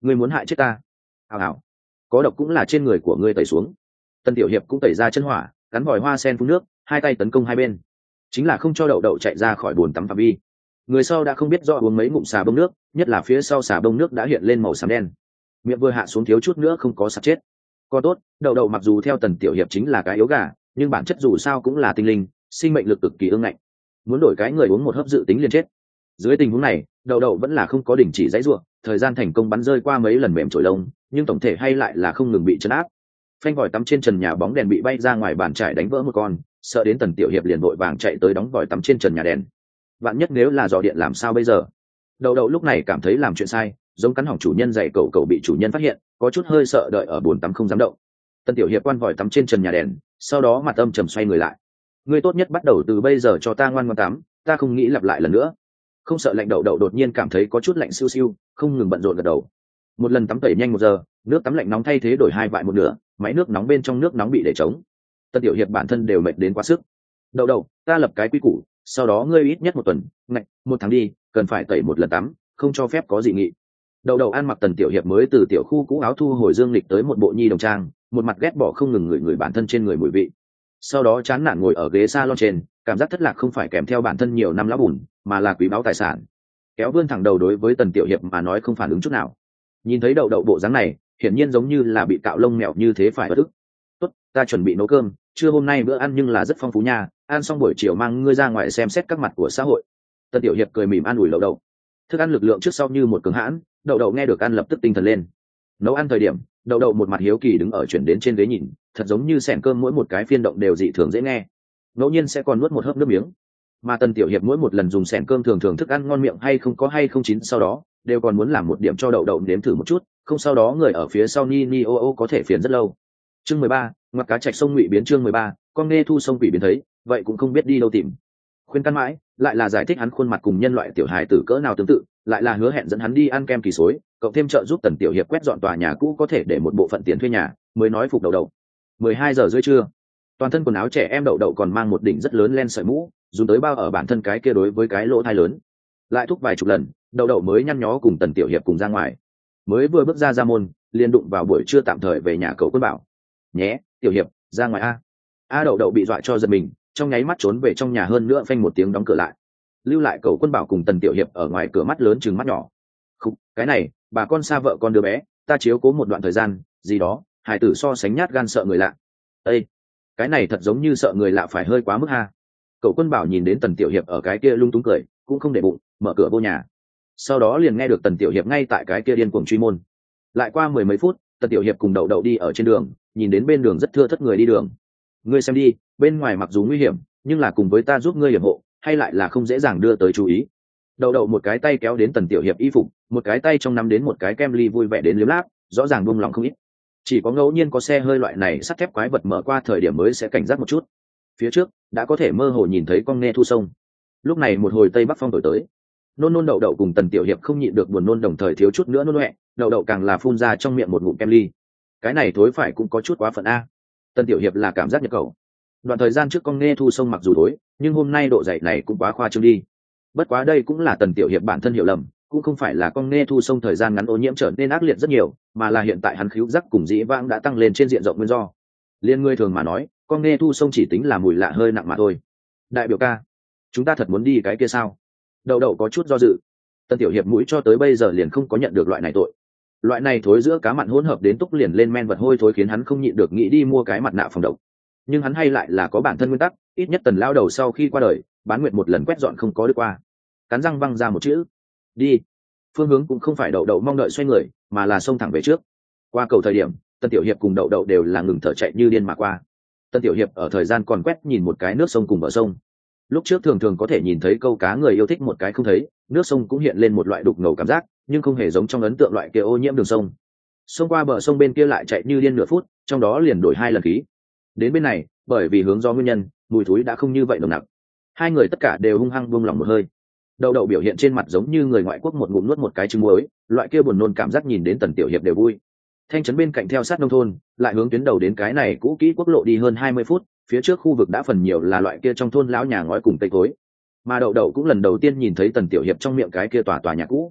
ngươi muốn hại chết ta. Hào hào, có độc cũng là trên người của ngươi tẩy xuống. Tần tiểu hiệp cũng tẩy ra chân hỏa, gắn vòi hoa sen phun nước, hai tay tấn công hai bên, chính là không cho đậu đậu chạy ra khỏi bồn tắm phạm vi. Người sau đã không biết do uống mấy ngụm xà bông nước, nhất là phía sau xà bông nước đã hiện lên màu xám đen, miệng vừa hạ xuống thiếu chút nữa không có sắp chết. Còn tốt, đậu đậu mặc dù theo tần tiểu hiệp chính là cái yếu gà, nhưng bản chất dù sao cũng là tinh linh, sinh mệnh lực cực kỳ ương ngạnh, muốn đổi cái người uống một hớp dự tính liền chết. Dưới tình huống này, đậu đậu vẫn là không có đình chỉ dãy ruộng, thời gian thành công bắn rơi qua mấy lần mềm trổi lông, nhưng tổng thể hay lại là không ngừng bị chấn áp. Phanh vòi tắm trên trần nhà bóng đèn bị bay ra ngoài bàn trải đánh vỡ một con, sợ đến tần tiểu hiệp liền vội vàng chạy tới đóng vòi tắm trên trần nhà đèn. Vạn nhất nếu là dò điện làm sao bây giờ? Đậu đậu lúc này cảm thấy làm chuyện sai, giống cắn hỏng chủ nhân giày cậu cậu bị chủ nhân phát hiện, có chút hơi sợ đợi ở bồn tắm không dám động. Tần tiểu hiệp quan vòi tắm trên trần nhà đèn, sau đó mặt âm trầm xoay người lại. Ngươi tốt nhất bắt đầu từ bây giờ cho ta ngoan ngoãn tắm, ta không nghĩ lặp lại lần nữa. Không sợ lạnh đậu đậu đột nhiên cảm thấy có chút lạnh siêu siêu, không ngừng bận rộn gật đầu. Một lần tắm tẩy nhanh 1 giờ, nước tắm lạnh nóng thay thế đổi 2 vại một nửa, máy nước nóng bên trong nước nóng bị để trống. Tần tiểu hiệp bản thân đều mệt đến quá sức. Đậu đậu, ta lập cái quy củ, sau đó ngươi ít nhất 1 tuần, ngạch, 1 tháng đi, cần phải tẩy 1 lần tắm, không cho phép có dị nghị. Đậu đậu ăn mặc tần tiểu hiệp mới từ tiểu khu cũ áo thu hồi dương lịch tới một bộ nhi đồng trang, một mặt ghét bỏ không ngừng người bản thân trên người mùi vị. Sau đó chán nản ngồi ở ghế salon trên, cảm giác thất lạc không phải kèm theo bản thân nhiều năm lão bùn, mà là quý báu tài sản. Kéo vươn thẳng đầu đối với tần tiểu hiệp mà nói không phản ứng chút nào. Nhìn thấy đậu đậu bộ dáng này, hiển nhiên giống như là bị cạo lông mèo như thế phải bất ức. Tốt, ta chuẩn bị nấu cơm, trưa hôm nay bữa ăn nhưng là rất phong phú nha, ăn xong buổi chiều mang ngươi ra ngoài xem xét các mặt của xã hội. Tần tiểu hiệp cười mỉm an ủi đậu đậu. Thức ăn lực lượng trước sau như một cường hãn, đậu đậu nghe được ăn lập tức tinh thần lên. Nấu ăn thời điểm, đậu đậu một mặt hiếu kỳ đứng ở chuyển đến trên ghế nhìn, thật giống như xẻng cơm mỗi một cái phiên động đều dị thường dễ nghe, ngẫu nhiên sẽ còn nuốt một hớp nước miếng. Mà tần tiểu hiệp mỗi một lần dùng xẻng cơm thường thức ăn ngon miệng hay không chín sau đó đều còn muốn làm một điểm cho đậu đậu nếm thử một chút, không sau đó người ở phía sau ni ni ô ô có thể phiền rất lâu. Chương 13, ngoặt cá trạch sông ngụy biến. Chương 13, con nghe thu sông quỷ biến thấy vậy cũng không biết đi đâu tìm. Khuyên căn mãi lại là giải thích hắn khuôn mặt cùng nhân loại tiểu hài tử cỡ nào tương tự, lại là hứa hẹn dẫn hắn đi ăn kem kỳ xối, cậu thêm trợ giúp tần tiểu hiệp quét dọn tòa nhà cũ có thể để một bộ phận tiền thuê nhà, mới nói phục đậu đậu. 12 giờ rưỡi trưa, toàn thân quần áo trẻ em đậu đậu còn mang một đỉnh rất lớn len sợi mũ, dùng tới bao ở bản thân cái kia đối với cái lỗ thai lớn. Lại thúc vài chục lần, đậu đậu mới nhăn nhó cùng tần tiểu hiệp cùng ra ngoài. Mới vừa bước ra môn, liền đụng vào buổi trưa tạm thời về nhà cậu Quân Bảo. Nhé, tiểu hiệp, ra ngoài a. Đậu đậu bị dọa cho giật mình, trong nháy mắt trốn về trong nhà, hơn nữa phanh một tiếng đóng cửa lại, lưu lại cậu Quân Bảo cùng tần tiểu hiệp ở ngoài cửa mắt lớn chừng mắt nhỏ. Khúc, cái này, bà con xa vợ con đứa bé, ta chiếu cố một đoạn thời gian, gì đó, hải tử so sánh nhát gan sợ người lạ. Ê, cái này thật giống như sợ người lạ phải hơi quá mức ha. Cậu Quân Bảo nhìn đến tần tiểu hiệp ở cái kia lung túng cười, cũng không để bụng, mở cửa vô nhà. Sau đó liền nghe được tần tiểu hiệp ngay tại cái kia điên cuồng truy môn. Lại qua 10 mấy phút, tần tiểu hiệp cùng đậu đậu đi ở trên đường, nhìn đến bên đường rất thưa thớt người đi đường. Ngươi xem đi, bên ngoài mặc dù nguy hiểm, nhưng là cùng với ta giúp ngươi hiểm hộ, hay lại là không dễ dàng đưa tới chú ý. Đậu đậu một cái tay kéo đến tần tiểu hiệp y phục, một cái tay trong nắm đến một cái kem ly vui vẻ đến liếm láp, rõ ràng buông lòng không ít. Chỉ có ngẫu nhiên có xe hơi loại này sắt thép quái vật mở qua thời điểm mới sẽ cảnh giác một chút. Phía trước đã có thể mơ hồ nhìn thấy con nghe thu sông. Lúc này một hồi tây bắc phong thổi tới, nôn đậu đậu cùng tần tiểu hiệp không nhịn được buồn nôn, đồng thời thiếu chút nữa nôn ọe. Đậu đậu càng là phun ra trong miệng một ngụm kem ly. Cái này thối phải cũng có chút quá phận a. Tần tiểu hiệp là cảm giác nhập khẩu. Đoạn thời gian trước con nghe thu sông mặc dù thối, nhưng hôm nay độ dày này cũng quá khoa trương đi. Bất quá đây cũng là tần tiểu hiệp bản thân hiểu lầm, cũng không phải là con nghe thu sông thời gian ngắn ô nhiễm trở nên ác liệt rất nhiều, mà là hiện tại hắn khứu giác cùng dĩ vãng đã tăng lên trên diện rộng nguyên do. Liên người thường mà nói, con nghe thu sông chỉ tính là mùi lạ hơi nặng mà thôi. Đại biểu ca, chúng ta thật muốn đi cái kia sao? Đậu đậu có chút do dự. Tần tiểu hiệp mũi cho tới bây giờ liền không có nhận được loại này tội. Loại này thối giữa cá mặn hỗn hợp đến túc liền lên men vật hôi thối khiến hắn không nhịn được nghĩ đi mua cái mặt nạ phòng độc. Nhưng hắn hay lại là có bản thân nguyên tắc, ít nhất tần lao đầu sau khi qua đời, bán nguyệt một lần quét dọn không có được qua. Cắn răng văng ra một chữ đi. Phương hướng cũng không phải đậu đậu mong đợi xoay người, mà là xông thẳng về trước. Qua cầu thời điểm, tần tiểu hiệp cùng đậu đậu đều là ngừng thở chạy như điên mà qua. Tần tiểu hiệp ở thời gian còn quét nhìn một cái nước sông cùng bờ sông. Lúc trước thường có thể nhìn thấy câu cá người yêu thích một cái không thấy, nước sông cũng hiện lên một loại đục ngầu cảm giác, nhưng không hề giống trong ấn tượng loại kia ô nhiễm đường sông. Xông qua bờ sông bên kia lại chạy như điên nửa phút, trong đó liền đổi 2 lần khí. Đến bên này, bởi vì hướng do nguyên nhân, mùi thối đã không như vậy nồng nặc. Hai người tất cả đều hung hăng buông lỏng một hơi. Đậu đậu biểu hiện trên mặt giống như người ngoại quốc một ngụm nuốt một cái trứng muối, loại kia buồn nôn cảm giác nhìn đến tần tiểu hiệp đều vui. Thanh trấn bên cạnh theo sát nông thôn, lại hướng tuyến đầu đến cái này cũ kỹ quốc lộ đi hơn 20 phút, phía trước khu vực đã phần nhiều là loại kia trong thôn lão nhà ngói cùng cây cối. Mà đậu đậu cũng lần đầu tiên nhìn thấy tần tiểu hiệp trong miệng cái kia tòa nhà cũ.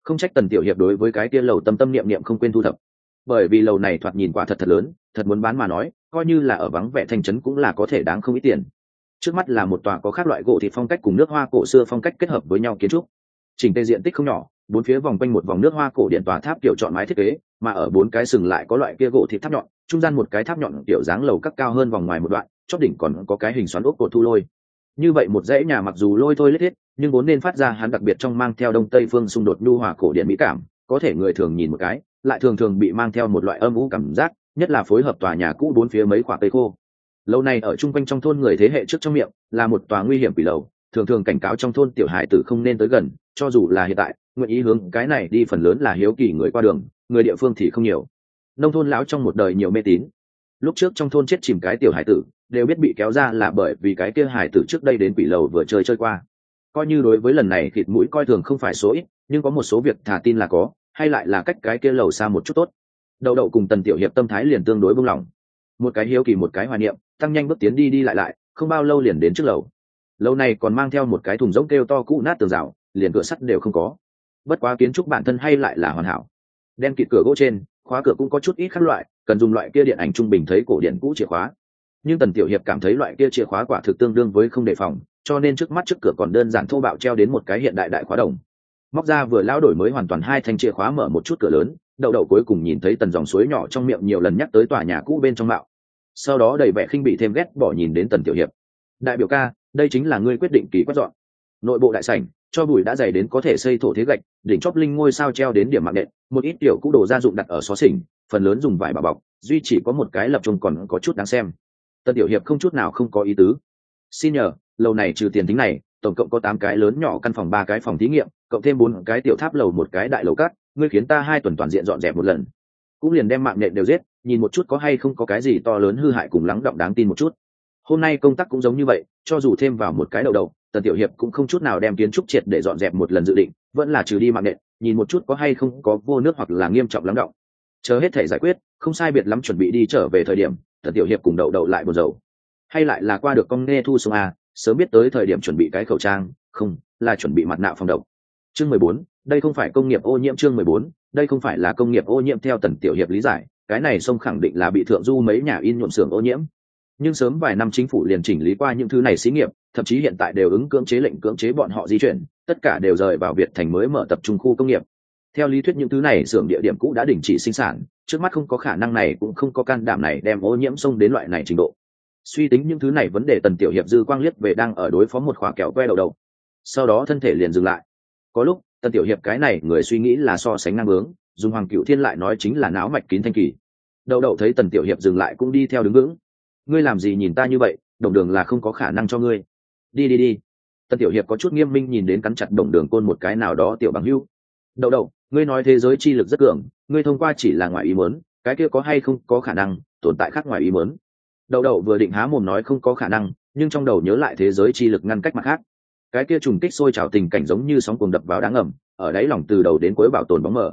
Không trách Tần Tiểu Hiệp đối với cái kia lầu tâm tâm niệm niệm không quên thu thập, bởi vì lầu này thoạt nhìn quả thật thật lớn, thật muốn bán mà nói coi như là ở vắng vẻ thành trấn cũng là có thể đáng không ít tiền. Trước mắt là một tòa có các loại gỗ thịt phong cách cùng nước hoa cổ xưa phong cách kết hợp với nhau kiến trúc, chỉnh tề diện tích không nhỏ, bốn phía vòng quanh một vòng nước hoa cổ điện tòa tháp kiểu chọn mái thiết kế, mà ở bốn cái sừng lại có loại kia gỗ thịt tháp nhọn, trung gian một cái tháp nhọn kiểu dáng lầu các cao hơn vòng ngoài một đoạn, chóp đỉnh còn có cái hình xoắn ốc cột thu lôi. Như vậy một dãy nhà mặc dù lôi thôi lết hết, nhưng vốn nên phát ra hắn đặc biệt trong mang theo đông tây phương xung đột nhu hòa cổ điện mỹ cảm, có thể người thường nhìn một cái, lại thường thường bị mang theo một loại âm u cảm giác, nhất là phối hợp tòa nhà cũ bốn phía mấy quả cây khô. Lâu này ở trung quanh trong thôn người thế hệ trước trong miệng là một tòa nguy hiểm quỷ lầu, thường thường cảnh cáo trong thôn tiểu hài tử không nên tới gần, cho dù là hiện tại nguyện ý hướng cái này đi phần lớn là hiếu kỳ người qua đường, người địa phương thì không nhiều. Nông thôn lão trong một đời nhiều mê tín, lúc trước trong thôn chết chìm cái tiểu hải tử đều biết bị kéo ra là bởi vì cái kia hải tử trước đây đến quỷ lầu vừa chơi qua. Coi như đối với lần này thịt mũi coi thường không phải số ít, nhưng có một số việc thả tin là có, hay lại là cách cái kia lầu xa một chút tốt. Đậu đậu cùng Tần Tiểu Hiệp tâm thái liền tương đối buông lỏng, một cái hiếu kỳ một cái hoài niệm, tăng nhanh bước tiến đi đi lại, không bao lâu liền đến trước lầu. Lâu này còn mang theo một cái thùng rỗng kêu to cũ nát tường rào, liền cửa sắt đều không có. Bất quá kiến trúc bản thân hay lại là hoàn hảo, đen kịt cửa gỗ trên khóa cửa cũng có chút ít khác loại, cần dùng loại kia điện ảnh trung bình thấy cổ điện cũ chìa khóa, nhưng Tần Tiểu Hiệp cảm thấy loại kia chìa khóa quả thực tương đương với không đề phòng, cho nên trước mắt trước cửa còn đơn giản thô bạo treo đến một cái hiện đại đại khóa đồng. Móc ra vừa lão đổi mới hoàn toàn hai thanh chìa khóa mở một chút cửa lớn, đậu đậu cuối cùng nhìn thấy tần dòng suối nhỏ trong miệng nhiều lần nhắc tới tòa nhà cũ bên trong mạo, sau đó đầy vẻ khinh bị thêm ghét bỏ nhìn đến Tần Tiểu Hiệp. Đại biểu ca, đây chính là ngươi quyết định kỳ quét dọn. Nội bộ đại sảnh cho bụi đã dày đến có thể xây thổ thế gạch, đỉnh chóp linh ngôi sao treo đến điểm mạng nện, một ít tiểu cũ đồ gia dụng đặt ở xó xỉnh, phần lớn dùng vải bảo bọc, duy chỉ có một cái lập trông còn có chút đáng xem. Tần Tiểu Hiệp không chút nào không có ý tứ. Xin nhờ, lầu này trừ tiền tính này, tổng cộng có 8 cái lớn nhỏ căn phòng, 3 cái phòng thí nghiệm, cộng thêm 4 cái tiểu tháp lầu, một cái đại lầu cát, ngươi khiến ta 2 tuần toàn diện dọn dẹp một lần. Cũng liền đem mạng nhện đều giết, nhìn một chút có hay không có cái gì to lớn hư hại cùng lắng động đáng tin một chút. Hôm nay công tác cũng giống như vậy, cho dù thêm vào một cái đầu đầu, Tần Tiểu Hiệp cũng không chút nào đem kiến trúc triệt để dọn dẹp một lần dự định, vẫn là trừ đi mạng nhện, nhìn một chút có hay không có vô nước hoặc là nghiêm trọng lắng động. Chờ hết thể giải quyết, không sai biệt lắm chuẩn bị đi trở về thời điểm, Tần Tiểu Hiệp cùng đậu đậu lại buồn rầu. Hay lại là qua được con nghe thu sông a, sớm biết tới thời điểm chuẩn bị cái khẩu trang, không, là chuẩn bị mặt nạ phòng độc. Chương 14, đây không phải công nghiệp ô nhiễm. Chương 14, đây không phải là công nghiệp ô nhiễm. Theo Tần Tiểu Hiệp lý giải, cái này sông khẳng định là bị thượng du mấy nhà in nhuộm xưởng ô nhiễm. Nhưng sớm vài năm chính phủ liền chỉnh lý qua những thứ này xí nghiệp, thậm chí hiện tại đều ứng cưỡng chế lệnh cưỡng chế bọn họ di chuyển, tất cả đều rời vào Việt Thành mới mở tập trung khu công nghiệp. Theo lý thuyết những thứ này xưởng địa điểm cũ đã đình chỉ sinh sản, trước mắt không có khả năng này cũng không có can đảm này đem ô nhiễm sông đến loại này trình độ. Suy tính những thứ này vấn đề, Tần Tiểu Hiệp dư quang liếc về đang ở đối phó một khóa kẹo que đầu đầu, sau đó thân thể liền dừng lại. Có lúc Tần Tiểu Hiệp cái này người suy nghĩ là so sánh năng bướng, dùng Hoàng Cửu Thiên lại nói chính là não mạch kín thanh kỳ. Đậu đậu thấy Tần Tiểu Hiệp dừng lại cũng đi theo đứng vững. Ngươi làm gì nhìn ta như vậy, đồng đường là không có khả năng cho ngươi. Đi. Tần Tiểu Hiệp có chút nghiêm minh nhìn đến cắn chặt đồng đường côn một cái nào đó tiểu bằng hữu. Đậu đậu, ngươi nói thế giới chi lực rất cường, ngươi thông qua chỉ là ngoài ý muốn, cái kia có hay không có khả năng tồn tại khác ngoài ý muốn. Đậu đậu vừa định há mồm nói không có khả năng, nhưng trong đầu nhớ lại thế giới chi lực ngăn cách mặt khác, cái kia trùng kích sôi trào tình cảnh giống như sóng cuồng đập vào đá ngầm, ở đáy lòng từ đầu đến cuối bảo tồn bóng mờ.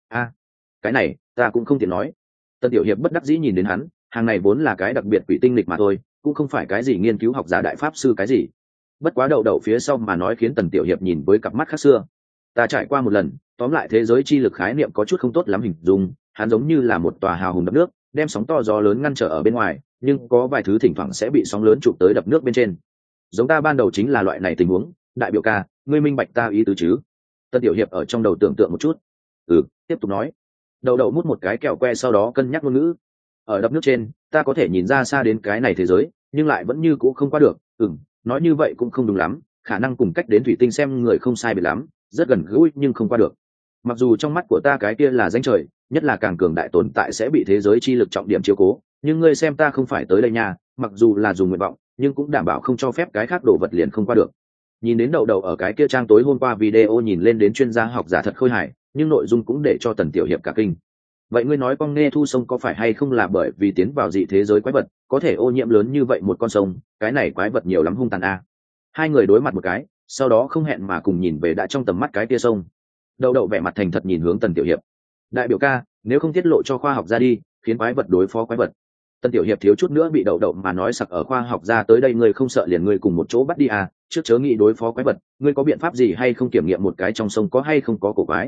Cái này ta cũng không tiện nói. Tần Tiểu Hiệp bất đắc dĩ nhìn đến hắn, hàng này vốn là cái đặc biệt quỷ tinh lịch mà thôi, cũng không phải cái gì nghiên cứu học giả đại pháp sư cái gì. Bất quá đậu đậu phía sau mà nói khiến Tần Tiểu Hiệp nhìn với cặp mắt khác xưa. Ta trải qua một lần, tóm lại thế giới chi lực khái niệm có chút không tốt lắm hình dung, hắn giống như là một tòa hào hùng đập nước, đem sóng to gió lớn ngăn trở ở bên ngoài, nhưng có vài thứ thỉnh thoảng sẽ bị sóng lớn chụp tới đập nước bên trên. Giống ta ban đầu chính là loại này tình huống, đại biểu ca, ngươi minh bạch ta ý tứ chứ? Tân Tiểu Hiệp ở trong đầu tưởng tượng một chút. Tiếp tục nói. Đậu đậu mút một cái kẹo que sau đó cân nhắc ngôn ngữ. Ở đập nước trên, ta có thể nhìn ra xa đến cái này thế giới, nhưng lại vẫn như cũ không qua được. Nói như vậy cũng không đúng lắm, khả năng cùng cách đến thủy tinh xem người không sai biệt lắm, rất gần gũi nhưng không qua được. Mặc dù trong mắt của ta cái kia là danh trời, nhất là càng cường đại tồn tại sẽ bị thế giới chi lực trọng điểm chiếu cố, nhưng ngươi xem ta không phải tới đây nha, mặc dù là dùng nguyện vọng, nhưng cũng đảm bảo không cho phép cái khác đồ vật liền không qua được. Nhìn đến đậu đậu ở cái kia trang tối hôm qua video nhìn lên đến chuyên gia học giả thật khôi hài, nhưng nội dung cũng để cho Tần Tiểu Hiệp cả kinh. Vậy ngươi nói con nghe thu sông có phải hay không là bởi vì tiến vào dị thế giới quái vật, có thể ô nhiễm lớn như vậy một con sông, cái này quái vật nhiều lắm hung tàn a. Hai người đối mặt một cái, sau đó không hẹn mà cùng nhìn về đã trong tầm mắt cái kia sông. Đậu đậu vẻ mặt thành thật nhìn hướng Tần Tiểu Hiệp. Đại biểu ca, nếu không tiết lộ cho khoa học ra đi, khiến quái vật đối phó quái vật. Tần Tiểu Hiệp thiếu chút nữa bị đậu đậu mà nói sặc ở khoa học ra tới đây, ngươi không sợ liền ngươi cùng một chỗ bắt đi à, trước chớ nghĩ đối phó quái vật, ngươi có biện pháp gì hay không kiểm nghiệm một cái trong sông có hay không có cổ quái.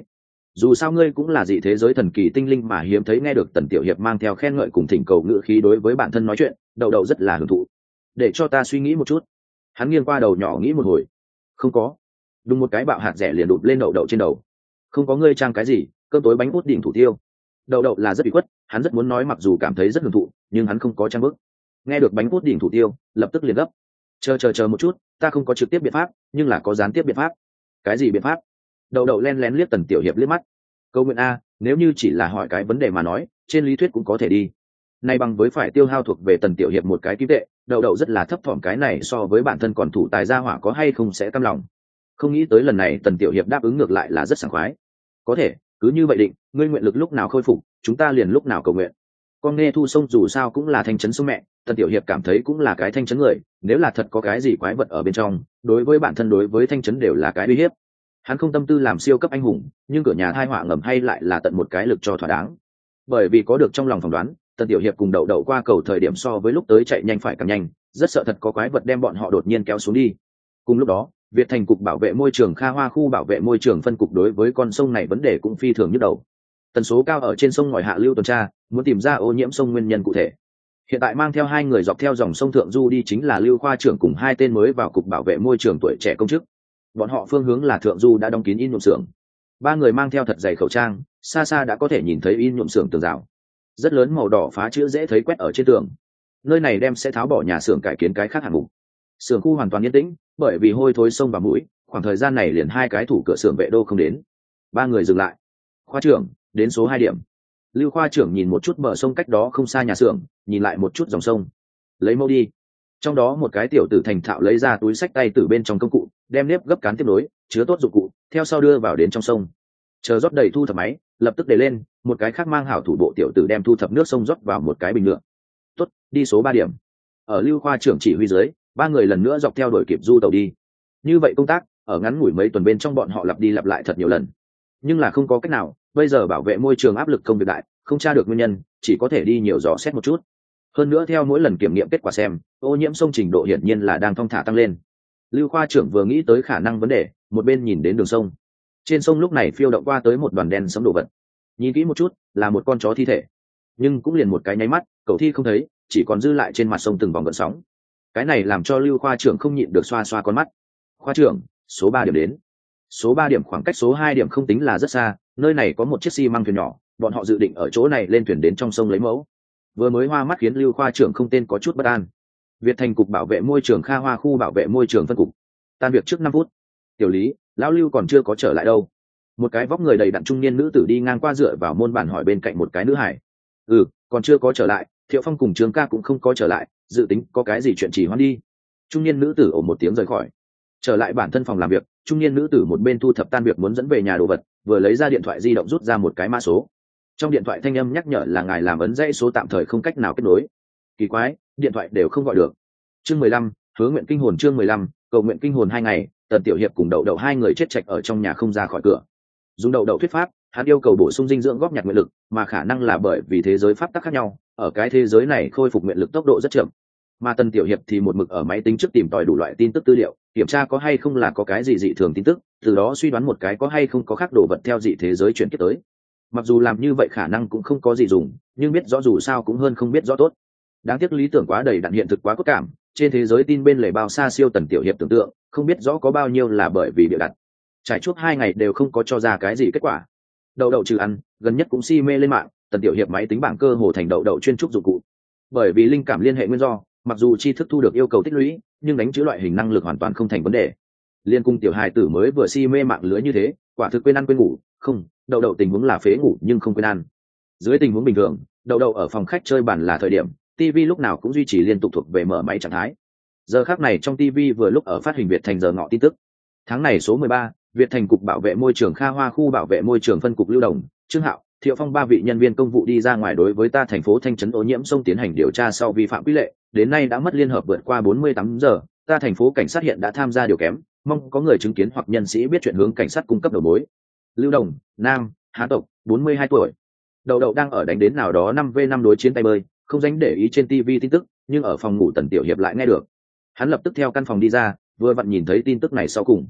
dù sao ngươi cũng là dị thế giới thần kỳ tinh linh mà hiếm thấy nghe được Tần Tiểu Hiệp mang theo khen ngợi cùng thỉnh cầu ngữ khí đối với bản thân nói chuyện, đậu đậu rất là hưởng thụ. Để cho ta suy nghĩ một chút. Hắn nghiêng qua đầu nhỏ nghĩ một hồi. Không có. Đùng một cái bạo hạt rẻ liền đụp lên đậu đậu trên đầu. Không có ngươi trang cái gì, cơm tối bánh út đỉnh thủ tiêu. Đậu đậu là rất bị khuất, hắn rất muốn nói mặc dù cảm thấy rất hưởng thụ, nhưng hắn không có trang bức. Nghe được bánh út đỉnh thủ tiêu, lập tức liền gấp. Chờ một chút, ta không có trực tiếp biện pháp, nhưng là có gián tiếp biện pháp. Cái gì biện pháp? Đậu đậu len lén liếc Tần Tiểu Hiệp liếc mắt. Câu nguyện a, nếu như chỉ là hỏi cái vấn đề mà nói, trên lý thuyết cũng có thể đi. Nay bằng với phải tiêu hao thuộc về Tần Tiểu Hiệp một cái kim tệ, đậu đậu rất là thấp thỏm cái này so với bản thân còn thủ tài gia hỏa có hay không sẽ cam lòng. Không nghĩ tới lần này Tần Tiểu Hiệp đáp ứng ngược lại là rất sảng khoái. Có thể, cứ như vậy định, ngươi nguyện lực lúc nào khôi phục, chúng ta liền lúc nào cầu nguyện. Con nghe thu sông dù sao cũng là thanh trấn sông mẹ, Tần Tiểu Hiệp cảm thấy cũng là cái thanh trấn người, nếu là thật có cái gì quái vật ở bên trong, đối với bản thân đối với thanh trấn đều là cái uy hiếp. Hắn không tâm tư làm siêu cấp anh hùng, nhưng cửa nhà thai họa ngầm hay lại là tận một cái lực cho thỏa đáng. Bởi vì có được trong lòng phỏng đoán, Tần Tiểu Hiệp cùng đậu đậu qua cầu thời điểm so với lúc tới chạy nhanh phải càng nhanh, rất sợ thật có quái vật đem bọn họ đột nhiên kéo xuống đi. Cùng lúc đó, Việt Thành cục bảo vệ môi trường Kha Hoa khu bảo vệ môi trường phân cục đối với con sông này vấn đề cũng phi thường nhức đầu. Tần số cao ở trên sông ngòi hạ lưu tuần tra, muốn tìm ra ô nhiễm sông nguyên nhân cụ thể. Hiện tại mang theo hai người dọc theo dòng sông thượng du đi chính là Lưu khoa trưởng cùng hai tên mới vào cục bảo vệ môi trường tuổi trẻ công chức. Bọn họ phương hướng là thượng du đã đóng kín in nhuộm xưởng. Ba người mang theo thật dày khẩu trang, xa xa đã có thể nhìn thấy in nhuộm xưởng tường rào. Rất lớn màu đỏ phá chữ dễ thấy quét ở trên tường. Nơi này đem sẽ tháo bỏ nhà xưởng cải kiến cái khác hạng mục. Xưởng khu hoàn toàn yên tĩnh, bởi vì hôi thối sông vào mũi, khoảng thời gian này liền hai cái thủ cửa xưởng vệ đô không đến. Ba người dừng lại. Khoa trưởng, đến số 2 điểm. Lưu khoa trưởng nhìn một chút bờ sông cách đó không xa nhà xưởng, nhìn lại một chút dòng sông. Lấy mẫu đi. Trong đó một cái tiểu tử thành thạo lấy ra túi xách tay từ bên trong công cụ, đem nếp gấp cán tiếp nối, chứa tốt dụng cụ, theo sau đưa vào đến trong sông. Chờ rót đầy thu thập máy, lập tức đẩy lên, một cái khác mang hảo thủ bộ tiểu tử đem thu thập nước sông rót vào một cái bình nhựa. Tốt, đi số 3 điểm. Ở Lưu khoa trưởng chỉ huy dưới, ba người lần nữa dọc theo đuổi kịp du tàu đi. Như vậy công tác, ở ngắn ngủi mấy tuần bên trong bọn họ lặp đi lặp lại thật nhiều lần. Nhưng là không có cách nào, bây giờ bảo vệ môi trường áp lực công việc đại, không tra được nguyên nhân, chỉ có thể đi nhiều dò xét một chút. Hơn nữa theo mỗi lần kiểm nghiệm kết quả xem, ô nhiễm sông trình độ hiển nhiên là đang thong thả tăng lên. Lưu khoa trưởng vừa nghĩ tới khả năng vấn đề, một bên nhìn đến đường sông. Trên sông lúc này phiêu động qua tới một đoàn đen sẫm đồ vật. Nhìn kỹ một chút, là một con chó thi thể. Nhưng cũng liền một cái nháy mắt, cậu thi không thấy, chỉ còn dư lại trên mặt sông từng vòng gợn sóng. Cái này làm cho Lưu khoa trưởng không nhịn được xoa xoa con mắt. Khoa trưởng, số 3 điểm đến. Số 3 điểm khoảng cách số 2 điểm không tính là rất xa, nơi này có một chiếc xi măng thuyền nhỏ, bọn họ dự định ở chỗ này lên thuyền đến trong sông lấy mẫu. Vừa mới hoa mắt khiến Lưu khoa trưởng không tên có chút bất an. Việt Thành cục bảo vệ môi trường Kha Hoa khu bảo vệ môi trường phân cục. Tan việc trước 5 phút. Tiểu Lý, lão Lưu còn chưa có trở lại đâu. Một cái vóc người đầy đặn trung niên nữ tử đi ngang qua dựa vào môn bàn hỏi bên cạnh một cái nữ hải. Ừ, còn chưa có trở lại, Thiệu Phong cùng Trương ca cũng không có trở lại, dự tính có cái gì chuyện trì hoãn đi. Trung niên nữ tử ồ một tiếng rời khỏi. Trở lại bản thân phòng làm việc, trung niên nữ tử một bên thu thập tan việc muốn dẫn về nhà đồ vật, vừa lấy ra điện thoại di động rút ra một cái mã số. Trong điện thoại thanh âm nhắc nhở là ngài làm ấn dãy số tạm thời không cách nào kết nối. Kỳ quái, điện thoại đều không gọi được. Chương 15, hứa nguyện kinh hồn. Chương 15, cầu nguyện kinh hồn. 2 ngày, Tần Tiểu Hiệp cùng Đậu Đậu hai người chết chạch ở trong nhà không ra khỏi cửa. Dùng Đậu Đậu thuyết pháp, hắn yêu cầu bổ sung dinh dưỡng góp nhặt nguyện lực, mà khả năng là bởi vì thế giới pháp tắc khác nhau, ở cái thế giới này khôi phục nguyện lực tốc độ rất chậm. Mà Tần Tiểu Hiệp thì một mực ở máy tính trước tìm tòi đủ loại tin tức tư liệu, kiểm tra có hay không là có cái gì dị thường tin tức, từ đó suy đoán một cái có hay không có khác đồ vật theo dị thế giới chuyển kiếp tới. Mặc dù làm như vậy khả năng cũng không có gì dùng, nhưng biết rõ dù sao cũng hơn không biết rõ tốt. Đáng tiếc lý tưởng quá đầy đặn hiện thực quá cốt cảm, trên thế giới tin bên lề bao xa siêu Tần Tiểu Hiệp tưởng tượng, không biết rõ có bao nhiêu là bởi vì bịa đặt. Trải chuốc 2 ngày đều không có cho ra cái gì kết quả. Đậu Đậu trừ ăn, gần nhất cũng si mê lên mạng, Tần Tiểu Hiệp máy tính bảng cơ hồ thành Đậu Đậu chuyên trúc dụng cụ. Bởi vì linh cảm liên hệ nguyên do, mặc dù tri thức thu được yêu cầu tích lũy, nhưng đánh chữ loại hình năng lực hoàn toàn không thành vấn đề. Liên cung tiểu hài tử mới vừa si mê mạng lưới như thế, quả thực quên ăn quên ngủ, không, Đậu Đậu tình huống là phế ngủ nhưng không quên ăn. Dưới tình huống bình thường, Đậu Đậu ở phòng khách chơi bàn là thời điểm, TV lúc nào cũng duy trì liên tục thuộc về mở máy trạng thái. Giờ khắc này trong TV vừa lúc ở phát hình Việt Thành giờ ngọ tin tức. Tháng này số 13, Việt Thành cục bảo vệ môi trường Kha Hoa khu bảo vệ môi trường phân cục Lưu Đồng, Trương Hạo, Thiệu Phong 3 vị nhân viên công vụ đi ra ngoài đối với ta thành phố Thanh Trấn ô nhiễm sông tiến hành điều tra sau vi phạm quy lệ, đến nay đã mất liên hợp vượt qua 48 giờ, ta thành phố cảnh sát hiện đã tham gia điều kém, mong có người chứng kiến hoặc nhân sĩ biết chuyện hướng cảnh sát cung cấp đầu mối. Lưu Đồng, nam, Hán tộc, 42 tuổi. Đậu Đậu đang ở đánh đến nào đó 5v5 đối chiến tay bơi, không dánh để ý trên TV tin tức, nhưng ở phòng ngủ Tần Tiểu Hiệp lại nghe được. Hắn lập tức theo căn phòng đi ra, vừa vặn nhìn thấy tin tức này sau cùng.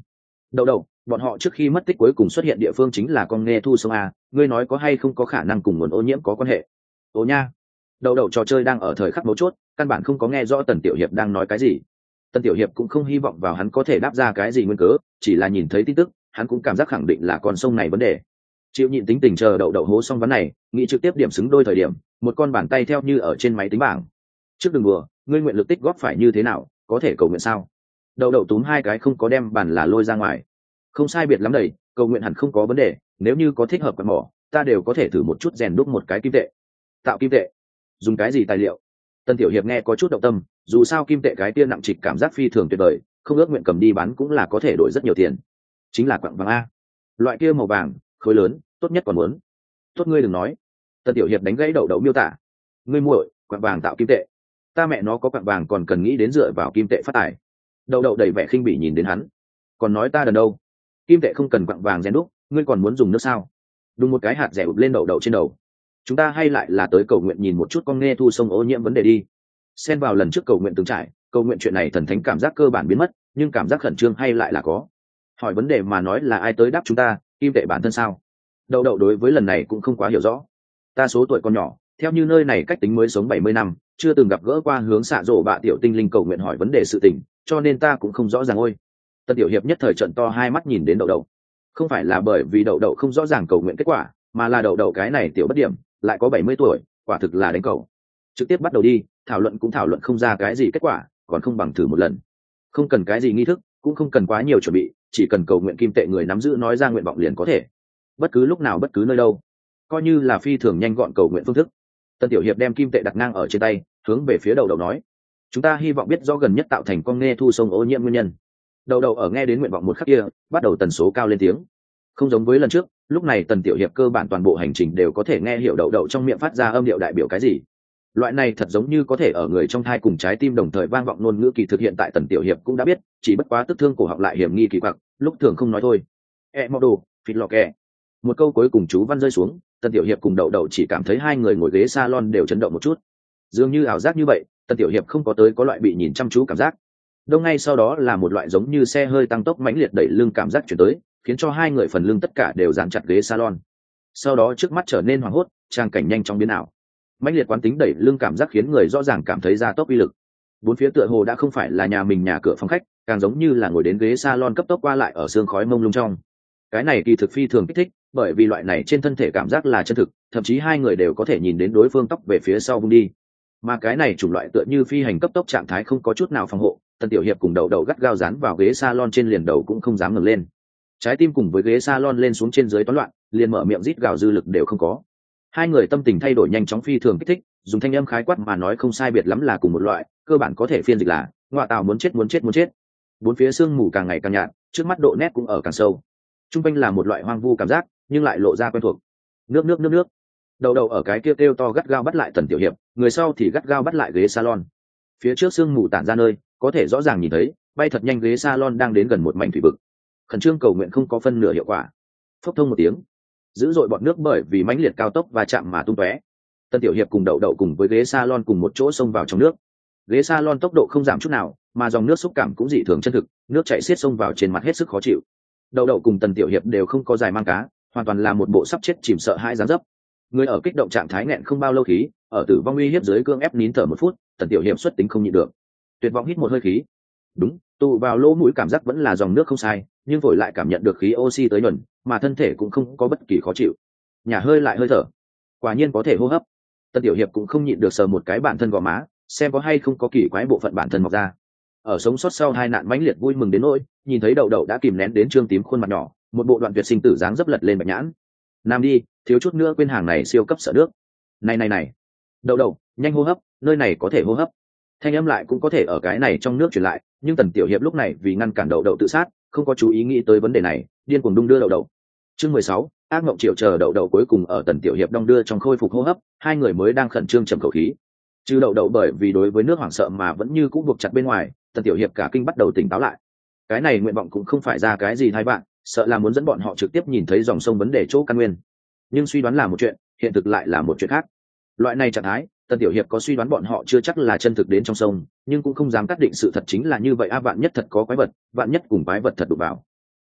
Đậu đậu, bọn họ trước khi mất tích cuối cùng xuất hiện địa phương chính là con nghe thu sông a, ngươi nói có hay không có khả năng cùng nguồn ô nhiễm có quan hệ? Ô nha. Đậu đậu trò chơi đang ở thời khắc mấu chốt, căn bản không có nghe rõ Tần Tiểu Hiệp đang nói cái gì. Tần Tiểu Hiệp cũng không hy vọng vào hắn có thể đáp ra cái gì nguyên cớ, chỉ là nhìn thấy tin tức, hắn cũng cảm giác khẳng định là con sông này vấn đề. Chịu nhịn tính tình chờ đậu đậu hố xong ván này, nghĩ trực tiếp điểm xứng đôi thời điểm, một con bàn tay theo như ở trên máy tính bảng. Trước đừng đùa, ngươi nguyện lực tích góp phải như thế nào, có thể cầu nguyện sao? Đậu đậu túm hai cái không có đem bàn là lôi ra ngoài. Không sai biệt lắm đầy, cầu nguyện hẳn không có vấn đề, nếu như có thích hợp quạt mỏ, ta đều có thể thử một chút rèn đúc một cái kim tệ. Tạo kim tệ? Dùng cái gì tài liệu? Tân Tiểu Hiệp nghe có chút động tâm, dù sao kim tệ cái tia nặng trịch cảm giác phi thường tuyệt vời, không ước nguyện cầm đi bán cũng là có thể đổi rất nhiều tiền. Chính là quặng vàng a, loại kia màu vàng, khối lớn, tốt nhất còn muốn. Tốt ngươi đừng nói. Tân Tiểu Hiệp đánh gãy đậu đậu miêu tả. Ngươi muội, quặng vàng tạo kim tệ. Ta mẹ nó có quặng vàng còn cần nghĩ đến dựa vào kim tệ phát tài. Đậu đậu đầy vẻ khinh bỉ nhìn đến hắn. Còn nói ta đần đâu? Kim tệ không cần quặng vàng rèn đúc, ngươi còn muốn dùng nước sao? Đùng một cái hạt rẻ ụp lên đậu đậu trên đầu. Chúng ta hay lại là tới cầu nguyện nhìn một chút con nghe thu sông ô nhiễm vấn đề đi. Xen vào lần trước cầu nguyện từng trải, cầu nguyện chuyện này thần thánh cảm giác cơ bản biến mất, nhưng cảm giác khẩn trương hay lại là có. Hỏi vấn đề mà nói là ai tới đáp chúng ta, kim tệ bản thân sao? Đậu đậu đối với lần này cũng không quá hiểu rõ. Ta số tuổi còn nhỏ, theo như nơi này cách tính mới sống 70 năm, chưa từng gặp gỡ qua hướng xạ rổ bạ tiểu tinh linh cầu nguyện hỏi vấn đề sự tình, cho nên ta cũng không rõ ràng ôi. Tân Tiểu Hiệp nhất thời trận to hai mắt nhìn đến đậu đậu. Không phải là bởi vì đậu đậu không rõ ràng cầu nguyện kết quả, mà là đậu đậu cái này tiểu bất điểm, lại có 70 tuổi, quả thực là đánh cầu. Trực tiếp bắt đầu đi, thảo luận cũng thảo luận không ra cái gì kết quả, còn không bằng thử một lần. Không cần cái gì nghi thức, cũng không cần quá nhiều chuẩn bị, chỉ cần cầu nguyện kim tệ người nắm giữ nói ra nguyện vọng liền có thể. Bất cứ lúc nào bất cứ nơi đâu, coi như là phi thường nhanh gọn cầu nguyện phương thức. Tân Tiểu Hiệp đem kim tệ đặt ngang ở trên tay, hướng về phía đầu đầu nói: chúng ta hy vọng biết rõ gần nhất tạo thành con nghe thu sông ô nhiễm nguyên nhân. Đầu đầu ở nghe đến nguyện vọng một khắc kia, bắt đầu tần số cao lên tiếng. Không giống với lần trước, lúc này Tần Tiểu Hiệp cơ bản toàn bộ hành trình đều có thể nghe hiểu đầu đầu trong miệng phát ra âm điệu đại biểu cái gì. Loại này thật giống như có thể ở người trong thai cùng trái tim đồng thời vang vọng ngôn ngữ kỳ thực hiện tại Tần Tiểu Hiệp cũng đã biết, chỉ bất quá tức thương cổ họng lại hiểm nghi kỳ quặc, lúc thường không nói thôi. Mò đồ, phịt lò kè. Một câu cuối cùng chú văn rơi xuống, Tần Tiểu Hiệp cùng Đậu Đậu chỉ cảm thấy hai người ngồi ghế salon đều chấn động một chút. Dường như ảo giác như vậy, Tần Tiểu Hiệp không có tới có loại bị nhìn chăm chú cảm giác. Đông ngay sau đó là một loại giống như xe hơi tăng tốc mãnh liệt đẩy lưng cảm giác chuyển tới, khiến cho hai người phần lưng tất cả đều dán chặt ghế salon. Sau đó trước mắt trở nên hoảng hốt, trang cảnh nhanh chóng biến ảo. Mãnh liệt quán tính đẩy lưng cảm giác khiến người rõ ràng cảm thấy gia tốc uy lực. Bốn phía tựa hồ đã không phải là nhà mình nhà cửa phòng khách, càng giống như là ngồi đến ghế salon cấp tốc qua lại ở sương khói mông lung trong. Cái này kỳ thực phi thường kích thích, bởi vì loại này trên thân thể cảm giác là chân thực, thậm chí hai người đều có thể nhìn đến đối phương tóc về phía sau vung đi. Mà cái này chủng loại tựa như phi hành cấp tốc trạng thái không có chút nào phòng hộ, Tần Tiểu Hiệp cùng Đậu Đậu gắt gao dán vào ghế salon trên liền đầu cũng không dám ngẩng lên. Trái tim cùng với ghế salon lên xuống trên dưới toán loạn, liền mở miệng rít gào dư lực đều không có. Hai người tâm tình thay đổi nhanh chóng phi thường kích thích, dùng thanh âm khái quát mà nói không sai biệt lắm là cùng một loại, cơ bản có thể phiên dịch là ngọa tào muốn chết muốn chết muốn chết. Bốn phía sương mù càng ngày càng nhạt, trước mắt độ nét cũng ở càng sâu. Trung quanh là một loại hoang vu cảm giác, nhưng lại lộ ra quen thuộc. Nước nước nước nước. Đầu đầu ở cái kia kêu to gắt gao bắt lại Tần Tiểu Hiệp, người sau thì gắt gao bắt lại ghế salon. Phía trước sương mù tản ra nơi, có thể rõ ràng nhìn thấy, bay thật nhanh ghế salon đang đến gần một mảnh thủy vực. Khẩn trương cầu nguyện không có phân nửa hiệu quả. Phốc thông một tiếng, dữ dội bọt nước bởi vì mãnh liệt cao tốc và chạm mà tung tóe. Tần Tiểu Hiệp cùng Đậu Đậu cùng với ghế salon cùng một chỗ xông vào trong nước. Ghế salon tốc độ không giảm chút nào, mà dòng nước xúc cảm cũng dị thường chân thực, nước chảy xiết xông vào trên mặt hết sức khó chịu. Đậu Đậu cùng Tần Tiểu Hiệp đều không có dài mang cá, hoàn toàn là một bộ sắp chết chìm sợ hãi dáng dấp. Người ở kích động trạng thái nghẹn không bao lâu khí, ở tử vong uy hiếp dưới cương ép nín thở một phút, Tần Tiểu Hiệp xuất tính không nhịn được, tuyệt vọng hít một hơi khí. Đúng, tụ vào lỗ mũi cảm giác vẫn là dòng nước không sai, nhưng vội lại cảm nhận được khí oxy tới nhuần, mà thân thể cũng không có bất kỳ khó chịu. Nhả hơi lại hơi thở, quả nhiên có thể hô hấp. Tần Tiểu Hiệp cũng không nhịn được sờ một cái bản thân gò má, xem có hay không có kỳ quái bộ phận bản thân mọc ra. Ở sống sót sau hai nạn mãnh liệt vui mừng đến nỗi, nhìn thấy Đậu Đậu đã kìm nén đến trương tím khuôn mặt nhỏ, một bộ đoạn tuyệt sinh tử dáng dấp lật lên bạch nhãn. Nam đi, thiếu chút nữa quên hàng này siêu cấp sợ nước. Này, Đậu Đậu, nhanh hô hấp, nơi này có thể hô hấp. Thanh âm lại cũng có thể ở cái này trong nước truyền lại, nhưng Tần Tiểu Hiệp lúc này vì ngăn cản Đậu Đậu tự sát, không có chú ý nghĩ tới vấn đề này, điên cuồng đung đưa Đậu Đậu. Chương 16, ác mộng triệu chờ Đậu Đậu cuối cùng ở Tần Tiểu Hiệp đong đưa trong khôi phục hô hấp, hai người mới đang khẩn trương trầm khẩu khí. Chứ Đậu Đậu bởi vì đối với nước hoảng sợ mà vẫn như cũ buộc chặt bên ngoài, Tần Tiểu Hiệp cả kinh bắt đầu tỉnh táo lại. Cái này nguyện vọng cũng không phải ra cái gì thay bạn, sợ là muốn dẫn bọn họ trực tiếp nhìn thấy dòng sông vấn đề chỗ căn nguyên. Nhưng suy đoán là một chuyện, hiện thực lại là một chuyện khác. Loại này trạng thái, Tần Tiểu Hiệp có suy đoán bọn họ chưa chắc là chân thực đến trong sông, nhưng cũng không dám xác định sự thật chính là như vậy. Vạn nhất thật có quái vật, vạn nhất cùng quái vật thật đụng vào.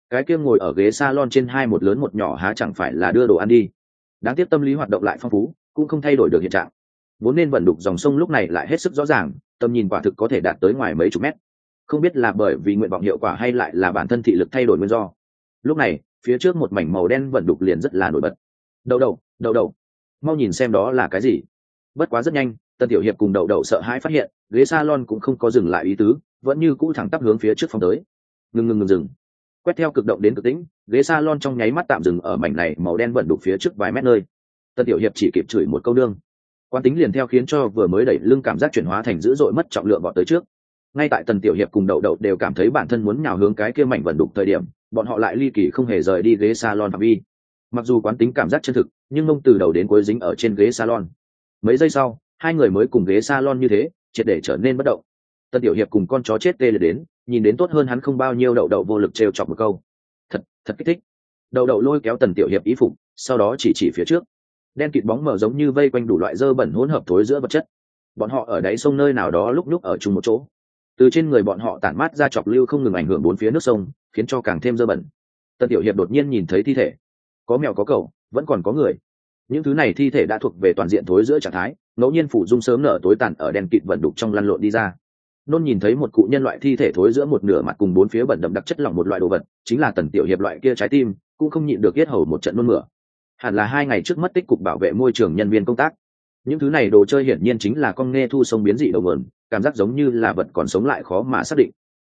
cái kia ngồi ở ghế salon trên hai một lớn một nhỏ há chẳng phải là đưa đồ ăn đi. Đáng tiếc tâm lý hoạt động lại phong phú, cũng không thay đổi được hiện trạng. Vốn nên vận đục dòng sông lúc này lại hết sức rõ ràng, tầm nhìn quả thực có thể đạt tới ngoài mấy chục mét. Không biết là bởi vì nguyện vọng hiệu quả hay lại là bản thân thị lực thay đổi nguyên do. Lúc này phía trước một mảnh màu đen vận đục liền rất là nổi bật. Đậu đậu, mau nhìn xem đó là cái gì. Bất quá rất nhanh, Tân Tiểu Hiệp cùng Đậu Đậu sợ hãi phát hiện ghế salon cũng không có dừng lại ý tứ, vẫn như cũ thẳng tắp hướng phía trước phóng tới. Ngừng dừng. Quét theo cực động đến cực tĩnh, ghế salon trong nháy mắt tạm dừng ở mảnh này màu đen vận đục phía trước vài mét nơi. Tân Tiểu Hiệp chỉ kịp chửi một câu nương, quán tính liền theo khiến cho vừa mới đẩy lưng cảm giác chuyển hóa thành dữ dội mất trọng lượng vọt tới trước. Ngay tại Tần Tiểu Hiệp cùng Đậu Đậu đều cảm thấy bản thân muốn nhào hướng cái kia mảnh vận đục thời điểm, bọn họ lại ly kỳ không hề rời đi ghế salon phạm vi. Mặc dù quán tính cảm giác chân thực, nhưng mông từ đầu đến cuối dính ở trên ghế salon. Mấy giây sau, hai người mới cùng ghế salon như thế, triệt để trở nên bất động. Tân Tiểu Hiệp cùng con chó chết tê liệt đến, nhìn đến tốt hơn hắn không bao nhiêu. Đậu Đậu vô lực trêu chọc một câu, thật kích thích. Đậu Đậu lôi kéo Tần Tiểu Hiệp ý phục, sau đó chỉ phía trước. Đen kịt bóng mờ giống như vây quanh đủ loại dơ bẩn hỗn hợp thối giữa vật chất. Bọn họ ở đáy sông nơi nào đó lúc nhúc ở chung một chỗ. Từ trên người bọn họ tản mát ra chọc lưu không ngừng ảnh hưởng bốn phía nước sông, khiến cho càng thêm dơ bẩn. Tân Tiểu Hiệp đột nhiên nhìn thấy thi thể, có mèo có cẩu, vẫn còn có người. Những thứ này thi thể đã thuộc về toàn diện thối giữa trạng thái, ngẫu nhiên phủ dung sớm nở tối tàn ở đen kịt vận đục trong lăn lộn đi ra. Nôn nhìn thấy một cụ nhân loại thi thể thối giữa một nửa mặt cùng bốn phía bẩn đậm đặc chất lỏng một loại đồ vật, chính là Tần Tiểu Hiệp loại kia trái tim, cũng không nhịn được yết hầu một trận nôn mửa. Hẳn là 2 ngày trước mất tích cục bảo vệ môi trường nhân viên công tác. Những thứ này đồ chơi hiển nhiên chính là con nghe thu sông biến dị đầu nguồn, cảm giác giống như là vật còn sống lại khó mà xác định.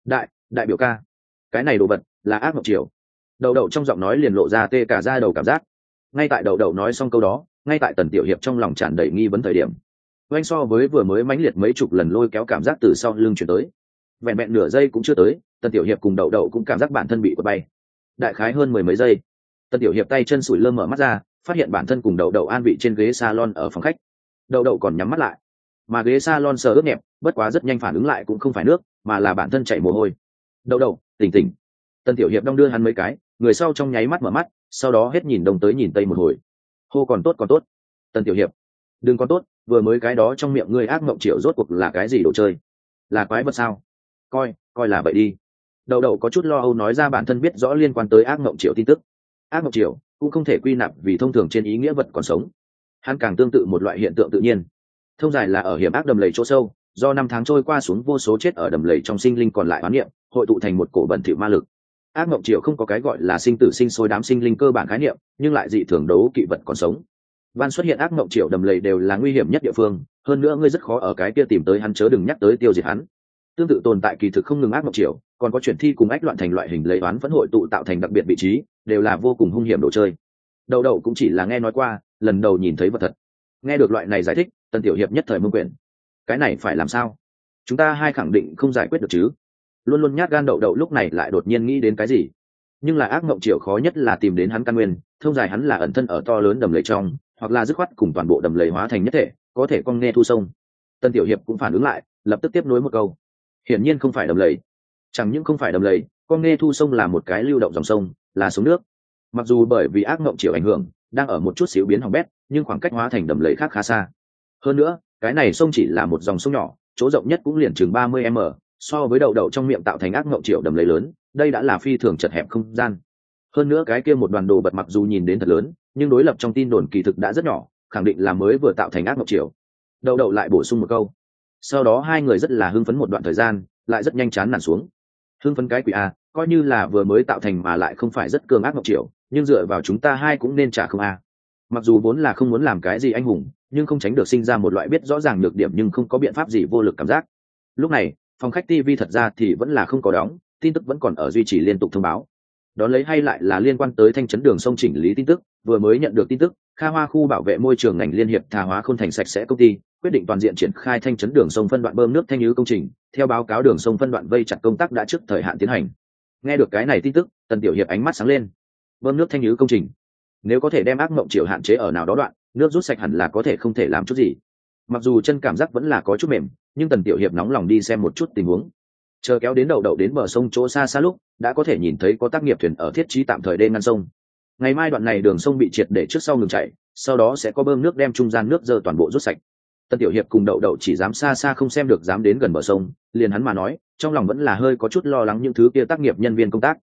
Đại biểu ca, cái này đồ vật là ác mộng triều. Đậu Đậu trong giọng nói liền lộ ra tê cả da đầu cảm giác. Ngay tại Đậu Đậu nói xong câu đó, ngay tại Tần Tiểu Hiệp trong lòng tràn đầy nghi vấn thời điểm, oanh so với vừa mới mãnh liệt mấy chục lần lôi kéo cảm giác từ sau lưng chuyển tới. Vẹn nửa giây cũng chưa tới, Tần Tiểu Hiệp cùng Đậu Đậu cũng cảm giác bản thân bị quật bay. Đại khái hơn 10 mấy giây, Tần Tiểu Hiệp tay chân sủi lơ mở mắt ra, phát hiện bản thân cùng Đậu Đậu an vị trên ghế salon ở phòng khách. Đậu Đậu còn nhắm mắt lại, mà ghế salon sờ ướt nhẹp, bất quá rất nhanh phản ứng lại cũng không phải nước, mà là bản thân chảy mồ hôi. Đậu Đậu, tỉnh. Tần Tiểu Hiệp đong đưa hắn mấy cái, người sau trong nháy mắt mở mắt, sau đó hết nhìn đông tới nhìn tây một hồi. Hô còn tốt. Tần Tiểu Hiệp, đừng còn tốt, vừa mới cái đó trong miệng ngươi ác mộng triệu rốt cuộc là cái gì đồ chơi? Là quái vật sao? Coi là vậy đi. Đậu Đậu có chút lo âu nói ra bản thân biết rõ liên quan tới ác mộng triệu tin tức. Ác mộng triệu cũng không thể quy nạp vì thông thường trên ý nghĩa vật còn sống. Hắn càng tương tự một loại hiện tượng tự nhiên. Thông dài là ở hiểm ác đầm lầy chỗ sâu, do năm tháng trôi qua xuống vô số chết ở đầm lầy trong sinh linh còn lại oán niệm, hội tụ thành một cổ bẩn thỉu ma lực. Ác mộng triệu không có cái gọi là sinh tử sinh sôi đám sinh linh cơ bản khái niệm, nhưng lại dị thường đấu kỵ vật còn sống. Van xuất hiện ác mộng triệu đầm lầy đều là nguy hiểm nhất địa phương, hơn nữa ngươi rất khó ở cái kia tìm tới hắn, chớ đừng nhắc tới tiêu diệt hắn. Tương tự tồn tại kỳ thực không ngừng ác mộng triệu, còn có chuyển thi cùng ách loạn thành loại hình lấy oán phẫn hội tụ tạo thành đặc biệt vị trí, đều là vô cùng hung hiểm đồ chơi. Đậu Đậu cũng chỉ là nghe nói qua, lần đầu nhìn thấy vật thật. Nghe được loại này giải thích, Tần Tiểu Hiệp nhất thời mông quyển. Cái này phải làm sao? Chúng ta hai khẳng định không giải quyết được chứ? Luôn luôn nhát gan Đậu Đậu lúc này lại đột nhiên nghĩ đến cái gì? Nhưng là ác mộng triệu khó nhất là tìm đến hắn căn nguyên, thông dài hắn là ẩn thân ở to lớn đầm lầy trong, hoặc là dứt khoát cùng toàn bộ đầm lầy hóa thành nhất thể, có thể con nghe thu sông. Tân Tiểu Hiệp cũng phản ứng lại, lập tức tiếp nối một câu. Hiển nhiên không phải đầm lầy. Chẳng những không phải đầm lầy, con nghe thu sông là một cái lưu động dòng sông, là sống nước. Mặc dù bởi vì ác mộng triệu ảnh hưởng, đang ở một chút xíu biến hỏng bét, nhưng khoảng cách hóa thành đầm lầy khác khá xa. Hơn nữa, cái này sông chỉ là một dòng sông nhỏ, chỗ rộng nhất cũng liền chừng 30 m, so với Đậu Đậu trong miệng tạo thành ác mộng triệu đầm lầy lớn, đây đã là phi thường chật hẹp không gian. Hơn nữa cái kia một đoàn đồ vật mặc dù nhìn đến thật lớn, nhưng đối lập trong tin đồn kỳ thực đã rất nhỏ, khẳng định là mới vừa tạo thành ác mộng triệu. Đậu Đậu lại bổ sung một câu. Sau đó hai người rất là hưng phấn một đoạn thời gian, lại rất nhanh chán nản xuống. Hưng phấn cái quỷ a, coi như là vừa mới tạo thành mà lại không phải rất cường ác mộng triệu, nhưng dựa vào chúng ta hai cũng nên trả không a. Mặc dù vốn là không muốn làm cái gì anh hùng, nhưng không tránh được sinh ra một loại biết rõ ràng nhược điểm nhưng không có biện pháp gì vô lực cảm giác. Lúc này phòng khách TV thật ra thì vẫn là không có đóng, tin tức vẫn còn ở duy trì liên tục thông báo. Đón lấy hay lại là liên quan tới thanh trấn đường sông chỉnh lý tin tức, vừa mới nhận được tin tức, Kha Hoa khu bảo vệ môi trường ngành liên hiệp Thà Hóa Khôn Thành sạch sẽ công ty quyết định toàn diện triển khai thanh trấn đường sông phân đoạn bơm nước thanh nhứ công trình, theo báo cáo đường sông phân đoạn vây chặt công tác đã trước thời hạn tiến hành. Nghe được cái này tin tức, Tần Tiểu Hiệp ánh mắt sáng lên. Bơm nước thanh nhứ công trình, nếu có thể đem ác mộng triệu hạn chế ở nào đó đoạn, nước rút sạch hẳn là có thể không thể làm chút gì. Mặc dù chân cảm giác vẫn là có chút mềm, nhưng Tần Tiểu Hiệp nóng lòng đi xem một chút tình huống. Chờ kéo đến Đậu Đậu đến bờ sông chỗ xa xa lúc, đã có thể nhìn thấy có tác nghiệp thuyền ở thiết trí tạm thời đê ngăn sông. Ngày mai đoạn này đường sông bị triệt để trước sau ngừng chảy, sau đó sẽ có bơm nước đem trung gian nước dơ toàn bộ rút sạch. Tần Tiểu Hiệp cùng Đậu Đậu chỉ dám xa xa không xem được, dám đến gần bờ sông, liền hắn mà nói, trong lòng vẫn là hơi có chút lo lắng những thứ kia tác nghiệp nhân viên công tác.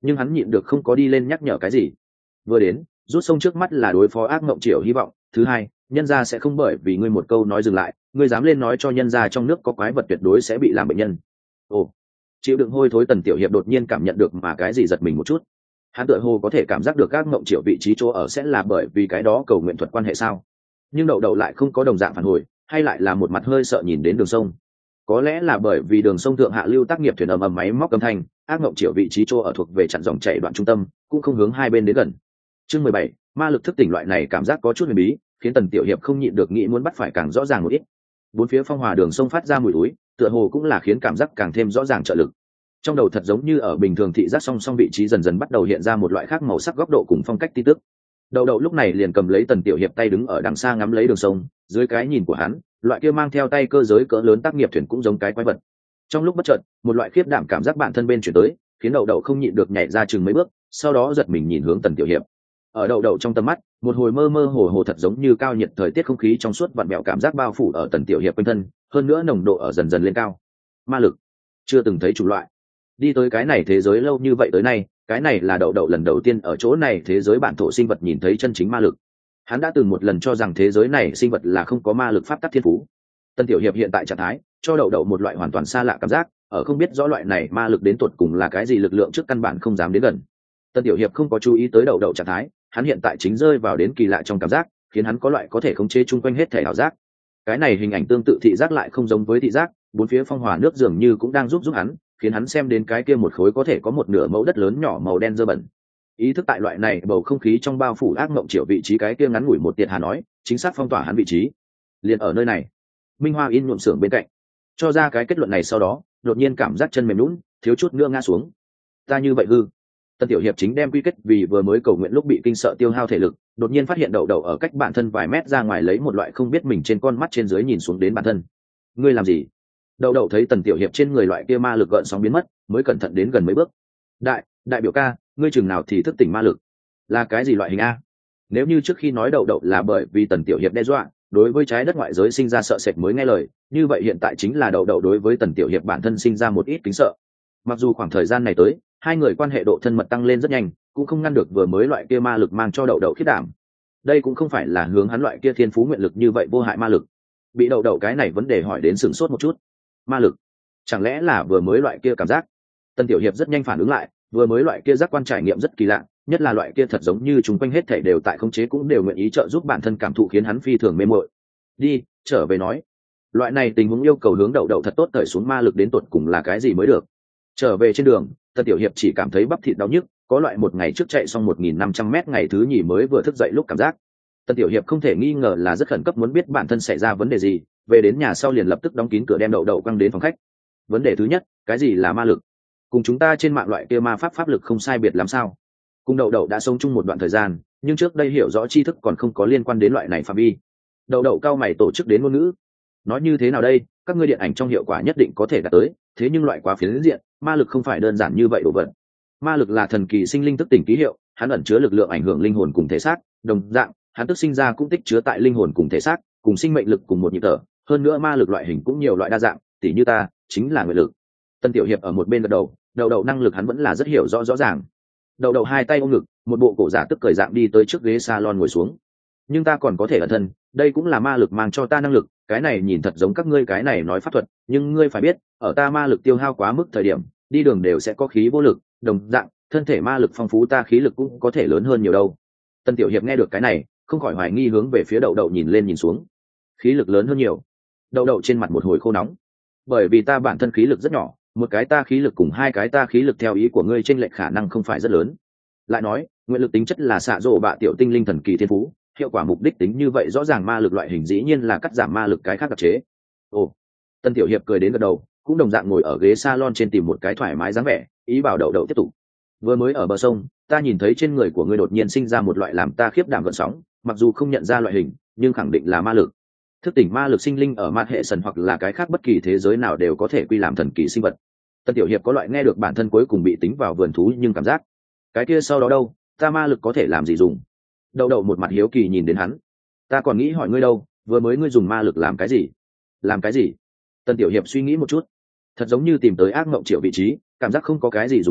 nhưng hắn nhịn được không có đi lên nhắc nhở cái gì. Vừa đến, rút sông trước mắt là đối phó ác mộng triệu hy vọng. Thứ hai, nhân gia sẽ không bởi vì ngươi một câu nói dừng lại, ngươi dám lên nói cho nhân gia trong nước có quái vật tuyệt đối sẽ bị làm bệnh nhân. Ồ, chịu đựng hôi thối Tần Tiểu Hiệp đột nhiên cảm nhận được mà cái gì giật mình một chút. Hắn tựa hồ có thể cảm giác được ác mộng triệu vị trí chỗ ở sẽ là bởi vì cái đó cầu nguyện thuật quan hệ sao. Nhưng đậu đậu lại không có đồng dạng phản hồi, hay lại là một mặt hơi sợ nhìn đến đường sông. Có lẽ là bởi vì đường sông thượng hạ lưu tác nghiệp thuyền ầm ầm máy móc âm thanh, ác mộng triệu vị trí chỗ ở thuộc về chặn dòng chảy đoạn trung tâm, cũng không hướng hai bên đến gần. Chương 17, ma lực thức tỉnh loại này cảm giác có chút huyền bí, khiến Tần Tiểu Hiệp không nhịn được nghĩ muốn bắt phải càng rõ ràng một ít. Bốn phía phong hòa đường sông phát ra mùi túi, tựa hồ cũng là khiến cảm giác càng thêm rõ ràng trợ lực. Trong đầu thật giống như ở bình thường thị giác song song vị trí dần dần bắt đầu hiện ra một loại khác màu sắc góc độ cùng phong cách tin tức. Đậu đậu lúc này liền cầm lấy Tần Tiểu Hiệp tay đứng ở đằng xa ngắm lấy đường sông, dưới cái nhìn của hắn, loại kia mang theo tay cơ giới cỡ lớn tác nghiệp thuyền cũng giống cái quái vật. Trong lúc bất chợt, một loại khiếp đảm cảm giác bạn thân bên chuyển tới, khiến đậu đậu không nhịn được nhảy ra chừng mấy bước, sau đó giật mình nhìn hướng Tần Tiểu Hiệp. Ở đậu đậu trong tầm mắt, một hồi mơ mơ hồ hồ thật giống như cao nhiệt thời tiết không khí trong suốt vặn vẹo cảm giác bao phủ ở Tần Tiểu Hiệp quanh thân, hơn nữa nồng độ ở dần dần lên cao. Ma lực, chưa từng thấy chủng loại. Đi tới cái này thế giới lâu như vậy tới nay, cái này là đậu đậu lần đầu tiên ở chỗ này thế giới bản thổ sinh vật nhìn thấy chân chính ma lực. Hắn đã từng một lần cho rằng thế giới này sinh vật là không có ma lực pháp tắc thiên phú. Tần Tiểu Hiệp hiện tại trạng thái cho đậu đậu một loại hoàn toàn xa lạ cảm giác, ở không biết rõ loại này ma lực đến tột cùng là cái gì lực lượng trước căn bản không dám đến gần. Tần Tiểu Hiệp không có chú ý tới đậu đậu trạng thái, hắn hiện tại chính rơi vào đến kỳ lạ trong cảm giác, khiến hắn có loại có thể khống chế chung quanh hết thể ảo giác. Cái này hình ảnh tương tự thị giác lại không giống với thị giác, bốn phía phong hòa nước dường như cũng đang giúp hắn, khiến hắn xem đến cái kia một khối có thể có một nửa mẫu đất lớn nhỏ màu đen dơ bẩn. Ý thức tại loại này bầu không khí trong bao phủ ác mộng triệu vị trí cái kia ngắn ngủi một tiệt hà nói, chính xác phong tỏa hắn vị trí. Liền ở nơi này, Minh Hoa in nhuộm xưởng bên cạnh. Cho ra cái kết luận này sau đó, đột nhiên cảm giác chân mềm nhũn, thiếu chút nữa ngã xuống. Ta như vậy hư. Tần Tiểu Hiệp chính đem quy kết vì vừa mới cầu nguyện lúc bị kinh sợ tiêu hao thể lực, đột nhiên phát hiện đậu đậu ở cách bản thân vài mét ra ngoài lấy một loại không biết mình trên con mắt trên dưới nhìn xuống đến bản thân. Ngươi làm gì? Đậu đậu thấy Tần Tiểu Hiệp trên người loại kia ma lực gợn sóng biến mất, mới cẩn thận đến gần mấy bước. Đại biểu ca, ngươi chừng nào thì thức tỉnh ma lực? Là cái gì loại hình a? Nếu như trước khi nói đậu đậu là bởi vì Tần Tiểu Hiệp đe dọa, đối với trái đất ngoại giới sinh ra sợ sệt mới nghe lời, như vậy hiện tại chính là đậu đậu đối với Tần Tiểu Hiệp bản thân sinh ra một ít kính sợ. Mặc dù khoảng thời gian này tới, hai người quan hệ độ thân mật tăng lên rất nhanh, cũng không ngăn được vừa mới loại kia ma lực mang cho đậu đậu khiết đảm. Đây cũng không phải là hướng hắn loại kia thiên phú nguyện lực như vậy vô hại ma lực. Bị đậu đậu cái này vấn đề hỏi đến sửng sốt một chút. Ma lực, chẳng lẽ là vừa mới loại kia cảm giác? Tần Tiểu Hiệp rất nhanh phản ứng lại, vừa mới loại kia giác quan trải nghiệm rất kỳ lạ, nhất là loại kia thật giống như chúng quanh hết thảy đều tại khống chế cũng đều nguyện ý trợ giúp bản thân cảm thụ, khiến hắn phi thường mê mội. Đi, trở về nói. Loại này tình huống yêu cầu hướng đậu đậu thật tốt cởi xuống ma lực đến tột cùng là cái gì mới được. Trở về trên đường, Tần Tiểu Hiệp chỉ cảm thấy bắp thịt đau nhức, có loại một ngày trước chạy xong 1.500 m ngày thứ nhì mới vừa thức dậy lúc cảm giác. Tần Tiểu Hiệp không thể nghi ngờ là rất khẩn cấp muốn biết bản thân xảy ra vấn đề gì, về đến nhà sau liền lập tức đóng kín cửa đem đậu đậu quăng đến phòng khách. Vấn đề thứ nhất, cái gì là ma lực? Cùng chúng ta trên mạng loại kia ma pháp lực không sai biệt lắm sao? Cùng đậu đậu đã sống chung một đoạn thời gian, nhưng trước đây hiểu rõ tri thức còn không có liên quan đến loại này phạm vi. Đậu đậu cao mày tổ chức đến ngôn ngữ. Nói như thế nào đây, các ngươi điện ảnh trong hiệu quả nhất định có thể đạt tới, thế nhưng loại quá phiến diện, ma lực không phải đơn giản như vậy đồ vật. Ma lực là thần kỳ sinh linh thức tỉnh ký hiệu, hắn ẩn chứa lực lượng ảnh hưởng linh hồn cùng thể xác, đồng dạng, hắn tức sinh ra cũng tích chứa tại linh hồn cùng thể xác, cùng sinh mệnh lực cùng một nhịp thở, hơn nữa ma lực loại hình cũng nhiều loại đa dạng, tỉ như ta, chính là nguyện lực. Tần Tiểu Hiệp ở một bên gật đầu, đậu đậu năng lực hắn vẫn là rất hiểu rõ ràng. Đậu đậu hai tay ôm ngực, một bộ cổ giả tức cởi dạng đi tới trước ghế salon ngồi xuống. Nhưng ta còn có thể ẩn thân, đây cũng là ma lực mang cho ta năng lực, cái này nhìn thật giống các ngươi cái này nói pháp thuật, nhưng ngươi phải biết, ở ta ma lực tiêu hao quá mức thời điểm, đi đường đều sẽ có khí vô lực, đồng dạng, thân thể ma lực phong phú ta khí lực cũng có thể lớn hơn nhiều đâu. Tần Tiểu Hiệp nghe được cái này, không khỏi hoài nghi hướng về phía đậu đậu nhìn lên nhìn xuống. Khí lực lớn hơn nhiều. Đậu đậu trên mặt một hồi khô nóng. Bởi vì ta bản thân khí lực rất nhỏ, một cái ta khí lực cùng hai cái ta khí lực theo ý của ngươi chênh lệch khả năng không phải rất lớn. Lại nói, nguyện lực tính chất là xạ rộ bạ tiểu tinh linh thần kỳ thiên phú, hiệu quả mục đích tính như vậy rõ ràng ma lực loại hình dĩ nhiên là cắt giảm ma lực cái khác đặc chế. Ồ, Tần Tiểu Hiệp cười đến gật đầu, cũng đồng dạng ngồi ở ghế salon trên tìm một cái thoải mái dáng vẻ, ý bảo đậu đậu tiếp tục. Vừa mới ở bờ sông, ta nhìn thấy trên người của ngươi đột nhiên sinh ra một loại làm ta khiếp đảm gợn sóng, mặc dù không nhận ra loại hình, nhưng khẳng định là ma lực. Thức tỉnh ma lực sinh linh ở ma hệ神hoặc là cái khác bất kỳ thế giới nào đều có thể quy làm thần kỳ sinh vật. Tần Tiểu Hiệp có loại nghe được bản thân cuối cùng bị tính vào vườn thú nhưng cảm giác, cái kia sau đó đâu, ta ma lực có thể làm gì dùng? Đậu đậu một mặt hiếu kỳ nhìn đến hắn. Ta còn nghĩ hỏi ngươi đâu, vừa mới ngươi dùng ma lực làm cái gì? Làm cái gì? Tần Tiểu Hiệp suy nghĩ một chút, thật giống như tìm tới ác mộng triệu vị trí, cảm giác không có cái gì dùng à,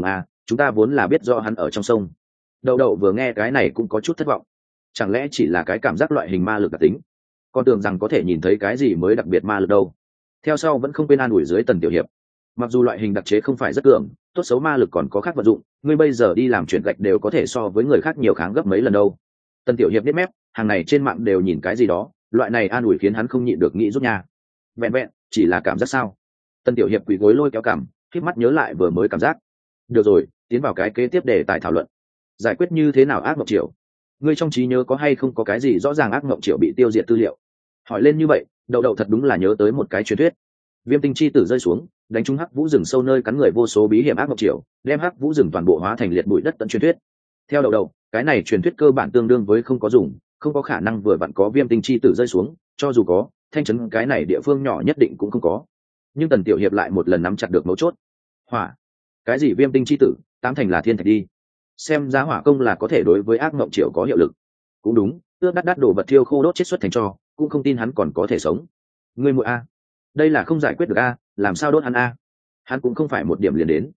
chúng ta vốn là biết do hắn ở trong sông. Đậu đậu vừa nghe cái này cũng có chút thất vọng. Chẳng lẽ chỉ là cái cảm giác loại hình ma lực đặc tính, con tưởng rằng có thể nhìn thấy cái gì mới đặc biệt ma lực đâu. Theo sau vẫn không quên an ủi dưới Tần Tiểu Hiệp, mặc dù loại hình đặc chế không phải rất cường, tốt xấu ma lực còn có khác vật dụng, ngươi bây giờ đi làm chuyển gạch đều có thể so với người khác nhiều kháng gấp mấy lần đâu. Tần Tiểu Hiệp biết mép, hàng này trên mạng đều nhìn cái gì đó, loại này an ủi khiến hắn không nhịn được nghĩ rút nha. Vẹn vẹn chỉ là cảm giác sao? Tần Tiểu Hiệp quỳ gối lôi kéo cằm, khép mắt nhớ lại vừa mới cảm giác. Được rồi, tiến vào cái kế tiếp để tài thảo luận. Giải quyết như thế nào ác mộng triệu? Ngươi trong trí nhớ có hay không có cái gì rõ ràng ác mộng triệu bị tiêu diệt tư liệu? Hỏi lên như vậy, đậu đậu thật đúng là nhớ tới một cái truyền thuyết. Viêm tinh chi tử rơi xuống, đánh trúng hắc vũ rừng sâu nơi cắn người vô số bí hiểm ác mộng triệu, đem hắc vũ rừng toàn bộ hóa thành liệt bụi đất tận truyền thuyết. Theo đậu đậu, cái này truyền thuyết cơ bản tương đương với không có dùng, không có khả năng vừa vặn có viêm tinh chi tử rơi xuống, cho dù có, thanh trấn cái này địa phương nhỏ nhất định cũng không có. Nhưng Tần Tiểu Hiệp lại một lần nắm chặt được mấu chốt. Hỏa, cái gì viêm tinh chi tử, tám thành là thiên thạch đi. Xem giá hỏa công là có thể đối với ác mộng triệu có hiệu lực. Cũng đúng, ướp đắt đổ vật thiêu khô đốt chết xuất thành tro, cũng không tin hắn còn có thể sống. Ngươi muội a, đây là không giải quyết được a, làm sao đốt hắn a? Hắn cũng không phải một điểm liền đến.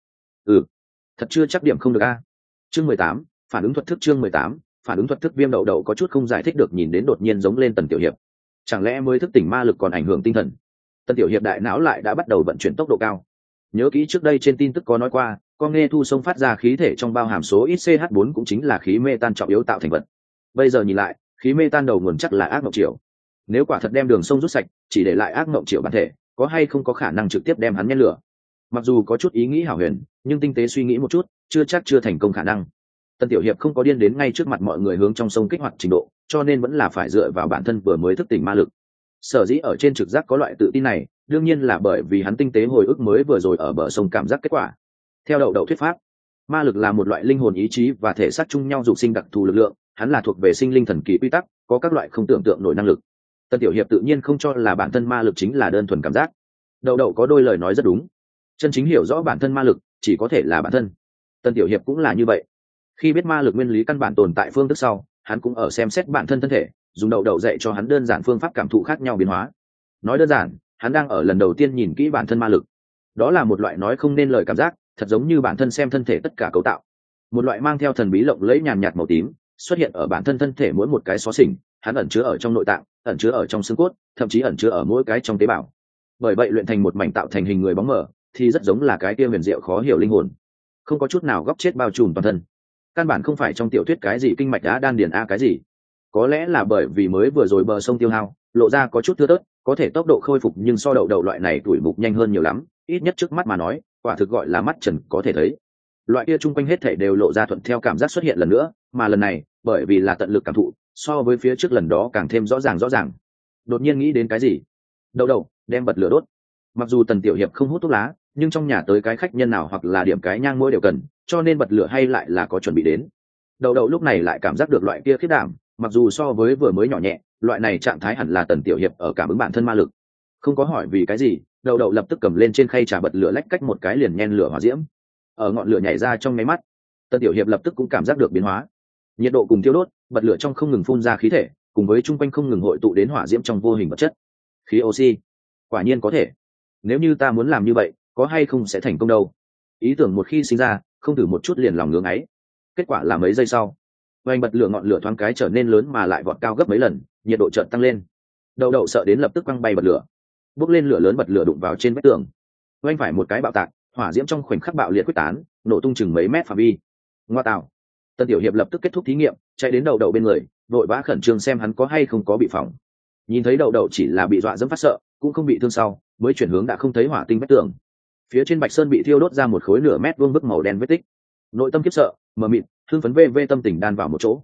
Thật chưa chắc điểm không được a. Chương 18, phản ứng thuật thức. Chương 18, phản ứng thuật thức. Viêm đậu đậu có chút không giải thích được nhìn đến đột nhiên giống lên Tần Tiểu Hiệp. Chẳng lẽ mới thức tỉnh ma lực còn ảnh hưởng tinh thần? Tần Tiểu Hiệp đại não lại đã bắt đầu vận chuyển tốc độ cao. Nhớ kỹ trước đây trên tin tức có nói qua, con nghe thu sông phát ra khí thể trong bao hàm số ít CH4 cũng chính là khí mê tan trọng yếu tạo thành vật. Bây giờ nhìn lại, khí mê tan đầu nguồn chắc là ác mộng triệu. Nếu quả thật đem đường sông rút sạch, chỉ để lại ác mộng triệu bản thể, có hay không có khả năng trực tiếp đem hắn nhét lửa? Mặc dù có chút ý nghĩ hảo huyền, nhưng tinh tế suy nghĩ một chút, chưa chắc chưa thành công khả năng. Tần Tiểu Hiệp không có điên đến ngay trước mặt mọi người hướng trong sông kích hoạt trình độ, cho nên vẫn là phải dựa vào bản thân vừa mới thức tỉnh ma lực. Sở dĩ ở trên trực giác có loại tự tin này, đương nhiên là bởi vì hắn tinh tế hồi ức mới vừa rồi ở bờ sông cảm giác kết quả. Theo đậu đậu thuyết pháp, ma lực là một loại linh hồn ý chí và thể xác chung nhau dục sinh đặc thù lực lượng, hắn là thuộc về sinh linh thần kỳ quy tắc, có các loại không tưởng tượng nổi năng lực. Tần Tiểu Hiệp tự nhiên không cho là bản thân ma lực chính là đơn thuần cảm giác. Đậu đậu có đôi lời nói rất đúng, chân chính hiểu rõ bản thân ma lực chỉ có thể là bản thân. Tần Tiểu Hiệp cũng là như vậy. Khi biết ma lực nguyên lý căn bản tồn tại phương thức sau, hắn cũng ở xem xét bản thân thân thể, dùng đậu đậu dạy cho hắn đơn giản phương pháp cảm thụ khác nhau biến hóa. Nói đơn giản, hắn đang ở lần đầu tiên nhìn kỹ bản thân ma lực. Đó là một loại nói không nên lời cảm giác, thật giống như bản thân xem thân thể tất cả cấu tạo. Một loại mang theo thần bí lộng lẫy nhàn nhạt màu tím, xuất hiện ở bản thân thân thể mỗi một cái xó xỉnh, hắn ẩn chứa ở trong nội tạng, ẩn chứa ở trong xương cốt, thậm chí ẩn chứa ở mỗi cái trong tế bào. Bởi vậy luyện thành một mảnh tạo thành hình người bóng mờ, thì rất giống là cái kia huyền diệu khó hiểu linh hồn, không có chút nào góc chết bao trùm toàn thân. Căn bản không phải trong tiểu thuyết cái gì kinh mạch đá đan điền a cái gì. Có lẽ là bởi vì mới vừa rồi bờ sông tiêu hao, lộ ra có chút thưa thớt, có thể tốc độ khôi phục nhưng so đậu đậu loại này tuổi mục nhanh hơn nhiều lắm, ít nhất trước mắt mà nói, quả thực gọi là mắt trần có thể thấy. Loại kia chung quanh hết thảy đều lộ ra thuận theo cảm giác xuất hiện lần nữa, mà lần này, bởi vì là tận lực cảm thụ, so với phía trước lần đó càng thêm rõ ràng. Đột nhiên nghĩ đến cái gì? Đậu đậu, đem bật lửa đốt. Mặc dù Tần Tiểu Hiệp không hút thuốc lá, nhưng trong nhà tới cái khách nhân nào hoặc là điểm cái nhang mỗi đều cần, cho nên bật lửa hay lại là có chuẩn bị đến. Đậu đậu lúc này lại cảm giác được loại kia khiếp đảm, mặc dù so với vừa mới nhỏ nhẹ, loại này trạng thái hẳn là Tần Tiểu Hiệp ở cảm ứng bản thân ma lực. Không có hỏi vì cái gì, đậu đậu lập tức cầm lên trên khay trà bật lửa lách cách một cái liền nhen lửa hỏa diễm. Ở ngọn lửa nhảy ra trong mấy mắt, Tần Tiểu Hiệp lập tức cũng cảm giác được biến hóa. Nhiệt độ cùng thiêu đốt, bật lửa trong không ngừng phun ra khí thể, cùng với chung quanh không ngừng hội tụ đến hỏa diễm trong vô hình vật chất. Khí oxy, quả nhiên có thể. Nếu như ta muốn làm như vậy, có hay không sẽ thành công đâu. Ý tưởng một khi sinh ra, không thử một chút liền lòng ngưỡng ấy. Kết quả là mấy giây sau, vành bật lửa ngọn lửa thoáng cái trở nên lớn mà lại vọt cao gấp mấy lần, nhiệt độ chợt tăng lên. Đậu đậu sợ đến lập tức quăng bay bật lửa, bốc lên lửa lớn, bật lửa đụng vào trên vách tường, oanh phải một cái bạo tạc, hỏa diễm trong khoảnh khắc bạo liệt quyết tán, nổ tung chừng mấy mét phạm vi. Ngoa tạo! Tần Tiểu Hiệp lập tức kết thúc thí nghiệm, chạy đến đậu đậu bên người, vội vã khẩn trương xem hắn có hay không có bị phỏng. Nhìn thấy đậu đậu chỉ là bị dọa dẫm phát sợ, cũng không bị thương sau, mới chuyển hướng đã không thấy hỏa tinh vách tường. Phía trên bạch sơn bị thiêu đốt ra một khối nửa mét vuông bức màu đen vết tích. Nội tâm khiếp sợ, mờ mịt, hưng phấn vê tâm tình đan vào một chỗ.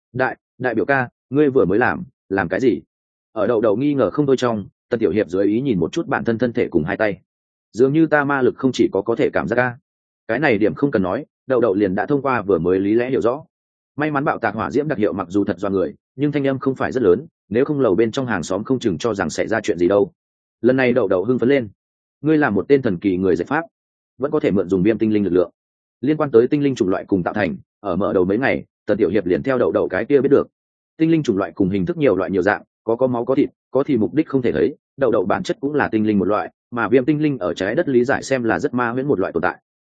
Đại biểu ca, ngươi vừa mới làm cái gì? Ở đậu đậu nghi ngờ không thôi trong, Tần Tiểu Hiệp dưới ý nhìn một chút bản thân thân thể cùng hai tay. Dường như ta ma lực không chỉ có thể cảm giác ca. Cái này điểm không cần nói, đậu đậu liền đã thông qua vừa mới lý lẽ hiểu rõ. May mắn bạo tạc hỏa diễm đặc hiệu mặc dù thật do người, nhưng thanh âm không phải rất lớn, nếu không lầu bên trong hàng xóm không chừng cho rằng xảy ra chuyện gì đâu. Lần này đậu đậu hưng phấn lên. Ngươi là một tên thần kỳ người dạy pháp, vẫn có thể mượn dùng viêm tinh linh lực lượng. Liên quan tới tinh linh chủng loại cùng tạo thành, ở mở đầu mấy ngày, Tần Tiểu Hiệp liền theo đậu đậu cái kia biết được. Tinh linh chủng loại cùng hình thức nhiều loại nhiều dạng, có máu có thịt, có thì mục đích không thể thấy, đậu đậu bản chất cũng là tinh linh một loại, mà viêm tinh linh ở trái đất lý giải xem là rất ma huyễn một loại tồn tại.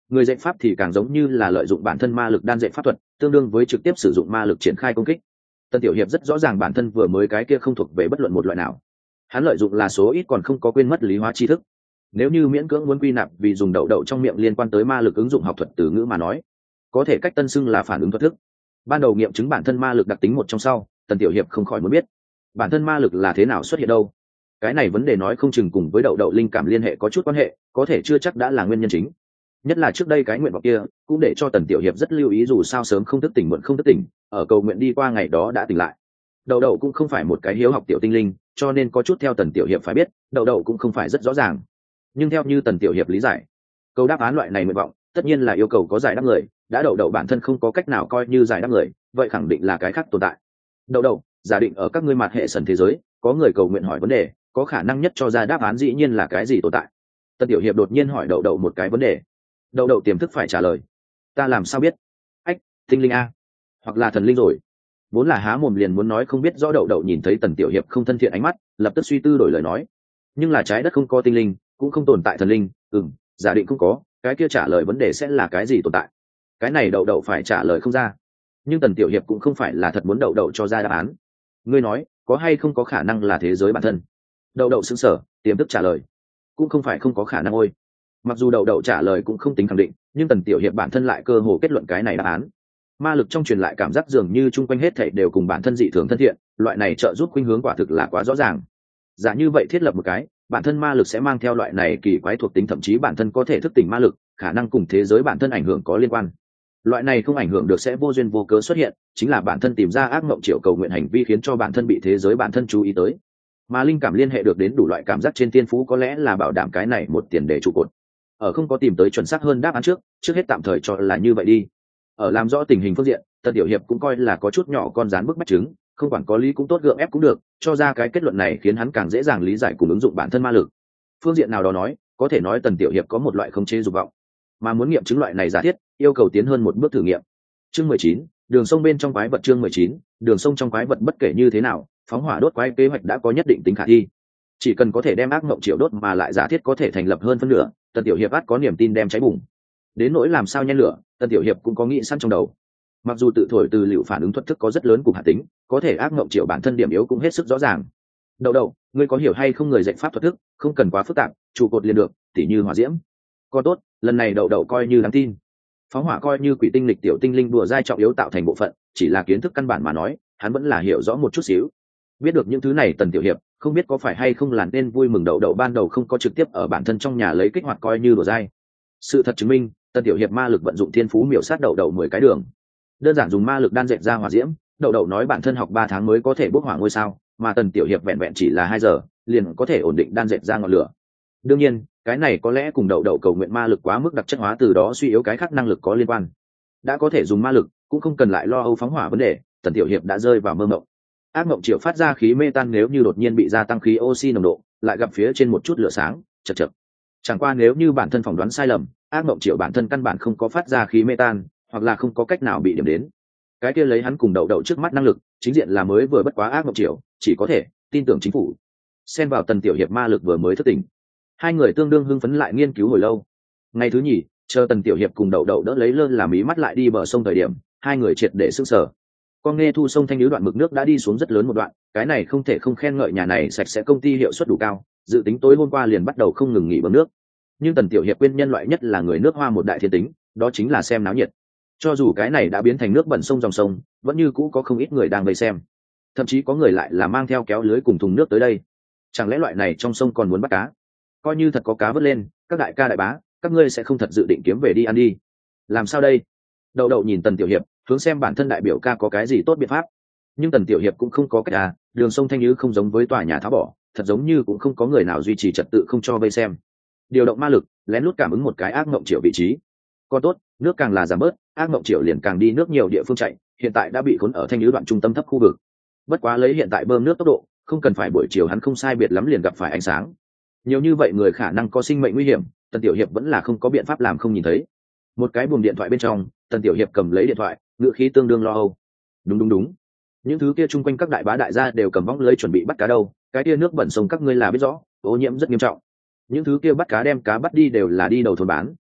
Người dạy pháp thì càng giống như là lợi dụng bản thân ma lực đan dạy pháp thuật, tương đương với trực tiếp sử dụng ma lực triển khai công kích. Tần Tiểu Hiệp rất rõ ràng bản thân vừa mới cái kia không thuộc về bất luận một loại nào, hắn lợi dụng là số ít còn không có quên mất lý hóa tri thức. Nếu như miễn cưỡng muốn quy nạp vì dùng đậu đậu trong miệng liên quan tới ma lực ứng dụng học thuật từ ngữ mà nói, có thể cách tân xưng là phản ứng thuật thức. Ban đầu nghiệm chứng bản thân ma lực đặc tính một trong sau, Tần Tiểu Hiệp không khỏi muốn biết bản thân ma lực là thế nào xuất hiện đâu. Cái này vấn đề nói không chừng cùng với đậu đậu linh cảm liên hệ có chút quan hệ, có thể chưa chắc đã là nguyên nhân chính. Nhất là trước đây cái nguyện vọng kia cũng để cho Tần Tiểu Hiệp rất lưu ý, dù sao sớm không thức tỉnh muộn không thức tỉnh, ở cầu nguyện đi qua ngày đó đã tỉnh lại. Đậu đậu cũng không phải một cái hiếu học tiểu tinh linh, cho nên có chút theo Tần Tiểu Hiệp phải biết, đậu đậu cũng không phải rất rõ ràng. Nhưng theo như Tần Tiểu Hiệp lý giải, câu đáp án loại này nguyện vọng tất nhiên là yêu cầu có giải đáp người, đã đậu đậu bản thân không có cách nào coi như giải đáp người, vậy khẳng định là cái khác tồn tại. Đậu đậu, giả định ở các ngươi mặt hệ sần thế giới, có người cầu nguyện hỏi vấn đề, có khả năng nhất cho ra đáp án dĩ nhiên là cái gì tồn tại? Tần Tiểu Hiệp đột nhiên hỏi đậu đậu một cái vấn đề. Đậu đậu tiềm thức phải trả lời. Ta làm sao biết? Ách, tinh linh a, hoặc là thần linh rồi. Vốn là há mồm liền muốn nói không biết rõ, đậu đậu nhìn thấy Tần Tiểu Hiệp không thân thiện ánh mắt, lập tức suy tư đổi lời nói. Nhưng là trái đất không có tinh linh, cũng không tồn tại thần linh, giả định không có, cái kia trả lời vấn đề sẽ là cái gì tồn tại? Cái này đậu đậu phải trả lời không ra. Nhưng Tần Tiểu Hiệp cũng không phải là thật muốn đậu đậu cho ra đáp án. Ngươi nói, có hay không có khả năng là thế giới bản thân? Đậu đậu sững sờ, tiềm thức trả lời. Cũng không phải không có khả năng ôi. Mặc dù đậu đậu trả lời cũng không tính khẳng định, nhưng Tần Tiểu Hiệp bản thân lại cơ hồ kết luận cái này đáp án. Ma lực trong truyền lại cảm giác dường như chung quanh hết thảy đều cùng bản thân dị thường thân thiện, loại này trợ giúp khuynh hướng quả thực là quá rõ ràng. Giả như vậy thiết lập một cái, bản thân ma lực sẽ mang theo loại này kỳ quái thuộc tính, thậm chí bản thân có thể thức tỉnh ma lực, khả năng cùng thế giới bản thân ảnh hưởng có liên quan. Loại này không ảnh hưởng được sẽ vô duyên vô cớ xuất hiện, chính là bản thân tìm ra ác mộng triệu cầu nguyện hành vi khiến cho bản thân bị thế giới bản thân chú ý tới. Mà linh cảm liên hệ được đến đủ loại cảm giác trên thiên phú có lẽ là bảo đảm cái này một tiền đề trụ cột. Ở không có tìm tới chuẩn xác hơn đáp án trước hết tạm thời cho là như vậy đi. Ở làm rõ tình hình phương diện, Tần Tiểu Hiệp cũng coi là có chút nhỏ con rán bức bách chứng, không quản có lý cũng tốt, gượng ép cũng được, cho ra cái kết luận này khiến hắn càng dễ dàng lý giải cùng ứng dụng bản thân ma lực. Phương diện nào đó nói, có thể nói Tần Tiểu Hiệp có một loại khống chế dục vọng, mà muốn nghiệm chứng loại này giả thiết, yêu cầu tiến hơn một bước thử nghiệm. Chương 19, đường sông bên trong quái vật. Chương 19, đường sông trong quái vật. Bất kể như thế nào, phóng hỏa đốt quái kế hoạch đã có nhất định tính khả thi. Chỉ cần có thể đem ác mộng triệu đốt mà lại giả thiết có thể thành lập hơn phân nửa, Tần Tiểu Hiệp ắt có niềm tin đem cháy bùng. Đến nỗi làm sao nhen lửa, Tần Tiểu Hiệp cũng có nghĩ sẵn trong đầu. Mặc dù tự thổi từ liệu phản ứng thuật thức có rất lớn cùng hạ tính, có thể ác mộng triệu bản thân điểm yếu cũng hết sức rõ ràng. Đậu đậu, ngươi có hiểu hay không người dạy pháp thuật thức, không cần quá phức tạp, trụ cột liền được, tỉ như hỏa diễm. Còn tốt, lần này đậu đậu coi như đáng tin. Phóng hỏa coi như quỷ tinh lịch tiểu tinh linh đùa dai trọng yếu tạo thành bộ phận, chỉ là kiến thức căn bản mà nói, hắn vẫn là hiểu rõ một chút xíu. Biết được những thứ này, Tần Tiểu Hiệp không biết có phải hay không là nên vui mừng đậu đậu ban đầu không có trực tiếp ở bản thân trong nhà lấy kích hoạt coi như đùa dai. Sự thật chứng minh, Tần Tiểu Hiệp ma lực vận dụng thiên phú miểu sát đậu đậu 10 cái đường. Đơn giản dùng ma lực đan dệt ra hỏa diễm, đậu đậu nói bản thân học 3 tháng mới có thể bốc hỏa ngôi sao, mà Tần Tiểu Hiệp vẹn vẹn chỉ là 2 giờ, liền có thể ổn định đan dệt ra ngọn lửa. Đương nhiên, cái này có lẽ cùng đậu đậu cầu nguyện ma lực quá mức đặc chất hóa, từ đó suy yếu cái khác năng lực có liên quan. Đã có thể dùng ma lực, cũng không cần lại lo âu phóng hỏa vấn đề, Tần Tiểu Hiệp đã rơi vào mơ mộng. Ác mộng triệu phát ra khí mê tan, nếu như đột nhiên bị gia tăng khí oxy nồng độ, lại gặp phía trên một chút lửa sáng, chật chật. Chẳng qua nếu như bản thân phỏng đoán sai lầm, ác mộng triệu bản thân căn bản không có phát ra khí mê tan, hoặc là không có cách nào bị điểm đến. Cái kia lấy hắn cùng đậu đậu trước mắt năng lực, chính diện là mới vừa bất quá ác mộng triệu, chỉ có thể tin tưởng chính phủ. Xen vào Tần Tiểu Hiệp ma lực vừa mới thức tỉnh. Hai người tương đương hưng phấn lại nghiên cứu hồi lâu. Ngày thứ nhì, chờ Tần Tiểu Hiệp cùng đậu đậu đỡ lấy lơn làm mí mắt lại đi bờ sông thời điểm, hai người triệt để sững sờ. Con nghe thu sông Thanh Nhứ đoạn mực nước đã đi xuống rất lớn một đoạn, cái này không thể không khen ngợi nhà này sạch sẽ, công ty hiệu suất đủ cao, dự tính tối hôm qua liền bắt đầu không ngừng nghỉ bơm nước. Nhưng Tần Tiểu Hiệp quên nhân loại nhất là người nước Hoa một đại thiên tính, đó chính là xem náo nhiệt. Cho dù cái này đã biến thành nước bẩn sông dòng sông, vẫn như cũ có không ít người đang vây xem. Thậm chí có người lại là mang theo kéo lưới cùng thùng nước tới đây. Chẳng lẽ loại này trong sông còn muốn bắt cá? Coi như thật có cá vớt lên, các đại ca đại bá, các ngươi sẽ không thật dự định kiếm về đi ăn đi? Làm sao đây? Đậu đậu nhìn Tần Tiểu Hiệp, hướng xem bản thân đại biểu ca có cái gì tốt biện pháp. Nhưng Tần Tiểu Hiệp cũng không có cách à, đường sông Thanh Nhứ không giống với tòa nhà tháo bỏ, thật giống như cũng không có người nào duy trì trật tự không cho vây xem. Điều động ma lực, lén lút cảm ứng một cái ác mộng triệu vị trí. Còn tốt, nước càng là giảm bớt, ác mộng triệu liền càng đi nước nhiều địa phương chạy, hiện tại đã bị khốn ở Thanh Nhứ đoạn trung tâm thấp khu vực. Bất quá lấy hiện tại bơm nước tốc độ, không cần phải buổi chiều hắn không sai biệt lắm liền gặp phải ánh sáng. Nhiều như vậy người khả năng có sinh mệnh nguy hiểm, Tần Tiểu Hiệp vẫn là không có biện pháp làm không nhìn thấy. Một cái buồng điện thoại bên trong, Tần Tiểu Hiệp cầm lấy điện thoại, ngựa khí tương đương lo âu. Đúng, những thứ kia chung quanh các đại bá đại gia đều cầm vong lưới chuẩn bị bắt cá đâu, cái kia nước bẩn sông các ngươi là biết rõ, ô nhiễm rất nghiêm trọng. Những thứ kia bắt cá đem cá bắt đi đều là đi đầu thôn bán,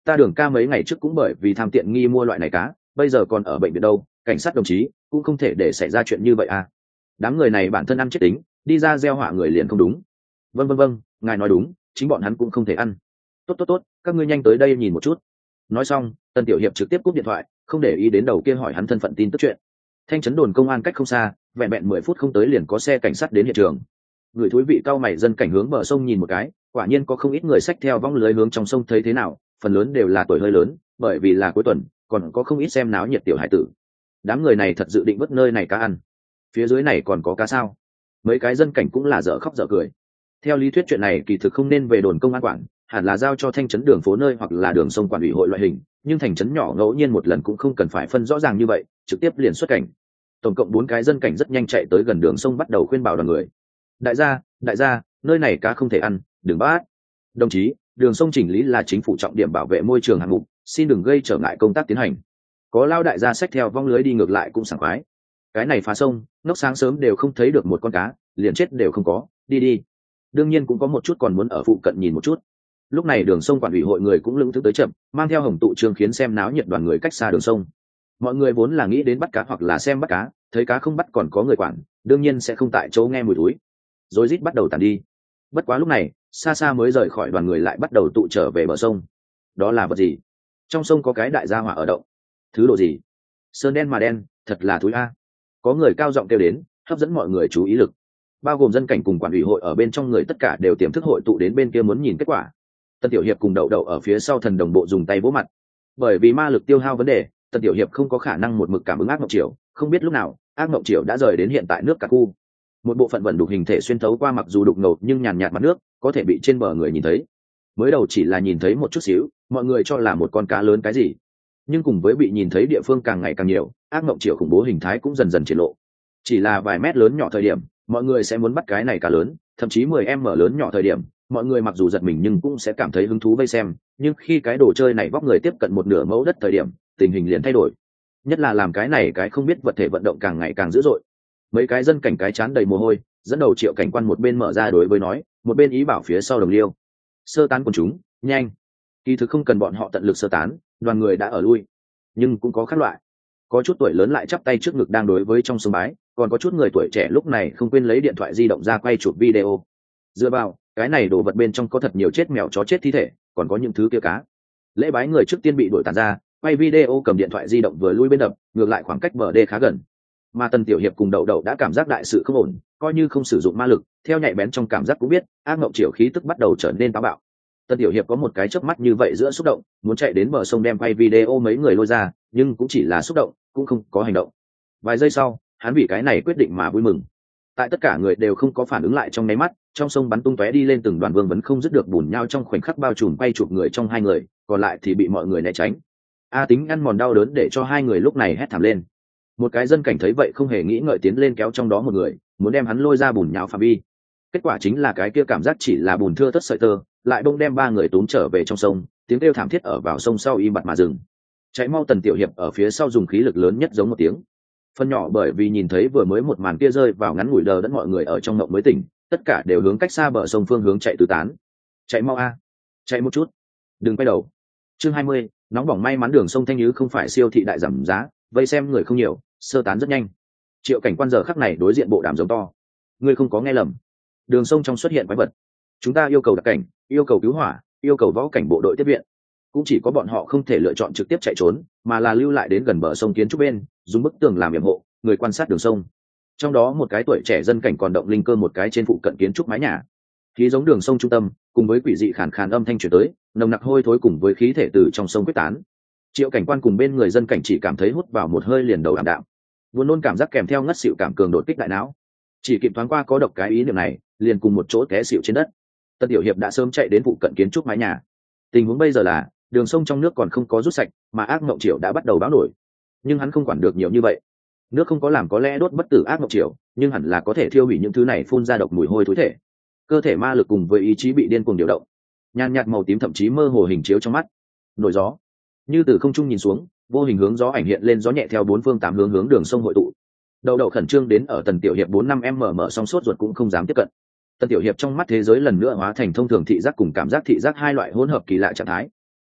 ta Đường ca mấy ngày trước cũng bởi vì tham tiện nghi mua loại này cá, bây giờ còn ở bệnh viện đâu, cảnh sát đồng chí cũng không thể để xảy ra chuyện như vậy à. Đám người này bản thân ăn chết tính, đi ra gieo họa người liền không đúng. Vâng, ngài nói đúng, chính bọn hắn cũng không thể ăn. Tốt, các ngươi nhanh tới đây nhìn một chút. Nói xong, Tần Tiểu Hiệp trực tiếp cúp điện thoại, không để ý đến đầu kia hỏi hắn thân phận tin tức chuyện. Thanh trấn đồn công an cách không xa, vẹn vẹn 10 phút không tới liền có xe cảnh sát đến hiện trường. Người thúi vị cao mày dân cảnh hướng bờ sông nhìn một cái, quả nhiên có không ít người xách theo vong lưới hướng trong sông thấy thế nào, phần lớn đều là tuổi hơi lớn, bởi vì là cuối tuần, còn có không ít xem náo nhiệt tiểu hải tử. Đám người này thật dự định vớt nơi này cá ăn. Phía dưới này còn có cá sao? Mấy cái dân cảnh cũng là dở khóc dở cười. Theo lý thuyết chuyện này kỳ thực không nên về đồn công an quản, hẳn là giao cho thanh trấn đường phố nơi hoặc là đường sông quản ủy hội loại hình, nhưng thành trấn nhỏ ngẫu nhiên một lần cũng không cần phải phân rõ ràng như vậy, trực tiếp liền xuất cảnh. Tổng cộng 4 cái dân cảnh rất nhanh chạy tới gần đường sông bắt đầu khuyên bảo đoàn người. Đại gia, nơi này cá không thể ăn, đừng bắt. Đồng chí, đường sông chỉnh lý là chính phủ trọng điểm bảo vệ môi trường hạng mục, xin đừng gây trở ngại công tác tiến hành. Có lao đại gia xách theo vong lưới đi ngược lại cũng sảng khoái. Cái này phá sông, nóc sáng sớm đều không thấy được một con cá, liền chết đều không có, đi. Đương nhiên cũng có một chút còn muốn ở phụ cận nhìn một chút. Lúc này đường sông quản ủy hội người cũng lững thững tới chậm, mang theo hồng tụ trường khiến xem náo nhiệt đoàn người cách xa đường sông. Mọi người vốn là nghĩ đến bắt cá hoặc là xem bắt cá, thấy cá không bắt còn có người quản, đương nhiên sẽ không tại chỗ nghe mùi túi. Rồi rít bắt đầu tản đi. Bất quá lúc này, xa mới rời khỏi đoàn người lại bắt đầu tụ trở về bờ sông. Đó là vật gì? Trong sông có cái đại gia hỏa ở động. Thứ đồ gì? Sơn đen mà đen, thật là thúi a. Có người cao giọng kêu đến, hấp dẫn mọi người chú ý lực. Bao gồm dân cảnh cùng quản ủy hội ở bên trong người tất cả đều tiềm thức hội tụ đến bên kia muốn nhìn kết quả. Tần Tiểu Hiệp cùng Đậu Đậu ở phía sau thần đồng bộ dùng tay vỗ mặt. Bởi vì ma lực tiêu hao vấn đề, Tần Tiểu Hiệp không có khả năng một mực cảm ứng ác mộng triều, không biết lúc nào ác mộng triều đã rời đến hiện tại nước cả khu. Một bộ phận vận đục hình thể xuyên thấu qua mặc dù đục ngầu nhưng nhàn nhạt mặt nước, có thể bị trên bờ người nhìn thấy. Mới đầu chỉ là nhìn thấy một chút xíu, mọi người cho là một con cá lớn cái gì, nhưng cùng với bị nhìn thấy địa phương càng ngày càng nhiều, ác mộng triều khủng bố hình thái cũng dần dần triển lộ. Chỉ là vài mét lớn nhỏ thời điểm, mọi người sẽ muốn bắt cái này cá lớn, thậm chí 10m lớn nhỏ thời điểm, mọi người mặc dù giật mình nhưng cũng sẽ cảm thấy hứng thú vây xem. Nhưng khi cái đồ chơi này vóc người tiếp cận một nửa mẫu đất thời điểm, tình hình liền thay đổi. Nhất là làm cái này cái không biết vật thể vận động càng ngày càng dữ dội. Mấy cái dân cảnh cái chán đầy mồ hôi, dẫn đầu Triệu cảnh quan một bên mở ra đối với nói, một bên ý bảo phía sau đồng liêu sơ tán quần chúng, nhanh. Kỳ thực không cần bọn họ tận lực sơ tán, đoàn người đã ở lui. Nhưng cũng có khác loại, có chút tuổi lớn lại chắp tay trước ngực đang đối với trong sông bái, còn có chút người tuổi trẻ lúc này không quên lấy điện thoại di động ra quay chụp video. Dựa vào cái này đồ vật bên trong có thật nhiều chết mèo chó chết thi thể, còn có những thứ kia cá. Lễ bái người trước tiên bị đuổi tàn ra, quay video cầm điện thoại di động vừa lui bên đập, ngược lại khoảng cách bờ đê khá gần. Mà Tần Tiểu Hiệp cùng Đậu Đậu đã cảm giác đại sự không ổn, coi như không sử dụng ma lực, theo nhạy bén trong cảm giác cũng biết ác mộng triều khí tức bắt đầu trở nên táo bạo. Tần Tiểu Hiệp có một cái chớp mắt như vậy giữa xúc động, muốn chạy đến bờ sông đem quay video mấy người lôi ra, nhưng cũng chỉ là xúc động, cũng không có hành động. Vài giây sau, hắn vì cái này quyết định mà vui mừng. Tại tất cả người đều không có phản ứng lại trong nháy mắt, trong sông bắn tung tóe đi lên từng đoàn vương vấn không dứt được bùn nhau trong khoảnh khắc bao trùm quay chụp người trong hai người, còn lại thì bị mọi người né tránh. Tính ăn mòn đau đớn để cho hai người lúc này hét thảm lên. Một cái dân cảnh thấy vậy không hề nghĩ ngợi tiến lên kéo trong đó một người, muốn đem hắn lôi ra bùn nhão phạm vi. Kết quả chính là cái kia cảm giác chỉ là bùn thưa thớt sợi tơ, lại bông đem ba người túm trở về trong sông, tiếng kêu thảm thiết ở vào sông sau im bặt mà dừng. Chạy mau Tần Tiểu Hiệp ở phía sau dùng khí lực lớn nhất giống một tiếng. Phần nhỏ bởi vì nhìn thấy vừa mới một màn kia rơi vào ngắn ngủi đờ đẫn mọi người ở trong ngộng mới tỉnh, tất cả đều hướng cách xa bờ sông phương hướng chạy tứ tán. Chạy mau a, chạy một chút, đừng quay đầu. Chương 20, nóng bỏng may mắn đường sông Thanh Nhứ không phải siêu thị đại giảm giá, vây xem người không nhiều, sơ tán rất nhanh. Triệu cảnh quan giờ khắc này đối diện bộ đàm giống to. Ngươi không có nghe lầm, đường sông trong xuất hiện quái vật. Chúng ta yêu cầu đặc cảnh, yêu cầu cứu hỏa, yêu cầu võ cảnh bộ đội tiếp viện. Cũng chỉ có bọn họ không thể lựa chọn trực tiếp chạy trốn, mà là lưu lại đến gần bờ sông kiến trúc bên, dùng bức tường làm yểm hộ, người quan sát đường sông. Trong đó một cái tuổi trẻ dân cảnh còn động linh cơ một cái trên phụ cận kiến trúc mái nhà. Khí giống đường sông trung tâm, cùng với quỷ dị khàn khàn âm thanh truyền tới, nồng nặc hôi thối cùng với khí thể từ trong sông quyết tán. Triệu cảnh quan cùng bên người dân cảnh chỉ cảm thấy hút vào một hơi liền đầu ảm đạm, buồn nôn cảm giác kèm theo ngất xỉu cảm cường đột kích đại não. Chỉ kịp thoáng qua có độc cái ý niệm này, liền cùng một chỗ té xỉu trên đất. Tần Tiểu Hiệp đã sớm chạy đến phụ cận kiến trúc mái nhà. Tình huống bây giờ là đường sông trong nước còn không có rút sạch, mà ác mộng triều đã bắt đầu báo nổi. Nhưng hắn không quản được nhiều như vậy. Nước không có làm có lẽ đốt bất tử ác mộng triều, nhưng hẳn là có thể thiêu hủy những thứ này phun ra độc mùi hôi thối thể. Cơ thể ma lực cùng với ý chí bị điên cuồng điều động. Nhàn nhạt màu tím thậm chí mơ hồ hình chiếu trong mắt. Nổi gió, như từ không trung nhìn xuống, vô hình hướng gió ảnh hiện lên, gió nhẹ theo bốn phương tám hướng đường sông hội tụ. Đậu Đậu khẩn trương đến ở Tần Tiểu Hiệp 4-5m mở song sốt ruột cũng không dám tiếp cận. Tần Tiểu Hiệp trong mắt thế giới lần nữa hóa thành thông thường thị giác cùng cảm giác thị giác hai loại hỗn hợp kỳ lạ trạng thái.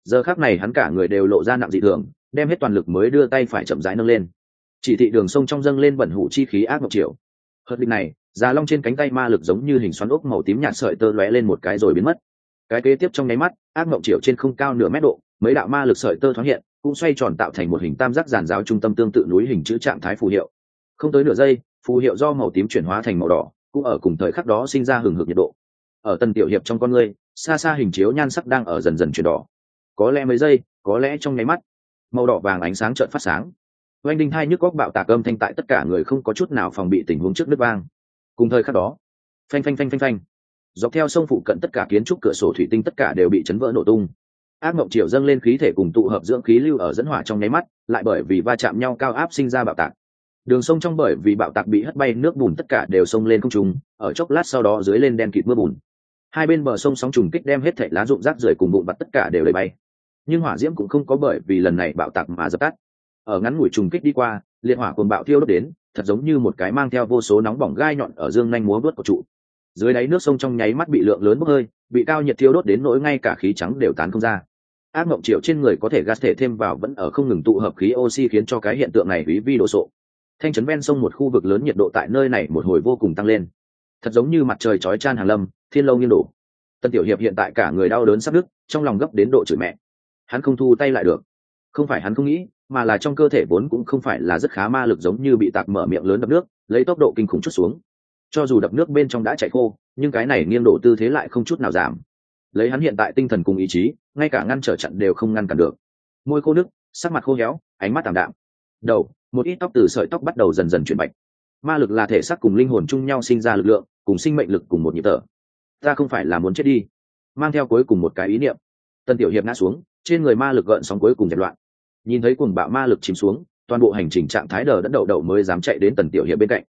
Giờ khắc này hắn cả người đều lộ ra nặng dị thường, đem hết toàn lực mới đưa tay phải chậm rãi nâng lên. Chỉ thị đường sông trong dâng lên bẩn hủ chi khí ác mộng triệu. Hợt địch này, già long trên cánh tay ma lực giống như hình xoắn ốc màu tím nhạt sợi tơ lóe lên một cái rồi biến mất. Cái kế tiếp trong nháy mắt, ác mộng triệu trên không cao nửa mét độ, mấy đạo ma lực sợi tơ thoáng hiện, cũng xoay tròn tạo thành một hình tam giác giàn giáo trung tâm tương tự núi hình chữ trạng thái phù hiệu. Không tới nửa giây, phù hiệu do màu tím chuyển hóa thành màu đỏ, cũng ở cùng thời khắc đó sinh ra hừng hực nhiệt độ. Ở Tần Tiểu Hiệp trong con ngươi, xa xa hình chiếu nhan sắc đang ở dần dần chuyển đỏ. Có lẽ mấy giây, có lẽ trong nháy mắt, màu đỏ vàng ánh sáng chợt phát sáng. Oanh đinh hai nhức góc bạo tạc âm thanh tại tất cả người không có chút nào phòng bị tình huống trước nước vang. Cùng thời khắc đó, phanh phanh phanh phanh phanh, dọc theo sông phụ cận tất cả kiến trúc cửa sổ thủy tinh tất cả đều bị chấn vỡ nổ tung. Ác mộng triều dâng lên khí thể cùng tụ hợp dưỡng khí lưu ở dẫn hỏa trong nháy mắt, lại bởi vì va chạm nhau cao áp sinh ra bạo tạc. Đường sông trong bởi vì bạo tạc bị hất bay nước bùn tất cả đều xông lên không trung, ở chốc lát sau đó dưới lên đen kịt mưa bùn. Hai bên bờ sông sóng trùng kích đem hết thảy lá rụng rác rưởi cùng vụn vặt tất cả đều đẩy bay. Nhưng hỏa diễm cũng không có bởi vì lần này bạo tạc mà dập tắt. Ở ngắn ngủi trùng kích đi qua, liệt hỏa cuồng bạo thiêu đốt đến, thật giống như một cái mang theo vô số nóng bỏng gai nhọn ở dương nhanh múa vớt của trụ. Dưới đáy nước sông trong nháy mắt bị lượng lớn bốc hơi, bị cao nhiệt thiêu đốt đến nỗi ngay cả khí trắng đều tán không ra. Ác mộng triệu trên người có thể gas thể thêm vào vẫn ở không ngừng tụ hợp khí oxy khiến cho cái hiện tượng này hủy vi độ sộ. Thanh trấn ven sông một khu vực lớn nhiệt độ tại nơi này một hồi vô cùng tăng lên, thật giống như mặt trời chói chan hàng lâm, thiên lâu nghiêng đổ. Tân Tiểu Hiệp hiện tại cả người đau đớn sắp đứt, trong lòng gấp đến độ chửi mẹ. Hắn không thu tay lại được, không phải hắn không nghĩ, mà là trong cơ thể vốn cũng không phải là rất khá ma lực giống như bị tạc mở miệng lớn đập nước, lấy tốc độ kinh khủng chút xuống. Cho dù đập nước bên trong đã chảy khô, nhưng cái này nghiêng đổ tư thế lại không chút nào giảm. Lấy hắn hiện tại tinh thần cùng ý chí, ngay cả ngăn trở chặn đều không ngăn cản được. Môi khô nước, sắc mặt khô héo, ánh mắt tạm đạm. Đầu, một ít tóc từ sợi tóc bắt đầu dần dần chuyển bạch. Ma lực là thể xác cùng linh hồn chung nhau sinh ra lực lượng, cùng sinh mệnh lực cùng một nhịp thở. Ta không phải là muốn chết đi. Mang theo cuối cùng một cái ý niệm, Tân Tiểu Hiệp ngã xuống, trên người ma lực gợn sóng cuối cùng dẹp loạn. Nhìn thấy cuồng bạo ma lực chìm xuống, toàn bộ hành trình trạng thái đờ đẫn đậu mới dám chạy đến Tần Tiểu Hiệp bên cạnh.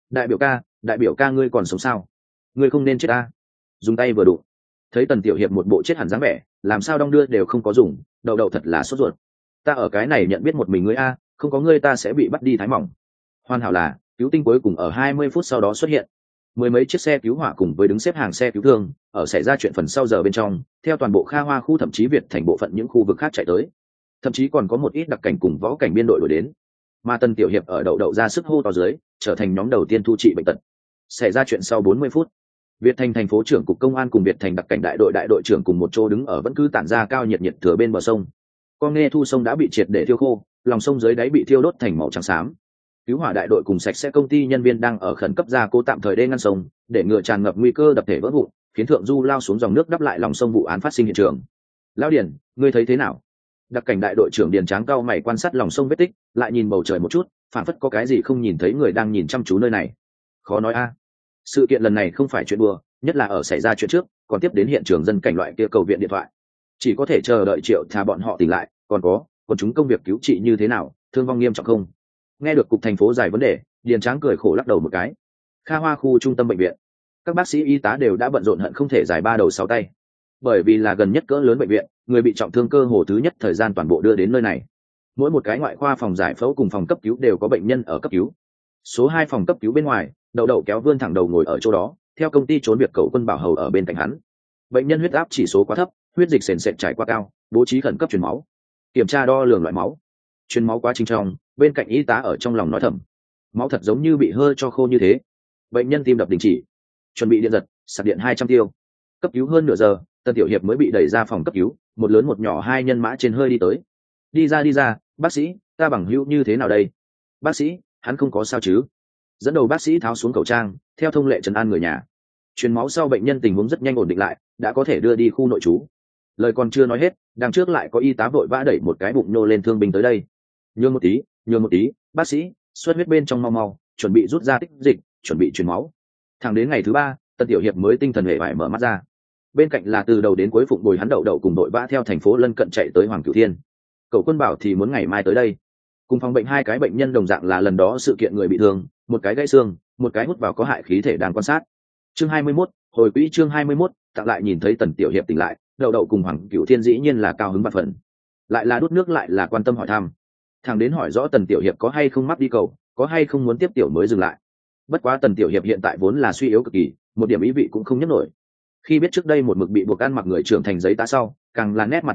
Đại biểu ca ngươi còn sống sao? Ngươi không nên chết ta. Dùng tay vừa đụng, thấy Tần Tiểu Hiệp một bộ chết hẳn dáng vẻ, làm sao đong đưa đều không có dùng, đậu thật là sốt ruột. Ta ở cái này nhận biết một mình ngươi a, không có ngươi ta sẽ bị bắt đi thái mỏng. Hoàn hảo là cứu tinh cuối cùng ở 20 phút sau đó xuất hiện. Mười mấy chiếc xe cứu hỏa cùng với đứng xếp hàng xe cứu thương ở xảy ra chuyện phần sau giờ bên trong, theo toàn bộ Kha Hoa khu thậm chí Việt thành bộ phận những khu vực khác chạy tới, thậm chí còn có một ít đặc cảnh cùng võ cảnh biên đội đuổi đến. Mà Tần Tiểu Hiệp ở đậu ra sức hô to dưới, trở thành nhóm đầu tiên thu trị bệnh tật. Xảy ra chuyện sau 40 phút, Việt thành thành phố trưởng cục công an cùng Việt thành đặc cảnh đại đội trưởng cùng một chỗ đứng ở vẫn cứ tản ra cao nhiệt thừa bên bờ sông. Con nghe thu sông đã bị triệt để thiêu khô, lòng sông dưới đáy bị thiêu đốt thành màu trắng xám. Cứu hỏa đại đội cùng sạch sẽ công ty nhân viên đang ở khẩn cấp gia cố tạm thời đê ngăn sông, để ngừa tràn ngập nguy cơ đập thể vỡ vụn, khiến thượng du lao xuống dòng nước đắp lại lòng sông vụ án phát sinh hiện trường. Lão Điền, ngươi thấy thế nào? Đặc cảnh đại đội trưởng Điền Tráng cao mày quan sát lòng sông vết tích, lại nhìn bầu trời một chút, phản phất có cái gì không nhìn thấy người đang nhìn chăm chú nơi này. Khó nói a. Sự kiện lần này không phải chuyện đùa, nhất là ở xảy ra chuyện trước, còn tiếp đến hiện trường dân cảnh loại kia cầu viện điện thoại. Chỉ có thể chờ đợi Triệu thà bọn họ tỉnh lại, còn chúng công việc cứu trị như thế nào, thương vong nghiêm trọng không? Nghe được cục thành phố giải vấn đề, Điền Tráng cười khổ lắc đầu một cái. Kha Hoa khu trung tâm bệnh viện, các bác sĩ y tá đều đã bận rộn hận không thể giải ba đầu sáu tay. Bởi vì là gần nhất cỡ lớn bệnh viện, người bị trọng thương cơ hồ thứ nhất thời gian toàn bộ đưa đến nơi này. Mỗi một cái ngoại khoa phòng giải phẫu cùng phòng cấp cứu đều có bệnh nhân ở cấp cứu. Số 2 phòng cấp cứu bên ngoài, Đậu kéo vươn thẳng đầu ngồi ở chỗ đó, theo công ty trốn việc cậu Quân Bảo hầu ở bên cạnh hắn. Bệnh nhân huyết áp chỉ số quá thấp, huyết dịch sền sệt trải qua cao, bố trí khẩn cấp truyền máu. Kiểm tra đo lường loại máu. Truyền máu quá trình trong, bên cạnh y tá ở trong lòng nói thầm, máu thật giống như bị hơi cho khô như thế. Bệnh nhân tim đập đình chỉ, chuẩn bị điện giật, sạc điện 200 tiêu. Cấp cứu hơn nửa giờ, Tân Tiểu Hiệp mới bị đẩy ra phòng cấp cứu, một lớn một nhỏ hai nhân mã trên hơi đi tới. Đi ra, bác sĩ, ta bằng hữu như thế nào đây? Bác sĩ, hắn không có sao chứ? Dẫn đầu bác sĩ tháo xuống khẩu trang, theo thông lệ trấn an người nhà. Truyền máu sau bệnh nhân tình huống rất nhanh ổn định lại, đã có thể đưa đi khu nội trú. Lời còn chưa nói hết, đằng trước lại có y tá vội vã đẩy một cái bụng nhô lên thương binh tới đây. Nhường một tí, bác sĩ, xuất huyết bên trong mau, chuẩn bị rút ra tích dịch, chuẩn bị truyền máu. Thẳng đến ngày thứ 3, Tân Tiểu Hiệp mới tinh thần hề vải mở mắt ra. Bên cạnh là từ đầu đến cuối phụng bồi hắn Đậu cùng đội vã theo thành phố lân cận chạy tới Hoàng Cửu Thiên. Cậu Quân Bảo thì muốn ngày mai tới đây. Cùng phòng bệnh hai cái bệnh nhân đồng dạng là lần đó sự kiện người bị thương, một cái gãy xương, một cái hút vào có hại khí thể đang quan sát. Chương 21, hồi quỹ chương 21, tặng lại nhìn thấy Tần Tiểu Hiệp tỉnh lại, Đậu cùng Hoàng Cửu Thiên dĩ nhiên là cao hứng bạc phần. Lại là đút nước lại là quan tâm hỏi thăm. Thằng đến hỏi rõ Tần Tiểu Hiệp có hay không mắc đi cầu, có hay không muốn tiếp tiểu mới dừng lại. Bất quá Tần Tiểu Hiệp hiện tại vốn là suy yếu cực kỳ, một điểm ý vị cũng không nhấc nổi. Khi biết trước đây một mực bị buộc ăn mặc người trưởng thành giấy tá sau, càng là nét mặt phức tạp,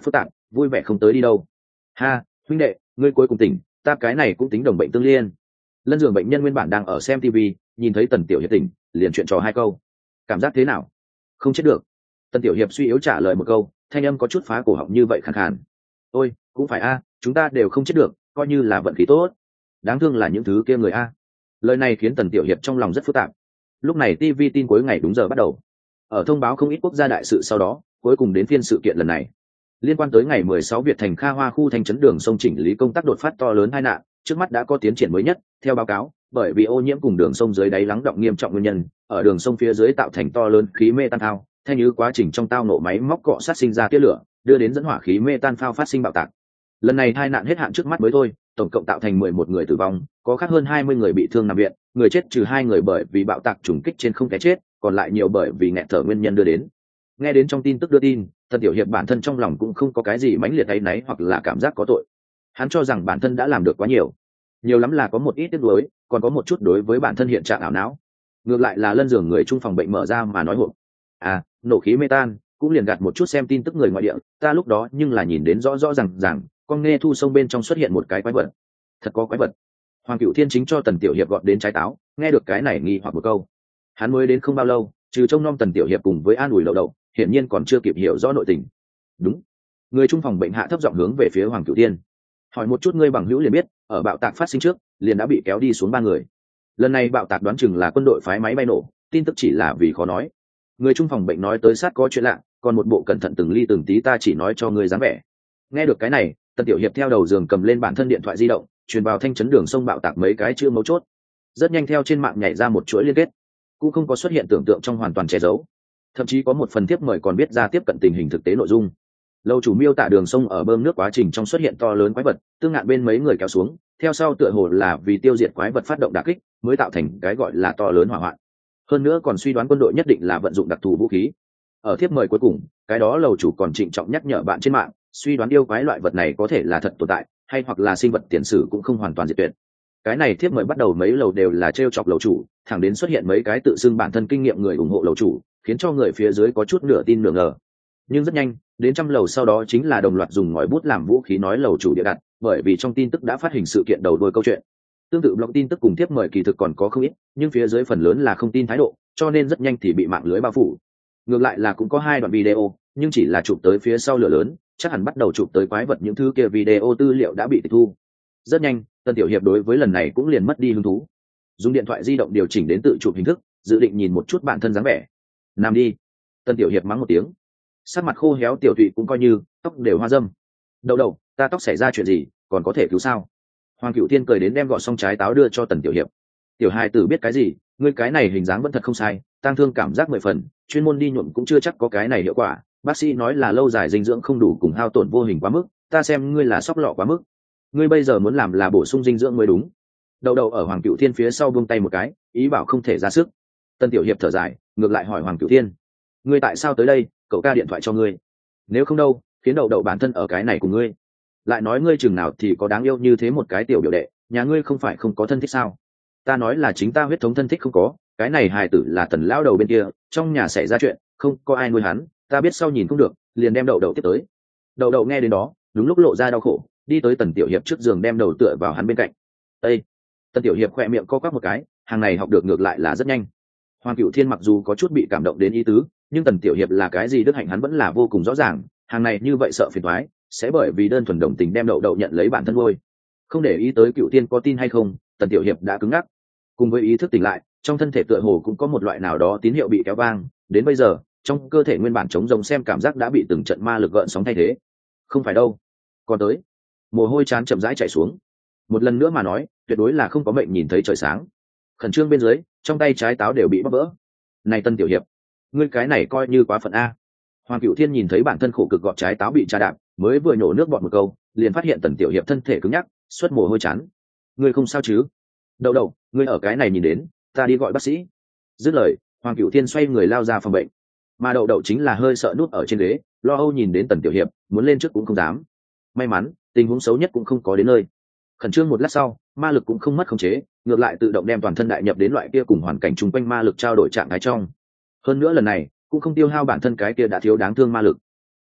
vui vẻ không tới đi đâu. Ha, huynh đệ, ngươi cuối cùng tỉnh, ta cái này cũng tính đồng bệnh tương liên. Lân giường bệnh nhân nguyên bản đang ở xem tv, nhìn thấy Tần Tiểu Hiệp tỉnh, liền chuyện trò hai câu. Cảm giác thế nào? Không chết được. Tần Tiểu Hiệp suy yếu trả lời một câu, thanh âm có chút phá cổ họng như vậy khàn khàn. Ôi, cũng phải a, chúng ta đều không chết được, coi như là vận khí tốt. Đáng thương là những thứ kia người a. Lời này khiến Tần Tiểu Hiệp trong lòng rất phức tạp. Lúc này tv tin cuối ngày đúng giờ bắt đầu. Ở thông báo không ít quốc gia đại sự sau đó, cuối cùng đến phiên sự kiện lần này. Liên quan tới ngày 16 Việt thành Kha Hoa khu thành trấn đường sông chỉnh lý công tác đột phát to lớn tai nạn, trước mắt đã có tiến triển mới nhất. Theo báo cáo, bởi vì ô nhiễm cùng đường sông dưới đáy lắng đọng nghiêm trọng nguyên nhân, ở đường sông phía dưới tạo thành to lớn khí mê tan phao, theo như quá trình trong tao nổ máy móc cọ sát sinh ra tia lửa, đưa đến dẫn hỏa khí mê tan phao phát sinh bạo tạc. Lần này tai nạn hết hạn trước mắt mới thôi, tổng cộng tạo thành 11 người tử vong, có khác hơn 20 người bị thương nằm viện, người chết trừ 2 người bởi vì bạo tạc trùng kích trên không cái chết, còn lại nhiều bởi vì nghẹt thở nguyên nhân đưa đến. Nghe đến trong tin tức đưa tin, Tần Tiểu Hiệp bản thân trong lòng cũng không có cái gì mãnh liệt áy náy hoặc là cảm giác có tội. Hắn cho rằng bản thân đã làm được quá nhiều, nhiều lắm là có một ít tiếc nuối, còn có một chút đối với bản thân hiện trạng ảo não. Ngược lại là Lân giường người trung phòng bệnh mở ra mà nói hộp. À, nổ khí metan, cũng liền gạt một chút xem tin tức người ngoại địa, ta lúc đó nhưng là nhìn đến rõ rõ ràng, con nghe thu sông bên trong xuất hiện một cái quái vật. Thật có quái vật. Hoàng Cửu Thiên chính cho Tần Tiểu Hiệp gọt đến trái táo, nghe được cái này nghi hoặc một câu. Hắn mới đến không bao lâu, trừ trông nom Tần Tiểu Hiệp cùng với an ủi lậu đậu, hiển nhiên còn chưa kịp hiểu rõ nội tình. Đúng. Người trung phòng bệnh hạ thấp giọng hướng về phía Hoàng Cửu Thiên. Hỏi một chút ngươi bằng hữu liền biết, ở bạo tạc phát sinh trước, liền đã bị kéo đi xuống 3 người. Lần này bạo tạc đoán chừng là quân đội phái máy bay nổ, tin tức chỉ là vì khó nói. Người trung phòng bệnh nói tới sát có chuyện lạ, còn một bộ cẩn thận từng ly từng tí ta chỉ nói cho ngươi dáng vẻ. Nghe được cái này, Tần Tiểu Hiệp theo đầu giường cầm lên bản thân điện thoại di động, truyền vào thanh trấn đường sông bạo tạc mấy cái chữ mấu chốt. Rất nhanh theo trên mạng nhảy ra một chuỗi liên kết, cũng không có xuất hiện tưởng tượng trong hoàn toàn che giấu. Thậm chí có một phần tiếp mời còn biết ra tiếp cận tình hình thực tế nội dung. Lâu chủ miêu tả đường sông ở bơm nước quá trình trong xuất hiện to lớn quái vật, tương ngạn bên mấy người kéo xuống, theo sau tựa hồ là vì tiêu diệt quái vật phát động đả kích, mới tạo thành cái gọi là to lớn hỏa hoạn. Hơn nữa còn suy đoán quân đội nhất định là vận dụng đặc thù vũ khí. Ở thiếp mời cuối cùng, cái đó lầu chủ còn trịnh trọng nhắc nhở bạn trên mạng, suy đoán yêu quái loại vật này có thể là thật tồn tại, hay hoặc là sinh vật tiền sử cũng không hoàn toàn diệt tuyệt. Cái này thiếp mời bắt đầu mấy lầu đều là trêu chọc lầu chủ, thẳng đến xuất hiện mấy cái tự xưng bản thân kinh nghiệm người ủng hộ lầu chủ, khiến cho người phía dưới có chút nửa tin nửa ngờ. Nhưng rất nhanh, đến trăm lầu sau đó chính là đồng loạt dùng ngòi bút làm vũ khí nói lầu chủ địa đặt, bởi vì trong tin tức đã phát hình sự kiện đầu đuôi câu chuyện. Tương tự blog tin tức cùng tiếp mời kỳ thực còn có không ít, nhưng phía dưới phần lớn là không tin thái độ, cho nên rất nhanh thì bị mạng lưới bao phủ. Ngược lại là cũng có 2 đoạn video, nhưng chỉ là chụp tới phía sau lửa lớn, chắc hẳn bắt đầu chụp tới quái vật những thứ kia video tư liệu đã bị tịch thu. Rất nhanh, Tần Tiểu Hiệp đối với lần này cũng liền mất đi hứng thú. Dùng điện thoại di động điều chỉnh đến tự chụp hình thức, dự định nhìn một chút bản thân dáng vẻ. Nằm đi. Tần Tiểu Hiệp mắng một tiếng. Sắc mặt khô héo tiểu thụy cũng coi như, tóc đều hoa dâm. Đầu, ta tóc xảy ra chuyện gì, còn có thể cứu sao? Hoàng Cửu Thiên cười đến đem gọt xong trái táo đưa cho Tần Tiểu Hiệp. Tiểu hài tử biết cái gì, ngươi cái này hình dáng vẫn thật không sai, tăng thương cảm giác 10 phần, chuyên môn đi nhuộm cũng chưa chắc có cái này hiệu quả. Bác sĩ nói là lâu dài dinh dưỡng không đủ cùng hao tổn vô hình quá mức, ta xem ngươi là sóc lọ quá mức. Ngươi bây giờ muốn làm là bổ sung dinh dưỡng mới đúng. Đầu ở Hoàng Cửu Thiên phía sau buông tay một cái, ý bảo không thể ra sức. Tần Tiểu Hiệp thở dài, ngược lại hỏi Hoàng Cửu Thiên, ngươi tại sao tới đây? Cậu ca điện thoại cho ngươi. Nếu không đâu, khiến đầu bản thân ở cái này của ngươi. Lại nói ngươi chừng nào thì có đáng yêu như thế một cái tiểu biểu đệ, nhà ngươi không phải không có thân thích sao? Ta nói là chính ta huyết thống thân thích không có, cái này hài tử là Tần lão đầu bên kia, trong nhà xảy ra chuyện, không có ai nuôi hắn, ta biết sau nhìn không được, liền đem đầu tiếp tới. Đầu nghe đến đó, đúng lúc lộ ra đau khổ, đi tới Tần Tiểu Hiệp trước giường đem đầu tựa vào hắn bên cạnh. Ê! Tần Tiểu Hiệp khỏe miệng co quắp một cái, hàng này học được ngược lại là rất nhanh. Hoàng Cửu Thiên mặc dù có chút bị cảm động đến ý tứ, nhưng Tần Tiểu Hiệp là cái gì đức hạnh hắn vẫn là vô cùng rõ ràng, hàng này như vậy sợ phiền toái, sẽ bởi vì đơn thuần đồng tình đem đậu nhận lấy bản thân nuôi. Không để ý tới Cửu Thiên có tin hay không, Tần Tiểu Hiệp đã cứng ngắc. Cùng với ý thức tỉnh lại, trong thân thể tựa hồ cũng có một loại nào đó tín hiệu bị kéo vang, đến bây giờ, trong cơ thể nguyên bản trống rỗng xem cảm giác đã bị từng trận ma lực gợn sóng thay thế. Không phải đâu, còn tới. Mồ hôi trán chậm rãi chảy xuống. Một lần nữa mà nói, tuyệt đối là không có mệnh nhìn thấy trời sáng. Khẩn trương bên dưới, trong tay trái táo đều bị bóp vỡ. Này Tần Tiểu Hiệp, ngươi cái này coi như quá phận a. Hoàng Cửu Thiên nhìn thấy bản thân khổ cực gọt trái táo bị trà đạp, mới vừa nhổ nước bọt một câu, liền phát hiện Tần Tiểu Hiệp thân thể cứng nhắc, xuất mồ hôi chán. Ngươi không sao chứ? Đầu, ngươi ở cái này nhìn đến, ta đi gọi bác sĩ. Dứt lời, Hoàng Cửu Thiên xoay người lao ra phòng bệnh. Mà Đậu chính là hơi sợ nút ở trên ghế, lo âu nhìn đến Tần Tiểu Hiệp, muốn lên trước cũng không dám. May mắn, tình huống xấu nhất cũng không có đến nơi. Khẩn trương một lát sau, ma lực cũng không mất khống chế, ngược lại tự động đem toàn thân đại nhập đến loại kia cùng hoàn cảnh chung quanh ma lực trao đổi trạng thái trong. Hơn nữa lần này, cũng không tiêu hao bản thân cái kia đã thiếu đáng thương ma lực.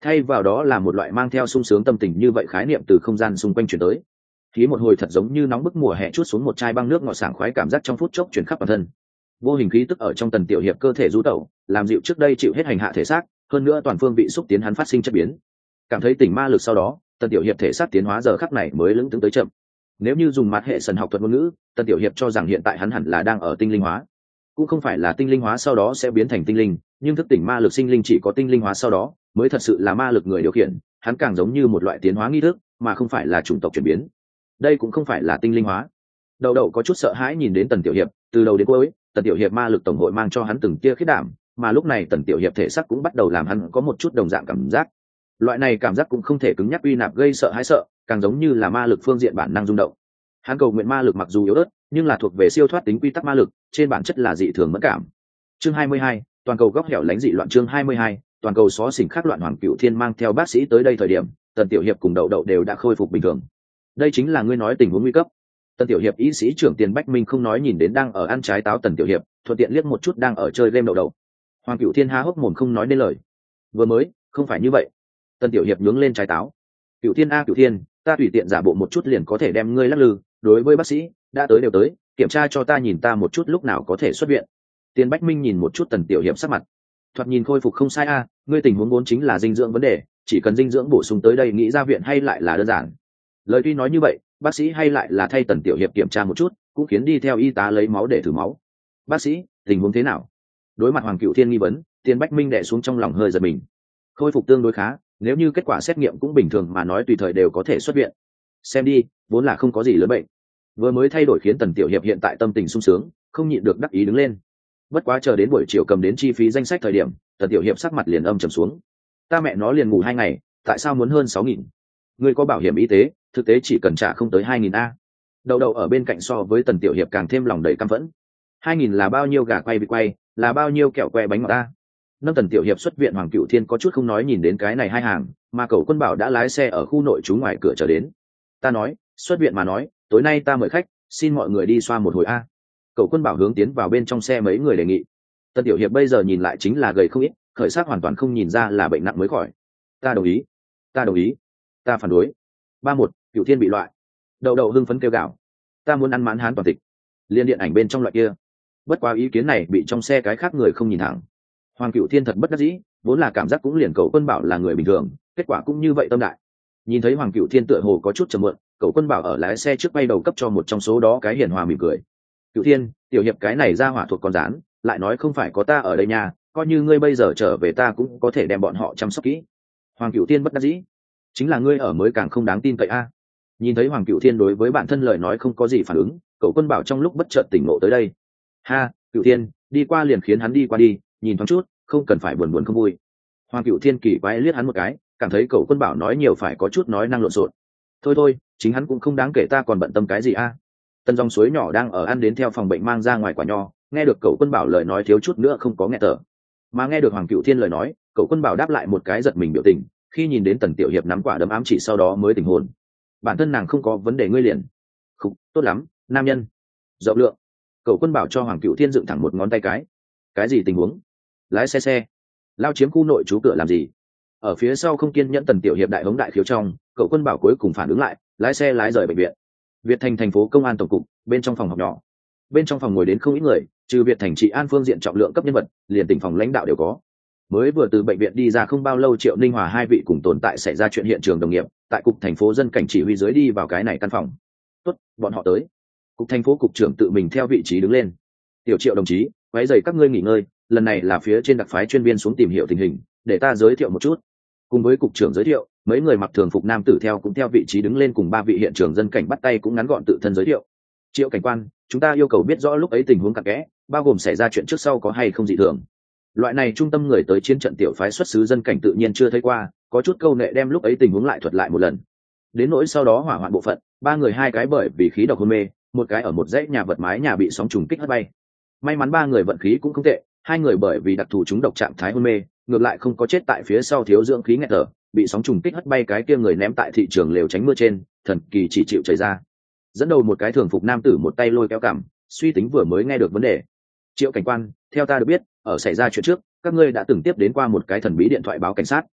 thay vào đó là một loại mang theo sung sướng tâm tình như vậy khái niệm từ không gian xung quanh chuyển tới. Khí một hồi thật giống như nóng bức mùa hè chút xuống một chai băng nước ngọt sảng khoái, cảm giác trong phút chốc chuyển khắp toàn thân. Vô hình khí tức ở trong Tần Tiểu Hiệp cơ thể du tẩu, làm dịu trước đây chịu hết hành hạ thể xác, hơn nữa toàn phương vị xúc tiến hắn phát sinh chất biến. Cảm thấy tỉnh ma lực sau đó, Tần Tiểu Hiệp thể xác tiến hóa giờ khắc này mới lững tướng tới chậm. Nếu như dùng mặt hệ sần học thuật ngôn ngữ, Tần Tiểu Hiệp cho rằng hiện tại hắn hẳn là đang ở tinh linh hóa, cũng không phải là tinh linh hóa sau đó sẽ biến thành tinh linh, nhưng thức tỉnh ma lực sinh linh chỉ có tinh linh hóa sau đó mới thật sự là ma lực người điều khiển, hắn càng giống như một loại tiến hóa nghi thức, mà không phải là chủng tộc chuyển biến. Đây cũng không phải là tinh linh hóa. Đậu đậu có chút sợ hãi nhìn đến Tần Tiểu Hiệp, từ đầu đến cuối, Tần Tiểu Hiệp ma lực tổng hội mang cho hắn từng tia khiết đảm, mà lúc này Tần Tiểu Hiệp thể xác cũng bắt đầu làm hắn có một chút đồng dạng cảm giác. Loại này cảm giác cũng không thể cứng nhắc uy nạp gây sợ hãi sợ, càng giống như là ma lực phương diện bản năng rung động. Hắn cầu nguyện ma lực mặc dù yếu ớt, nhưng là thuộc về siêu thoát tính quy tắc ma lực, trên bản chất là dị thường mẫn cảm. Chương 22, toàn cầu góc hẻo lánh dị loạn. Chương 22, toàn cầu xó xỉnh khác loạn. Hoàng Cửu Thiên mang theo bác sĩ tới đây thời điểm, Tần Tiểu Hiệp cùng Đậu Đậu đều đã khôi phục bình thường. Đây chính là ngươi nói tình huống nguy cấp. Tần Tiểu Hiệp y sĩ trưởng Tiền Bách Minh không nói nhìn đến đang ở ăn trái táo Tần Tiểu Hiệp, thuận tiện liếc một chút đang ở chơi game Đậu Đậu. Hoàng Cửu Thiên há hốc mồm không nói nên lời. Vừa mới, không phải như vậy. Tần Tiểu Hiệp nhướng lên trái táo. Cửu Thiên a Cửu Thiên, ta tùy tiện giả bộ một chút liền có thể đem ngươi lắc lư, đối với bác sĩ, đã tới đều tới, kiểm tra cho ta nhìn ta một chút lúc nào có thể xuất viện. Tiền Bách Minh nhìn một chút Tần Tiểu Hiệp sắc mặt, thoạt nhìn khôi phục không sai a, ngươi tình huống vốn chính là dinh dưỡng vấn đề, chỉ cần dinh dưỡng bổ sung tới đây nghĩ ra viện hay lại là đơn giản. Lời tuy nói như vậy, bác sĩ hay lại là thay Tần Tiểu Hiệp kiểm tra một chút, cũng khiến đi theo y tá lấy máu để thử máu. Bác sĩ, tình huống thế nào? Đối mặt Hoàng Cửu Thiên nghi vấn, Tiền Bách Minh đè xuống trong lòng hơi giật mình. Khôi phục tương đối khá, nếu như kết quả xét nghiệm cũng bình thường mà nói tùy thời đều có thể xuất viện. Xem đi, vốn là không có gì lớn bệnh. Vừa mới thay đổi khiến Tần Tiểu Hiệp hiện tại tâm tình sung sướng, không nhịn được đắc ý đứng lên. Bất quá chờ đến buổi chiều cầm đến chi phí danh sách thời điểm, Tần Tiểu Hiệp sắc mặt liền âm trầm xuống. Ta mẹ nó liền ngủ 2 ngày, tại sao muốn hơn 6.000? Ngươi có bảo hiểm y tế, thực tế chỉ cần trả không tới 2.000 a. Đậu đậu ở bên cạnh so với Tần Tiểu Hiệp càng thêm lòng đầy căm phẫn. 2.000 là bao nhiêu gà quay vịt quay, là bao nhiêu kẹo que bánh ngọt ta? Nâng Tần Tiểu Hiệp xuất viện, Hoàng Cửu Thiên có chút không nói nhìn đến cái này hai hàng, mà Cẩu Quân Bảo đã lái xe ở khu nội trú ngoài cửa chờ đến. Ta nói, xuất viện mà nói, tối nay ta mời khách, xin mọi người đi xoa một hồi a. Cẩu Quân Bảo hướng tiến vào bên trong xe mấy người đề nghị. Tần Tiểu Hiệp bây giờ nhìn lại chính là gầy không ít, khởi sắc hoàn toàn không nhìn ra là bệnh nặng mới khỏi. Ta đồng ý, ta đồng ý, ta phản đối. 31, Cửu Thiên bị loại. Đậu đậu hưng phấn kêu gào, ta muốn ăn mãn hán toàn tịch, liên điện ảnh bên trong loại kia. Bất quá ý kiến này bị trong xe cái khác người không nhìn thẳng. Hoàng Cửu Thiên thật bất đắc dĩ, vốn là cảm giác cũng liền Cẩu Quân Bảo là người bình thường, kết quả cũng như vậy tâm đại. Nhìn thấy Hoàng Cửu Thiên tựa hồ có chút trầm mượn, Cẩu Quân Bảo ở lái xe trước bay đầu cấp cho một trong số đó cái hiền hòa mỉm cười. Cửu Thiên, Tiểu Hiệp cái này ra hỏa thuộc con rán, lại nói không phải có ta ở đây nha, coi như ngươi bây giờ trở về ta cũng có thể đem bọn họ chăm sóc kỹ. Hoàng Cửu Thiên bất đắc dĩ, chính là ngươi ở mới càng không đáng tin cậy a. Nhìn thấy Hoàng Cửu Thiên đối với bản thân lời nói không có gì phản ứng, Cẩu Quân Bảo trong lúc bất chợt tỉnh ngộ tới đây. Ha, Cửu Thiên, đi qua liền khiến hắn đi qua đi, nhìn thoáng chút, không cần phải buồn buồn không vui. Hoàng Cửu Thiên kỳ quái liếc hắn một cái, cảm thấy Cẩu Quân Bảo nói nhiều phải có chút nói năng lộn xộn. Thôi thôi, chính hắn cũng không đáng kể, ta còn bận tâm cái gì a. Tân dòng suối nhỏ đang ở ăn đến theo phòng bệnh mang ra ngoài quả nho, nghe được Cẩu Quân Bảo lời nói thiếu chút nữa không có nghẹt thở. Mà nghe được Hoàng Cửu Thiên lời nói, Cẩu Quân Bảo đáp lại một cái giật mình biểu tình, khi nhìn đến Tần Tiểu Hiệp nắm quả đấm ám chỉ sau đó mới tỉnh hồn. Bản thân nàng không có vấn đề, ngươi liền. Khục, tốt lắm, nam nhân. Rộng lượng. Cẩu Quân Bảo cho Hoàng Cửu Thiên dựng thẳng một ngón tay cái. Cái gì tình huống? Lái xe lao chiếm khu nội trú cửa làm gì? Ở phía sau không kiên nhẫn Tần Tiểu Hiệp đại hống đại khiếu trong, Cẩu Quân Bảo cuối cùng phản ứng lại, lái xe lái rời bệnh viện. Việt Thành thành phố công an tổng cục, bên trong phòng họp nhỏ. Bên trong phòng ngồi đến không ít người, trừ Việt Thành trị an phương diện trọng lượng cấp nhân vật, liền tỉnh phòng lãnh đạo đều có. Mới vừa từ bệnh viện đi ra không bao lâu, Triệu Ninh Hòa hai vị cùng tồn tại xảy ra chuyện hiện trường đồng nghiệp, tại cục thành phố dân cảnh chỉ huy dưới đi vào cái này căn phòng. Tốt, bọn họ tới. Cục thành phố cục trưởng tự mình theo vị trí đứng lên. Tiểu Triệu đồng chí, váy giày các ngươi nghỉ ngơi, lần này là phía trên đặc phái chuyên viên xuống tìm hiểu tình hình, để ta giới thiệu một chút. Cùng với cục trưởng giới thiệu, mấy người mặc thường phục nam tử theo cũng theo vị trí đứng lên, cùng ba vị hiện trường dân cảnh bắt tay cũng ngắn gọn tự thân giới thiệu. Triệu cảnh quan, chúng ta yêu cầu biết rõ lúc ấy tình huống cặn kẽ, bao gồm xảy ra chuyện trước sau có hay không dị thường. Loại này trung tâm người tới chiến trận tiểu phái xuất xứ dân cảnh tự nhiên chưa thấy qua, có chút câu nệ đem lúc ấy tình huống lại thuật lại một lần. Đến nỗi sau đó hỏa hoạn bộ phận, ba người hai cái bởi vì khí độc hôn mê, một cái ở một dãy nhà vật mái nhà bị sóng trùng kích hất bay. May mắn ba người vận khí cũng không tệ, hai người bởi vì đặc thù chúng độc trạng thái hôn mê, ngược lại không có chết tại phía sau thiếu dưỡng khí nghẹt thở, bị sóng trùng kích hất bay cái kia người ném tại thị trường lều tránh mưa trên, thần kỳ chỉ chịu chảy ra. Dẫn đầu một cái thường phục nam tử một tay lôi kéo cằm, suy tính vừa mới nghe được vấn đề. Triệu cảnh quan, theo ta được biết, ở xảy ra chuyện trước, các ngươi đã từng tiếp đến qua một cái thần bí điện thoại báo cảnh sát.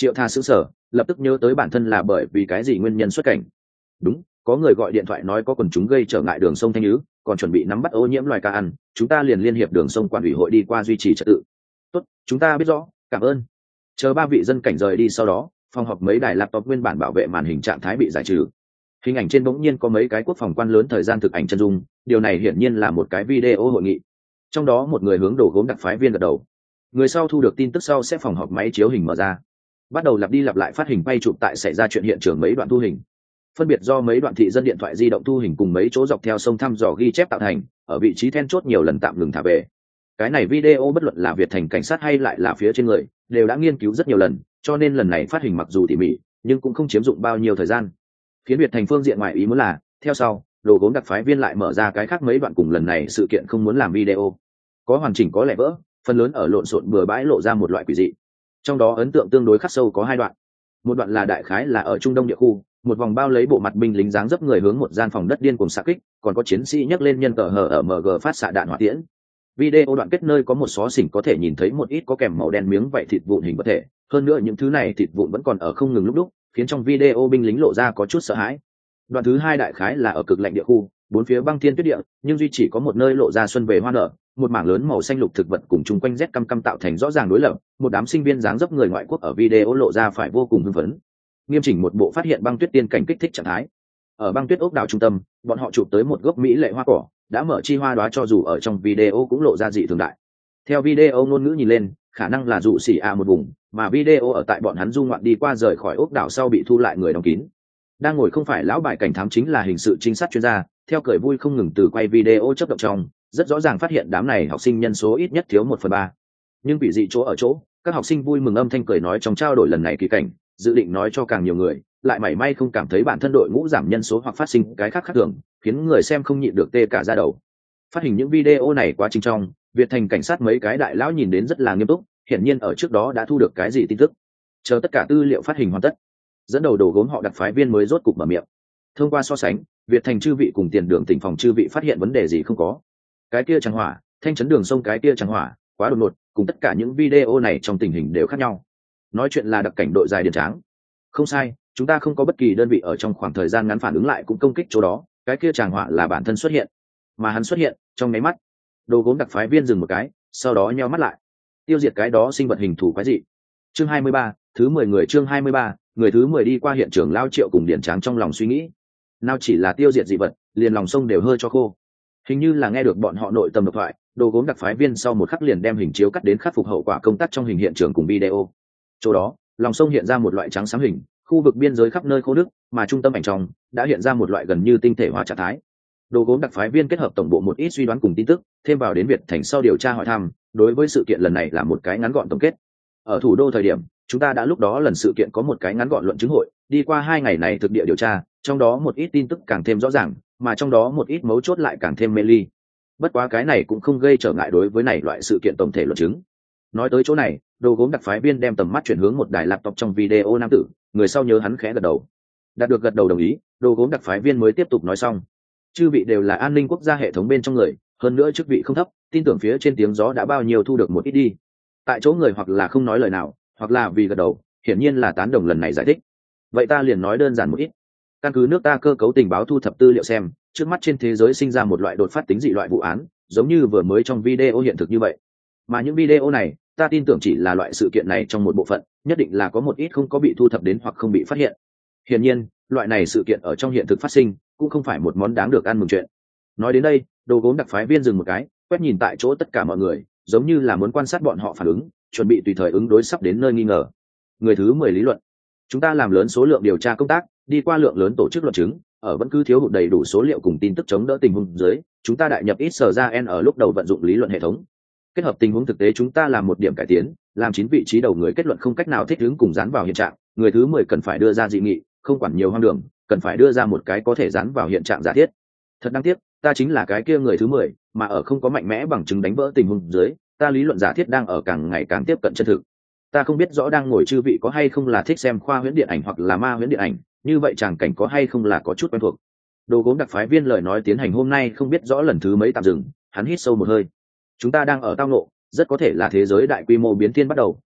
Triệu Tha sững sờ, lập tức nhớ tới bản thân là bởi vì cái gì nguyên nhân xuất cảnh. Đúng, có người gọi điện thoại nói có quần chúng gây trở ngại đường sông Thanh Nhứ, còn chuẩn bị nắm bắt ô nhiễm loài cá ăn, chúng ta liền liên hiệp đường sông quản ủy hội đi qua duy trì trật tự. Tốt, chúng ta biết rõ, cảm ơn. Chờ ba vị dân cảnh rời đi sau đó, phòng họp mấy đài laptop nguyên bản bảo vệ màn hình trạng thái bị giải trừ. Hình ảnh trên bỗng nhiên có mấy cái quốc phòng quan lớn thời gian thực ảnh chân dung, điều này hiển nhiên là một cái video hội nghị. Trong đó một người hướng Đồ Gốm đặc phái viên gật đầu. Người sau thu được tin tức sau sẽ phòng họp máy chiếu hình mở ra, bắt đầu lặp đi lặp lại phát hình bay chụp tại xảy ra chuyện hiện trường mấy đoạn thu hình, phân biệt do mấy đoạn thị dân điện thoại di động thu hình cùng mấy chỗ dọc theo sông thăm dò ghi chép tạo thành, ở vị trí then chốt nhiều lần tạm ngừng thả về. Cái này video bất luận là Việt Thành cảnh sát hay lại là phía trên người đều đã nghiên cứu rất nhiều lần, cho nên lần này phát hình mặc dù tỉ mỉ nhưng cũng không chiếm dụng bao nhiêu thời gian. Khiến Việt Thành phương diện ngoài ý muốn là theo sau Đồ Gốm đặc phái viên lại mở ra cái khác mấy đoạn cùng lần này sự kiện không muốn làm video, có hoàn chỉnh có lẻ vỡ, phần lớn ở lộn xộn bừa bãi lộ ra một loại quỷ dị. Trong đó ấn tượng tương đối khắc sâu có hai đoạn. Một đoạn là đại khái là ở Trung Đông địa khu, một vòng bao lấy bộ mặt binh lính dáng dấp người hướng một gian phòng đất điên cuồng xạ kích, còn có chiến sĩ nhấc lên nhân cờ hở ở MG phát xạ đạn hỏa tiễn. Video đoạn kết nơi có một xó xỉnh có thể nhìn thấy một ít có kèm màu đen miếng vảy thịt vụn hình vật thể, hơn nữa những thứ này thịt vụn vẫn còn ở không ngừng lúc đúc, khiến trong video binh lính lộ ra có chút sợ hãi. Đoạn thứ hai đại khái là ở cực lạnh địa khu, bốn phía băng thiên tuyết địa, nhưng duy chỉ có một nơi lộ ra xuân về hoa nở, một mảng lớn màu xanh lục thực vật cùng chung quanh rét căm căm tạo thành rõ ràng đối lập, một đám sinh viên dáng dấp người ngoại quốc ở video lộ ra phải vô cùng hưng phấn. Nghiêm chỉnh một bộ phát hiện băng tuyết tiên cảnh kích thích trạng thái. Ở băng tuyết ốc đảo trung tâm, bọn họ chụp tới một gốc mỹ lệ hoa cỏ, đã mở chi hoa đóa cho dù ở trong video cũng lộ ra dị thường đại. Theo video ngôn ngữ nhìn lên, khả năng là dụ xỉ một vùng, mà video ở tại bọn hắn du ngoạn đi qua rời khỏi ốc đảo sau bị thu lại người đóng kín. Đang ngồi không phải lão bài cảnh thám chính là hình sự trinh sát chuyên gia, theo cười vui không ngừng từ quay video chấp động trong, rất rõ ràng phát hiện đám này học sinh nhân số ít nhất thiếu 1/3. Nhưng bị dị chỗ ở chỗ, các học sinh vui mừng âm thanh cười nói trong trao đổi lần này kỳ cảnh, dự định nói cho càng nhiều người, lại mảy may không cảm thấy bản thân đội ngũ giảm nhân số hoặc phát sinh cái khác khác thường, khiến người xem không nhịn được tê cả da đầu. Phát hình những video này quá trình trong, Việt Thành cảnh sát mấy cái đại lão nhìn đến rất là nghiêm túc, hiển nhiên ở trước đó đã thu được cái gì tin tức. Chờ tất cả tư liệu phát hình hoàn tất, dẫn đầu Đồ Gốm họ đặc phái viên mới rốt cục mở miệng. Thông qua so sánh, Việt Thành chư vị cùng Tiền Đường tỉnh phòng chư vị phát hiện vấn đề gì không có. Cái kia chẳng hỏa, thanh chấn đường sông cái kia chẳng hỏa, quá đột ngột, cùng tất cả những video này trong tình hình đều khác nhau. Nói chuyện là đặc cảnh đội dài Điền Tráng. Không sai, chúng ta không có bất kỳ đơn vị ở trong khoảng thời gian ngắn phản ứng lại cũng công kích chỗ đó, cái kia chẳng hỏa là bản thân xuất hiện, mà hắn xuất hiện trong mấy mắt. Đồ Gốm đặc phái viên dừng một cái, sau đó nheo mắt lại. Tiêu diệt cái đó sinh vật hình thù quái dị. Chương 23, thứ 10 người chương 23, người thứ 10 đi qua hiện trường Lao Triệu cùng Điền Tráng trong lòng suy nghĩ. Nào chỉ là tiêu diệt dị vật, liền lòng sông đều hơi cho khô. Hình như là nghe được bọn họ nội tâm độc thoại, Đồ Gốm đặc phái viên sau một khắc liền đem hình chiếu cắt đến khắc phục hậu quả công tác trong hình hiện trường cùng video. Chỗ đó, lòng sông hiện ra một loại trắng xám hình, khu vực biên giới khắp nơi khô nước, mà trung tâm ảnh trong đã hiện ra một loại gần như tinh thể hóa trạng thái. Đồ Gốm đặc phái viên kết hợp tổng bộ một ít suy đoán cùng tin tức, thêm vào đến Việt Thành sau điều tra hỏi thăm, đối với sự kiện lần này là một cái ngắn gọn tổng kết. Ở thủ đô thời điểm, chúng ta đã lúc đó lần sự kiện có một cái ngắn gọn luận chứng hội, đi qua 2 ngày này thực địa điều tra, trong đó một ít tin tức càng thêm rõ ràng, mà trong đó một ít mấu chốt lại càng thêm mê ly. Bất quá cái này cũng không gây trở ngại đối với này loại sự kiện tổng thể luận chứng. Nói tới chỗ này, Đồ Gốm đặc phái viên đem tầm mắt chuyển hướng một đài laptop trong video nam tử, người sau nhớ hắn khẽ gật đầu. Đạt được gật đầu đồng ý, Đồ Gốm đặc phái viên mới tiếp tục nói xong. Chư vị đều là an ninh quốc gia hệ thống bên trong người, hơn nữa chức vị không thấp, tin tưởng phía trên tiếng gió đã bao nhiêu thu được một ít đi. Tại chỗ người hoặc là không nói lời nào, hoặc là vì gật đầu, hiển nhiên là tán đồng lần này giải thích. Vậy ta liền nói đơn giản một ít. Căn cứ nước ta cơ cấu tình báo thu thập tư liệu xem, trước mắt trên thế giới sinh ra một loại đột phát tính dị loại vụ án, giống như vừa mới trong video hiện thực như vậy. Mà những video này, ta tin tưởng chỉ là loại sự kiện này trong một bộ phận, nhất định là có một ít không có bị thu thập đến hoặc không bị phát hiện. Hiển nhiên, loại này sự kiện ở trong hiện thực phát sinh, cũng không phải một món đáng được ăn mừng chuyện. Nói đến đây, Đồ Gốm đặc phái viên dừng một cái, quét nhìn tại chỗ tất cả mọi người, giống như là muốn quan sát bọn họ phản ứng, chuẩn bị tùy thời ứng đối sắp đến nơi nghi ngờ. Người thứ 10 lý luận. Chúng ta làm lớn số lượng điều tra công tác, đi qua lượng lớn tổ chức luận chứng, ở vẫn cứ thiếu hụt đầy đủ số liệu cùng tin tức chống đỡ tình huống dưới, chúng ta đại nhập ít sở ra n ở lúc đầu vận dụng lý luận hệ thống. Kết hợp tình huống thực tế chúng ta làm một điểm cải tiến, làm 9 vị trí đầu người kết luận không cách nào thích ứng cùng dán vào hiện trạng, người thứ 10 cần phải đưa ra dị nghị, không quản nhiều hoang đường, cần phải đưa ra một cái có thể dán vào hiện trạng giả thiết. Thật đáng tiếc, ta chính là cái kia người thứ 10, mà ở không có mạnh mẽ bằng chứng đánh vỡ tình huống dưới, ta lý luận giả thiết đang ở càng ngày càng tiếp cận chân thực. Ta không biết rõ đang ngồi chư vị có hay không là thích xem khoa huyễn điện ảnh hoặc là ma huyễn điện ảnh, như vậy chàng cảnh có hay không là có chút quen thuộc. Đồ Gốm đặc phái viên lời nói tiến hành hôm nay không biết rõ lần thứ mấy tạm dừng, hắn hít sâu một hơi. Chúng ta đang ở tao ngộ, rất có thể là thế giới đại quy mô biến thiên bắt đầu,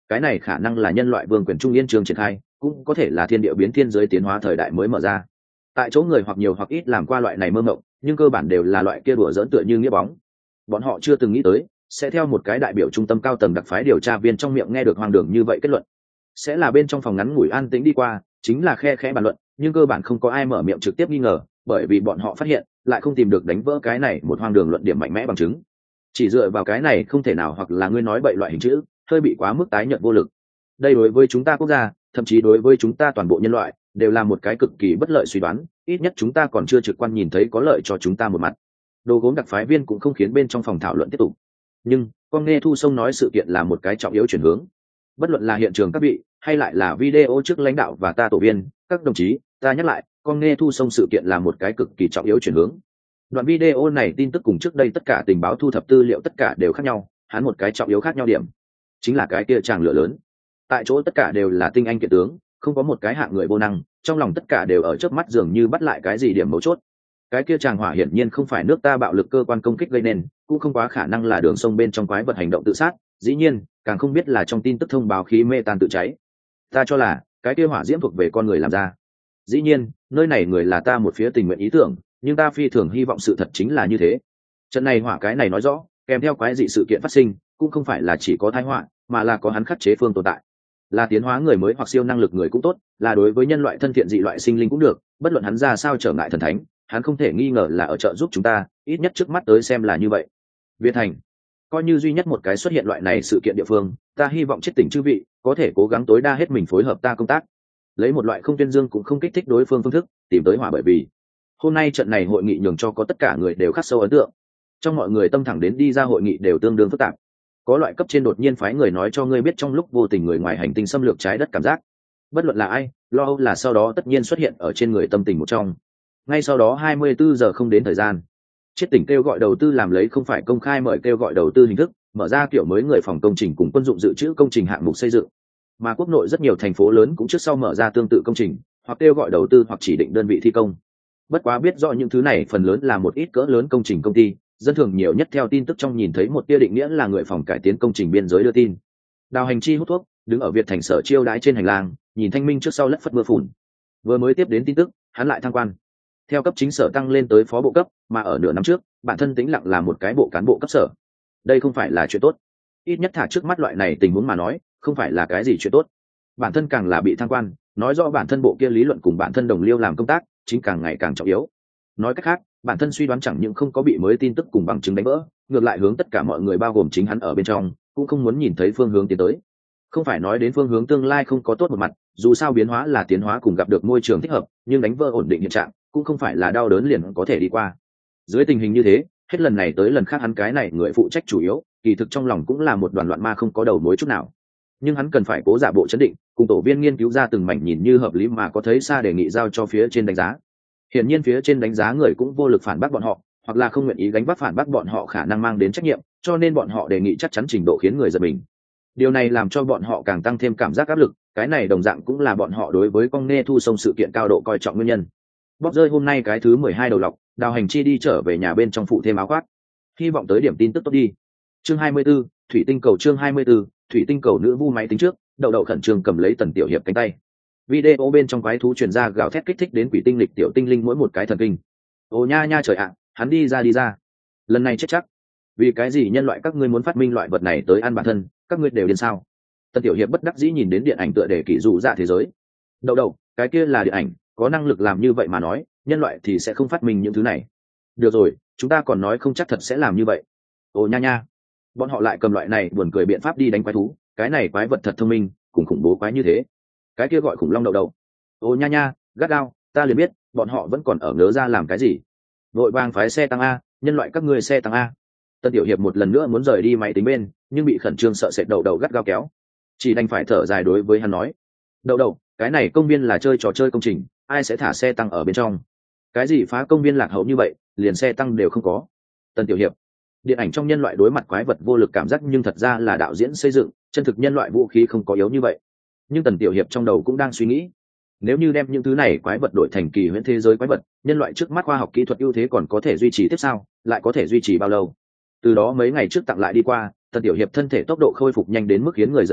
cái này khả năng là nhân loại vương quyền trung yên trường triển khai, cũng có thể là thiên địa biến thiên giới tiến hóa thời đại mới mở ra. Tại chỗ người hoặc nhiều hoặc ít làm qua loại này mơ mộng, nhưng cơ bản đều là loại kia đùa dỡn tựa như nghĩa bóng. Bọn họ chưa từng nghĩ tới sẽ theo một cái đại biểu trung tâm cao tầng đặc phái điều tra viên trong miệng nghe được hoang đường như vậy kết luận. Sẽ là bên trong phòng ngắn ngủi an tĩnh đi qua, chính là khe khẽ bàn luận, nhưng cơ bản không có ai mở miệng trực tiếp nghi ngờ, bởi vì bọn họ phát hiện lại không tìm được đánh vỡ cái này một hoang đường luận điểm mạnh mẽ bằng chứng. Chỉ dựa vào cái này không thể nào, hoặc là ngươi nói bậy loại hình chữ hơi bị quá mức tái nhợt vô lực. Đây đối với chúng ta quốc gia, thậm chí đối với chúng ta toàn bộ nhân loại đều là một cái cực kỳ bất lợi suy đoán, ít nhất chúng ta còn chưa trực quan nhìn thấy có lợi cho chúng ta một mặt. Đồ gốm đặc phái viên cũng không khiến bên trong phòng thảo luận tiếp tục, nhưng con nghe thu sông nói sự kiện là một cái trọng yếu chuyển hướng. Bất luận là hiện trường các vị hay lại là video trước lãnh đạo và ta tổ viên các đồng chí, ta nhắc lại, con nghe thu sông sự kiện là một cái cực kỳ trọng yếu chuyển hướng. Đoạn video này tin tức cùng trước đây tất cả tình báo thu thập tư liệu tất cả đều khác nhau, hắn một cái trọng yếu khác nhau điểm chính là cái kia tràng lửa lớn. Tại chỗ tất cả đều là tinh anh kiện tướng, không có một cái hạng người vô năng, trong lòng tất cả đều ở trước mắt dường như bắt lại cái gì điểm mấu chốt. Cái kia tràng hỏa hiển nhiên không phải nước ta bạo lực cơ quan công kích gây nên, cũng không quá khả năng là đường sông bên trong quái vật hành động tự sát, dĩ nhiên càng không biết là trong tin tức thông báo khí mê tan tự cháy. Ta cho là cái kia hỏa diễm thuộc về con người làm ra. Dĩ nhiên nơi này người là ta một phía tình nguyện ý tưởng, nhưng ta phi thường hy vọng sự thật chính là như thế. Trận này hỏa cái này nói rõ kèm theo quái dị sự kiện phát sinh, cũng không phải là chỉ có tai họa, mà là có hắn khắc chế phương tồn tại, là tiến hóa người mới hoặc siêu năng lực người cũng tốt, là đối với nhân loại thân thiện dị loại sinh linh cũng được, bất luận hắn ra sao trở ngại thần thánh, hắn không thể nghi ngờ là ở trợ giúp chúng ta, ít nhất trước mắt tới xem là như vậy. Việt Thành coi như duy nhất một cái xuất hiện loại này sự kiện địa phương, ta hy vọng chết tỉnh chư vị có thể cố gắng tối đa hết mình phối hợp ta công tác, lấy một loại không tuyên dương cũng không kích thích đối phương phương thức tìm tới hỏa. Bởi vì hôm nay trận này hội nghị nhường cho có tất cả người đều khắc sâu ấn tượng, trong mọi người tâm thẳng đến đi ra hội nghị đều tương đương phức tạp. Có loại cấp trên đột nhiên phái người nói cho ngươi biết trong lúc vô tình người ngoài hành tinh xâm lược trái đất cảm giác, bất luận là ai, lo âu là sau đó tất nhiên xuất hiện ở trên người tâm tình một trong. Ngay sau đó 24 giờ không đến thời gian, Chiết Tỉnh kêu gọi đầu tư làm lấy không phải công khai mời kêu gọi đầu tư hình thức, mở ra kiểu mới người phòng công trình cùng quân dụng dự trữ công trình hạng mục xây dựng. Mà quốc nội rất nhiều thành phố lớn cũng trước sau mở ra tương tự công trình, hoặc kêu gọi đầu tư hoặc chỉ định đơn vị thi công. Bất quá biết rõ những thứ này phần lớn là một ít cỡ lớn công trình công ty, dân thường nhiều nhất theo tin tức trong nhìn thấy một tia định nghĩa là người phòng cải tiến công trình biên giới đưa tin. Đào Hành Chi hút thuốc, đứng ở Việt Thành sở chiêu đãi trên hành lang, nhìn thanh minh trước sau lất phất mưa phùn. Vừa mới tiếp đến tin tức, hắn lại thăng quan, theo cấp chính sở tăng lên tới phó bộ cấp, mà ở nửa năm trước bản thân tĩnh lặng là một cái bộ cán bộ cấp sở. Đây không phải là chuyện tốt, ít nhất thả trước mắt loại này tình huống mà nói không phải là cái gì chuyện tốt. Bản thân càng là bị thăng quan, nói rõ bản thân bộ kia lý luận cùng bản thân đồng liêu làm công tác chính càng ngày càng trọng yếu. Nói cách khác, bản thân suy đoán chẳng những không có bị mới tin tức cùng bằng chứng đánh vỡ, ngược lại hướng tất cả mọi người bao gồm chính hắn ở bên trong cũng không muốn nhìn thấy phương hướng tiến tới. Không phải nói đến phương hướng tương lai không có tốt một mặt, dù sao biến hóa là tiến hóa cùng gặp được môi trường thích hợp, nhưng đánh vỡ ổn định hiện trạng cũng không phải là đau đớn liền có thể đi qua. Dưới tình hình như thế, hết lần này tới lần khác hắn cái này người phụ trách chủ yếu, kỳ thực trong lòng cũng là một đoàn loạn ma không có đầu mối chút nào. Nhưng hắn cần phải cố giả bộ chấn định, cùng tổ viên nghiên cứu ra từng mảnh nhìn như hợp lý mà có thấy xa đề nghị giao cho phía trên đánh giá. Hiển nhiên phía trên đánh giá người cũng vô lực phản bác bọn họ, hoặc là không nguyện ý gánh vác phản bác bọn họ khả năng mang đến trách nhiệm, cho nên bọn họ đề nghị chắc chắn trình độ khiến người giật mình. Điều này làm cho bọn họ càng tăng thêm cảm giác áp lực, cái này đồng dạng cũng là bọn họ đối với con nghe thu sông sự kiện cao độ coi trọng nguyên nhân. Bóc rơi hôm nay cái thứ 12 đầu lọc, Đào Hành Chi đi trở về nhà bên trong phụ thêm áo khoác, hy vọng tới điểm tin tức tốt đi. Chương 24, thủy tinh cầu. Chương 24, thủy tinh cầu. Nữ vu máy tính trước, Đậu Đậu khẩn trương cầm lấy Tần Tiểu Hiệp cánh tay. Video bên trong quái thú truyền ra gào thét kích thích đến quỷ tinh lịch tiểu tinh linh mỗi một cái thần kinh. Ồ nha nha trời ạ, hắn đi ra, lần này chết chắc. Vì cái gì nhân loại các ngươi muốn phát minh loại vật này tới ăn bản thân, các ngươi đều điên sao? Tần Tiểu Hiệp bất đắc dĩ nhìn đến điện ảnh tựa đề kỷ dụ dạ thế giới. Đậu Đậu, cái kia là điện ảnh, có năng lực làm như vậy mà nói, nhân loại thì sẽ không phát minh những thứ này. Được rồi, chúng ta còn nói không chắc thật sẽ làm như vậy. Ồ nha nha, bọn họ lại cầm loại này buồn cười biện pháp đi đánh quái thú, cái này quái vật thật thông minh, cùng khủng bố quái như thế. Cái kia gọi khủng long Đậu Đậu. Ồ nha nha, gắt gao, ta liền biết bọn họ vẫn còn ở ngớ ra làm cái gì. Vội vàng phái xe tăng a, nhân loại các ngươi xe tăng a. Tân Tiểu Hiệp một lần nữa muốn rời đi máy tính bên, nhưng bị khẩn trương sợ sệt Đậu Đậu gắt gao kéo, chỉ đành phải thở dài đối với hắn nói: Đậu Đậu, cái này công viên là chơi trò chơi công trình, ai sẽ thả xe tăng ở bên trong? Cái gì phá công viên lạc hậu như vậy, liền xe tăng đều không có. Tân Tiểu Hiệp, điện ảnh trong nhân loại đối mặt quái vật vô lực cảm giác, nhưng thật ra là đạo diễn xây dựng, chân thực nhân loại vũ khí không có yếu như vậy. Nhưng Tần Tiểu Hiệp trong đầu cũng đang suy nghĩ, nếu như đem những thứ này quái vật đổi thành kỳ huyễn thế giới quái vật, nhân loại trước mắt khoa học kỹ thuật ưu thế còn có thể duy trì tiếp sao, lại có thể duy trì bao lâu? Từ đó mấy ngày trước tặng lại đi qua, Tần Tiểu Hiệp thân thể tốc độ khôi phục nhanh đến mức khiến người giật mình,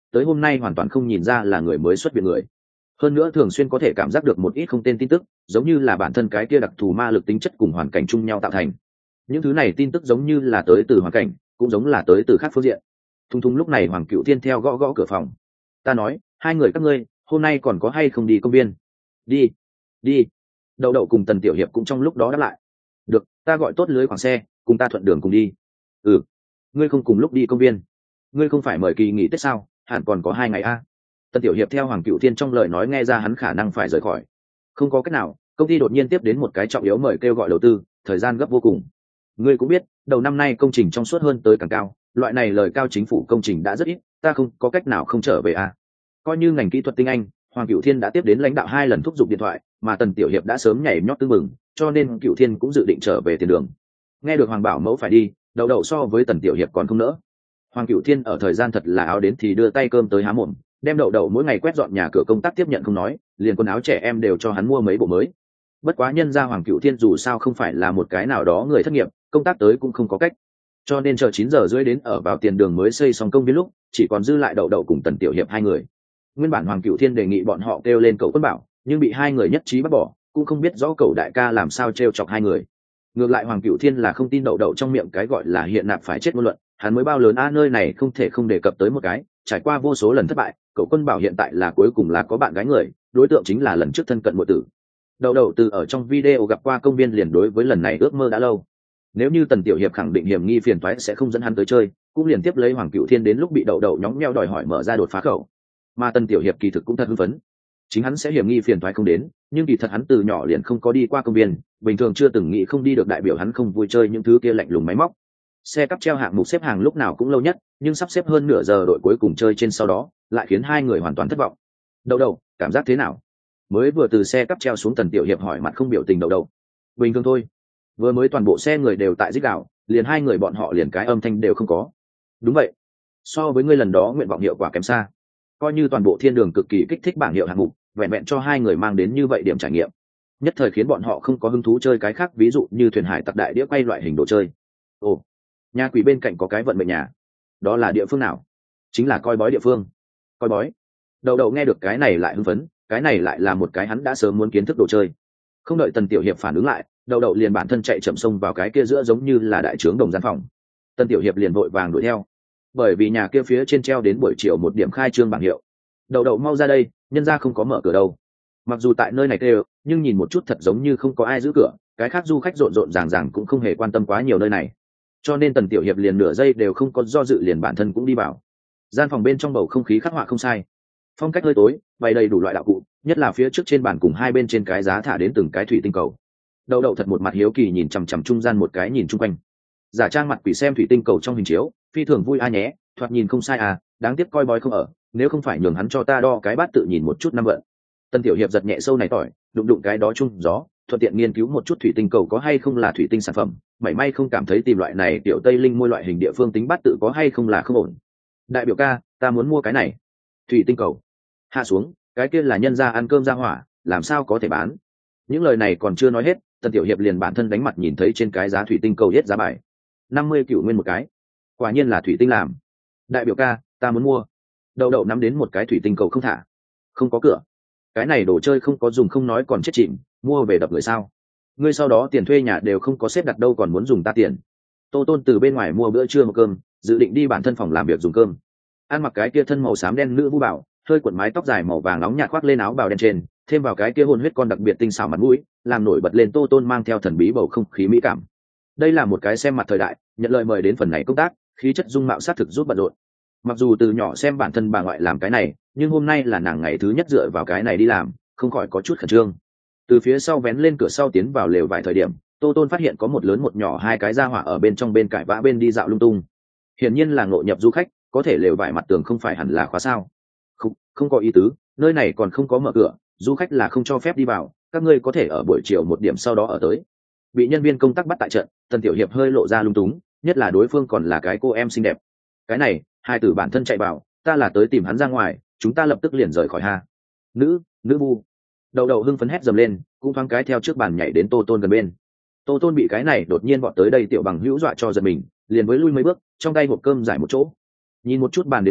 tới hôm nay hoàn toàn không nhìn ra là người mới xuất viện người. Hơn nữa thường xuyên có thể cảm giác được một ít không tên tin tức, giống như là bản thân cái kia đặc thù ma lực tính chất cùng hoàn cảnh chung nhau tạo thành. Những thứ này tin tức giống như là tới từ hoàn cảnh, cũng giống là tới từ khác phương diện. Thung thung lúc này Hoàng Cựu Thiên theo gõ gõ cửa phòng. Ta nói, hai người các ngươi hôm nay còn có hay không đi công viên? Đi, đi. Đậu đậu cùng Tần Tiểu Hiệp cũng trong lúc đó đáp lại. Được, ta gọi tốt lưới khoảng xe, cùng ta thuận đường cùng đi. Ừ, ngươi không cùng lúc đi công viên? Ngươi không phải mời kỳ nghỉ Tết sao? Hẳn còn có 2 ngày a. Tần Tiểu Hiệp theo Hoàng Cựu Thiên trong lời nói nghe ra hắn khả năng phải rời khỏi. Không có cách nào, công ty đột nhiên tiếp đến một cái trọng yếu mời kêu gọi đầu tư, thời gian gấp vô cùng. Ngươi cũng biết, đầu năm nay công trình trong suốt hơn tới càng cao, loại này lời cao chính phủ công trình đã rất ít, ta không có cách nào không trở về a. Coi như ngành kỹ thuật tinh anh, Hoàng Cựu Thiên đã tiếp đến lãnh đạo 2 lần thúc giục điện thoại, mà Tần Tiểu Hiệp đã sớm nhảy nhót tưng mừng, cho nên Cựu Thiên cũng dự định trở về tiền đường. Nghe được Hoàng Bảo Mẫu phải đi, đậu đậu so với Tần Tiểu Hiệp còn không nỡ. Hoàng Cựu Thiên ở thời gian thật là áo đến thì đưa tay cơm tới há mồm, đem đậu đậu mỗi ngày quét dọn nhà cửa công tác tiếp nhận không nói, liền quần áo trẻ em đều cho hắn mua mấy bộ mới. Bất quá nhân ra Hoàng Cựu Thiên dù sao không phải là một cái nào đó người thất nghiệp, công tác tới cũng không có cách, cho nên chờ 9 giờ rưỡi đến ở vào tiền đường mới xây xong công viên lúc chỉ còn dư lại đậu đậu cùng Tần Tiểu Hiệp 2 người. Nguyên bản Hoàng Cựu Thiên đề nghị bọn họ kêu lên cậu Quân Bảo, nhưng bị 2 người nhất trí bắt bỏ, cũng không biết rõ cậu đại ca làm sao trêu chọc 2 người. Ngược lại Hoàng Cựu Thiên là không tin đậu đậu trong miệng cái gọi là hiện nạp phải chết ngôn luận, hắn mới bao lớn nơi này không thể không đề cập tới một cái, trải qua vô số lần thất bại, cậu Quân Bảo hiện tại là cuối cùng là có bạn gái người, đối tượng chính là lần trước thân cận muội tử. Đậu đậu từ ở trong video gặp qua công viên liền đối với lần này ước mơ đã lâu. Nếu như Tần Tiểu Hiệp khẳng định hiểm nghi phiền toái sẽ không dẫn hắn tới chơi, cũng liền tiếp lấy Hoàng Cựu Thiên đến lúc bị đậu đậu nhóng nheo đòi hỏi mở ra đột phá khẩu. Mà Tần Tiểu Hiệp kỳ thực cũng thật hưng phấn, chính hắn sẽ hiểm nghi phiền toái không đến, nhưng kỳ thật hắn từ nhỏ liền không có đi qua công viên, bình thường chưa từng nghĩ không đi được đại biểu hắn không vui chơi những thứ kia lạnh lùng máy móc. Xe cắp treo hạng mục xếp hàng lúc nào cũng lâu nhất, nhưng sắp xếp hơn nửa giờ đội cuối cùng chơi trên sau đó, lại khiến 2 người hoàn toàn thất vọng. Đậu đậu, cảm giác thế nào? Mới vừa từ xe cắp treo xuống Tần Tiểu Hiệp hỏi mặt không biểu tình đậu đậu. Bình thường thôi. Vừa mới toàn bộ xe người đều tại rít gào, liền 2 người bọn họ liền cái âm thanh đều không có. Đúng vậy, so với ngươi lần đó nguyện vọng hiệu quả kém xa. Coi như toàn bộ thiên đường cực kỳ kích thích bảng hiệu hạng mục, vẹn vẹn cho 2 người mang đến như vậy điểm trải nghiệm, nhất thời khiến bọn họ không có hứng thú chơi cái khác, ví dụ như thuyền hải tặc đại đĩa quay loại hình đồ chơi. Ồ, nhà quỷ bên cạnh có cái vận mệnh nhà, đó là địa phương nào? Chính là coi bói địa phương. Coi bói. Đậu đậu nghe được cái này lại hưng phấn, cái này lại là một cái hắn đã sớm muốn kiến thức đồ chơi. Không đợi Tần Tiểu Hiệp phản ứng lại, đậu đậu liền bản thân chạy chậm xông vào cái kia giữa giống như là đại trướng đồng gian phòng. Tần Tiểu Hiệp liền vội vàng đuổi theo, bởi vì nhà kia phía trên treo đến buổi chiều 1 điểm khai trương bảng hiệu. Đậu đậu mau ra đây, nhân ra không có mở cửa đâu. Mặc dù tại nơi này kêu, nhưng nhìn một chút thật giống như không có ai giữ cửa, cái khác du khách rộn rộn ràng ràng cũng không hề quan tâm quá nhiều nơi này. Cho nên Tần Tiểu Hiệp liền nửa giây đều không có do dự, liền bản thân cũng đi vào. Gian phòng bên trong bầu không khí khắc họa không sai, phong cách hơi tối, bày đầy đủ loại đạo cụ, nhất là phía trước trên bàn cùng 2 bên trên cái giá thả đến từng cái thủy tinh cầu. Đậu đậu thật một mặt hiếu kỳ nhìn chằm chằm trung gian một cái nhìn chung quanh. Giả trang mặt quỷ xem thủy tinh cầu trong hình chiếu, phi thường vui a nhé, thoạt nhìn không sai à, đáng tiếc coi bói không ở, nếu không phải nhường hắn cho ta đo cái bát tự nhìn một chút năm vận. Tần Tiểu Hiệp giật nhẹ sâu này tỏi, đụng đụng cái đó chung gió, thuận tiện nghiên cứu một chút thủy tinh cầu có hay không là thủy tinh sản phẩm, mảy may không cảm thấy tìm loại này tiểu Tây Linh môi loại hình địa phương tính bát tự có hay không là không ổn. Đại biểu ca, ta muốn mua cái này. Thủy tinh cầu. Hạ xuống, cái kia là nhân gia ăn cơm ra hỏa, làm sao có thể bán? Những lời này còn chưa nói hết, Tần Tiểu Hiệp liền bản thân đánh mặt nhìn thấy trên cái giá thủy tinh cầu hết giá bài 50 cựu nguyên một cái, quả nhiên là thủy tinh làm. Đại biểu ca, ta muốn mua. Đậu đậu nắm đến một cái thủy tinh cầu không thả. Không có cửa, cái này đồ chơi không có dùng không nói còn chết chìm, mua về đập người sao? Ngươi sau đó tiền thuê nhà đều không có xếp đặt đâu còn muốn dùng ta tiền. Tô Tôn từ bên ngoài mua bữa trưa một cơm, dự định đi bản thân phòng làm việc dùng cơm. Ăn mặc cái kia thân màu xám đen nữ vũ bảo, hơi cuộn mái tóc dài màu vàng nóng nhạt khoác lên áo bào đen trên, thêm vào cái kia hôn huyết con đặc biệt tinh xảo mặt mũi, làm nổi bật lên Tô Tôn mang theo thần bí bầu không khí mỹ cảm. Đây là một cái xem mặt thời đại, nhận lời mời đến phần này công tác, khí chất dung mạo sát thực giúp bận rộn. Mặc dù từ nhỏ xem bản thân bà ngoại làm cái này, nhưng hôm nay là nàng ngày thứ nhất dựa vào cái này đi làm, không khỏi có chút khẩn trương. Từ phía sau vén lên cửa sau tiến vào lều vài thời điểm, Tô Tôn phát hiện có một lớn một nhỏ 2 cái gia hỏa ở bên trong bên cãi vã bên đi dạo lung tung. Hiển nhiên là ngộ nhập du khách, có thể lều vải mặt tường không phải hẳn là khóa sao? Không có ý tứ, nơi này còn không có mở cửa, du khách là không cho phép đi vào, các ngươi có thể ở buổi chiều 1 điểm sau đó ở tới. Bị nhân viên công tác bắt tại trận, Tần Tiểu Hiệp hơi lộ ra lung túng, nhất là đối phương còn là cái cô em xinh đẹp. Cái này, 2 tử bản thân chạy vào, ta là tới tìm hắn ra ngoài, chúng ta lập tức liền rời khỏi ha. Nữ bu. Đậu đậu hưng phấn hét dầm lên, cũng thoáng cái theo trước bàn nhảy đến Tô Tôn gần bên. Tô Tôn bị cái này đột nhiên vọt tới đây tiểu bằng hữu dọa cho giật mình, liền với lui mấy bước, trong tay hộp cơm giải một chỗ. Nhìn một chút bàn đến đây,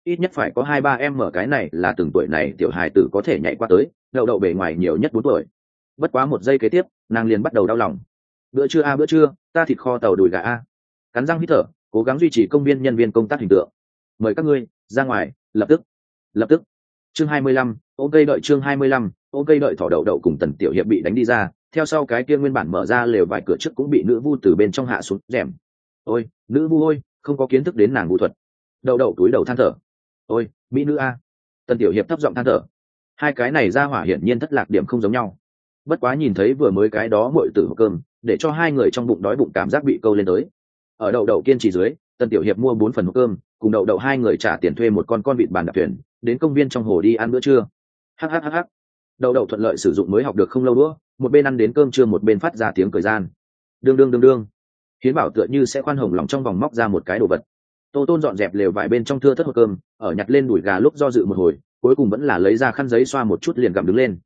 ít nhất phải có 2-3 mở, cái này là từng tuổi này tiểu hài tử có thể nhảy qua tới, đậu đậu bề ngoài nhiều nhất 4 tuổi. Bất quá một giây kế tiếp nàng liền bắt đầu đau lòng. Bữa trưa bữa trưa, ta thịt kho tàu đùi gà cắn răng hít thở, cố gắng duy trì công viên nhân viên công tác hình tượng. Mời các ngươi ra ngoài, lập tức. Chương 25, ok đợi chương 25, ok đợi thỏ đậu đậu cùng Tần Tiểu Hiệp bị đánh đi ra, theo sau cái kia nguyên bản mở ra lều vài cửa trước cũng bị nữ vu từ bên trong hạ xuống rèm. Ôi, nữ vu ôi, không có kiến thức đến nàng vu thuật. Đậu đậu túi đầu than thở. Ôi, mỹ nữ Tần Tiểu Hiệp thấp giọng than thở. Hai cái này ra hỏa hiển nhiên thất lạc điểm không giống nhau. Bất quá nhìn thấy vừa mới cái đó muội tử hộp cơm, để cho hai người trong bụng đói bụng cảm giác bị câu lên tới. Ở đậu đậu kiên trì dưới, Tần Tiểu Hiệp mua 4 phần hộp cơm, cùng đậu đậu hai người trả tiền thuê một con vịt bàn đạp thuyền, đến công viên trong hồ đi ăn bữa trưa. Hắc. Đậu đậu thuận lợi sử dụng mới học được không lâu đũa, một bên ăn đến cơm trưa một bên phát ra tiếng cười gian. Đương. Hiến Bảo tựa như sẽ khoan hồng lòng trong vòng móc ra một cái đồ vật. Tô Tôn dọn dẹp lều vải bên trong thưa thớt hộp cơm, ở nhặt lên đùi gà lúc do dự một hồi, cuối cùng vẫn là lấy ra khăn giấy xoa một chút liền gặm đứng lên.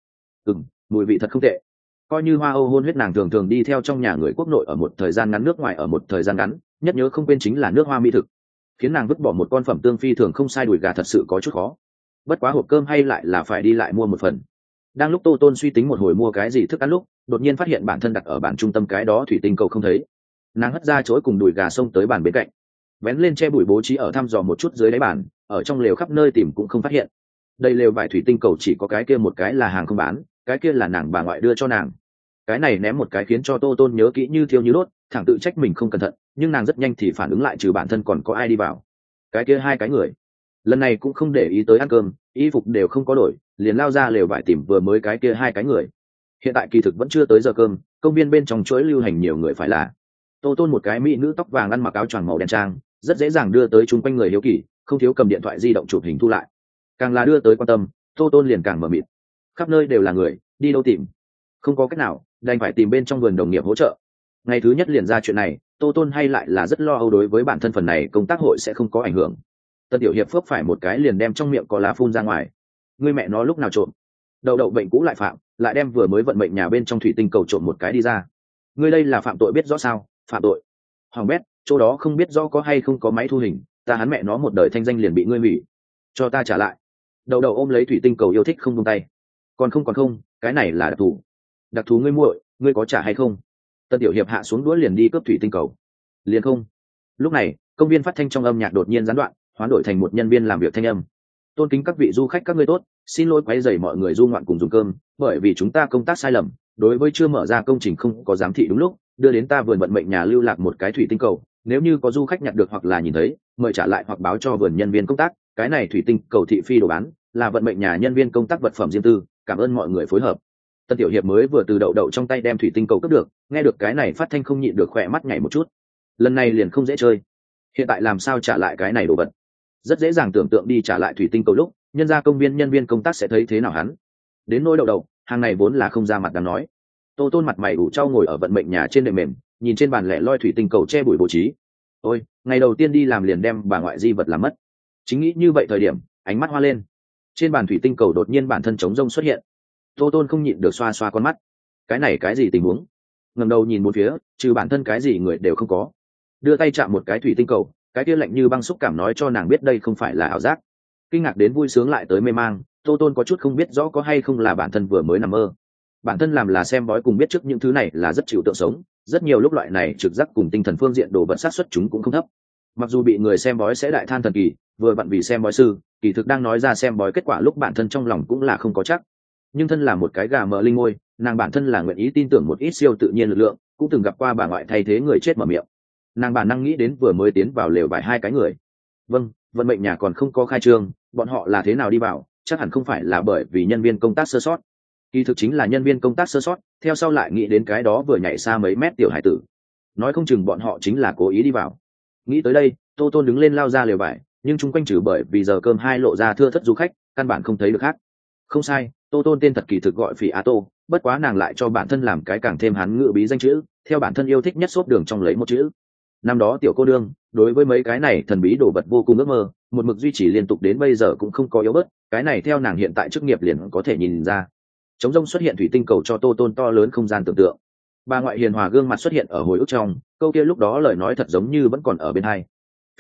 Mùi vị thật không tệ. Coi như Hoa Âu hôn huyết nàng thường đi theo trong nhà người quốc nội ở một thời gian ngắn, nước ngoài ở một thời gian ngắn, nhất nhớ không quên chính là nước hoa mỹ thực. Khiến nàng vứt bỏ một con phẩm tương phi thường không sai đùi gà thật sự có chút khó. Bất quá hộp cơm hay lại là phải đi lại mua một phần. Đang lúc Tô Tôn suy tính một hồi mua cái gì thức ăn lúc, đột nhiên phát hiện bản thân đặt ở bàn trung tâm cái đó thủy tinh cầu không thấy. Nàng hất ra chối cùng đùi gà xông tới bàn bên cạnh, vén lên che bụi bố trí ở thăm dò một chút dưới đáy bàn, ở trong lều khắp nơi tìm cũng không phát hiện. Đây lều vải thủy tinh cầu chỉ có cái kia một cái là hàng không bán, cái kia là nàng bà ngoại đưa cho nàng. Cái này ném một cái khiến cho Tô Tôn nhớ kỹ như thiêu như đốt, thẳng tự trách mình không cẩn thận, nhưng nàng rất nhanh thì phản ứng lại trừ bản thân còn có ai đi vào. Cái kia hai cái người. Lần này cũng không để ý tới ăn cơm, y phục đều không có đổi, liền lao ra lều vải tìm vừa mới cái kia hai cái người. Hiện tại kỳ thực vẫn chưa tới giờ cơm, công viên bên trong chuỗi lưu hành nhiều người phải là. Tô Tôn một cái mỹ nữ tóc vàng ăn mặc áo choàng màu đen trang, rất dễ dàng đưa tới chung quanh người hiếu kỳ, không thiếu cầm điện thoại di động chụp hình thu lại. Càng là đưa tới quan tâm, Tô Tôn liền càng mờ mịt. Khắp nơi đều là người, đi đâu tìm? Không có cách nào, đành phải tìm bên trong vườn đồng nghiệp hỗ trợ. Ngày thứ nhất liền ra chuyện này, Tô Tôn hay lại là rất lo âu đối với bản thân phần này công tác hội sẽ không có ảnh hưởng. Tân Tiểu Hiệp phước phải một cái liền đem trong miệng có lá phun ra ngoài. Ngươi mẹ nó lúc nào trộm? Đậu đậu bệnh cũ lại phạm, lại đem vừa mới vận mệnh nhà bên trong thủy tinh cầu trộm một cái đi ra. Ngươi đây là phạm tội biết rõ sao? Phạm tội? Hoàng bét, chỗ đó không biết rõ có hay không có máy thu hình, ta hắn mẹ nó một đời thanh danh liền bị ngươi hủy. Cho ta trả lại. Đậu đậu ôm lấy thủy tinh cầu yêu thích không buông tay. Còn không, cái này là đặc thù. Đặc thù ngươi muội, ngươi có trả hay không? Tân Tiểu Hiệp hạ xuống đũa liền đi cướp thủy tinh cầu. Liền không. Lúc này, công viên phát thanh trong âm nhạc đột nhiên gián đoạn, hoán đổi thành một nhân viên làm việc thanh âm. Tôn kính các vị du khách các ngươi tốt, xin lỗi quấy rầy mọi người du ngoạn cùng dùng cơm, bởi vì chúng ta công tác sai lầm, đối với chưa mở ra công trình không có giám thị đúng lúc, đưa đến ta vườn vận mệnh nhà lưu lạc một cái thủy tinh cầu, nếu như có du khách nhặt được hoặc là nhìn thấy, mời trả lại hoặc báo cho vườn nhân viên công tác, cái này thủy tinh cầu thị phi đồ bán, là vận mệnh nhà nhân viên công tác vật phẩm riêng tư, cảm ơn mọi người phối hợp. Tân Tiểu Hiệp mới vừa từ đậu đậu trong tay đem thủy tinh cầu cướp được, nghe được cái này phát thanh không nhịn được khỏe mắt nhảy một chút. Lần này liền không dễ chơi. Hiện tại làm sao trả lại cái này đồ vật? Rất dễ dàng tưởng tượng đi trả lại thủy tinh cầu lúc, nhân ra công viên nhân viên công tác sẽ thấy thế nào hắn. Đến nỗi đậu đậu, hàng này vốn là không ra mặt đáng nói. Tô Tôn mặt mày ủ trao ngồi ở vận mệnh nhà trên đệm mềm, nhìn trên bàn lẻ loi thủy tinh cầu che bụi bố trí. Ôi, ngày đầu tiên đi làm liền đem bà ngoại di vật làm mất. Chính nghĩ như vậy thời điểm, ánh mắt hoa lên. Trên bàn thủy tinh cầu đột nhiên bản thân trống rông xuất hiện. Tô Tôn không nhịn được xoa xoa con mắt. Cái này cái gì tình huống? Ngẩng đầu nhìn một phía, trừ bản thân cái gì người đều không có. Đưa tay chạm một cái thủy tinh cầu, cái kia lạnh như băng xúc cảm nói cho nàng biết đây không phải là ảo giác. Kinh ngạc đến vui sướng lại tới mê mang, Tô Tôn có chút không biết rõ có hay không là bản thân vừa mới nằm mơ. Bản thân làm là xem bói cùng biết trước những thứ này là rất chịu tượng sống, rất nhiều lúc loại này trực giác cùng tinh thần phương diện đồ vật sát xuất chúng cũng không thấp. Mặc dù bị người xem bói sẽ đại than thần kỳ, vừa vặn vì xem bói sư, kỳ thực đang nói ra xem bói kết quả lúc bản thân trong lòng cũng là không có chắc. Nhưng thân là một cái gà mờ linh ngôi, nàng bản thân là nguyện ý tin tưởng một ít siêu tự nhiên lực lượng, cũng từng gặp qua bà ngoại thay thế người chết mở miệng. Nàng bản năng nghĩ đến vừa mới tiến vào lều vải hai cái người. Vâng, vận mệnh nhà còn không có khai trương, bọn họ là thế nào đi vào, chắc hẳn không phải là bởi vì nhân viên công tác sơ sót. Kỳ thực chính là nhân viên công tác sơ sót, theo sau lại nghĩ đến cái đó vừa nhảy xa mấy mét tiểu hải tử. Nói không chừng bọn họ chính là cố ý đi vào. Nghĩ tới đây, Tô Tôn đứng lên lao ra lều vải, nhưng chung quanh trừ bởi vì giờ cơm hai lộ ra thưa thất du khách, căn bản không thấy được khác. Không sai, Tô Tôn tên thật kỳ thực gọi Phỉ Á Tô, bất quá nàng lại cho bản thân làm cái càng thêm hán ngữ bí danh chữ, theo bản thân yêu thích nhất xốp đường trong lấy một chữ. Năm đó tiểu cô đương, đối với mấy cái này thần bí đồ vật vô cùng ước mơ, một mực duy trì liên tục đến bây giờ cũng không có yếu bớt, cái này theo nàng hiện tại chức nghiệp liền có thể nhìn ra. Trống rông xuất hiện thủy tinh cầu cho Tô Tôn to lớn không gian tưởng tượng. Bà ngoại hiền hòa gương mặt xuất hiện ở hồi ức trong, câu kia lúc đó lời nói thật giống như vẫn còn ở bên hai. Phỉ Á,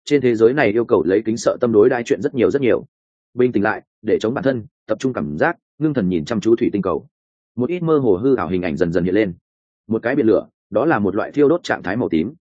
trên thế giới này yêu cầu lấy kính sợ tâm đối đãi chuyện rất nhiều rất nhiều. Bình tĩnh lại, để chống bản thân, tập trung cảm giác, ngưng thần nhìn chăm chú thủy tinh cầu. Một ít mơ hồ hư ảo hình ảnh dần dần hiện lên. Một cái biển lửa, đó là một loại thiêu đốt trạng thái màu tím.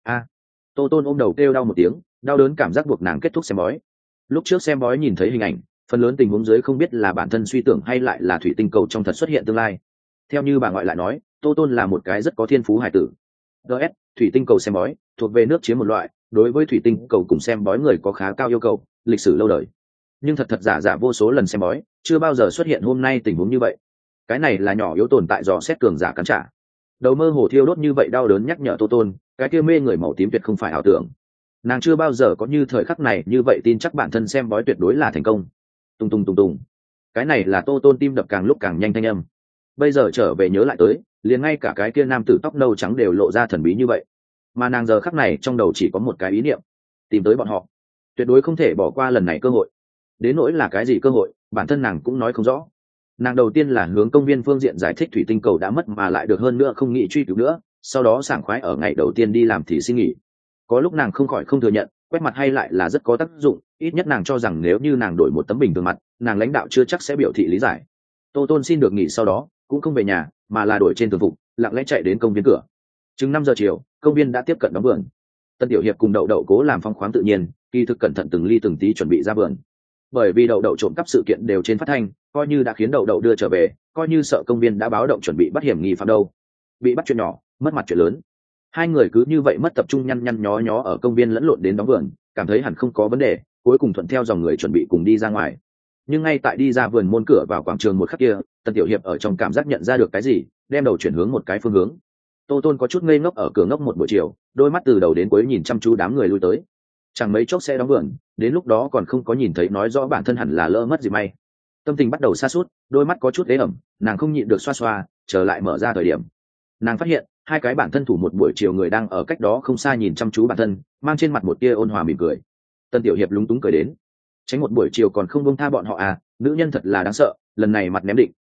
Tô Tôn ôm đầu kêu đau một tiếng, đau đớn cảm giác buộc nàng kết thúc xem bói. Lúc trước xem bói nhìn thấy hình ảnh, phần lớn tình huống dưới không biết là bản thân suy tưởng hay lại là thủy tinh cầu trong thật xuất hiện tương lai. Theo như bà ngoại lại nói, Tô Tôn là một cái rất có thiên phú hài tử. DS, thủy tinh cầu xem bói thuộc về nước chiếm một loại, đối với thủy tinh cầu cùng xem bói người có khá cao yêu cầu, lịch sử lâu đời. Nhưng thật giả giả vô số lần xem bói, chưa bao giờ xuất hiện hôm nay tình huống như vậy. Cái này là nhỏ yếu tồn tại dò xét cường giả cắn trả. Đầu mơ hồ thiêu đốt như vậy đau đớn nhắc nhở Tô Tôn, cái kia mê người màu tím tuyệt không phải ảo tưởng. Nàng chưa bao giờ có như thời khắc này như vậy tin chắc bản thân xem bói tuyệt đối là thành công. Tung tung tung tung. Cái này là Tô Tôn tim đập càng lúc càng nhanh thanh âm. Bây giờ trở về nhớ lại tới, liền ngay cả cái kia nam tử tóc nâu trắng đều lộ ra thần bí như vậy. Mà nàng giờ khắc này trong đầu chỉ có một cái ý niệm, tìm tới bọn họ. Tuyệt đối không thể bỏ qua lần này cơ hội. Đến nỗi là cái gì cơ hội, bản thân nàng cũng nói không rõ. Nàng đầu tiên là hướng công viên phương diện giải thích thủy tinh cầu đã mất mà lại được hơn nữa không nghĩ truy cứu nữa, sau đó sảng khoái ở ngày đầu tiên đi làm thì xin nghỉ. Có lúc nàng không khỏi không thừa nhận, quét mặt hay lại là rất có tác dụng, ít nhất nàng cho rằng nếu như nàng đổi một tấm bình thường mặt, nàng lãnh đạo chưa chắc sẽ biểu thị lý giải. Tô Tôn xin được nghỉ sau đó cũng không về nhà, mà là đổi trên thường phục, lặng lẽ chạy đến công viên cửa. Chừng 5 giờ chiều, công viên đã tiếp cận đóng vườn. Tân Tiểu Hiệp cùng Đậu Đậu cố làm phong khoáng tự nhiên, kỳ thực cẩn thận từng ly từng tí chuẩn bị ra vườn. Bởi vì Đậu Đậu trộm cắp sự kiện đều trên phát thanh, coi như đã khiến Đậu Đậu đưa trở về, coi như sợ công viên đã báo động chuẩn bị bắt hiểm nghi phạm đâu. Bị bắt chuyện nhỏ, mất mặt chuyện lớn. Hai người cứ như vậy mất tập trung nhăn nhăn nhó nhó ở công viên lẫn lộn đến đóng vườn, cảm thấy hẳn không có vấn đề, cuối cùng thuận theo dòng người chuẩn bị cùng đi ra ngoài. Nhưng ngay tại đi ra vườn môn cửa vào quảng trường một khắc kia, Tân Tiểu Hiệp ở trong cảm giác nhận ra được cái gì, đem đầu chuyển hướng một cái phương hướng. Tô Tôn có chút ngây ngốc ở cửa ngốc một buổi chiều, đôi mắt từ đầu đến cuối nhìn chăm chú đám người lui tới. Chẳng mấy chốc sẽ đóng vườn, đến lúc đó còn không có nhìn thấy nói rõ bản thân hẳn là lỡ mất gì may. Tâm tình bắt đầu sa sút, đôi mắt có chút ế ẩm, nàng không nhịn được xoa xoa, trở lại mở ra thời điểm. Nàng phát hiện hai cái bản thân thủ một buổi chiều người đang ở cách đó không xa nhìn chăm chú bản thân, mang trên mặt một tia ôn hòa mỉm cười. Tân Tiểu Hiệp lúng túng cười đến, tránh một buổi chiều còn không buông tha bọn họ à, nữ nhân thật là đáng sợ, lần này mặt ném định.